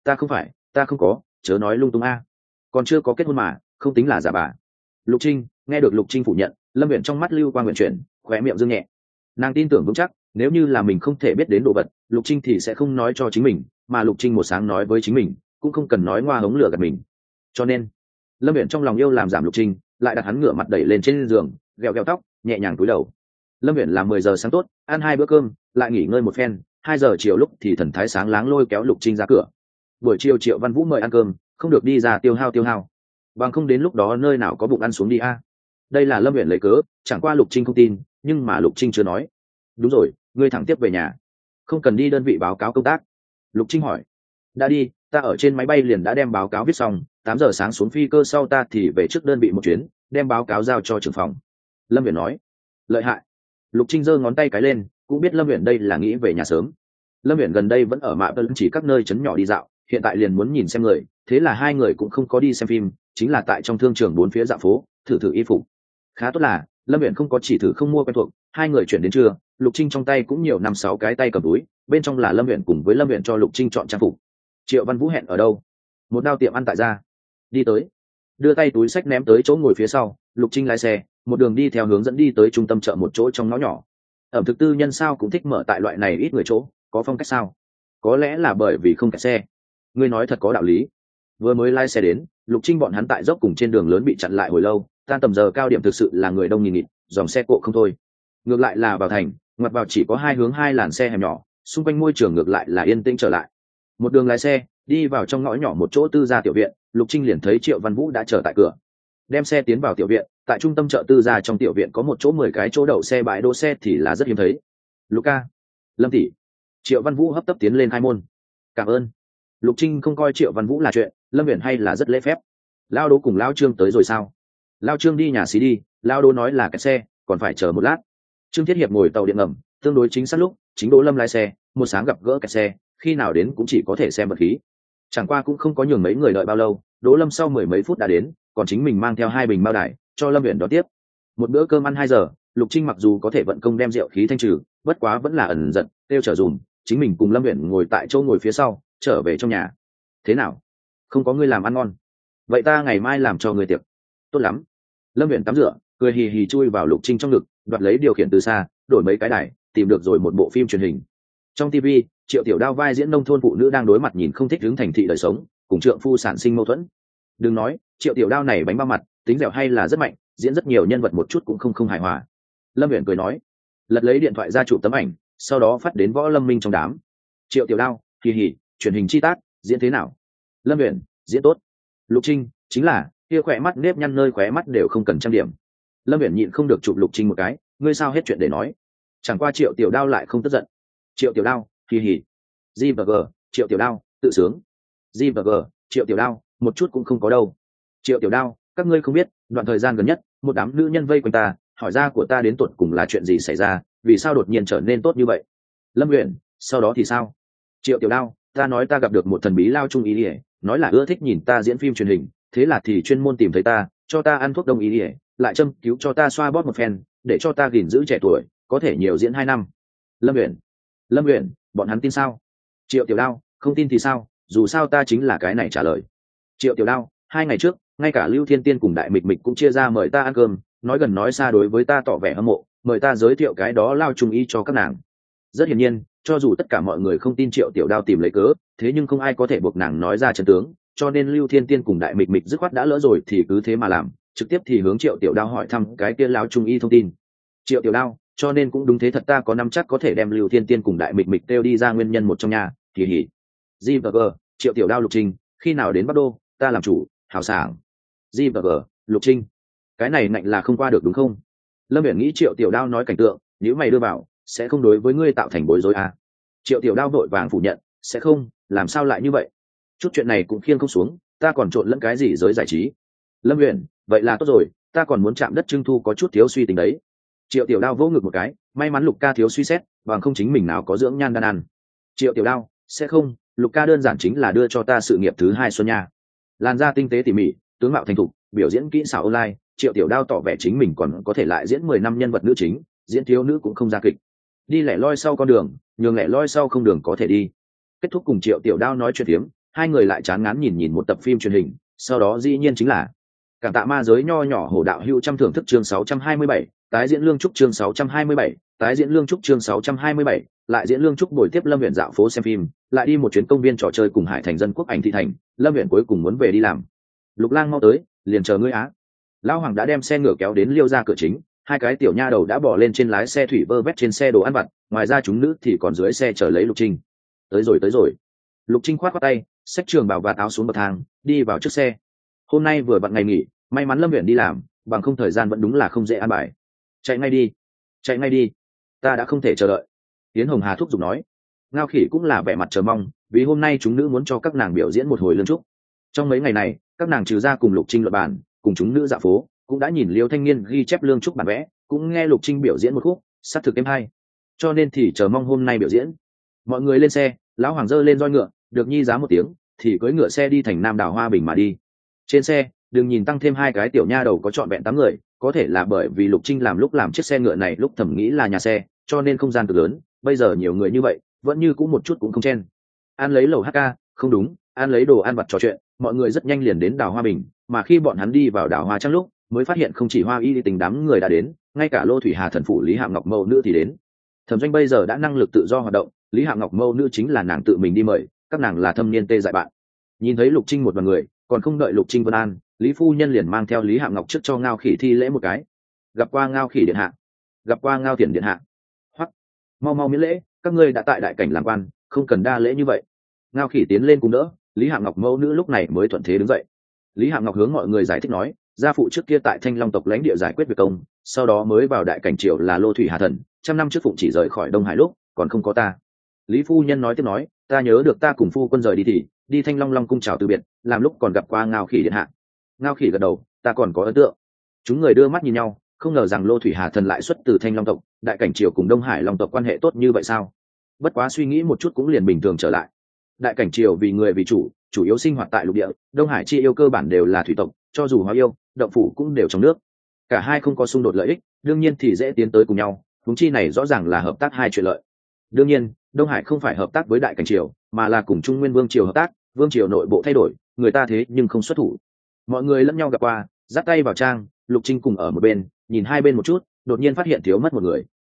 ta không phải, ta không có, chớ nói lung tung a. Còn chưa có kết hôn mà, không tính là giả bà. Lục Trinh nghe được Lục Trinh phủ nhận, Lâm Uyển trong mắt lưu quang nguyện chuyển, khóe miệng dương nhẹ. Nàng tin tưởng vững chắc, nếu như là mình không thể biết đến đồ vật, Lục Trinh thì sẽ không nói cho chính mình, mà Lục Trinh một sáng nói với chính mình, cũng không cần nói ngoa hống lửa gạt mình. Cho nên, Lâm Uyển trong lòng yêu làm giảm Lục Trinh, lại đặt hắn ngửa mặt đẩy lên trên giường, gẹo gẹo tóc, nhẹ nhàng cúi đầu. Lâm Uyển làm 10 giờ sáng tốt, ăn 2 bữa cơm, lại nghỉ ngơi một phen, 2 giờ chiều lúc thì thần thái sáng láng lôi kéo Lục Trinh ra cửa. Buổi chiều Triệu Văn Vũ mời ăn cơm, không được đi ra tiêu hao, bằng không đến lúc đó nơi nào có bụng ăn xuống đi a. Đây là Lâm Uyển lấy cớ, chẳng qua Lục Trinh không tin, nhưng mà Lục Trinh chưa nói. Đúng rồi, ngươi thẳng tiếp về nhà, không cần đi đơn vị báo cáo công tác. Lục Trinh hỏi. Đã đi, ta ở trên máy bay liền đã đem báo cáo viết xong, 8 giờ sáng xuống phi cơ sau ta thì về trước đơn vị một chuyến, đem báo cáo giao cho trưởng phòng. Lâm Uyển nói. Lợi hại. Lục Trinh giơ ngón tay cái lên, cũng biết Lâm Uyển đây là nghĩ về nhà sớm. Lâm Uyển gần đây vẫn ở Mạ Vân chỉ các nơi trấn nhỏ đi dạo, hiện tại liền muốn nhìn xem người, thế là hai người cũng không có đi xem phim, chính là tại trong thương trường bốn phía dạo phố, thử y phục. Khá tốt là Lâm Uyển không có chỉ thử không mua quen thuộc, hai người chuyển đến trưa, Lục Trinh trong tay cũng nhiều 5-6 cái tay cầm túi, bên trong là Lâm Uyển cùng với Lâm Uyển cho Lục Trinh chọn trang phục. Triệu Văn Vũ hẹn ở đâu? Một đao tiệm ăn tại gia. Đi tới, đưa tay túi xách ném tới chỗ ngồi phía sau, Lục Trinh lái xe, một đường đi theo hướng dẫn đi tới trung tâm chợ một chỗ trong ngõ nhỏ. Ẩm thực tư nhân sao cũng thích mở tại loại này ít người chỗ, có phong cách sao? Có lẽ là bởi vì không kẹt xe. Ngươi nói thật có đạo lý. Vừa mới lái xe đến, Lục Trinh bọn hắn tại dốc cùng trên đường lớn bị chặn lại hồi lâu, tan tầm giờ cao điểm thực sự là người đông nghìn nghịt, dòng xe cộ không thôi. Ngược lại là vào thành, ngoặt vào chỉ có hai hướng hai làn xe hẻm nhỏ, xung quanh môi trường ngược lại là yên tĩnh trở lại. Một đường lái xe đi vào trong ngõ nhỏ một chỗ tư gia tiểu viện, Lục Trinh liền thấy Triệu Văn Vũ đã chờ tại cửa. Đem xe tiến vào tiểu viện, tại trung tâm chợ tư gia trong tiểu viện có một chỗ 10 cái chỗ đậu xe bãi đỗ xe thì là rất hiếm thấy. Luca, Lâm tỷ. Triệu Văn Vũ hấp tấp tiến lên hai môn. Cảm ơn. Lục Trinh không coi Triệu Văn Vũ là chuyện, Lâm Uyển hay là rất lễ phép. Lao Đỗ cùng Lao Trương tới rồi sao? Lao Trương đi nhà xí đi, Lao Đỗ nói là kẹt xe, còn phải chờ một lát. Trương Thiết Hiệp ngồi tàu điện ngầm, tương đối chính xác lúc, chính Đỗ Lâm lái xe, một sáng gặp gỡ kẹt xe, khi nào đến cũng chỉ có thể xem vật khí. Chẳng qua cũng không có nhường mấy người đợi bao lâu, Đỗ Lâm sau 10 mấy phút đã đến, còn chính mình mang theo 2 bình bao đài cho Lâm Uyển đón tiếp. Một bữa cơm ăn 2 giờ, Lục Trinh mặc dù có thể vận công đem rượu khí thanh trừ, bất quá vẫn là ẩn giận, tiêu trở dùm, chính mình cùng Lâm Uyển ngồi tại chỗ ngồi phía sau, trở về trong nhà. Thế nào? Không có ngươi làm ăn ngon. Vậy ta ngày mai làm cho ngươi tiệc. Tốt lắm. Lâm Uyển tắm rửa, cười hì hì chui vào Lục Trinh trong ngực, đoạt lấy điều khiển từ xa, đổi mấy cái đài, tìm được rồi một bộ phim truyền hình. Trong TV, Triệu Tiểu Đao vai diễn nông thôn phụ nữ đang đối mặt nhìn không thích hướng thành thị đời sống, cùng trượng phu sản sinh mâu thuẫn. Đừng nói, Triệu Tiểu Đao này bánh bao mặt, tính dẻo hay là rất mạnh, diễn rất nhiều nhân vật một chút cũng không hài hòa. Lâm Uyển cười nói, lật lấy điện thoại ra chụp tấm ảnh, sau đó phát đến Võ Lâm Minh trong đám. Triệu Tiểu Đao, hì hì, truyền hình chi tác, diễn thế nào? Lâm Uyển, diễn tốt. Lục Trinh, chính là kia khỏe mắt nếp nhăn nơi khóe mắt đều không cần trang điểm. Lâm Uyển nhịn không được chụp Lục Trinh một cái, ngươi sao hết chuyện để nói? Chẳng qua Triệu Tiểu Đao lại không tức giận. Triệu Tiểu Đao, hì hì. G và G, Triệu Tiểu Đao, tự sướng. G và G, Triệu Tiểu Đao, một chút cũng không có đâu. Triệu Tiểu Đao, các ngươi không biết, đoạn thời gian gần nhất, một đám nữ nhân vây quanh ta, hỏi ra của ta đến tột cùng là chuyện gì xảy ra, vì sao đột nhiên trở nên tốt như vậy? Lâm Uyển, sau đó thì sao? Triệu Tiểu Đao, ta nói ta gặp được một thần bí lao trung ý ỉa, nói là ưa thích nhìn ta diễn phim truyền hình, thế là thì chuyên môn tìm thấy ta, cho ta ăn thuốc đông ý ỉa, lại châm cứu cho ta xoa bóp một phen, để cho ta gìn giữ trẻ tuổi, có thể nhiều diễn 2 năm. Lâm Uyển, bọn hắn tin sao? Triệu Tiểu Đao, không tin thì sao, dù sao ta chính là cái này trả lời. Triệu Tiểu Đao, 2 ngày trước, ngay cả Lưu Thiên Tiên cùng Đại Mịch Mịch cũng chia ra mời ta ăn cơm, nói gần nói xa đối với ta tỏ vẻ hâm mộ, mời ta giới thiệu cái đó lao trung y cho các nàng. Rất hiển nhiên, cho dù tất cả mọi người không tin Triệu Tiểu Đao tìm lấy cớ, thế nhưng không ai có thể buộc nàng nói ra chân tướng, cho nên Lưu Thiên Tiên cùng Đại Mịch Mịch dứt khoát đã lỡ rồi thì cứ thế mà làm, trực tiếp thì hướng Triệu Tiểu Đao hỏi thăm cái kia lao trung y thông tin. Triệu Tiểu Đao, cho nên cũng đúng thế, thật ta có nắm chắc có thể đem Lưu Thiên Tiên cùng Đại Mịch Mịch kêu đi ra nguyên nhân một trong nhà, kỳ hỉ. G và G, Triệu Tiểu Đao, Lục Trinh, khi nào đến Bắc Đô, ta làm chủ, hào sảng. G và G, Lục Trinh, cái này nạnh là không qua được đúng không? Lâm Uyển nghĩ Triệu Tiểu Đao nói cảnh tượng, nếu mày đưa vào, sẽ không đối với ngươi tạo thành bối rối à? Triệu Tiểu Đao vội vàng phủ nhận, sẽ không, làm sao lại như vậy? Chút chuyện này cũng khiêng không xuống, ta còn trộn lẫn cái gì giới giải trí? Lâm Uyển, vậy là tốt rồi, ta còn muốn chạm đất trưng thu có chút thiếu suy tính đấy. Triệu Tiểu Đao vỗ ngực một cái, may mắn Lục ca thiếu suy xét, bằng không chính mình nào có dưỡng nhan đan ăn. Triệu Tiểu Đao, sẽ không, Lục ca đơn giản chính là đưa cho ta sự nghiệp thứ 2 xuân nha. Làn da tinh tế tỉ mỉ, tướng mạo thành thục, biểu diễn kỹ xảo online, Triệu Tiểu Đao tỏ vẻ chính mình còn có thể lại diễn 10 năm nhân vật nữ chính, diễn thiếu nữ cũng không ra kịch. Đi lẻ loi sau con đường, nhường lẻ loi sau không đường có thể đi. Kết thúc cùng Triệu Tiểu Đao nói chuyện phiếm, hai người lại chán ngán nhìn nhìn một tập phim truyền hình, sau đó dĩ nhiên chính là Cảm tạ ma giới nho nhỏ hổ đạo hữu trăm thưởng thức chương 627, tái diễn lương trúc chương 627, tái diễn lương trúc chương 627, lại diễn lương trúc buổi tiếp Lâm Uyển dạo phố xem phim, lại đi một chuyến công viên trò chơi cùng Hải Thành dân quốc ảnh thị thành, Lâm Uyển cuối cùng muốn về đi làm. Lục Lang mau tới, liền chờ ngươi á. Lão Hoàng đã đem xe ngựa kéo đến Liêu ra cửa chính, hai cái tiểu nha đầu đã bỏ lên trên lái xe thủy vơ vét trên xe đồ ăn vặt, ngoài ra chúng nữ thì còn dưới xe chờ lấy Lục Trinh. Tới rồi. Lục Trinh khoát tay, xách trường bảo và áo xuống bậc thang, đi vào trước xe. Hôm nay vừa vặn ngày nghỉ, may mắn Lâm Uyển đi làm, bằng không thời gian vẫn đúng là không dễ an bài. Chạy ngay đi, ta đã không thể chờ đợi. Yến Hồng Hà thúc giục nói. Ngao Khỉ cũng là vẻ mặt chờ mong, vì hôm nay chúng nữ muốn cho các nàng biểu diễn một hồi lương trúc. Trong mấy ngày này, các nàng trừ ra cùng Lục Trinh luận bàn, cùng chúng nữ dạo phố, cũng đã nhìn Liêu Thanh Niên ghi chép lương trúc bản vẽ, cũng nghe Lục Trinh biểu diễn một khúc, sát thực êm hay. Cho nên thì chờ mong hôm nay biểu diễn. Mọi người lên xe, lão Hoàng giơ lên roi ngựa, được nhi giá một tiếng, thì cưỡi ngựa xe đi thành Nam Đào Hoa Bình mà đi. Trên xe, đừng nhìn tăng thêm hai cái tiểu nha đầu có trọn vẹn 8 người, có thể là bởi vì Lục Trinh lúc làm chiếc xe ngựa này lúc thầm nghĩ là nhà xe, cho nên không gian cực lớn, bây giờ nhiều người như vậy, vẫn như cũng một chút cũng không chen. Ăn lấy lẩu HK, không đúng, ăn lấy đồ ăn vặt trò chuyện, mọi người rất nhanh liền đến Đào Hoa Bình, mà khi bọn hắn đi vào Đào Hoa Trang lúc, mới phát hiện không chỉ Hoa Y Tình đám người đã đến, ngay cả Lô Thủy Hà thần phủ Lý Hạo Ngọc mẫu nữ thì đến. Thẩm Doanh bây giờ đã năng lực tự do hoạt động, Lý Hạo Ngọc mẫu nữ chính là nàng tự mình đi mời, các nàng là thâm niên tê dại bạn. Nhìn thấy Lục Trinh một đoàn người, còn không đợi Lục Trinh vân an, Lý phu nhân liền mang theo Lý Hạo Ngọc trước cho Ngao Khỉ thi lễ một cái. Gặp qua Ngao Khỉ điện hạ, gặp qua Ngao Thiển điện hạ. Hoắc, mau miễn lễ, các ngươi đã tại đại cảnh làm quan, không cần đa lễ như vậy. Ngao Khỉ tiến lên cùng đỡ, Lý Hạo Ngọc mẫu nữ lúc này mới thuận thế đứng dậy. Lý Hạo Ngọc hướng mọi người giải thích nói, gia phụ trước kia tại Thanh Long tộc lãnh địa giải quyết việc công, sau đó mới vào đại cảnh triều là Lô Thủy Hà thần, trăm năm trước phụng chỉ rời khỏi Đông Hải lúc, còn không có ta. Lý phu nhân nói tiếp nói, ta nhớ được ta cùng phu quân rời đi thì đi Thanh Long Long cung chào từ biệt, làm lúc còn gặp qua Ngao Khỉ điện hạ. Ngao Khỉ gật đầu, ta còn có ấn tượng. Chúng người đưa mắt nhìn nhau, không ngờ rằng Lô Thủy Hà thần lại xuất từ Thanh Long tộc, đại cảnh triều cùng Đông Hải Long tộc quan hệ tốt như vậy sao? Bất quá suy nghĩ một chút cũng liền bình thường trở lại. Đại cảnh triều vì người vì chủ yếu sinh hoạt tại lục địa, Đông Hải chi yêu cơ bản đều là thủy tộc, cho dù hóa yêu, động phủ cũng đều trong nước. Cả hai không có xung đột lợi ích, đương nhiên thì dễ tiến tới cùng nhau, huống chi này rõ ràng là hợp tác hai chuyện lợi. Đương nhiên, Đông Hải không phải hợp tác với đại cảnh triều, mà là cùng Trung Nguyên vương triều hợp tác, vương triều nội bộ thay đổi, người ta thế nhưng không xuất thủ. Mọi người lẫn nhau gặp qua, dắt tay vào trang, Lục Trinh cùng ở một bên, nhìn hai bên một chút, đột nhiên phát hiện thiếu mất một người.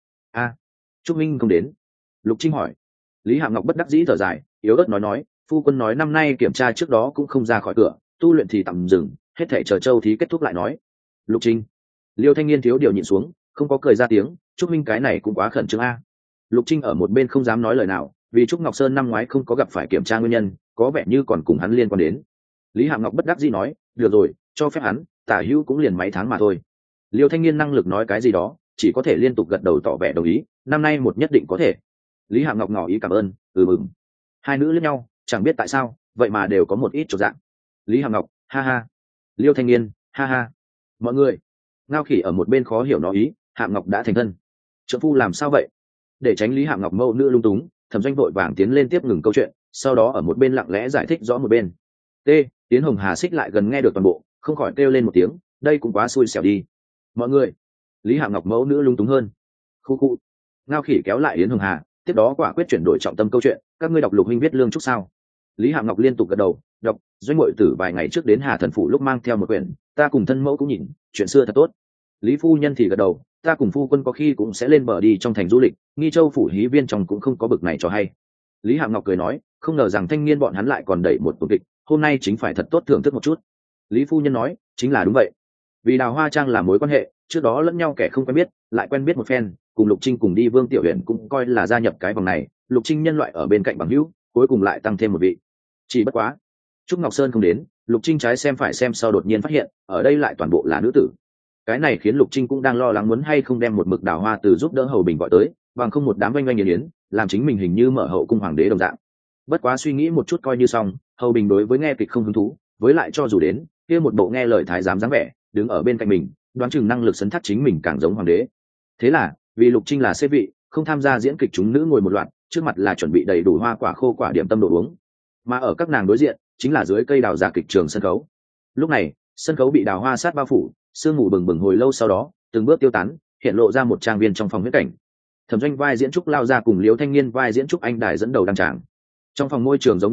Trúc Minh không đến. Lục Trinh hỏi. Lý Hạo Ngọc bất đắc dĩ thở dài, yếu ớt nói, phu quân nói năm nay kiểm tra trước đó cũng không ra khỏi cửa, tu luyện thì tạm dừng, hết thảy chờ châu thí kết thúc lại nói. Lục Trinh. Liêu Thanh Niên thiếu điều nhịn xuống, không có cười ra tiếng, Trúc Minh cái này cũng quá khẩn trương a. Lục Trinh ở một bên không dám nói lời nào, vì Trúc Ngọc Sơn năm ngoái không có gặp phải kiểm tra nguyên nhân, có vẻ như còn cùng hắn liên quan đến. Lý Hạo Ngọc bất đắc dĩ nói, được rồi, cho phép hắn, tả hữu cũng liền mấy tháng mà thôi. Liêu Thanh Niên năng lực nói cái gì đó, chỉ có thể liên tục gật đầu tỏ vẻ đồng ý, năm nay một nhất định có thể. Lý Hạo Ngọc ngỏ ý cảm ơn, Hai nữ liếc nhau, chẳng biết tại sao, vậy mà đều có một ít chột dạ. Lý Hạo Ngọc, ha ha. Liêu Thanh Niên, ha ha. Mọi người. Ngao Khỉ ở một bên khó hiểu nó ý, Hạo Ngọc đã thành thân. Trợ phu làm sao vậy? Để tránh Lý Hạo Ngọc mâu nữ lung túng, Thẩm Doanh vội vàng tiến lên tiếp ngừng câu chuyện, sau đó ở một bên lặng lẽ giải thích rõ một bên. Tiến Hồng Hà xích lại gần nghe được toàn bộ, không khỏi kêu lên một tiếng, đây cũng quá xui xẻo đi. Mọi người. Lý Hạo Ngọc mẫu nữ lung túng hơn. Khu. Ngao Khỉ kéo lại Yến Hồng Hà, tiếp đó quả quyết chuyển đổi trọng tâm câu chuyện, các ngươi đọc Lục huynh viết lương trúc sao? Lý Hạo Ngọc liên tục gật đầu, đọc. Doanh Ngụy Tử vài ngày trước đến Hà thần phủ lúc mang theo một quyển, ta cùng thân mẫu cũng nhìn, chuyện xưa thật tốt. Lý phu nhân thì gật đầu, ta cùng phu quân có khi cũng sẽ lên bờ đi trong thành du lịch, Nghi Châu phủ hí viên trong cũng không có bực này cho hay. Lý Hạo Ngọc cười nói, không ngờ rằng thanh niên bọn hắn lại còn đẩy một tuần kịch, hôm nay chính phải thật tốt thưởng thức một chút. Lý phu nhân nói, chính là đúng vậy. Vì Đào Hoa Trang là mối quan hệ, trước đó lẫn nhau kẻ không quen biết, lại quen biết một phen, cùng Lục Trinh cùng đi Vương Tiểu Huyền cũng coi là gia nhập cái vòng này, Lục Trinh nhân loại ở bên cạnh bằng hữu, cuối cùng lại tăng thêm một vị. Chỉ bất quá, Trúc Ngọc Sơn không đến, Lục Trinh trái xem phải xem sau đột nhiên phát hiện, ở đây lại toàn bộ là nữ tử. Cái này khiến Lục Trinh cũng đang lo lắng muốn hay không đem một mực Đào Hoa từ giúp đỡ Hầu Bình gọi tới, bằng không một đám oanh oanh yến yến, làm chính mình hình như mở hậu cung hoàng đế đồng dạng. Bất quá suy nghĩ một chút coi như xong, Hầu Bình đối với nghe kịch không hứng thú, với lại cho dù đến, kia một bộ nghe lời thái giám dáng vẻ, đứng ở bên cạnh mình, đoán chừng năng lực sấn thác chính mình càng giống hoàng đế. Thế là, vì Lục Trinh là xếp vị, không tham gia diễn kịch, chúng nữ ngồi một loạt, trước mặt là chuẩn bị đầy đủ hoa quả khô quả điểm tâm đồ uống, mà ở các nàng đối diện chính là dưới cây đào giả kịch trường sân khấu. Lúc này, sân khấu bị đào hoa sát bao phủ, sương mù bừng bừng hồi lâu sau đó, từng bước tiêu tán, hiện lộ ra một trang viên trong phòng huyết cảnh. Thẩm Doanh vai diễn Trúc lao ra cùng Liêu Thanh Niên vai diễn Trúc Anh Đài dẫn đầu đăng tràng. Trong phòng môi trường giống như lúc,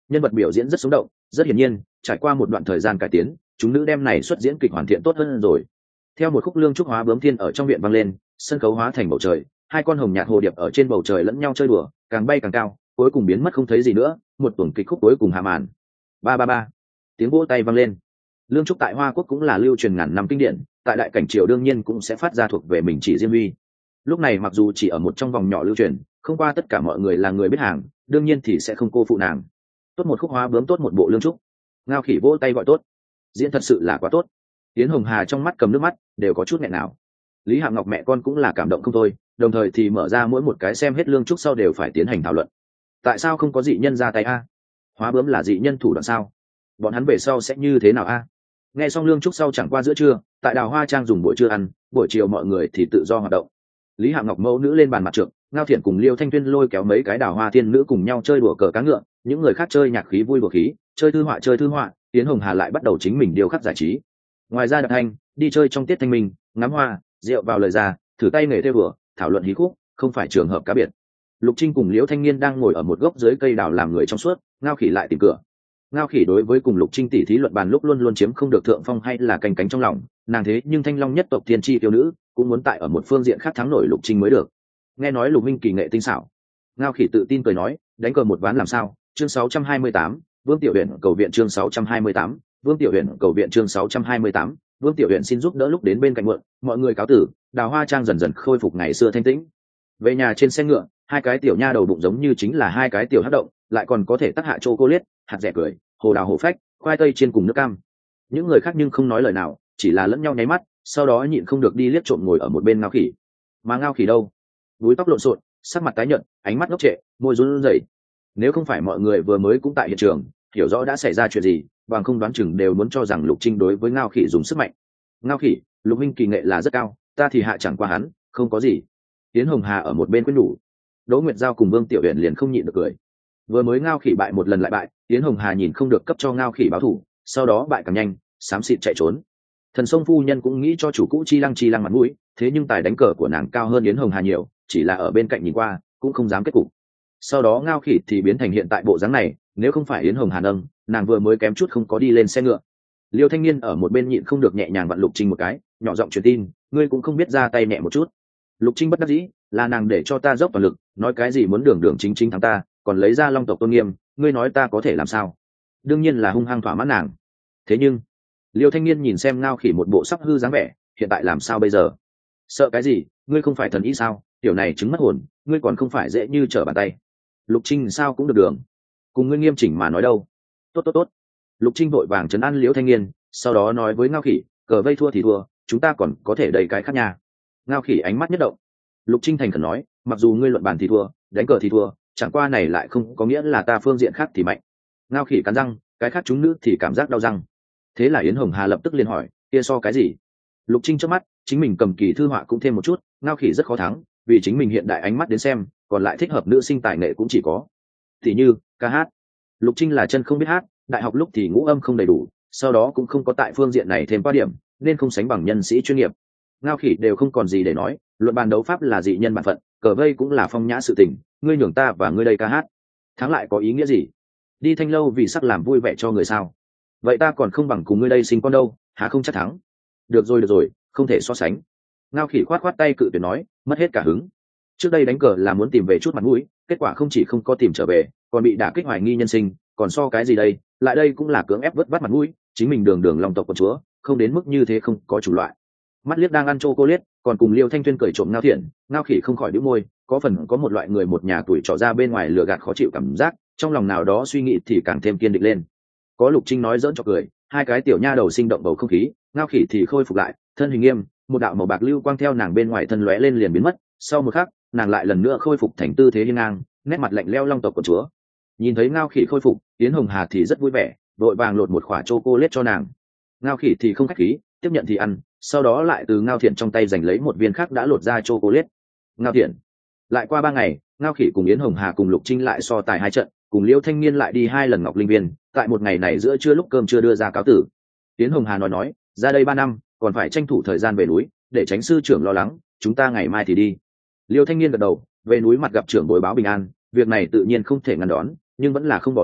nhân vật biểu diễn rất sống động, rất hiển nhiên trải qua một đoạn thời gian cải tiến, chúng nữ đem này xuất diễn kịch hoàn thiện tốt hơn rồi. Theo một khúc lương trúc hóa bướm thiên ở trong viện vang lên, sân khấu hóa thành bầu trời, hai con hồng nhạt hồ điệp ở trên bầu trời lẫn nhau chơi đùa, càng bay càng cao, cuối cùng biến mất không thấy gì nữa. Một tuần kịch khúc cuối cùng hạ màn. Ba ba ba, tiếng vỗ tay vang lên. Lương trúc tại Hoa Quốc cũng là lưu truyền ngàn năm kinh điển, tại đại cảnh triều đương nhiên cũng sẽ phát ra thuộc về mình chỉ riêng uy. Lúc này mặc dù chỉ ở một trong vòng nhỏ lưu truyền, không qua tất cả mọi người là người biết hàng, đương nhiên thì sẽ không cô phụ nàng. Tốt một khúc hóa bướm, tốt một bộ lương trúc. Ngao Khỉ vỗ tay gọi tốt, diễn thật sự là quá tốt. Yến Hồng Hà trong mắt cầm nước mắt đều có chút nghẹn nào. Lý Hạng Ngọc mẹ con cũng là cảm động không thôi, đồng thời thì mở ra mỗi một cái xem hết lương trúc sau đều phải tiến hành thảo luận. Tại sao không có dị nhân ra tay a? Hóa bướm là dị nhân thủ đoạn sao? Bọn hắn về sau sẽ như thế nào a? Nghe xong lương trúc sau chẳng qua giữa trưa, tại Đào Hoa Trang dùng buổi trưa ăn, buổi chiều mọi người thì tự do hoạt động. Lý Hạng Ngọc mẫu nữ lên bàn mặt trượng, Ngao Thiện cùng Liêu Thanh Tuyên lôi kéo mấy cái Đào Hoa thiên nữ cùng nhau chơi đùa cờ cá ngựa, những người khác chơi nhạc khí vui đùa khí, chơi thư họa, Yến Hồng Hà lại bắt đầu chính mình điêu khắc giải trí. Ngoài ra đập thanh, đi chơi trong tiết thanh minh, ngắm hoa, rượu vào lời ra, thử tay nghề theo vừa, thảo luận hí khúc, không phải trường hợp cá biệt. Lục Trinh cùng Liễu Thanh Niên đang ngồi ở một gốc dưới cây đào làm người trong suốt, Ngao Khỉ lại tìm cửa. Ngao Khỉ đối với cùng Lục Trinh tỉ thí luận bàn lúc luôn luôn chiếm không được thượng phong hay là canh cánh trong lòng, nàng thế nhưng Thanh Long nhất tộc tiên tri tiêu nữ, cũng muốn tại ở một phương diện khác thắng nổi Lục Trinh mới được. Nghe nói Lục Minh kỳ nghệ tinh xảo, Ngao Khỉ tự tin cười nói, đánh cờ một ván làm sao? Chương 628, Vương Tiểu Uyển cầu viện chương 628, Vương Tiểu Uyển cầu viện chương 628, Vương Tiểu Uyển xin giúp đỡ lúc đến bên cạnh mượn, mọi người cáo tử, Đào Hoa Trang dần dần khôi phục ngày xưa thanh tĩnh. Về nhà trên xe ngựa, hai cái tiểu nha đầu bụng giống như chính là hai cái tiểu hắc động, lại còn có thể tác hạ chocolate, hạt rẻ cười, hồ đào hổ phách, khoai tây chiên cùng nước cam. Những người khác nhưng không nói lời nào, chỉ là lẫn nhau nháy mắt, sau đó nhịn không được đi liếc trộm ngồi ở một bên Ngao Khỉ. Mà Ngao Khỉ đâu? Búi tóc lộn xộn, sắc mặt tái nhợt, ánh mắt ngốc trệ, môi run rẩy. Nếu không phải mọi người vừa mới cũng tại hiện trường, hiểu rõ đã xảy ra chuyện gì, bằng không đoán chừng đều muốn cho rằng Lục Trinh đối với Ngao Khỉ dùng sức mạnh. Ngao Khỉ, Lục Minh kỳ nghệ là rất cao, ta thì hạ chẳng qua hắn, không có gì. Yến Hồng Hà ở một bên khuyên nhủ. Đỗ Nguyệt Giao cùng Vương Tiểu Uyển liền không nhịn được cười. Vừa mới Ngao Khỉ bại một lần lại bại, Yến Hồng Hà nhìn không được cấp cho Ngao Khỉ báo thù, sau đó bại càng nhanh, xám xịt chạy trốn. Thần Sông phu nhân cũng nghĩ cho chủ cũ Chi Lăng mặt mũi, thế nhưng tài đánh cờ của nàng cao hơn Yến Hồng Hà nhiều, chỉ là ở bên cạnh nhìn qua, cũng không dám kết cục. Sau đó Ngao Khỉ thì biến thành hiện tại bộ dáng này, nếu không phải Yến Hồng Hà nâng, nàng vừa mới kém chút không có đi lên xe ngựa. Liêu Thanh Niên ở một bên nhịn không được nhẹ nhàng vặn Lục Trinh một cái, nhỏ giọng truyền tin, ngươi cũng không biết ra tay nhẹ một chút. Lục Trinh bất đắc dĩ, là nàng để cho ta dốc toàn lực, nói cái gì muốn đường đường chính chính thắng ta, còn lấy ra Long tộc tôn nghiêm, ngươi nói ta có thể làm sao? Đương nhiên là hung hăng thỏa mãn nàng. Thế nhưng, Liêu Thanh Niên nhìn xem Ngao Khỉ một bộ sắp hư dáng vẻ, hiện tại làm sao bây giờ? Sợ cái gì, ngươi không phải thần ý sao? Tiểu này chứng mất hồn, ngươi còn không phải dễ như trở bàn tay. Lục Trinh sao cũng được đường, cùng ngươi nghiêm chỉnh mà nói đâu. Tốt. Lục Trinh vội vàng trấn an Liễu Thanh Niên, sau đó nói với Ngao Khỉ, cờ vây thua thì thua, chúng ta còn có thể đầy cái khác nha. Ngao Khỉ ánh mắt nhất động. Lục Trinh thành khẩn nói, mặc dù ngươi luận bàn thì thua, đánh cờ thì thua, chẳng qua này lại không có nghĩa là ta phương diện khác thì mạnh. Ngao Khỉ cắn răng, cái khác chúng nữ thì cảm giác đau răng. Thế là Yến Hồng Hà lập tức liền hỏi, kia so cái gì? Lục Trinh chớp mắt, chính mình cầm kỳ thư họa cũng thêm một chút, Ngao Khỉ rất khó thắng, vì chính mình hiện đại ánh mắt đến xem, còn lại thích hợp nữ sinh tài nghệ cũng chỉ có, thì như ca hát. Lục Trinh là chân không biết hát, đại học lúc thì ngũ âm không đầy đủ, sau đó cũng không có tại phương diện này thêm qua điểm, nên không sánh bằng nhân sĩ chuyên nghiệp. Ngao Khỉ đều không còn gì để nói, luận bàn đấu pháp là dị nhân bản phận, cờ vây cũng là phong nhã sự tình, ngươi nhường ta và ngươi đây ca hát, thắng lại có ý nghĩa gì? Đi thanh lâu vì sắc làm vui vẻ cho người sao? Vậy ta còn không bằng cùng ngươi đây sinh con đâu, há không chắc thắng? Được rồi, không thể so sánh. Ngao Khỉ khoát tay cự tuyệt nói, mất hết cả hứng. Trước đây đánh cờ là muốn tìm về chút mặt mũi, kết quả không chỉ không có tìm trở về, còn bị đả kích hoài nghi nhân sinh, còn so cái gì đây? Lại đây cũng là cưỡng ép vớt vát mặt mũi, chính mình đường lòng tộc con chúa, không đến mức như thế không có chủ loại. Mắt liếc đang ăn chocolate, còn cùng Liêu Thanh Tuyên cười trộm Ngao Thiện, Ngao Khỉ không khỏi bĩu môi, có một loại người một nhà tuổi trọ ra bên ngoài lừa gạt khó chịu cảm giác, trong lòng nào đó suy nghĩ thì càng thêm kiên định lên. Có Lục Trinh nói giỡn cho cười, hai cái tiểu nha đầu sinh động bầu không khí, Ngao Khỉ thì khôi phục lại, thân hình nghiêm, một đạo màu bạc lưu quang theo nàng bên ngoài thân lóe lên liền biến mất, sau một khắc, nàng lại lần nữa khôi phục thành tư thế hiên ngang, nét mặt lạnh lẽo long tộc của chúa. Nhìn thấy Ngao Khỉ khôi phục, Yến Hồng Hà thì rất vui vẻ, vội vàng lột một quả chocolate cho nàng. Ngao Khỉ thì không khách khí, tiếp nhận thì ăn, sau đó lại từ Ngao Thiện trong tay giành lấy một viên khác đã lột ra chocolate. Ngao Thiện. Lại qua 3 ngày, Ngao Khỉ cùng Yến Hồng Hà cùng Lục Trinh lại so tài 2 trận, cùng Liễu Thanh Niên lại đi 2 lần Ngọc Linh Viên, tại một ngày này giữa trưa lúc cơm chưa đưa ra cáo tử. Yến Hồng Hà nói, ra đây 3 năm, còn phải tranh thủ thời gian về núi, để tránh sư trưởng lo lắng, chúng ta ngày mai thì đi. Liễu Thanh Niên gật đầu, về núi mặt gặp trưởng bối báo bình an, việc này tự nhiên không thể ngăn đón, nhưng vẫn là không bỏ nói,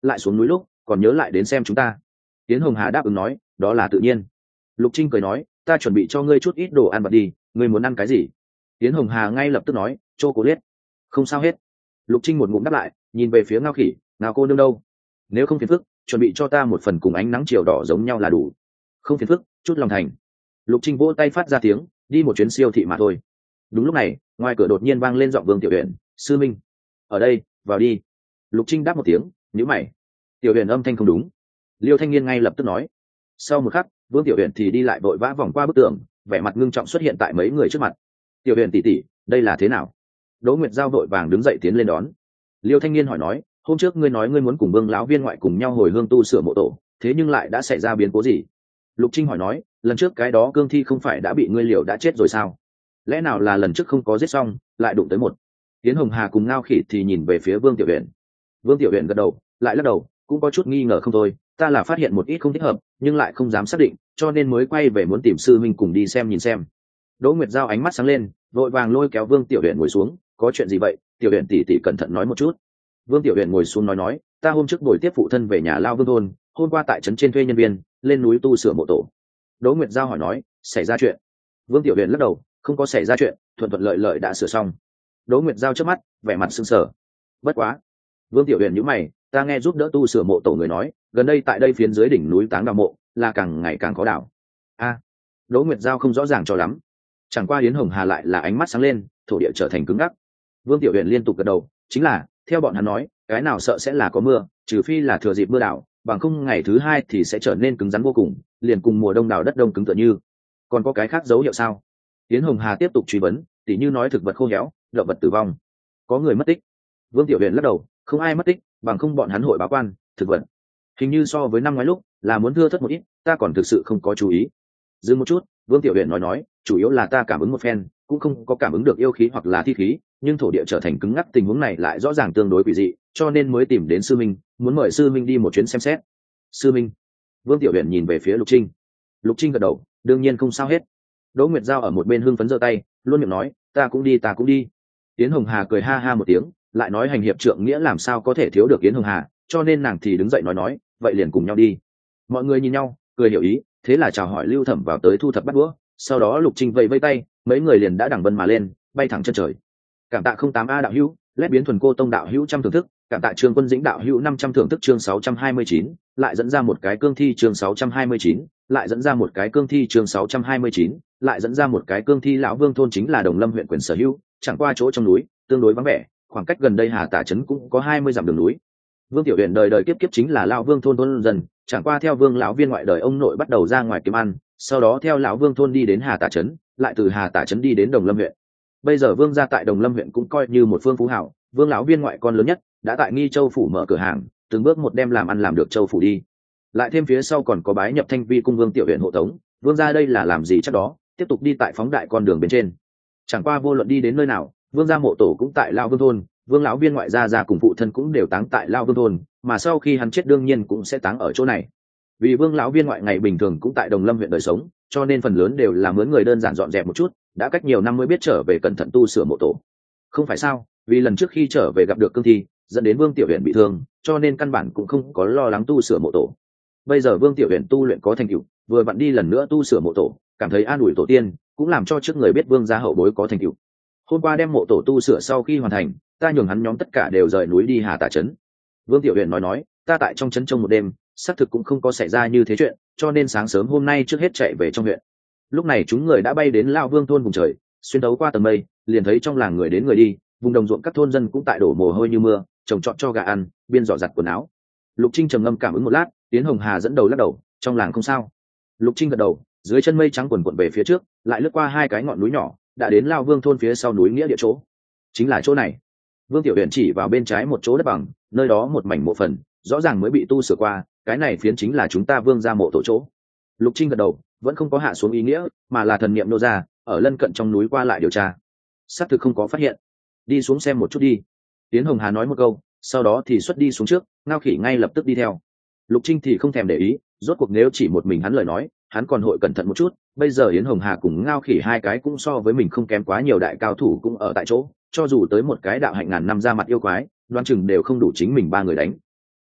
lại xuống núi lúc còn nhớ lại đến xem chúng ta. Yến Hồng Hà đáp ứng nói, đó là tự nhiên. Lục Trinh cười nói, ta chuẩn bị cho ngươi chút ít đồ ăn vặt đi, ngươi muốn ăn cái gì? Yến Hồng Hà ngay lập tức nói, chocolate. Không sao hết. Lục Trinh một ngụm đáp lại, nhìn về phía Ngao Khỉ, Ngao cô nương đâu? Nếu không phiền phức, chuẩn bị cho ta một phần cùng ánh nắng chiều đỏ giống nhau là đủ. Không phiền phức, chút lòng thành. Lục Trinh vỗ tay phát ra tiếng, đi một chuyến siêu thị mà thôi. Đúng lúc này, ngoài cửa đột nhiên vang lên giọng Vương Tiểu Uyển, sư minh. Ở đây, vào đi. Lục Trinh đáp một tiếng, nhíu mày. Tiểu Uyển âm thanh không đúng. Liêu Thanh Niên ngay lập tức nói. Sau một khắc, Vương Tiểu Uyển thì đi lại vội vã vòng qua bức tường, vẻ mặt ngưng trọng xuất hiện tại mấy người trước mặt. Tiểu Uyển tỷ tỷ, đây là thế nào? Đỗ Nguyệt Giao vội vàng đứng dậy tiến lên đón. Liêu Thanh Niên hỏi nói, hôm trước ngươi nói ngươi muốn cùng Vương lão viên ngoại cùng nhau hồi hương tu sửa mộ tổ, thế nhưng lại đã xảy ra biến cố gì? Lục Trinh hỏi nói, lần trước cái đó cương thi không phải đã bị ngươi liều đã chết rồi sao? Lẽ nào là lần trước không có giết xong, lại đụng tới một? Tiến Hồng Hà cùng Ngao Khỉ thì nhìn về phía Vương Tiểu Uyển. Vương Tiểu Uyển gật đầu, lại lắc đầu, cũng có chút nghi ngờ không thôi, ta là phát hiện một ít không thích hợp, nhưng lại không dám xác định, cho nên mới quay về muốn tìm sư minh cùng đi xem nhìn xem. Đỗ Nguyệt Giao ánh mắt sáng lên, vội vàng lôi kéo Vương Tiểu Uyển ngồi xuống, có chuyện gì vậy? Tiểu Uyển tỷ tỷ cẩn thận nói một chút. Vương Tiểu Uyển ngồi xuống nói, ta hôm trước buổi tiếp phụ thân về nhà Lao Vương thôn, hôm qua tại trấn trên thuê nhân viên, lên núi tu sửa mộ tổ. Đỗ Nguyệt Giao hỏi nói, xảy ra chuyện? Vương Tiểu Uyển lắc đầu, không có xảy ra chuyện, thuận thuận lợi lợi đã sửa xong. Đỗ Nguyệt Giao chớp mắt, vẻ mặt sưng sờ. Bất quá. Vương Tiểu Uyển nhíu mày, ta nghe giúp đỡ tu sửa mộ tổ người nói, gần đây tại đây phiến dưới đỉnh núi táng đào mộ, là càng ngày càng khó đào. A. Đỗ Nguyệt Giao không rõ ràng cho lắm. Chẳng qua Yến Hồng Hà lại là ánh mắt sáng lên, thổ địa trở thành cứng ngắc. Vương Tiểu Uyển liên tục gật đầu, chính là, theo bọn hắn nói, cái nào sợ sẽ là có mưa, trừ phi là thừa dịp mưa đào, bằng không ngày thứ hai thì sẽ trở nên cứng rắn vô cùng, liền cùng mùa đông đào đất đông cứng tựa như. Còn có cái khác dấu hiệu sao? Yến Hồng Hà tiếp tục truy vấn, tỉ như nói thực vật khô héo, động vật tử vong, có người mất tích. Vương Tiểu Uyển lắc đầu, không ai mất tích, bằng không bọn hắn hội báo quan, thực vật hình như so với năm ngoái lúc là muốn thưa thớt một ít, ta còn thực sự không có chú ý. Dừng một chút, Vương Tiểu Uyển nói, chủ yếu là ta cảm ứng một phen, cũng không có cảm ứng được yêu khí hoặc là thi khí, nhưng thổ địa trở thành cứng ngắc tình huống này lại rõ ràng tương đối quỷ dị, cho nên mới tìm đến sư minh, muốn mời sư minh đi một chuyến xem xét. Sư minh? Vương Tiểu Uyển nhìn về phía Lục Trinh. Lục Trinh gật đầu, đương nhiên không sao hết. Đỗ Nguyệt Giao ở một bên hưng phấn giơ tay, luôn miệng nói, ta cũng đi, ta cũng đi. Yến Hồng Hà cười ha ha một tiếng, lại nói hành hiệp trượng nghĩa làm sao có thể thiếu được Yến Hồng Hà, cho nên nàng thì đứng dậy nói, vậy liền cùng nhau đi. Mọi người nhìn nhau, cười hiểu ý, thế là chào hỏi Lưu Thẩm vào tới thu thập bắt đũa, sau đó Lục Trinh vẫy vẫy tay, mấy người liền đã đằng vân mà lên, bay thẳng chân trời. Cảm tạ 08A đạo hữu, lét biến thuần cô tông đạo hữu trăm thưởng thức, cảm tạ Trương Quân Dĩnh đạo hữu 500 thưởng thức chương 629, lại dẫn ra một cái cương thi chương 629, lại dẫn ra một cái cương thi chương 629, lại dẫn ra một cái cương thi. Lão Vương thôn chính là Đồng Lâm huyện quyền sở hữu, chẳng qua chỗ trong núi, tương đối vắng vẻ, khoảng cách gần đây Hà Tả trấn cũng có 20 dặm đường núi. Vương Tiểu Uyển đời đời kiếp kiếp chính là Lão Vương thôn thôn dần, chẳng qua theo Vương lão viên ngoại đời ông nội bắt đầu ra ngoài kiếm ăn, sau đó theo Lão Vương thôn đi đến Hà Tả trấn, lại từ Hà Tả trấn đi đến Đồng Lâm huyện. Bây giờ Vương gia tại Đồng Lâm huyện cũng coi như một phương phú hảo, Vương lão viên ngoại con lớn nhất, đã tại Nghi Châu phủ mở cửa hàng, từng bước một đem làm ăn làm được Châu phủ đi. Lại thêm phía sau còn có bái nhập Thanh Vi cung Vương Tiểu Uyển hộ tống, Vương gia đây là làm gì chắc đó, tiếp tục đi tại phóng đại con đường bên trên. Chẳng qua vô luận đi đến nơi nào, Vương gia mộ tổ cũng tại Lão Vương thôn, Vương lão viên ngoại gia cùng phụ thân cũng đều táng tại Lão Vương thôn, mà sau khi hắn chết đương nhiên cũng sẽ táng ở chỗ này. Vì Vương lão viên ngoại ngày bình thường cũng tại Đồng Lâm huyện đời sống, cho nên phần lớn đều là mướn người đơn giản dọn dẹp một chút, đã cách nhiều năm mới biết trở về cẩn thận tu sửa mộ tổ. Không phải sao, vì lần trước khi trở về gặp được cương thi, dẫn đến Vương Tiểu Uyển bị thương, cho nên căn bản cũng không có lo lắng tu sửa mộ tổ. Bây giờ Vương Tiểu Uyển tu luyện có thành tựu, vừa vặn đi lần nữa tu sửa mộ tổ, cảm thấy an ủi tổ tiên, cũng làm cho trước người biết Vương gia hậu bối có thành tựu. Hôm qua đem mộ tổ tu sửa sau khi hoàn thành, ta nhường hắn nhóm tất cả đều rời núi đi Hà Tả trấn. Vương Tiểu Uyển nói, ta tại trong trấn trông một đêm, xác thực cũng không có xảy ra như thế chuyện, cho nên sáng sớm hôm nay trước hết chạy về trong huyện. Lúc này chúng người đã bay đến Lão Vương thôn vùng trời, xuyên thấu qua tầng mây, liền thấy trong làng người đến người đi, vùng đồng ruộng các thôn dân cũng tại đổ mồ hôi như mưa, trồng trọt cho gà ăn, biên giỏ giặt quần áo. Lục Trinh trầm ngâm cảm ứng một lát, Tiến Hồng Hà dẫn đầu lắc đầu, trong làng không sao. Lục Trinh gật đầu, dưới chân mây trắng quần quần về phía trước, lại lướt qua hai cái ngọn núi nhỏ, đã đến Lão Vương thôn phía sau núi nghĩa địa chỗ. Chính là chỗ này. Vương Tiểu Uyển chỉ vào bên trái một chỗ đất bằng, nơi đó một mảnh mộ phần, rõ ràng mới bị tu sửa qua, cái này phiến chính là chúng ta Vương gia mộ tổ chỗ. Lục Trinh gật đầu, vẫn không có hạ xuống ý nghĩa, mà là thần niệm nô ra, ở lân cận trong núi qua lại điều tra. Xác thực không có phát hiện. Đi xuống xem một chút đi. Tiến Hồng Hà nói một câu, sau đó thì xuất đi xuống trước, Ngao Khỉ ngay lập tức đi theo. Lục Trinh thì không thèm để ý, rốt cuộc nếu chỉ một mình hắn lời nói, hắn còn hội cẩn thận một chút. Bây giờ Yến Hồng Hà cùng Ngao Khỉ hai cái cũng so với mình không kém quá nhiều, đại cao thủ cũng ở tại chỗ, cho dù tới một cái đạo hạnh ngàn năm ra mặt yêu quái, đoán chừng đều không đủ chính mình ba người đánh.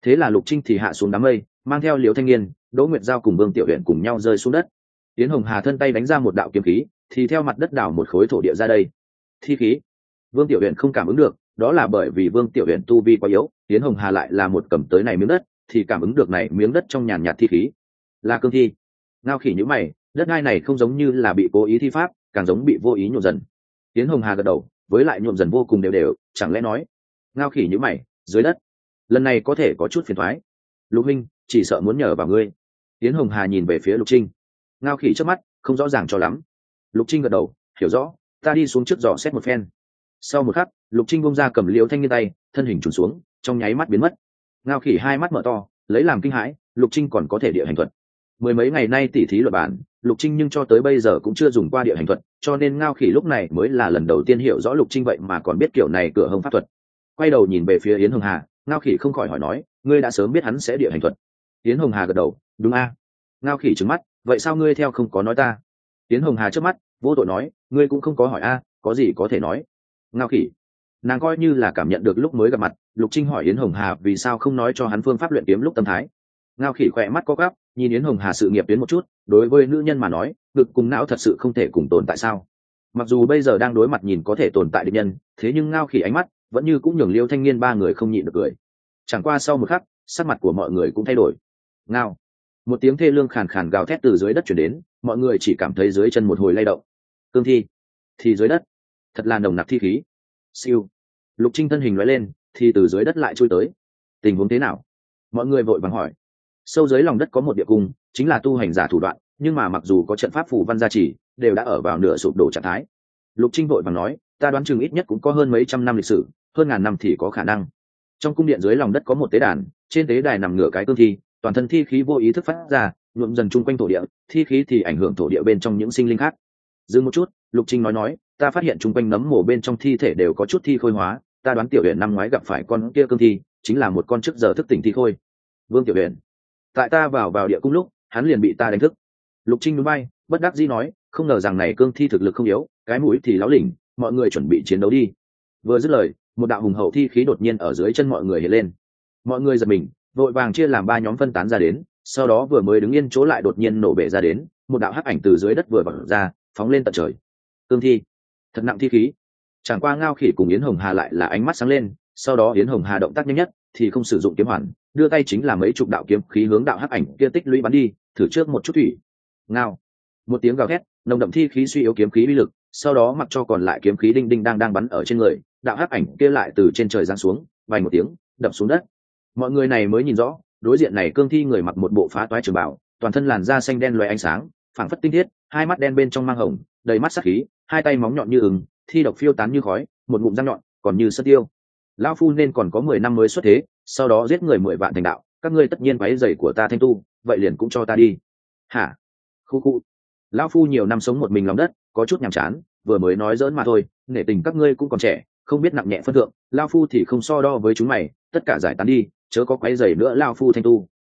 Thế là Lục Trinh thì hạ xuống đám mây, mang theo Liễu Thanh Niên, Đỗ Nguyệt Giao cùng Vương Tiểu Uyển cùng nhau rơi xuống đất. Yến Hồng Hà thân tay đánh ra một đạo kiếm khí, thì theo mặt đất đào một khối thổ địa ra đây. Thi khí. Vương Tiểu Uyển không cảm ứng được, đó là bởi vì Vương Tiểu Uyển tu vi quá yếu, Yến Hồng Hà lại là một cầm tới này miếng đất, thì cảm ứng được này miếng đất trong nhàn nhạt thi khí. Là cương thi. Ngao Khỉ nhíu mày, đất đai này không giống như là bị cố ý thi pháp, càng giống bị vô ý nhuộm dần. Yến Hồng Hà gật đầu, với lại nhuộm dần vô cùng đều đều, chẳng lẽ nói. Ngao Khỉ nhíu mày, dưới đất. Lần này có thể có chút phiền toái. Lục huynh, chỉ sợ muốn nhờ vào ngươi. Yến Hồng Hà nhìn về phía Lục Trinh. Ngao Khỉ chớp mắt, không rõ ràng cho lắm. Lục Trinh gật đầu, hiểu rõ, ta đi xuống trước dò xét một phen. Sau một khắc, Lục Trinh bung ra cầm Liễu Thanh Niên tay, thân hình trùn xuống, trong nháy mắt biến mất. Ngao Khỉ hai mắt mở to, lấy làm kinh hãi, Lục Trinh còn có thể địa hành thuật. Mười mấy ngày nay tỉ thí luận bản, Lục Trinh nhưng cho tới bây giờ cũng chưa dùng qua địa hành thuật, cho nên Ngao Khỉ lúc này mới là lần đầu tiên hiểu rõ Lục Trinh vậy mà còn biết kiểu này cửa hông pháp thuật. Quay đầu nhìn về phía Yến Hồng Hà, Ngao Khỉ không khỏi hỏi nói, ngươi đã sớm biết hắn sẽ địa hành thuật? Yến Hồng Hà gật đầu, đúng a. Ngao Khỉ trừng mắt, vậy sao ngươi theo không có nói ta? Yến Hồng Hà trước mắt, vô tội nói, ngươi cũng không có hỏi a, có gì có thể nói. Ngao Khỉ, nàng coi như là cảm nhận được lúc mới gặp mặt, Lục Trinh hỏi Yến Hồng Hà vì sao không nói cho hắn phương pháp luyện kiếm lúc tâm thái. Ngao Khỉ khỏe mắt co quắp, nhìn Yến Hồng Hà sự nghiệp tiến một chút, đối với nữ nhân mà nói, ngực cùng não thật sự không thể cùng tồn tại sao? Mặc dù bây giờ đang đối mặt nhìn có thể tồn tại địch nhân, thế nhưng Ngao Khỉ ánh mắt vẫn như cũng nhường Liêu Thanh Niên ba người không nhịn được cười. Chẳng qua sau một khắc, sắc mặt của mọi người cũng thay đổi. Ngao, một tiếng thê lương khàn khàn gào thét từ dưới đất truyền đến, mọi người chỉ cảm thấy dưới chân một hồi lay động. Cương thi, thì dưới đất, thật là nồng nặc thi khí. Siêu, Lục Trinh thân hình lóe lên, thì từ dưới đất lại chui tới. Tình huống thế nào? Mọi người vội vàng hỏi. Sâu dưới lòng đất có một địa cung, chính là tu hành giả thủ đoạn, nhưng mà mặc dù có trận pháp phù văn gia trì, đều đã ở vào nửa sụp đổ trạng thái. Lục Trinh vội vàng nói, ta đoán chừng ít nhất cũng có hơn mấy trăm năm lịch sử, hơn ngàn năm thì có khả năng. Trong cung điện dưới lòng đất có một tế đàn, trên tế đài nằm nửa cái cương thi, toàn thân thi khí vô ý thức phát ra, nhuộm dần chung quanh thổ địa, thi khí thì ảnh hưởng thổ địa bên trong những sinh linh khác. Dừng một chút, Lục Trinh nói, ta phát hiện chung quanh nấm mồ bên trong thi thể đều có chút thi khôi hóa, ta đoán Tiểu Uyển năm ngoái gặp phải con kia cương thi, chính là một con trước giờ thức tỉnh thi khôi. Vương Tiểu Uyển, tại ta vào địa cung lúc, hắn liền bị ta đánh thức. Lục Trinh núi bay, bất đắc dĩ nói, không ngờ rằng này cương thi thực lực không yếu, cái mũi thì láo lỉnh, mọi người chuẩn bị chiến đấu đi. Vừa dứt lời, một đạo hùng hậu thi khí đột nhiên ở dưới chân mọi người hiện lên. Mọi người giật mình, vội vàng chia làm ba nhóm phân tán ra đến, sau đó vừa mới đứng yên chỗ lại đột nhiên nổ bể ra đến, một đạo hắc ảnh từ dưới đất vừa vọt ra, phóng lên tận trời. Cương thi, thật nặng thi khí. Chẳng qua Ngao Khỉ cùng Yến Hồng Hà lại là ánh mắt sáng lên, sau đó Yến Hồng Hà động tác nhanh nhất, thì không sử dụng kiếm hoàn, đưa tay chính là mấy chục đạo kiếm khí hướng đạo hắc ảnh kia tích lũy bắn đi, thử trước một chút thủy. Ngao, một tiếng gào thét, nồng đậm thi khí suy yếu kiếm khí uy lực, sau đó mặc cho còn lại kiếm khí đinh đinh đang bắn ở trên người, đạo hắc ảnh kia lại từ trên trời giáng xuống, vang một tiếng, đập xuống đất. Mọi người này mới nhìn rõ, đối diện này cương thi người mặc một bộ phá toái trường bào, toàn thân làn da xanh đen loé ánh sáng, phảng phất tinh thiết, hai mắt đen bên trong mang hồng, đầy mắt sắc khí, hai tay móng nhọn như ưng, thi độc phiêu tán như khói, một ngụm răng nhọn, còn như sơn tiêu. Lão phu nên còn có 10 năm mới xuất thế, sau đó giết người 10 vạn thành đạo, các ngươi tất nhiên quấy rầy của ta thanh tu, vậy liền cũng cho ta đi. Hả? Khu khu. Lão phu nhiều năm sống một mình lòng đất, có chút nhàm chán, vừa mới nói giỡn mà thôi, nể tình các ngươi cũng còn trẻ, không biết nặng nhẹ phân thượng, lão phu thì không so đo với chúng mày, tất cả giải tán đi, chớ có quấy rầy nữa lão phu thanh tu.